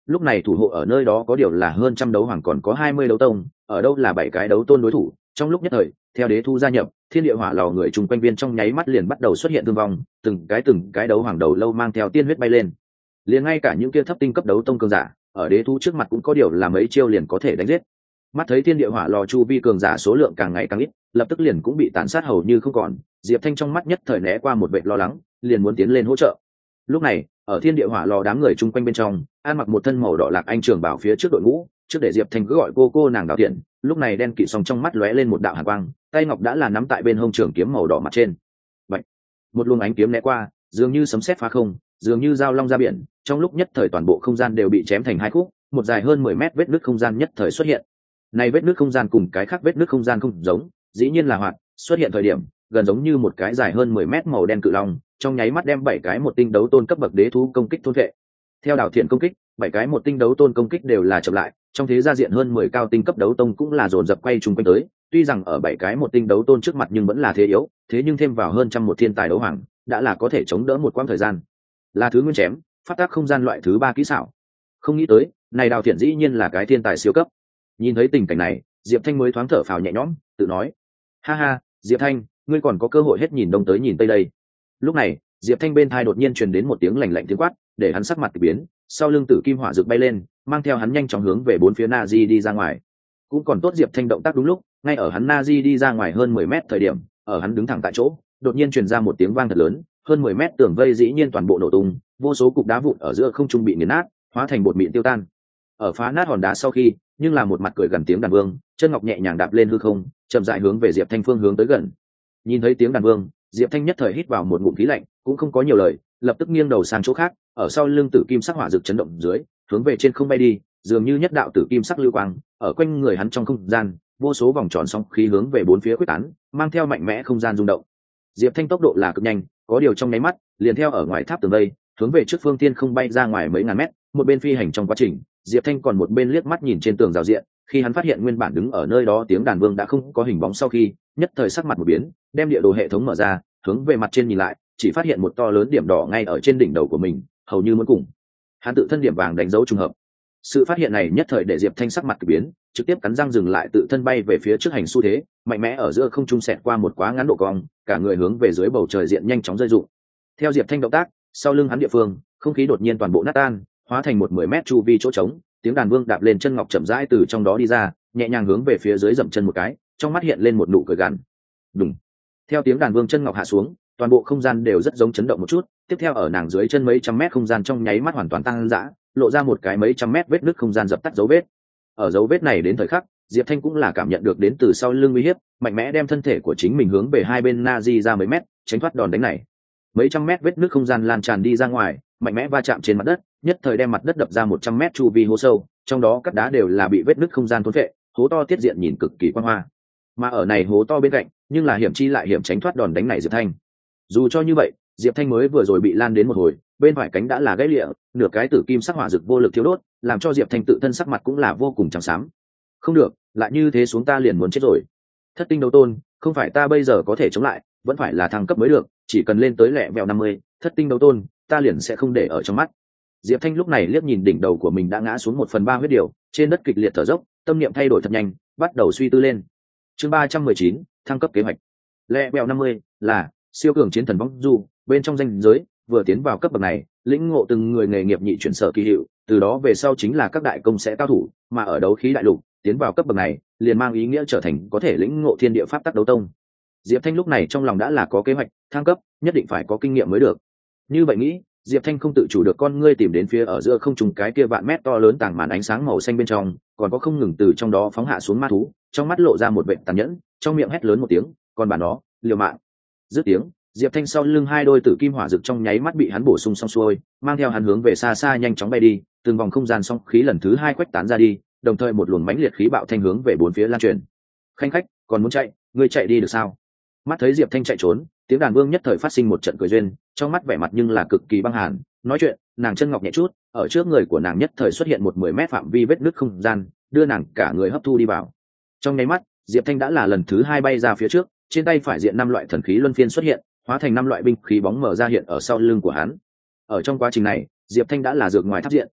lúc này thủ hộ ở nơi đó có điều là hơn trăm đấu hoàng, còn có 20 đấu tông, ở đâu là 7 cái đấu tôn đối thủ. Trong lúc nhất thời, theo đế thu gia nhập, thiên địa hỏa lò người chung quanh viên trong nháy mắt liền bắt đầu xuất hiện thương vong, từng cái đấu hoàng đầu lâu mang theo tiên huyết bay lên. Liền ngay cả những kia thấp tinh cấp đấu tông cường giả, ở đế thu trước mặt cũng có điều là mấy chiêu liền có thể đánh giết. Mắt thấy thiên địa hỏa lò chu vi cường giả số lượng càng ngày càng ít, lập tức liền cũng bị tàn sát hầu như không còn. Diệp Thanh trong mắt nhất thời né qua một vẻ lo lắng, liền muốn tiến lên hỗ trợ. Lúc này, ở thiên địa hỏa lò đám người chung quanh bên trong, an mặc một thân màu đỏ lạc anh trường bảo phía trước đội ngũ, trước để Diệp Thanh cứ gọi cô nàng Đào Tiện. Lúc này đen kỵ song trong mắt lóe lên một đạo hàn quang, tay ngọc đã là nắm tại bên hông trường kiếm màu đỏ mặt trên. Bạch, một luồng ánh kiếm né qua, dường như sấm sét phá không, dường như dao long ra biển, trong lúc nhất thời toàn bộ không gian đều bị chém thành hai khúc, một dài hơn 10 mét vết nứt không gian nhất thời xuất hiện. Này vết nứt không gian cùng cái khác vết nứt không gian không giống, dĩ nhiên là hoạt, xuất hiện thời điểm gần giống như một cái dài hơn 10 mét màu đen cự long, trong nháy mắt đem 7 cái một tinh đấu tôn cấp bậc đế thú công kích thôn vệ. Theo Đào Thiện công kích, 7 cái một tinh đấu tôn công kích đều là chậm lại, trong thế gia diện hơn 10 cao tinh cấp đấu tông cũng là dồn dập quay chung quanh tới, tuy rằng ở 7 cái một tinh đấu tôn trước mặt nhưng vẫn là thế yếu, thế nhưng thêm vào hơn trăm một thiên tài đấu hoàng, đã là có thể chống đỡ một quãng thời gian. Là thứ nguyên chém, phát tác không gian loại thứ 3 kỹ xảo. Không nghĩ tới, này Đào Thiện dĩ nhiên là cái thiên tài siêu cấp. Nhìn thấy tình cảnh này, Diệp Thanh mới thoáng thở phào nhẹ nhõm, tự nói: "Ha ha, Diệp Thanh, ngươi còn có cơ hội hết nhìn đông tới nhìn tây đây." Lúc này, Diệp Thanh bên tai đột nhiên truyền đến một tiếng lạnh lạnh tiếng quát, để hắn sắc mặt kỳ biến, sau lưng tử kim hỏa rực bay lên, mang theo hắn nhanh chóng hướng về bốn phía Nazi đi ra ngoài. Cũng còn tốt Diệp Thanh động tác đúng lúc, ngay ở hắn Nazi đi ra ngoài hơn 10 mét thời điểm, ở hắn đứng thẳng tại chỗ, đột nhiên truyền ra một tiếng vang thật lớn, hơn 10 mét tường vây dĩ nhiên toàn bộ nổ tung, vô số cục đá vụn ở giữa không trung bị nghiền nát, hóa thành bột mịn tiêu tan. Ở phá nát hòn đá sau khi, nhưng là một mặt cười gần tiếng đàn vương, chân ngọc nhẹ nhàng đạp lên hư không, chậm rãi hướng về Diệp Thanh phương hướng tới gần. Nhìn thấy tiếng đàn vương, Diệp Thanh nhất thời hít vào một ngụm khí lạnh, cũng không có nhiều lời, lập tức nghiêng đầu sang chỗ khác, ở sau lưng tử kim sắc hỏa rực chấn động dưới, hướng về trên không bay đi, dường như nhất đạo tử kim sắc lưu quang, ở quanh người hắn trong không gian, vô số vòng tròn sóng khí hướng về bốn phía quyết tán, mang theo mạnh mẽ không gian rung động. Diệp Thanh tốc độ là cực nhanh, có điều trong nháy mắt, liền theo ở ngoài tháp tường vây, hướng về trước phương thiên không bay ra ngoài mấy ngàn mét, một bên phi hành trong quá trình, Diệp Thanh còn một bên liếc mắt nhìn trên tường rào diện, khi hắn phát hiện nguyên bản đứng ở nơi đó tiếng đàn vương đã không có hình bóng sau khi, nhất thời sắc mặt một biến, đem địa đồ hệ thống mở ra, hướng về mặt trên nhìn lại, chỉ phát hiện một to lớn điểm đỏ ngay ở trên đỉnh đầu của mình, hầu như muốn cùng hắn tự thân điểm vàng đánh dấu trùng hợp. Sự phát hiện này nhất thời để Diệp Thanh sắc mặt kỳ biến, trực tiếp cắn răng dừng lại tự thân bay về phía trước hành xu thế, mạnh mẽ ở giữa không trung xẹt qua một quá ngắn độ cong, cả người hướng về dưới bầu trời diện nhanh chóng rơi rụng. Theo Diệp Thanh động tác, sau lưng hắn địa phương, không khí đột nhiên toàn bộ nát tan, hóa thành một 10 mét chu vi chỗ trống, tiếng đàn vương đạp lên chân ngọc chậm rãi từ trong đó đi ra, nhẹ nhàng hướng về phía dưới dậm chân một cái, trong mắt hiện lên một nụ cười gằn. Đùng. Theo tiếng đàn vương chân ngọc hạ xuống, toàn bộ không gian đều rất giống chấn động một chút, tiếp theo ở nàng dưới chân mấy trăm mét không gian trong nháy mắt hoàn toàn tăng dã, lộ ra một cái mấy trăm mét vết nứt không gian dập tắt dấu vết. Ở dấu vết này đến thời khắc, Diệp Thanh cũng là cảm nhận được đến từ sau lưng uy hiếp, mạnh mẽ đem thân thể của chính mình hướng về hai bên Nazi ra mấy mét, tránh thoát đòn đánh này. Mấy trăm mét vết nứt không gian lan tràn đi ra ngoài, mạnh mẽ va chạm trên mặt đất, nhất thời đem mặt đất đập ra 100 mét chu vi hố sâu, trong đó các đá đều là bị vết nứt không gian thôn phệ, hố to tiết diện nhìn cực kỳ quang hoa. Mà ở này hố to bên cạnh, nhưng là hiểm chi lại hiểm tránh thoát đòn đánh này Diệp Thanh. Dù cho như vậy, Diệp Thanh mới vừa rồi bị lan đến một hồi, bên phải cánh đã là gãy lịa, nửa cái tử kim sắc hỏa rực vô lực thiếu đốt, làm cho Diệp Thanh tự thân sắc mặt cũng là vô cùng trắng xám. Không được, lại như thế xuống ta liền muốn chết rồi. Thất tinh đấu tôn, không phải ta bây giờ có thể chống lại, vẫn phải là thăng cấp mới được, chỉ cần lên tới lẹ vẹo 50, thất tinh đấu tôn, ta liền sẽ không để ở trong mắt. Diệp Thanh lúc này liếc nhìn đỉnh đầu của mình đã ngã xuống 1/3 huyết điều, trên đất kịch liệt thở dốc, tâm niệm thay đổi thật nhanh, bắt đầu suy tư lên. Chương 319, thăng cấp kế hoạch. Lẹ vẹo 50 là siêu cường chiến thần vong du, bên trong danh giới, vừa tiến vào cấp bậc này, lĩnh ngộ từng người nghề nghiệp nhị chuyển sở kỳ hiệu, từ đó về sau chính là các đại công sẽ cao thủ, mà ở đấu khí đại lục, tiến vào cấp bậc này, liền mang ý nghĩa trở thành có thể lĩnh ngộ thiên địa pháp tắc đấu tông. Diệp Thanh lúc này trong lòng đã là có kế hoạch, thăng cấp, nhất định phải có kinh nghiệm mới được. Như vậy nghĩ, Diệp Thanh không tự chủ được con ngươi tìm đến phía ở giữa không trung cái kia vạn mét to lớn tảng màn ánh sáng màu xanh bên trong, còn có không ngừng từ trong đó phóng hạ xuống ma thú, trong mắt lộ ra một vệt tàn nhẫn, trong miệng hét lớn một tiếng, "Con bà nó, liều mạng!" Dứt tiếng, Diệp Thanh sau lưng hai đôi tử kim hỏa rực trong nháy mắt bị hắn bổ sung xong xuôi, mang theo hắn hướng về xa xa nhanh chóng bay đi, từng vòng không gian song khí lần thứ hai quét tán ra đi, đồng thời một luồng mãnh liệt khí bạo thanh hướng về bốn phía lan truyền. "Khanh khách, còn muốn chạy, ngươi chạy đi được sao?" Mắt thấy Diệp Thanh chạy trốn, tiếng đàn vương nhất thời phát sinh một trận cười duyên, trong mắt vẻ mặt nhưng là cực kỳ băng hàn. Nói chuyện, nàng chân ngọc nhẹ chút, ở trước người của nàng nhất thời xuất hiện một 10 mét phạm vi vết nứt không gian, đưa nàng cả người hấp thu đi vào. Trong nháy mắt, Diệp Thanh đã là lần thứ hai bay ra phía trước, trên tay phải diện 5 loại thần khí luân phiên xuất hiện, hóa thành 5 loại binh khí bóng mở ra hiện ở sau lưng của hắn. Ở trong quá trình này, Diệp Thanh đã là dược ngoài tháp diện,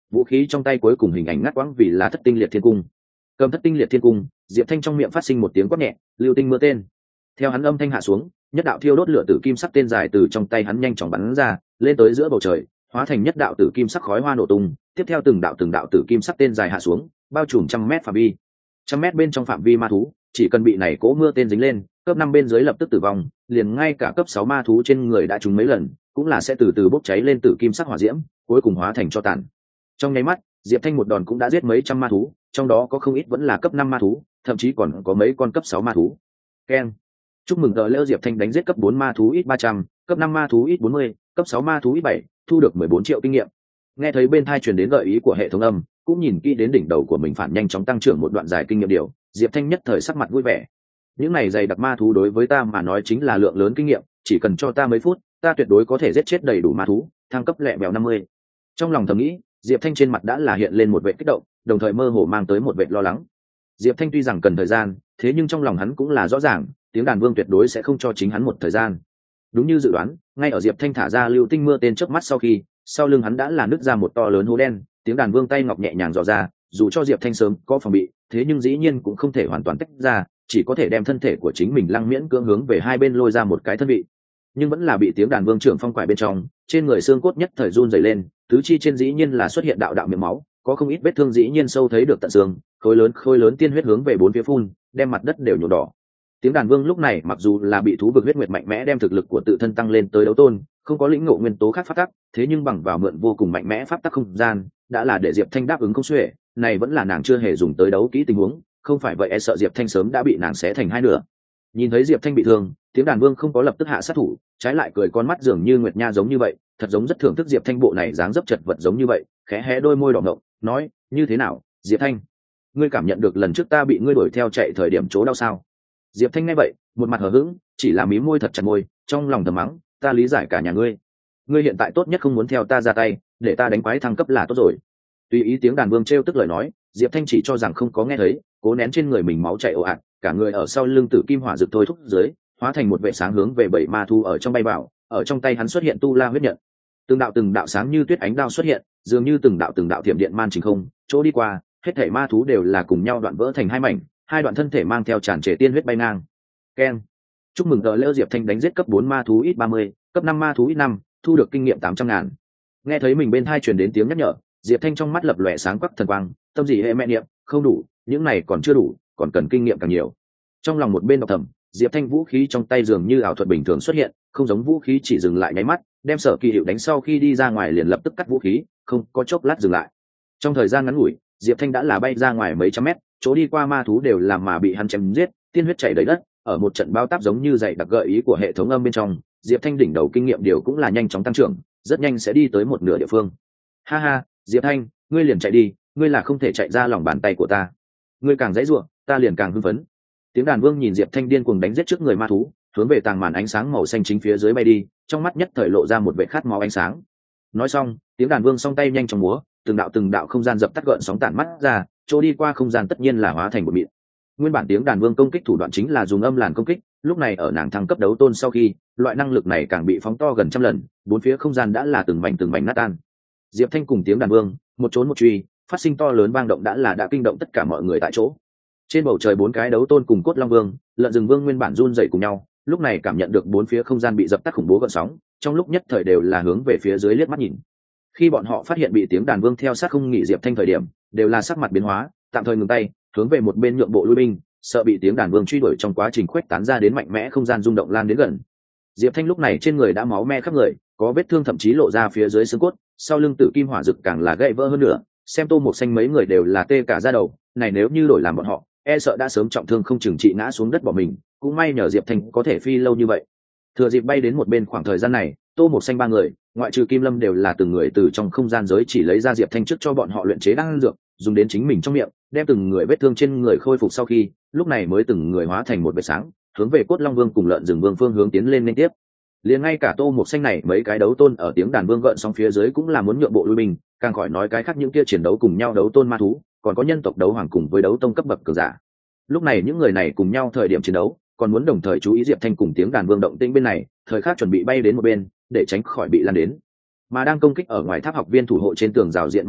vũ khí trong tay cuối cùng hình ảnh ngắt quãng vì là thất tinh liệt thiên cung. Cầm thất tinh liệt thiên cung, Diệp Thanh trong miệng phát sinh một tiếng quát nhẹ, lưu tinh mưa tên. Theo hắn âm thanh hạ xuống, nhất đạo thiêu đốt lửa tử kim sắc tên dài từ trong tay hắn nhanh chóng bắn ra, lên tới giữa bầu trời, hóa thành nhất đạo tử kim sắc khói hoa nổ tung. Tiếp theo từng đạo tử kim sắc tên dài hạ xuống, bao trùm 100 mét phạm vi. 100 mét bên trong phạm vi ma thú, chỉ cần bị này cỗ mưa tên dính lên, cấp 5 bên dưới lập tức tử vong, liền ngay cả cấp 6 ma thú trên người đã trúng mấy lần, cũng là sẽ từ từ bốc cháy lên tử kim sắc hỏa diễm, cuối cùng hóa thành tro tàn. Trong nháy mắt, Diệp Thanh một đòn cũng đã giết mấy trăm ma thú, trong đó có không ít vẫn là cấp 5 ma thú, thậm chí còn có mấy con cấp 6 ma thú. Keng. Chúc mừng tờ lễ Diệp Thanh đánh giết cấp 4 ma thú ít 300, cấp 5 ma thú ít 40, cấp 6 ma thú ít 7, thu được 14 triệu kinh nghiệm. Nghe thấy bên tai truyền đến gợi ý của hệ thống âm, cũng nhìn kỹ đến đỉnh đầu của mình phản nhanh chóng tăng trưởng một đoạn dài kinh nghiệm điều, Diệp Thanh nhất thời sắc mặt vui vẻ. Những này dày đặc ma thú đối với ta mà nói chính là lượng lớn kinh nghiệm, chỉ cần cho ta mấy phút, ta tuyệt đối có thể giết chết đầy đủ ma thú, thăng cấp lẹ bèo 50. Trong lòng thầm nghĩ, Diệp Thanh trên mặt đã là hiện lên một vẻ kích động, đồng thời mơ hồ mang tới một vẻ lo lắng. Diệp Thanh tuy rằng cần thời gian, thế nhưng trong lòng hắn cũng là rõ ràng, tiếng đàn vương tuyệt đối sẽ không cho chính hắn một thời gian. Đúng như dự đoán, ngay ở Diệp Thanh thả ra lưu tinh mưa tên chớp mắt sau khi, sau lưng hắn đã là nứt ra một to lớn hố đen, tiếng đàn vương tay ngọc nhẹ nhàng dò ra, dù cho Diệp Thanh sớm có phòng bị, thế nhưng dĩ nhiên cũng không thể hoàn toàn tách ra, chỉ có thể đem thân thể của chính mình lăng miễn cưỡng hướng về hai bên lôi ra một cái thân vị, nhưng vẫn là bị tiếng đàn vương trưởng phong quải bên trong, trên người xương cốt nhất thời run rẩy lên, tứ chi trên dĩ nhiên là xuất hiện đạo đạo miệng máu, có không ít vết thương dĩ nhiên sâu thấy được tận xương, khối lớn tiên huyết hướng về bốn phía phun, đem mặt đất đều nhuộm đỏ. Tiếng đàn vương lúc này mặc dù là bị thú vực huyết nguyệt mạnh mẽ đem thực lực của tự thân tăng lên tới đấu tôn, không có lĩnh ngộ nguyên tố khác pháp tắc, thế nhưng bằng vào mượn vô cùng mạnh mẽ pháp tắc không gian, đã là để Diệp Thanh đáp ứng không xuể, này vẫn là nàng chưa hề dùng tới đấu kỹ tình huống, không phải vậy e sợ Diệp Thanh sớm đã bị nàng xé thành hai nửa. Nhìn thấy Diệp Thanh bị thương, tiếng đàn vương không có lập tức hạ sát thủ, trái lại cười con mắt dường như nguyệt nha giống như vậy, thật giống rất thưởng thức Diệp Thanh bộ này dáng dấp chật vật giống như vậy, khẽ hé đôi môi đỏ ngầu, nói: "Như thế nào, Diệp Thanh? Ngươi cảm nhận được lần trước ta bị ngươi đuổi theo chạy thời điểm chỗ đau sao?" Diệp Thanh nghe vậy, một mặt hờ hững, chỉ là mím môi thật chặt môi, trong lòng thầm mắng: "Ta lý giải cả nhà ngươi. Ngươi hiện tại tốt nhất không muốn theo ta ra tay, để ta đánh quái thăng cấp là tốt rồi." Tùy ý tiếng đàn vương trêu tức lời nói, Diệp Thanh chỉ cho rằng không có nghe thấy, cố nén trên người mình máu chảy ồ ạt, cả người ở sau lưng tử kim hỏa rực thôi thúc dưới, hóa thành một vệ sáng hướng về bảy ma thu ở trong bay vào, ở trong tay hắn xuất hiện tu la huyết nhận. Từng đạo sáng như tuyết ánh đao xuất hiện, dường như từng đạo thiểm điện man trình không, chỗ đi qua, hết thảy ma thú đều là cùng nhau đoạn vỡ thành hai mảnh, hai đoạn thân thể mang theo tràn trề tiên huyết bay ngang. Keng. Chúc mừng tờ lễ Diệp Thanh đánh giết cấp 4 ma thú ít 30, cấp 5 ma thú ít 5, thu được kinh nghiệm 800.000. Nghe thấy mình bên tai truyền đến tiếng nhắc nhở, Diệp Thanh trong mắt lập lòe sáng quắc thần quang, tâm gì hệ mẹ niệm, không đủ, những này còn chưa đủ, còn cần kinh nghiệm càng nhiều. Trong lòng một bên đọc thầm, Diệp Thanh vũ khí trong tay dường như ảo thuật bình thường xuất hiện, không giống vũ khí chỉ dừng lại nháy mắt, đem Sở Kỳ Hiệu đánh sau khi đi ra ngoài liền lập tức cắt vũ khí, không có chốc lát dừng lại. Trong thời gian ngắn ngủi, Diệp Thanh đã là bay ra ngoài mấy trăm mét, chỗ đi qua ma thú đều làm mà bị hắn chém giết, tiên huyết chảy đầy đất, ở một trận bao táp giống như dày đặc gợi ý của hệ thống âm bên trong, Diệp Thanh đỉnh đầu kinh nghiệm điều cũng là nhanh chóng tăng trưởng, rất nhanh sẽ đi tới một nửa địa phương. Ha ha, Diệp Thanh, ngươi liền chạy đi, ngươi là không thể chạy ra lòng bàn tay của ta. Ngươi càng dãy rủa, ta liền càng hưng phấn. Tiếng đàn vương nhìn Diệp Thanh điên cuồng đánh giết trước người ma thú, hướng về tàng màn ánh sáng màu xanh chính phía dưới bay đi, trong mắt nhất thời lộ ra một vẻ khát máu ánh sáng. Nói xong, tiếng đàn vương song tay nhanh chóng múa, từng đạo không gian dập tắt gợn sóng tản mắt ra, chỗ đi qua không gian tất nhiên là hóa thành một mịn. Nguyên bản tiếng đàn vương công kích thủ đoạn chính là dùng âm làn công kích, lúc này ở nàng thăng cấp đấu tôn sau khi, loại năng lực này càng bị phóng to gần trăm lần, bốn phía không gian đã là từng mảnh nát tan. Diệp Thanh cùng tiếng đàn vương, một trốn một truy, phát sinh to lớn vang động đã kinh động tất cả mọi người tại chỗ. Trên bầu trời bốn cái đấu tôn cùng cốt long vương, lợn rừng vương nguyên bản run rẩy cùng nhau, lúc này cảm nhận được bốn phía không gian bị dập tắt khủng bố gợn sóng, trong lúc nhất thời đều là hướng về phía dưới liếc mắt nhìn. Khi bọn họ phát hiện bị tiếng đàn vương theo sát không nghỉ Diệp Thanh thời điểm, đều là sắc mặt biến hóa, tạm thời ngừng tay, hướng về một bên nhượng bộ lui binh, sợ bị tiếng đàn vương truy đuổi trong quá trình khuếch tán ra đến mạnh mẽ không gian rung động lan đến gần. Diệp Thanh lúc này trên người đã máu me khắp người, có vết thương thậm chí lộ ra phía dưới xương cốt, sau lưng tử kim hỏa rực càng là gãy vỡ hơn nữa, xem Tô Mộc Xanh mấy người đều là tê cả da đầu, này nếu như đổi làm bọn họ, e sợ đã sớm trọng thương không chừng trị ngã xuống đất bỏ mình, cũng may nhờ Diệp Thanh có thể phi lâu như vậy. Thừa dịp bay đến một bên khoảng thời gian này, Tô Mộc Xanh ba người, ngoại trừ Kim Lâm đều là từng người từ trong không gian giới chỉ lấy ra Diệp Thanh trước cho bọn họ luyện chế đan dược, dùng đến chính mình trong miệng, đem từng người vết thương trên người khôi phục sau khi, lúc này mới từng người hóa thành một vệt sáng, hướng về Cốt Long Vương cùng Lợn Rừng Vương phương hướng tiến lên liên tiếp. Liền ngay cả Tô Mộc Xanh này mấy cái đấu tôn ở tiếng đàn vương gợn sóng phía dưới cũng là muốn nhượng bộ lui binh, càng khỏi nói cái khác những kia chiến đấu cùng nhau đấu tôn ma thú, còn có nhân tộc đấu hoàng cùng với đấu tông cấp bậc cường giả. Lúc này những người này cùng nhau thời điểm chiến đấu, còn muốn đồng thời chú ý Diệp Thanh cùng tiếng đàn vương động tĩnh bên này, thời khắc chuẩn bị bay đến một bên để tránh khỏi bị lan đến. Mà đang công kích ở ngoài tháp học viên thủ hộ trên tường rào diện ma thú,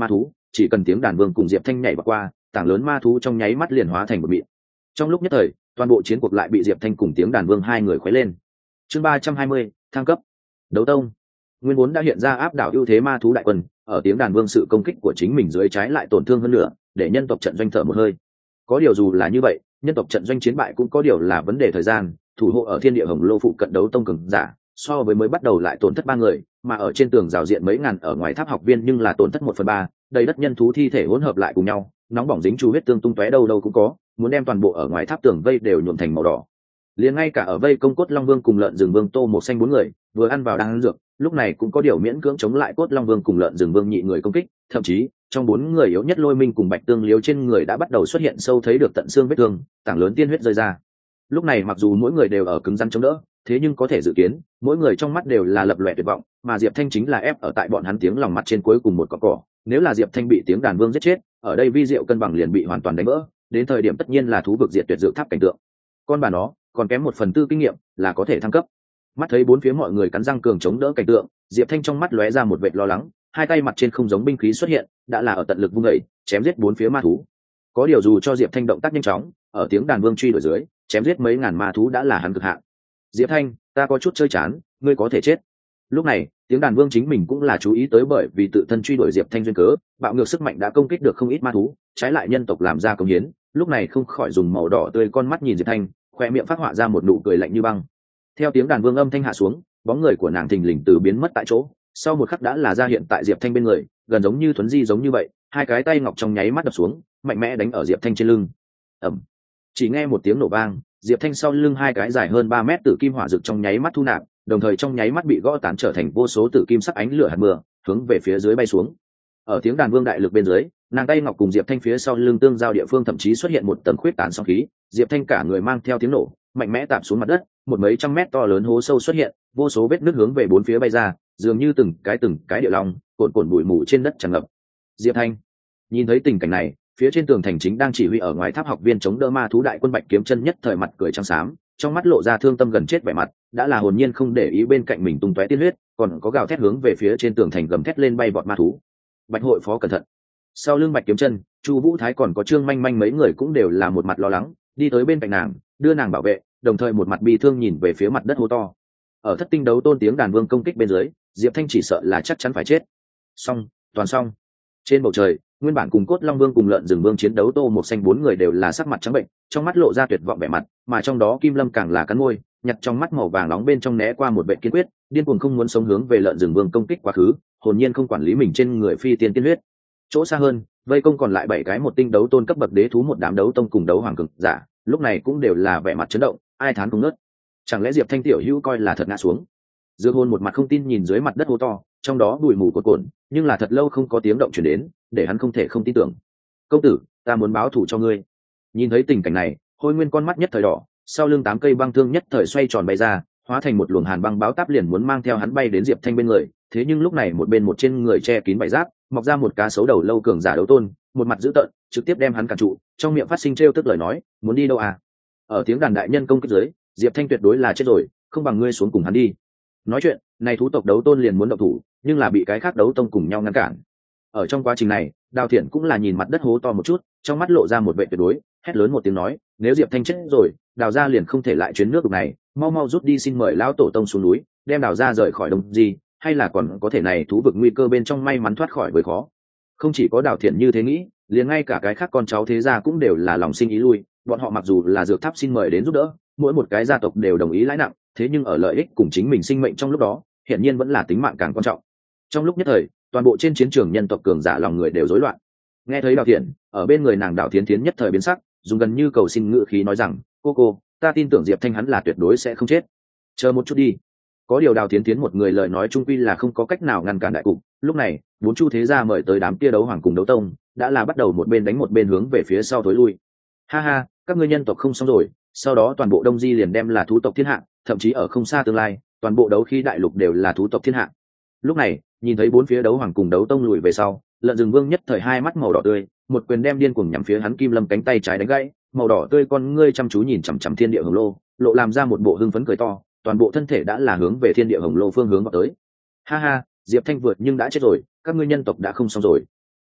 chỉ cần tiếng đàn vương cùng diệp thanh nhảy vào qua, tảng lớn ma thú trong nháy mắt liền hóa thành một mịn. Trong lúc nhất thời, toàn bộ chiến cuộc lại bị diệp thanh cùng tiếng đàn vương hai người khuấy lên. Chương 320, thăng cấp. Đấu tông. Nguyên vốn đã hiện ra áp đảo ưu thế ma thú đại quân, ở tiếng đàn vương sự công kích của chính mình dưới trái lại tổn thương hơn nữa, để nhân tộc trận doanh thở một hơi. Có điều dù là như vậy, nhân tộc trận doanh chiến bại cũng có điều là vấn đề thời gian. Thủ hộ ở thiên địa hồng lô phụ cận đấu tông cường giả, so với mới bắt đầu lại tổn thất 3 người, mà ở trên tường rào diện mấy ngàn ở ngoài tháp học viên nhưng là tổn thất 1/3, đầy đất nhân thú thi thể hỗn hợp lại cùng nhau, nóng bỏng dính chu huyết tương tung tóe đâu đâu cũng có, muốn đem toàn bộ ở ngoài tháp tường vây đều nhuộm thành màu đỏ. Liền ngay cả ở vây công cốt long vương cùng lợn rừng vương tô một xanh 4 người, vừa ăn vào đang ăn dược, lúc này cũng có điều miễn cưỡng chống lại cốt long vương cùng lợn rừng vương nhị người công kích, thậm chí trong 4 người yếu nhất Lôi Minh cùng Bạch Tương Liếu trên người đã bắt đầu xuất hiện sâu thấy được tận xương vết thương, tảng lớn tiên huyết rơi ra. Lúc này mặc dù mỗi người đều ở cứng rắn chống đỡ, thế nhưng có thể dự kiến mỗi người trong mắt đều là lập lòe tuyệt vọng, mà Diệp Thanh chính là ép ở tại bọn hắn tiếng lòng mặt trên cuối cùng một cọng cỏ. Nếu là Diệp Thanh bị tiếng đàn vương giết chết, ở đây vi diệu cân bằng liền bị hoàn toàn đánh vỡ, đến thời điểm tất nhiên là thú vực diệt tuyệt dược tháp cảnh tượng. Con bà nó còn kém 1/4 kinh nghiệm là có thể thăng cấp. Mắt thấy bốn phía mọi người cắn răng cường chống đỡ cảnh tượng, Diệp Thanh trong mắt lóe ra một vệt lo lắng, hai tay mặt trên không giống binh khí xuất hiện, đã là ở tận lực vung dậy, chém giết bốn phía ma thú. Có điều dù cho Diệp Thanh động tác nhanh chóng, ở tiếng đàn vương truy đuổi dưới, chém giết mấy ngàn ma thú đã là hắn cực hạn. Diệp Thanh, ta có chút chơi chán, ngươi có thể chết. Lúc này, tiếng đàn vương chính mình cũng là chú ý tới, bởi vì tự thân truy đuổi Diệp Thanh duyên cớ, bạo ngược sức mạnh đã công kích được không ít ma thú, trái lại nhân tộc làm ra công hiến, lúc này không khỏi dùng màu đỏ tươi con mắt nhìn Diệp Thanh, khoe miệng phát họa ra một nụ cười lạnh như băng. Theo tiếng đàn vương âm thanh hạ xuống, bóng người của nàng thình lình từ biến mất tại chỗ, sau một khắc đã là ra hiện tại Diệp Thanh bên người, gần giống như thuấn di giống như vậy, hai cái tay ngọc trong nháy mắt đập xuống, mạnh mẽ đánh ở Diệp Thanh trên lưng. Ầm. Chỉ nghe một tiếng nổ vang, Diệp Thanh sau lưng hai cái dài hơn 3 mét tử kim hỏa dược trong nháy mắt thu nạp, đồng thời trong nháy mắt bị gõ tán trở thành vô số tử kim sắc ánh lửa hạt mưa, hướng về phía dưới bay xuống. Ở tiếng đàn vương đại lực bên dưới, nàng tay ngọc cùng Diệp Thanh phía sau lưng tương giao địa phương thậm chí xuất hiện một tầng khuyết tán sóng khí, Diệp Thanh cả người mang theo tiếng nổ, mạnh mẽ tạm xuống mặt đất, một mấy trăm mét to lớn hố sâu xuất hiện, vô số vết nứt hướng về bốn phía bay ra, dường như từng cái địa long, cuộn cuộn bụi mù trên đất tràn ngập. Diệp Thanh nhìn thấy tình cảnh này, phía trên tường thành chính đang chỉ huy ở ngoài tháp học viên chống đỡ ma thú đại quân Bạch Kiếm Chân nhất thời mặt cười trắng xám, trong mắt lộ ra thương tâm gần chết vẻ mặt, đã là hồn nhiên không để ý bên cạnh mình tung tóe tiên huyết, còn có gào thét hướng về phía trên tường thành gầm thét lên bay vọt ma thú. Bạch hội phó cẩn thận. Sau lưng Bạch Kiếm Chân, Chu Vũ Thái còn có Trương Manh Manh mấy người cũng đều là một mặt lo lắng, đi tới bên cạnh nàng, đưa nàng bảo vệ, đồng thời một mặt bi thương nhìn về phía mặt đất hô to. Ở thất tinh đấu tôn tiếng đàn vương công kích bên dưới, Diệp Thanh chỉ sợ là chắc chắn phải chết. Xong, toàn xong. Trên bầu trời, nguyên bản cùng cốt long vương cùng lợn rừng vương chiến đấu tô một xanh 4 người đều là sắc mặt trắng bệnh, trong mắt lộ ra tuyệt vọng vẻ mặt, mà trong đó Kim Lâm càng là cắn môi, nhặt trong mắt màu vàng nóng bên trong né qua một vẻ kiên quyết, điên cuồng không muốn sống hướng về lợn rừng vương công kích quá khứ, hồn nhiên không quản lý mình trên người phi tiên tiên huyết. Chỗ xa hơn, vây công còn lại 7 cái một tinh đấu tôn cấp bậc đế thú một đám đấu tông cùng đấu hoàng cường giả, lúc này cũng đều là vẻ mặt chấn động, ai thán không ngớt. Chẳng lẽ Diệp Thanh tiểu hữu coi là thật ngã xuống? Dương Hôn một mặt không tin nhìn dưới mặt đất hô to, trong đó bụi mù cuồn cuộn, nhưng là thật lâu không có tiếng động truyền đến, để hắn không thể không tin tưởng. Công tử, ta muốn báo thù cho ngươi. Nhìn thấy tình cảnh này, Hôi Nguyên con mắt nhất thời đỏ, sau lưng 8 cây băng thương nhất thời xoay tròn bay ra, hóa thành một luồng hàn băng báo táp liền muốn mang theo hắn bay đến Diệp Thanh bên người. Thế nhưng lúc này một bên một trên người che kín vảy giáp, mọc ra một cá sấu đầu lâu cường giả đấu tôn, một mặt dữ tợn, trực tiếp đem hắn cản trụ, trong miệng phát sinh trêu tức lời nói, muốn đi đâu à? Ở tiếng đàn đại nhân công kích dưới, Diệp Thanh tuyệt đối là chết rồi, không bằng ngươi xuống cùng hắn đi. Nói chuyện, này thú tộc đấu tôn liền muốn động thủ, nhưng là bị cái khác đấu tông cùng nhau ngăn cản. Ở trong quá trình này, Đào Thiện cũng là nhìn mặt đất hố to một chút, trong mắt lộ ra một vẻ tuyệt đối, hét lớn một tiếng nói, nếu Diệp Thanh chết rồi, Đào gia liền không thể lại chuyến nước đục này, mau mau rút đi, xin mời lão tổ tông xuống núi, đem Đào gia rời khỏi Đông Di, hay là còn có thể này thú vực nguy cơ bên trong may mắn thoát khỏi với khó. Không chỉ có Đào Thiện như thế nghĩ, liền ngay cả cái khác con cháu thế gia cũng đều là lòng sinh ý lui, bọn họ mặc dù là dược tháp xin mời đến giúp đỡ, mỗi một cái gia tộc đều đồng ý lãi nặng, thế nhưng ở lợi ích cùng chính mình sinh mệnh trong lúc đó, hiển nhiên vẫn là tính mạng càng quan trọng. Trong lúc nhất thời, toàn bộ trên chiến trường nhân tộc cường giả lòng người đều rối loạn. Nghe thấy Đào Thiện, ở bên người nàng Đào Thiến Thiến nhất thời biến sắc, dùng gần như cầu xin ngữ khí nói rằng, cô, ta tin tưởng Diệp Thanh hắn là tuyệt đối sẽ không chết. Chờ một chút đi. Có điều Đào Thiến Thiến một người lời nói chung quy là không có cách nào ngăn cản đại cục. Lúc này, 4 chu thế gia mời tới đám kia đấu hoàng cùng đấu tông, đã là bắt đầu một bên đánh một bên hướng về phía sau thối lui. Ha ha, các ngươi nhân tộc không xong rồi, sau đó toàn bộ Đông Di liền đem là thú tộc thiên hạ, thậm chí ở không xa tương lai, toàn bộ đấu khí đại lục đều là thú tộc thiên hạ. Lúc này, nhìn thấy 4 phía đấu hoàng cùng đấu tông lùi về sau, lợn rừng vương nhất thời hai mắt màu đỏ tươi, một quyền đem điên cuồng nhắm phía hắn Kim Lâm cánh tay trái đánh gãy, màu đỏ tươi con ngươi chăm chú nhìn chằm chằm thiên địa hồng lô, lộ làm ra một bộ hưng phấn cười to, toàn bộ thân thể đã là hướng về thiên địa hồng lô phương hướng vào tới. Ha ha, Diệp Thanh vượt nhưng đã chết rồi, các ngươi nhân tộc đã không xong rồi.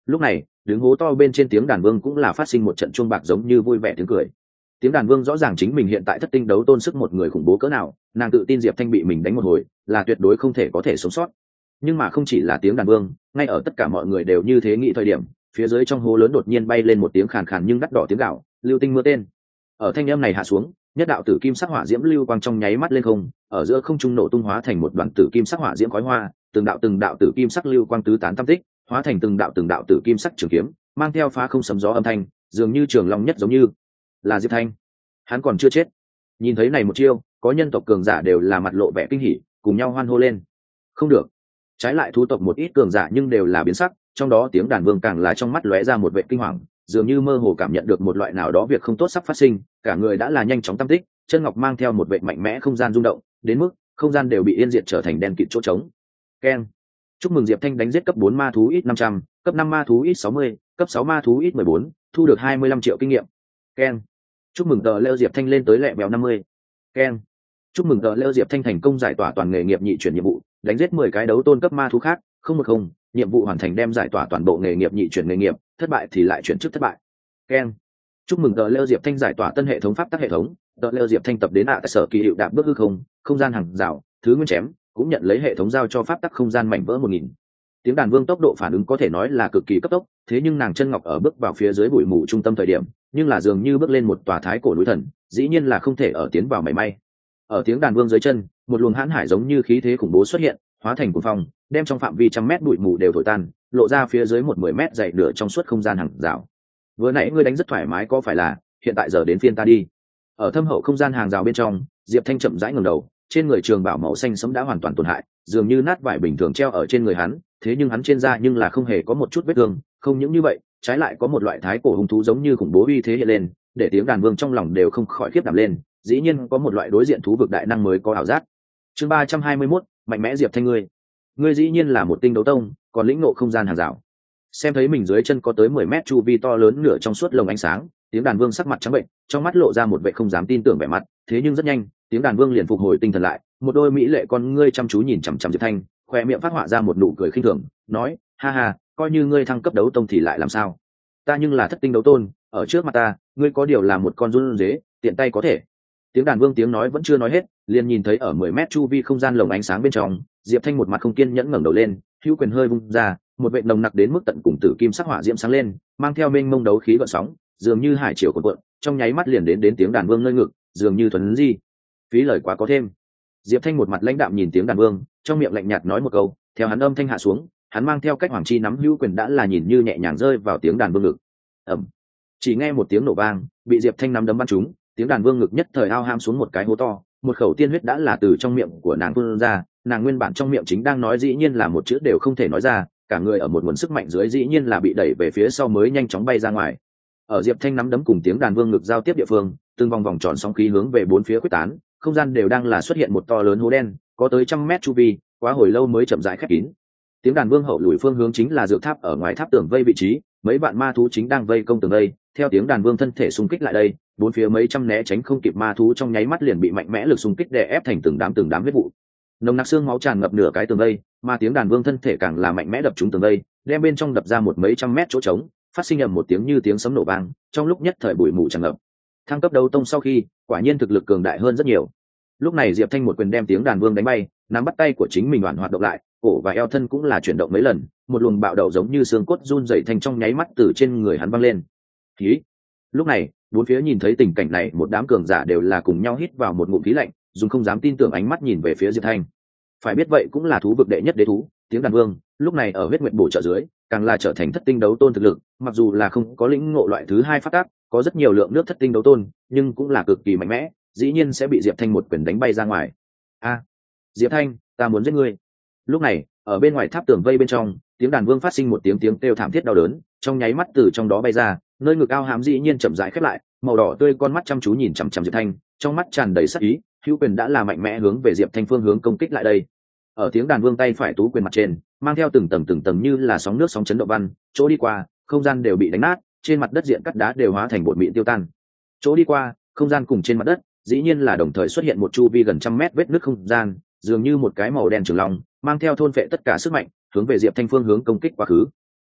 Lúc này đứng hố to bên trên tiếng đàn vương cũng là phát sinh một trận chuông bạc giống như vui vẻ tiếng cười. Tiếng đàn vương rõ ràng chính mình hiện tại thất tinh đấu tôn sức một người khủng bố cỡ nào, nàng tự tin Diệp Thanh bị mình đánh một hồi là tuyệt đối không thể có thể sống sót. Nhưng mà không chỉ là tiếng đàn vương, ngay ở tất cả mọi người đều như thế nghĩ thời điểm, phía dưới trong hố lớn đột nhiên bay lên một tiếng khàn khàn nhưng đắt đỏ tiếng gạo, lưu tinh mưa tên. Ở thanh âm này hạ xuống, nhất đạo tử kim sắc hỏa diễm lưu quang trong nháy mắt lên không, ở giữa không trung nổ tung hóa thành một đoàn tử kim sắc hỏa diễm khói hoa, từng đạo tử kim sắc lưu quang tứ tán tam tích, hóa thành từng đạo tử kim sắc trường kiếm, mang theo phá không sấm gió âm thanh, dường như trường long nhất giống như là Diệp Thanh. Hắn còn chưa chết. Nhìn thấy này một chiêu, có nhân tộc cường giả đều là mặt lộ vẻ kinh hỉ, cùng nhau hoan hô lên. Không được. Trái lại thú tộc một ít cường giả nhưng đều là biến sắc, trong đó tiếng đàn vương càng là trong mắt lóe ra một vẻ kinh hoàng, dường như mơ hồ cảm nhận được một loại nào đó việc không tốt sắp phát sinh, cả người đã là nhanh chóng tam tích, chân ngọc mang theo một vẻ mạnh mẽ không gian rung động, đến mức không gian đều bị yên diệt trở thành đen kịt chỗ trống. Keng. Chúc mừng Diệp Thanh đánh giết cấp 4 ma thú ít 500, cấp 5 ma thú ít 60, cấp 6 ma thú ít 14, thu được 25 triệu kinh nghiệm. Keng. Chúc mừng tờ Lêu Diệp Thanh lên tới lẹ bèo 50. Keng. Chúc mừng tờ Lêu Diệp Thanh thành công giải tỏa toàn nghề nghiệp nhị chuyển nhiệm vụ, đánh giết 10 cái đấu tôn cấp ma thú khác, 010, nhiệm vụ hoàn thành đem giải tỏa toàn bộ nghề nghiệp nhị chuyển nghề nghiệp, thất bại thì lại chuyển chức thất bại. Keng. Chúc mừng tờ Lêu Diệp Thanh giải tỏa tân hệ thống pháp tắc hệ thống, tờ Lêu Diệp Thanh tập đến tại sở kỳ hiệu đạp bước hư không gian hàng rào, thứ nguyên chém, cũng nhận lấy hệ thống giao cho pháp tắc không gian mảnh vỡ 1000. Tiếng đàn vương tốc độ phản ứng có thể nói là cực kỳ cấp tốc, thế nhưng nàng chân ngọc ở bước vào phía dưới bụi mù trung tâm thời điểm, nhưng là dường như bước lên một tòa thái cổ núi thần, dĩ nhiên là không thể ở tiến vào mảy may. Ở tiếng đàn vương dưới chân, một luồng hãn hải giống như khí thế khủng bố xuất hiện, hóa thành cuồng phong, đem trong phạm vi trăm mét bụi mù đều thổi tan, lộ ra phía dưới một 10 mét dày nửa trong suốt không gian hàng rào. Vừa nãy ngươi đánh rất thoải mái có phải là, hiện tại giờ đến phiên ta đi. Ở thâm hậu không gian hàng rào bên trong, Diệp Thanh chậm rãi ngẩng đầu, trên người trường bảo màu xanh sẫm đã hoàn toàn tổn hại, dường như nát vải bình thường treo ở trên người hắn, thế nhưng hắn trên da nhưng là không hề có một chút vết thương, không những như vậy, trái lại có một loại thái cổ hung thú giống như khủng bố uy thế hiện lên, để tiếng đàn vương trong lòng đều không khỏi khiếp đảm lên, dĩ nhiên có một loại đối diện thú vực đại năng mới có ảo giác. Chương 321, mạnh mẽ Diệp Thanh ngươi dĩ nhiên là một tinh đấu tông, còn lĩnh ngộ không gian hàng rào. Xem thấy mình dưới chân có tới 10 mét chu vi to lớn nửa trong suốt lồng ánh sáng, tiếng đàn vương sắc mặt trắng bệnh, trong mắt lộ ra một vẻ không dám tin tưởng vẻ mặt, thế nhưng rất nhanh, tiếng đàn vương liền phục hồi tinh thần lại, một đôi mỹ lệ con ngươi chăm chú nhìn chằm chằm Diệp Thanh, khoe miệng phát họa ra một nụ cười khinh thường, nói: "Ha ha, coi như ngươi thăng cấp đấu tông thì lại làm sao? Ta nhưng là thất tinh đấu tôn, ở trước mặt ta, ngươi có điều là một con run dế, tiện tay có thể." Tiếng đàn vương tiếng nói vẫn chưa nói hết, liền nhìn thấy ở 10 mét chu vi không gian lồng ánh sáng bên trong, Diệp Thanh một mặt không kiên nhẫn ngẩng đầu lên, hữu quyền hơi vung ra, một vệt nồng nặc đến mức tận cùng tử kim sắc hỏa diễm sáng lên, mang theo mênh mông đấu khí gợn sóng, dường như hải triều cuộn cuộn, trong nháy mắt liền đến tiếng đàn vương nơi ngực, dường như thuần di. Phí lời quá có thêm. Diệp Thanh một mặt lãnh đạm nhìn tiếng đàn vương, trong miệng lạnh nhạt nói một câu, theo hắn âm thanh hạ xuống, hắn mang theo cách hoàng chi nắm hữu quyền đã là nhìn như nhẹ nhàng rơi vào tiếng đàn vương ngực. Ầm. Chỉ nghe một tiếng nổ vang, bị Diệp Thanh nắm đấm bắn trúng, tiếng đàn vương ngực nhất thời ao ham xuống một cái hố to, một khẩu tiên huyết đã là từ trong miệng của nàng tuôn ra, nàng nguyên bản trong miệng chính đang nói dĩ nhiên là một chữ đều không thể nói ra, cả người ở một nguồn sức mạnh dưới dĩ nhiên là bị đẩy về phía sau mới nhanh chóng bay ra ngoài. Ở Diệp Thanh nắm đấm cùng tiếng đàn vương ngực giao tiếp địa phương, từng vòng vòng tròn sóng khí hướng về bốn phía quyết tán, không gian đều đang là xuất hiện một to lớn hố đen, có tới trăm mét chu vi, quá hồi lâu mới chậm rãi khép kín. Tiếng đàn vương hậu lùi phương hướng chính là dược tháp ở ngoài tháp tường vây vị trí, mấy vạn ma thú chính đang vây công tường vây, theo tiếng đàn vương thân thể xung kích lại đây, bốn phía mấy trăm né tránh không kịp ma thú trong nháy mắt liền bị mạnh mẽ lực xung kích đè ép thành từng đám huyết vụ. Nồng nặc xương máu tràn ngập nửa cái tường vây, mà tiếng đàn vương thân thể càng là mạnh mẽ đập trúng tường vây, đem bên trong đập ra một mấy trăm mét chỗ trống, phát sinh ầm một tiếng như tiếng sấm nổ vang, trong lúc nhất thời bụi mù tràn ngập. Thăng cấp đấu tông sau khi, quả nhiên thực lực cường đại hơn rất nhiều. Lúc này Diệp Thanh một quyền đem tiếng đàn vương đánh bay, nắm bắt tay của chính mình hoàn hoạt động lại, cổ và eo thân cũng là chuyển động mấy lần, một luồng bạo đầu giống như xương cốt run rẩy thành trong nháy mắt từ trên người hắn văng lên. Khí. Lúc này, bốn phía nhìn thấy tình cảnh này, một đám cường giả đều là cùng nhau hít vào một ngụm khí lạnh, dùng không dám tin tưởng ánh mắt nhìn về phía Diệp Thanh. Phải biết vậy cũng là thú vực đệ nhất đế thú, tiếng đàn vương, lúc này ở huyết nguyệt bổ trợ dưới, càng là trở thành thất tinh đấu tôn thực lực, mặc dù là không có lĩnh ngộ loại thứ hai phát tác, có rất nhiều lượng nước thất tinh đấu tôn, nhưng cũng là cực kỳ mạnh mẽ, dĩ nhiên sẽ bị Diệp Thanh một quyền đánh bay ra ngoài. A, Diệp Thanh, ta muốn giết ngươi. Lúc này, ở bên ngoài tháp tường vây bên trong, tiếng đàn vương phát sinh một tiếng kêu thảm thiết đau đớn, trong nháy mắt từ trong đó bay ra, nơi ngực ao hám dĩ nhiên chậm rãi khép lại, màu đỏ tươi con mắt chăm chú nhìn chằm chằm Diệp Thanh, trong mắt tràn đầy sắc ý, hữu quyền đã là mạnh mẽ hướng về Diệp Thanh phương hướng công kích lại đây. Ở tiếng đàn vương tay phải tú quyền mặt trên, mang theo từng tầng như là sóng nước sóng chấn động văn, chỗ đi qua, không gian đều bị đánh nát, trên mặt đất diện cắt đá đều hóa thành bột mịn tiêu tan. Chỗ đi qua, không gian cùng trên mặt đất, dĩ nhiên là đồng thời xuất hiện một chu vi gần trăm mét vết nứt không gian, dường như một cái màu đen trường long, mang theo thôn phệ tất cả sức mạnh, hướng về Diệp Thanh phương hướng công kích quá khứ.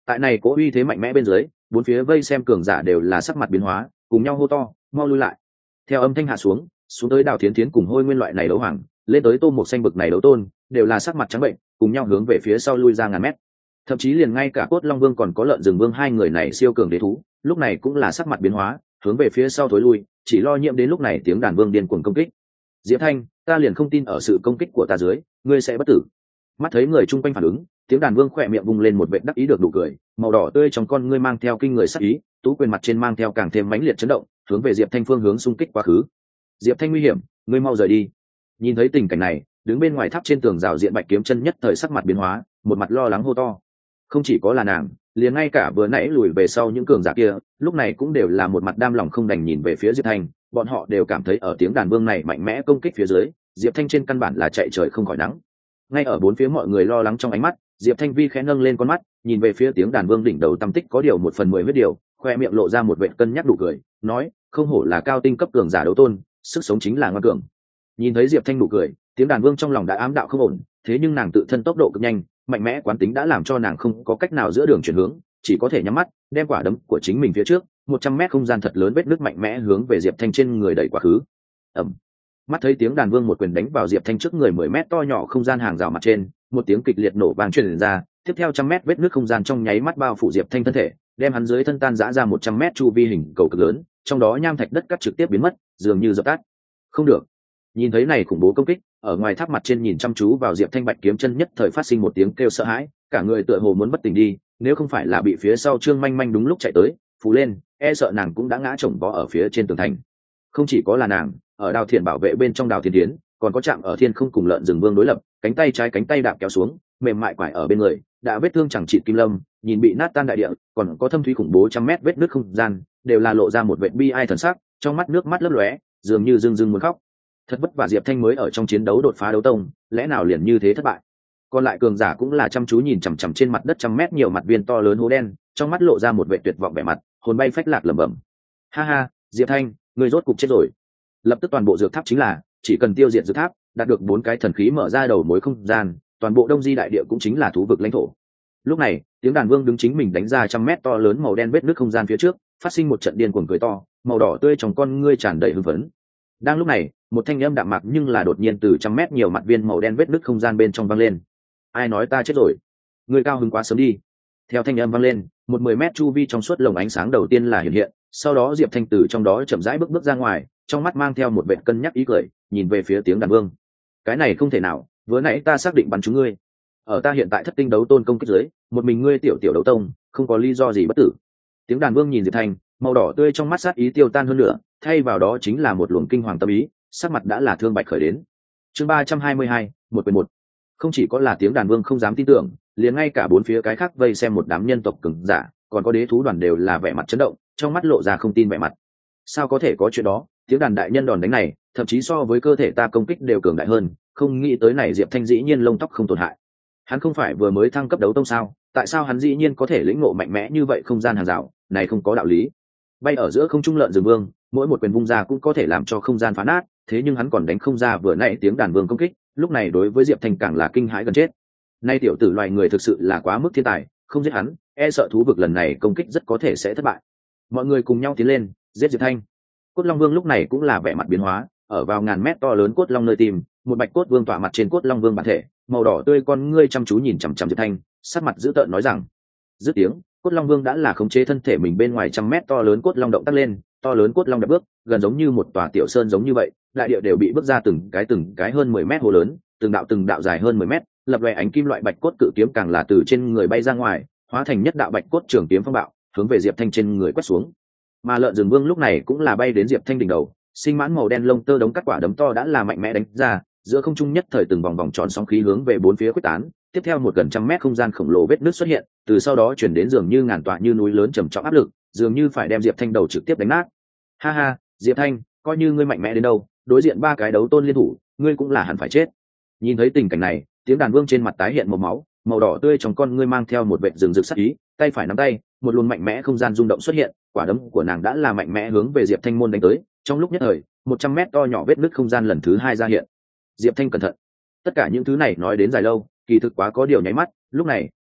Tại này cố uy thế mạnh mẽ bên dưới, bốn phía vây xem cường giả đều là sắc mặt biến hóa, cùng nhau hô to, mau lui lại. Theo âm thanh hạ xuống, xuống tới Đào Thiến Thiến cùng Hôi Nguyên loại này đấu hoàng, lên tới Tô Mộc Xanh bực này đấu tôn, đều là sắc mặt trắng bệnh, cùng nhau hướng về phía sau lui ra ngàn mét. Thậm chí liền ngay cả Cốt Long Vương còn có Lợn Rừng Vương hai người này siêu cường đế thú, lúc này cũng là sắc mặt biến hóa, hướng về phía sau thối lui, chỉ lo nhiễm đến lúc này tiếng đàn vương điên cuồng công kích. Diệp Thanh, ta liền không tin ở sự công kích của ta dưới, ngươi sẽ bất tử. Mắt thấy người chung quanh phản ứng, tiếng đàn vương khỏe miệng vùng lên một vệt đắc ý được nụ cười, màu đỏ tươi trong con ngươi mang theo kinh người sắc ý, tú quyền mặt trên mang theo càng thêm mãnh liệt chấn động, hướng về Diệp Thanh phương hướng xung kích quá khứ. Diệp Thanh nguy hiểm, ngươi mau rời đi. Nhìn thấy tình cảnh này, đứng bên ngoài tháp trên tường rào diện Bạch Kiếm Chân nhất thời sắc mặt biến hóa, một mặt lo lắng hô to. Không chỉ có là nàng, liền ngay cả vừa nãy lùi về sau những cường giả kia, lúc này cũng đều là một mặt đam lòng không đành nhìn về phía Diệp Thanh, bọn họ đều cảm thấy ở tiếng đàn vương này mạnh mẽ công kích phía dưới, Diệp Thanh trên căn bản là chạy trời không khỏi nắng. Ngay ở bốn phía mọi người lo lắng trong ánh mắt, Diệp Thanh vi khẽ nâng lên con mắt, nhìn về phía tiếng đàn vương đỉnh đầu tâm tích có điều 1/10 huyết điều, khoe miệng lộ ra một vệt cân nhắc đủ cười, nói, không hổ là cao tinh cấp cường giả đấu tôn, sức sống chính là ngoan cường. Nhìn thấy Diệp Thanh đủ cười, tiếng đàn vương trong lòng đã ám đạo không ổn, thế nhưng nàng tự thân tốc độ cực nhanh, mạnh mẽ quán tính đã làm cho nàng không có cách nào giữa đường chuyển hướng, chỉ có thể nhắm mắt, đem quả đấm của chính mình phía trước, 100 mét không gian thật lớn vết nước mạnh mẽ hướng về Diệp Thanh trên người đẩy quá khứ. Ầm. Mắt thấy tiếng đàn vương một quyền đánh vào Diệp Thanh trước người 10 mét to nhỏ không gian hàng rào mặt trên, một tiếng kịch liệt nổ vang truyền ra, tiếp theo 100 mét vết nước không gian trong nháy mắt bao phủ Diệp Thanh thân thể, đem hắn dưới thân tan rã ra 100 mét chu vi hình cầu cực lớn, trong đó nham thạch đất cắt trực tiếp biến mất, dường như dập tắt. Không được. Nhìn thấy này khủng bố công kích, ở ngoài tháp mặt trên nhìn chăm chú vào Diệp Thanh Bạch Kiếm Chân nhất thời phát sinh một tiếng kêu sợ hãi, cả người tựa hồ muốn bất tỉnh đi, nếu không phải là bị phía sau Trương Manh Manh đúng lúc chạy tới, phù lên, e sợ nàng cũng đã ngã chồng vó ở phía trên tường thành. Không chỉ có là nàng, ở Đào Thiện bảo vệ bên trong Đào Thiên Thiến, còn có chạm ở Thiên Không cùng Lợn Rừng Vương đối lập, cánh tay trái cánh tay đạp kéo xuống, mềm mại quải ở bên người, đã vết thương chẳng chịt kim lâm, nhìn bị nát tan đại địa, còn có thâm thúy khủng bố 100 mét vết nứt không gian, đều là lộ ra một vệt bi ai thần sắc, trong mắt nước mắt lấp lóe, dường như rưng rưng muốn khóc. Thật vất vả Diệp Thanh mới ở trong chiến đấu đột phá đấu tông, lẽ nào liền như thế thất bại? Còn lại cường giả cũng là chăm chú nhìn chằm chằm trên mặt đất 100 mét nhiều mặt viên to lớn hố đen, trong mắt lộ ra một vẻ tuyệt vọng vẻ mặt, hồn bay phách lạc lẩm bẩm. Ha ha, Diệp Thanh, ngươi rốt cục chết rồi. Lập tức toàn bộ dược tháp chính là, chỉ cần tiêu diệt dược tháp, đạt được 4 cái thần khí mở ra đầu mối không gian, toàn bộ Đông Di đại địa cũng chính là thú vực lãnh thổ. Lúc này, tiếng đàn vương đứng chính mình đánh ra 100 mét to lớn màu đen vết nước không gian phía trước, phát sinh một trận điên cuồng cười to, màu đỏ tươi trong con ngươi tràn đầy hưng phấn. Đang lúc này, một thanh âm đạm mạc nhưng là đột nhiên từ 100 mét nhiều mặt viên màu đen vết nứt không gian bên trong vang lên. Ai nói ta chết rồi? Ngươi cao hứng quá sớm đi. Theo thanh âm vang lên, một 10 mét chu vi trong suốt lồng ánh sáng đầu tiên là hiện hiện, sau đó Diệp Thanh từ trong đó chậm rãi bước ra ngoài, trong mắt mang theo một vẻ cân nhắc ý cười, nhìn về phía tiếng đàn vương. Cái này không thể nào, vừa nãy ta xác định bắn trúng ngươi. Ở ta hiện tại thất tinh đấu tôn công kích dưới, một mình ngươi tiểu tiểu đấu tông, không có lý do gì bất tử. Tiếng đàn vương nhìn Diệp Thanh, màu đỏ tươi trong mắt sát ý tiêu tan hơn nữa, thay vào đó chính là một luồng kinh hoàng tâm ý, sắc mặt đã là thương bạch khởi đến. Chương 322, một quyền một. Không chỉ có là tiếng đàn vương không dám tin tưởng, liền ngay cả bốn phía cái khác vây xem một đám nhân tộc cường giả, còn có đế thú đoàn đều là vẻ mặt chấn động, trong mắt lộ ra không tin vẻ mặt. Sao có thể có chuyện đó? Tiếng đàn đại nhân đòn đánh này, thậm chí so với cơ thể ta công kích đều cường đại hơn, không nghĩ tới này Diệp Thanh dĩ nhiên lông tóc không tổn hại. Hắn không phải vừa mới thăng cấp đấu tông sao? Tại sao hắn dĩ nhiên có thể lĩnh ngộ mạnh mẽ như vậy không gian hàng rào, này không có đạo lý. Bay ở giữa không trung Lợn Rừng Vương, mỗi một quyền vung ra cũng có thể làm cho không gian phá nát, thế nhưng hắn còn đánh không ra vừa nãy tiếng đàn vương công kích, lúc này đối với Diệp Thanh càng là kinh hãi gần chết. Nay tiểu tử loài người thực sự là quá mức thiên tài, không giết hắn, e sợ thú vực lần này công kích rất có thể sẽ thất bại. Mọi người cùng nhau tiến lên, giết Diệp Thanh. Cốt Long Vương lúc này cũng là vẻ mặt biến hóa, ở vào ngàn mét to lớn cốt long nơi tìm, một bạch cốt vương tỏa mặt trên cốt long vương bản thể, màu đỏ tươi con ngươi chăm chú nhìn chằm chằm Diệp Thanh, sắc mặt dữ tợn nói rằng. Dứt tiếng, cốt long vương đã là khống chế thân thể mình bên ngoài 100 mét to lớn cốt long động tác lên, to lớn cốt long đạp bước, gần giống như một tòa tiểu sơn giống như vậy, đại địa đều bị bước ra từng cái hơn 10 mét hồ lớn, từng đạo dài hơn 10 mét, lập loè ánh kim loại bạch cốt cự kiếm càng là từ trên người bay ra ngoài, hóa thành nhất đạo bạch cốt trường kiếm phong bạo, hướng về Diệp Thanh trên người quét xuống. Mà Lợn Rừng Vương lúc này cũng là bay đến Diệp Thanh đỉnh đầu, sinh mãn màu đen lông tơ đống cắt quả đấm to đã là mạnh mẽ đánh ra, giữa không trung nhất thời từng vòng vòng tròn sóng khí hướng về bốn phía quyết tán, tiếp theo một gần 100 mét không gian khổng lồ vết nứt xuất hiện, từ sau đó chuyển đến dường như ngàn tọa như núi lớn trầm trọng áp lực, dường như phải đem Diệp Thanh đầu trực tiếp đánh nát. Ha ha, Diệp Thanh, coi như ngươi mạnh mẽ đến đâu, đối diện 3 cái đấu tôn liên thủ, ngươi cũng là hẳn phải chết. Nhìn thấy tình cảnh này, tiếng đàn vương trên mặt tái hiện màu máu, màu đỏ tươi trong con ngươi mang theo một vệt rừng rực sắc ý, tay phải nắm tay, một luồng mạnh mẽ không gian rung động xuất hiện, quả đấm của nàng đã là mạnh mẽ hướng về Diệp Thanh môn đánh tới, trong lúc nhất thời, 100 mét to nhỏ vết nứt không gian lần thứ 2 ra hiện. Diệp Thanh cẩn thận. Tất cả những thứ này nói đến dài lâu, kỳ thực quá có điều nháy mắt, lúc này,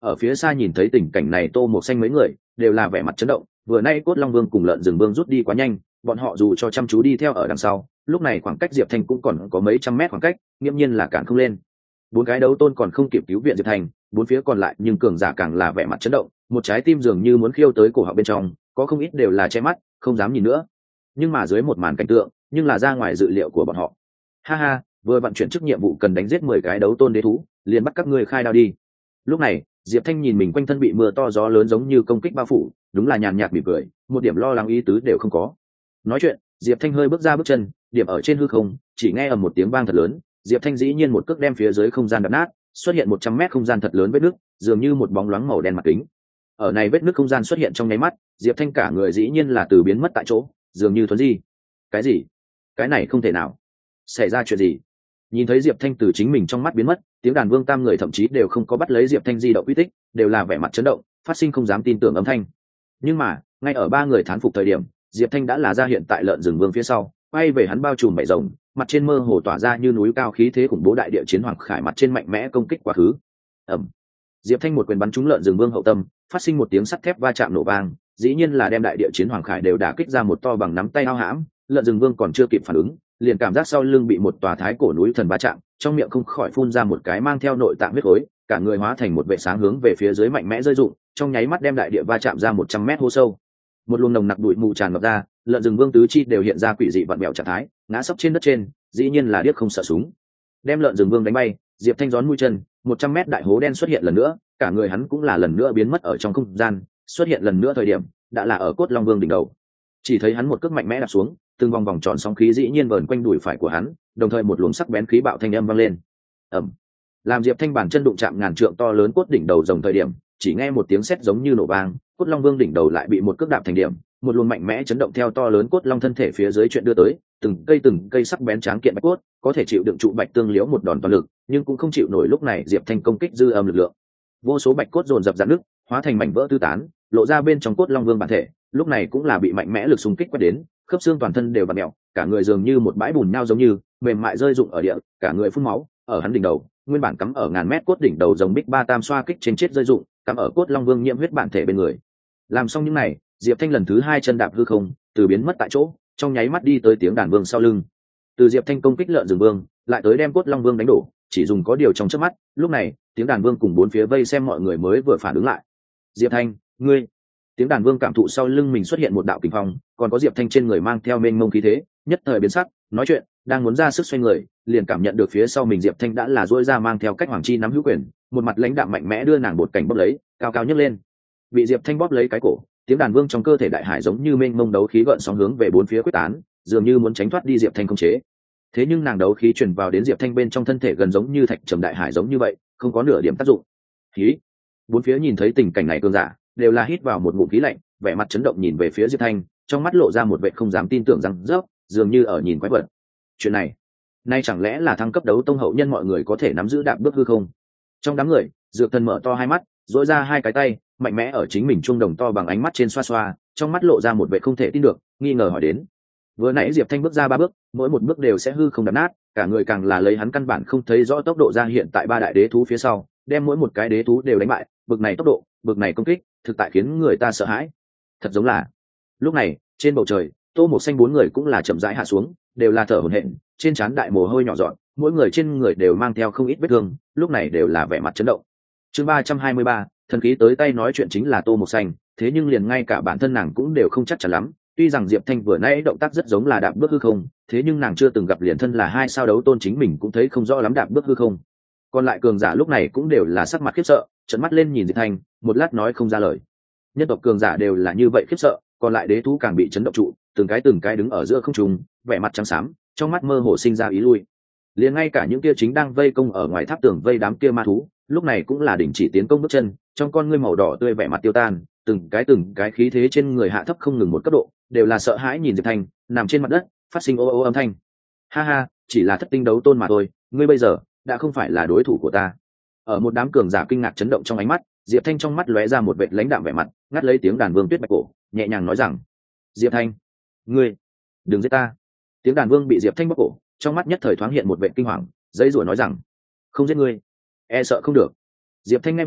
ở phía xa nhìn thấy tình cảnh này Tô Mộc Xanh mấy người đều là vẻ mặt chấn động. Vừa nay Cốt Long Vương cùng Lợn Rừng Vương rút đi quá nhanh, bọn họ dù cho chăm chú đi theo ở đằng sau, lúc này khoảng cách Diệp Thanh cũng còn có mấy trăm mét khoảng cách, nghiễm nhiên là cản không lên. Bốn cái đấu tôn còn không kịp cứu viện Diệp Thanh, bốn phía còn lại nhưng cường giả càng là vẻ mặt chấn động, một trái tim dường như muốn khiêu tới cổ họng bên trong, có không ít đều là che mắt không dám nhìn nữa. Nhưng mà dưới một màn cảnh tượng nhưng là ra ngoài dự liệu của bọn họ. Ha ha, vừa vận chuyển chức nhiệm vụ cần đánh giết 10 cái đấu tôn đế thú, liền bắt các ngươi khai đao đi. Lúc này Diệp Thanh nhìn mình quanh thân bị mưa to gió lớn giống như công kích bao phủ, đúng là nhàn nhạt mỉm cười, một điểm lo lắng ý tứ đều không có. Nói chuyện Diệp Thanh hơi bước ra bước chân, điểm ở trên hư không, chỉ nghe ầm một tiếng vang thật lớn, Diệp Thanh dĩ nhiên một cước đem phía dưới không gian đập nát, xuất hiện 100 mét không gian thật lớn vết nứt, dường như một bóng loáng màu đen mặt kính. Ở này vết nứt không gian xuất hiện trong nháy mắt, Diệp Thanh cả người dĩ nhiên là từ biến mất tại chỗ, dường như thuấn di. Cái gì? Cái này không thể nào. Xảy ra chuyện gì? Nhìn thấy Diệp Thanh từ chính mình trong mắt biến mất, tiếng đàn vương tam người thậm chí đều không có bắt lấy Diệp Thanh di động quy tích, đều là vẻ mặt chấn động, phát sinh không dám tin tưởng âm thanh. Nhưng mà ngay ở ba người thán phục thời điểm, Diệp Thanh đã là ra hiện tại Lợn Rừng Vương phía sau, quay về hắn bao trùm bảy rồng, mặt trên mơ hồ tỏa ra như núi cao khí thế khủng bố đại địa chiến hoàng khải mặt trên mạnh mẽ công kích quá khứ. Ầm. Diệp Thanh một quyền bắn trúng Lợn Rừng Vương hậu tâm, phát sinh một tiếng sắt thép va chạm nổ vang, dĩ nhiên là đem đại địa chiến hoàng khải đều đả kích ra một to bằng nắm tay ao hãm. Lợn Rừng Vương còn chưa kịp phản ứng, liền cảm giác sau lưng bị một tòa thái cổ núi thần va chạm, trong miệng không khỏi phun ra một cái mang theo nội tạng huyết khối, cả người hóa thành một vệ sáng hướng về phía dưới mạnh mẽ rơi rụng, trong nháy mắt đem đại địa va chạm ra 100 mét hố sâu. Một luồng nồng nặc bụi mù tràn ngập ra, Lợn Rừng Vương tứ chi đều hiện ra quỷ dị vặn vẹo trạng thái, ngã sấp trên đất trên, dĩ nhiên là điếc không sợ súng. Đem Lợn Rừng Vương đánh bay, Diệp Thanh gión mũi chân, 100 mét đại hố đen xuất hiện lần nữa, cả người hắn cũng là lần nữa biến mất ở trong không gian, xuất hiện lần nữa thời điểm đã là ở Cốt Long Vương đỉnh đầu. Chỉ thấy hắn một cước mạnh mẽ đạp xuống, từng vòng vòng tròn sóng khí dĩ nhiên vờn quanh đùi phải của hắn, đồng thời một luồng sắc bén khí bạo thanh âm vang lên. Ầm. Làm Diệp Thanh bàn chân đụng chạm ngàn trượng to lớn cốt đỉnh đầu rồng thời điểm, chỉ nghe một tiếng sét giống như nổ vang, Cốt Long Vương đỉnh đầu lại bị một cước đạp thành điểm, một luồng mạnh mẽ chấn động theo to lớn cốt long thân thể phía dưới chuyện đưa tới, từng cây sắc bén tráng kiện bạch cốt, có thể chịu đựng trụ bạch tương liễu một đòn toàn lực, nhưng cũng không chịu nổi lúc này Diệp Thanh công kích dư âm lực lượng. Vô số bạch cốt dồn dập rạn nứt, hóa thành mảnh vỡ tứ tán, lộ ra bên trong Cốt Long Vương bản thể, lúc này cũng là bị mạnh mẽ lực xung kích quét đến, khớp xương toàn thân đều vặn mèo, cả người dường như một bãi bùn nhão giống như mềm mại rơi rụng ở địa, cả người phun máu. Ở hắn đỉnh đầu, nguyên bản cắm ở ngàn mét cốt đỉnh đầu rồng bích ba tam xoa kích trên chết rơi rụng, cắm ở Cốt Long Vương nhiễm huyết bản thể bên người. Làm xong những này, Diệp Thanh lần thứ hai chân đạp hư không, từ biến mất tại chỗ, trong nháy mắt đi tới tiếng đàn vương sau lưng. Từ Diệp Thanh công kích Lợn Rừng Vương, lại tới đem Cốt Long Vương đánh đổ, chỉ dùng có điều trong chớp mắt, lúc này, tiếng đàn vương cùng bốn phía vây xem mọi người mới vừa phản ứng lại. Diệp Thanh, ngươi! Tiếng đàn vương cảm thụ sau lưng mình xuất hiện một đạo kình phong, còn có Diệp Thanh trên người mang theo mênh mông khí thế, nhất thời biến sắc, nói chuyện, đang muốn ra sức xoay người, liền cảm nhận được phía sau mình Diệp Thanh đã là duỗi ra mang theo cách hoàng chi nắm hữu quyền, một mặt lãnh đạm mạnh mẽ đưa nàng bột cảnh bóp lấy, cao cao nhấc lên. Bị Diệp Thanh bóp lấy cái cổ, tiếng đàn vương trong cơ thể đại hải giống như mênh mông đấu khí gợn sóng hướng về bốn phía quyết tán, dường như muốn tránh thoát đi Diệp Thanh khống chế. Thế nhưng nàng đấu khí truyền vào đến Diệp Thanh bên trong thân thể gần giống như thạch trầm đại hải giống như vậy, không có nửa điểm tác dụng. Khí. Bốn phía nhìn thấy tình cảnh này cơn giả, đều là hít vào một ngụm khí lạnh, vẻ mặt chấn động nhìn về phía Diệp Thanh, trong mắt lộ ra một vẻ không dám tin tưởng rằng rớp, dường như ở nhìn quái vật. Chuyện này, nay chẳng lẽ là thăng cấp đấu tông hậu nhân mọi người có thể nắm giữ đạp bước hư không? Trong đám người, Dược Thần mở to hai mắt, duỗi ra hai cái tay, mạnh mẽ ở chính mình trung đồng to bằng ánh mắt trên xoa xoa, trong mắt lộ ra một vẻ không thể tin được, nghi ngờ hỏi đến. Vừa nãy Diệp Thanh bước ra ba bước, mỗi một bước đều sẽ hư không đập nát, cả người càng là lấy hắn căn bản không thấy rõ tốc độ ra hiện tại ba đại đế thú phía sau, đem mỗi một cái đế thú đều đánh bại, bực này tốc độ, bực này công kích, thực tại khiến người ta sợ hãi. Thật giống là. Lúc này, trên bầu trời, Tô Mộc Xanh bốn người cũng là chậm rãi hạ xuống, đều là thở hổn hển, trên trán đại mồ hôi nhỏ giọt, mỗi người trên người đều mang theo không ít vết thương, lúc này đều là vẻ mặt chấn động. Chương 323, thần khí tới tay nói chuyện chính là Tô Mộc Xanh, thế nhưng liền ngay cả bản thân nàng cũng đều không chắc chắn lắm. Tuy rằng Diệp Thanh vừa nãy động tác rất giống là đạp bước hư không, thế nhưng nàng chưa từng gặp liền thân là hai sao đấu tôn chính mình cũng thấy không rõ lắm đạp bước hư không. Còn lại cường giả lúc này cũng đều là sắc mặt khiếp sợ, trợn mắt lên nhìn Diệp Thanh, một lát nói không ra lời. Nhân tộc cường giả đều là như vậy khiếp sợ, còn lại đế thú càng bị chấn động trụ, từng cái đứng ở giữa không trung, vẻ mặt trắng xám, trong mắt mơ hồ sinh ra ý lui. Liền ngay cả những kia chính đang vây công ở ngoài tháp tường vây đám kia ma thú, lúc này cũng là đình chỉ tiến công bước chân, trong con ngươi màu đỏ tươi vẻ mặt tiêu tan, từng cái khí thế trên người hạ thấp không ngừng một cấp độ, đều là sợ hãi nhìn Diệp Thanh nằm trên mặt đất, phát sinh ô ô âm thanh. Ha ha, chỉ là thất tinh đấu tôn mà thôi, ngươi bây giờ đã không phải là đối thủ của ta. Ở một đám cường giả kinh ngạc chấn động trong ánh mắt, Diệp Thanh trong mắt lóe ra một vệt lãnh đạm vẻ mặt, ngắt lấy tiếng đàn vương tuyết bạch cổ, nhẹ nhàng nói rằng: Diệp Thanh, ngươi đừng giết ta. Tiếng đàn vương bị Diệp Thanh bóc cổ, trong mắt nhất thời thoáng hiện một vệt kinh hoàng, dây rủa nói rằng: không giết ngươi, e sợ không được. Diệp Thanh nghe vậy,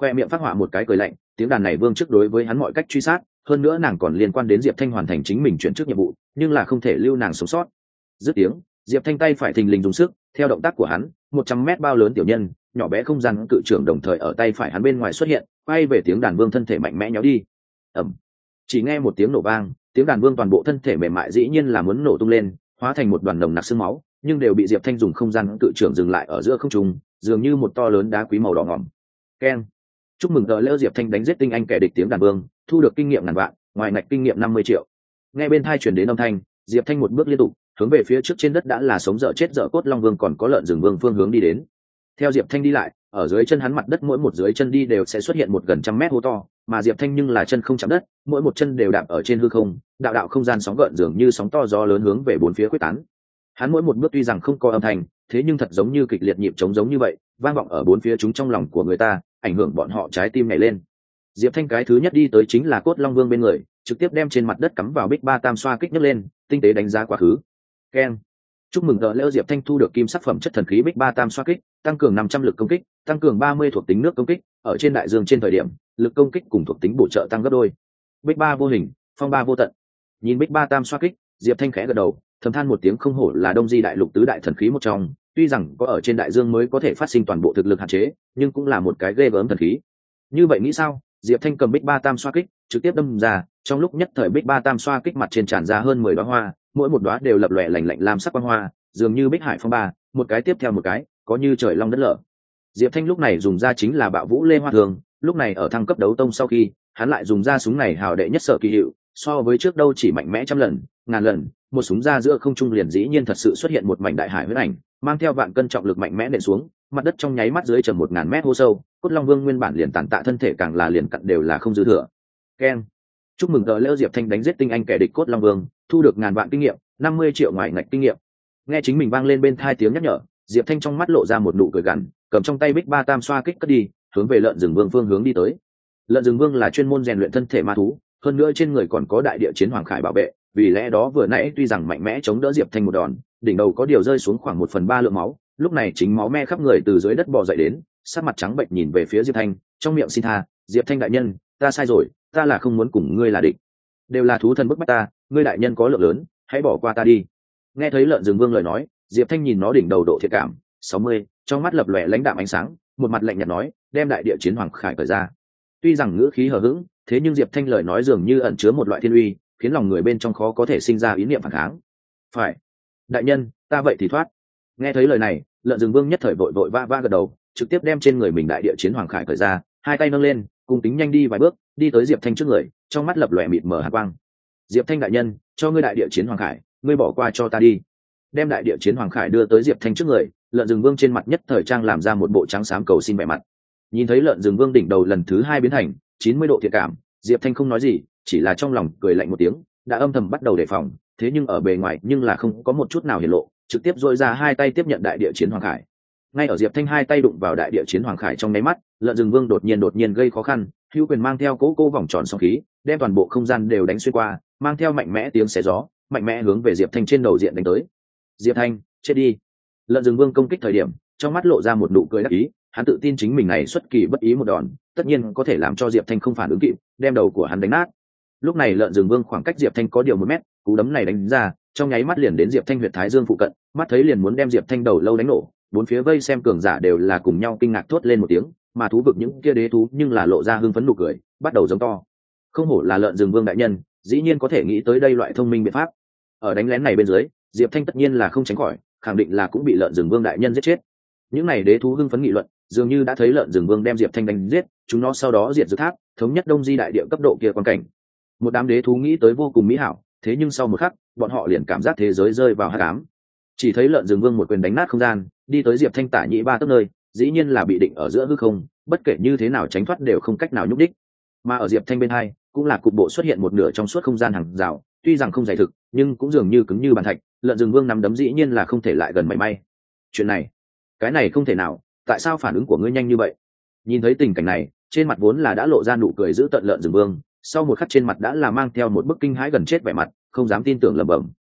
khoe miệng phát họa một cái cười lạnh, tiếng đàn này vương trước đối với hắn mọi cách truy sát, hơn nữa nàng còn liên quan đến Diệp Thanh hoàn thành chính mình chuyển trước nhiệm vụ, nhưng là không thể lưu nàng sống sót. Dứt tiếng, Diệp Thanh tay phải thình lình dùng sức, theo động tác của hắn, 100 mét bao lớn tiểu nhân, nhỏ bé không gian cự trưởng đồng thời ở tay phải hắn bên ngoài xuất hiện, quay về tiếng đàn vương thân thể mạnh mẽ nhéo đi. Ầm. Chỉ nghe một tiếng nổ vang, tiếng đàn vương toàn bộ thân thể mềm mại dĩ nhiên là muốn nổ tung lên, hóa thành một đoàn nồng nặc xương máu, nhưng đều bị Diệp Thanh dùng không gian cự trưởng dừng lại ở giữa không trung, dường như một to lớn đá quý màu đỏ ngòm. Keng. Chúc mừng tờ lễ Diệp Thanh đánh giết tinh anh kẻ địch tiếng đàn vương, thu được kinh nghiệm ngàn vạn, ngoài ngạch kinh nghiệm 50 triệu. Nghe bên tai truyền đến âm thanh, Diệp Thanh một bước liên tục, hướng về phía trước trên đất đã là sống dở chết dở cốt long vương còn có lợn rừng vương phương hướng đi đến. Theo Diệp Thanh đi lại, ở dưới chân hắn mặt đất mỗi một dưới chân đi đều sẽ xuất hiện một gần trăm mét hố to, mà Diệp Thanh nhưng là chân không chạm đất, mỗi một chân đều đạp ở trên hư không, đạo đạo không gian sóng gợn dường như sóng to gió lớn hướng về bốn phía quyết tán. Hắn mỗi một bước tuy rằng không có âm thanh, thế nhưng thật giống như kịch liệt nhịp trống giống như vậy, vang vọng ở bốn phía chúng trong lòng của người ta, ảnh hưởng bọn họ trái tim nhảy lên. Diệp Thanh cái thứ nhất đi tới chính là cốt long vương bên người, trực tiếp đem trên mặt đất cắm vào bích ba tam xoa kích nhấc lên, tinh tế đánh giá quá khứ. Keng. Chúc mừng tờ lễ Diệp Thanh thu được kim sắc phẩm chất thần khí bích ba tam xoa kích, tăng cường 500 lực công kích, tăng cường 30 thuộc tính nước công kích, ở trên đại dương trên thời điểm, lực công kích cùng thuộc tính bổ trợ tăng gấp đôi. Bích ba vô hình, phong ba vô tận. Nhìn bích ba tam xoa kích, Diệp Thanh khẽ gật đầu, thầm than một tiếng, không hổ là Đông Di đại lục tứ đại thần khí một trong, tuy rằng có ở trên đại dương mới có thể phát sinh toàn bộ thực lực hạn chế, nhưng cũng là một cái ghê gớm thần khí. Như vậy nghĩ sao? Diệp Thanh cầm bích ba tam xoa kích, trực tiếp đâm ra, trong lúc nhất thời bích ba tam xoa kích mặt trên tràn ra hơn 10 đóa hoa, mỗi một đóa đều lập lòe lạnh lạnh lam sắc quang hoa, dường như bích hải phong ba, một cái tiếp theo một cái, có như trời long đất lở. Diệp Thanh lúc này dùng ra chính là Bạo Vũ Lê Hoa Thường, lúc này ở thăng cấp đấu tông sau khi, hắn lại dùng ra súng này hào đệ nhất sở kỳ hiệu, so với trước đâu chỉ mạnh mẽ trăm lần, ngàn lần, một súng ra giữa không trung liền dĩ nhiên thật sự xuất hiện một mảnh đại hải huyết ảnh, mang theo vạn cân trọng lực mạnh mẽ nện xuống, mặt đất trong nháy mắt dưới trầm 1000 mét hố sâu, cốt long vương nguyên bản liền tàn tạ thân thể càng là liền cặn đều là không dư thừa. Keng. Chúc mừng tờ lễ Diệp Thanh đánh giết tinh anh kẻ địch cốt long vương, thu được ngàn vạn kinh nghiệm, 50 triệu ngoài ngạch kinh nghiệm. Nghe chính mình vang lên bên tai tiếng nhắc nhở, Diệp Thanh trong mắt lộ ra một nụ cười gằn, cầm trong tay bích ba tam xoa kích cất đi, hướng về lợn rừng vương phương hướng đi tới. Lợn rừng vương là chuyên môn rèn luyện thân thể ma thú, hơn nữa trên người còn có đại địa chiến hoàng khải bảo vệ, vì lẽ đó vừa nãy tuy rằng mạnh mẽ chống đỡ Diệp Thanh một đòn, đỉnh đầu có điều rơi xuống khoảng 1/3 lượng máu, lúc này chính máu me khắp người từ dưới đất bò dậy đến, sắc mặt trắng bệch nhìn về phía Diệp Thanh, trong miệng xin tha, "Diệp Thanh đại nhân, ta sai rồi, ta là không muốn cùng ngươi là địch. Đều là thú thần bức bách ta, ngươi đại nhân có lượng lớn, hãy bỏ qua ta đi." Nghe thấy lợn rừng vương lời nói, Diệp Thanh nhìn nó đỉnh đầu độ thiệt cảm 60, trong mắt lập lòe lãnh đạm ánh sáng, một mặt lạnh nhạt nói, đem đại địa chiến hoàng khải cởi ra. Tuy rằng ngữ khí hờ hững, thế nhưng Diệp Thanh lời nói dường như ẩn chứa một loại thiên uy, khiến lòng người bên trong khó có thể sinh ra ý niệm phản kháng. "Phải, đại nhân, ta vậy thì thoát." Nghe thấy lời này, lợn rừng vương nhất thời vội vội vã vã gật đầu, trực tiếp đem trên người mình đại địa chiến hoàng khải cởi ra, hai tay nâng lên, cùng tính nhanh đi vài bước, đi tới Diệp Thanh trước người, trong mắt lập lòe mịt mờ hàn quang. "Diệp Thanh đại nhân, cho ngươi đại địa chiến hoàng khải, ngươi bỏ qua cho ta đi." Đem đại địa chiến hoàng khải đưa tới Diệp Thanh trước người, lợn rừng vương trên mặt nhất thời trang làm ra một bộ trắng xám cầu xin vẻ mặt. Nhìn thấy lợn rừng vương đỉnh đầu lần thứ 2 biến thành 90 độ thiện cảm, Diệp Thanh không nói gì, chỉ là trong lòng cười lạnh một tiếng, đã âm thầm bắt đầu đề phòng, thế nhưng ở bề ngoài nhưng là không có một chút nào hiển lộ, trực tiếp duỗi ra hai tay tiếp nhận đại địa chiến hoàng khải. Ngay ở Diệp Thanh hai tay đụng vào đại địa chiến hoàng khải trong nháy mắt, lợn rừng vương đột nhiên gây khó khăn, hữu quyền mang theo cố vòng tròn sóng khí, đem toàn bộ không gian đều đánh xuyên qua, mang theo mạnh mẽ tiếng xé gió, mạnh mẽ hướng về Diệp Thanh trên đầu diện đánh tới. "Diệp Thanh, chết đi." Lợn rừng vương công kích thời điểm, trong mắt lộ ra một nụ cười đắc ý, hắn tự tin chính mình này xuất kỳ bất ý một đòn, tất nhiên có thể làm cho Diệp Thanh không phản ứng kịp, đem đầu của hắn đánh nát. Lúc này lợn rừng vương khoảng cách Diệp Thanh có điều 1 mét, cú đấm này đánh ra, trong nháy mắt liền đến Diệp Thanh huyệt thái dương phụ cận, mắt thấy liền muốn đem Diệp Thanh đầu lâu đánh nổ, bốn phía vây xem cường giả đều là cùng nhau kinh ngạc thốt lên một tiếng, mà thú vực những kia đế thú nhưng là lộ ra hưng phấn nụ cười, bắt đầu giống to. Không hổ là lợn rừng vương đại nhân, dĩ nhiên có thể nghĩ tới đây loại thông minh biện pháp. Ở đánh lén này bên dưới, Diệp Thanh tất nhiên là không tránh khỏi, khẳng định là cũng bị lợn rừng vương đại nhân giết chết. Những này đế thú hưng phấn nghị luận, dường như đã thấy lợn rừng vương đem Diệp Thanh đánh giết, chúng nó sau đó diệt dược tháp, thống nhất Đông Di đại địa cấp độ kia quan cảnh. Một đám đế thú nghĩ tới vô cùng mỹ hảo, thế nhưng sau một khắc, bọn họ liền cảm giác thế giới rơi vào hắc ám. Chỉ thấy lợn rừng vương một quyền đánh nát không gian, đi tới Diệp Thanh tả nhĩ 3 tấc nơi, dĩ nhiên là bị định ở giữa hư không, bất kể như thế nào tránh thoát đều không cách nào nhúc đích. Mà ở Diệp Thanh bên hai, cũng là cục bộ xuất hiện một nửa trong suốt không gian hàng rào, tuy rằng không dày thực, nhưng cũng dường như cứng như bàn thạch, lợn rừng vương nắm đấm dĩ nhiên là không thể lại gần mảy may. Chuyện này, cái này không thể nào, tại sao phản ứng của ngươi nhanh như vậy? Nhìn thấy tình cảnh này, trên mặt vốn là đã lộ ra nụ cười giữ tận lợn rừng vương, sau một khắc trên mặt đã là mang theo một bức kinh hãi gần chết vẻ mặt, không dám tin tưởng lẩm bẩm,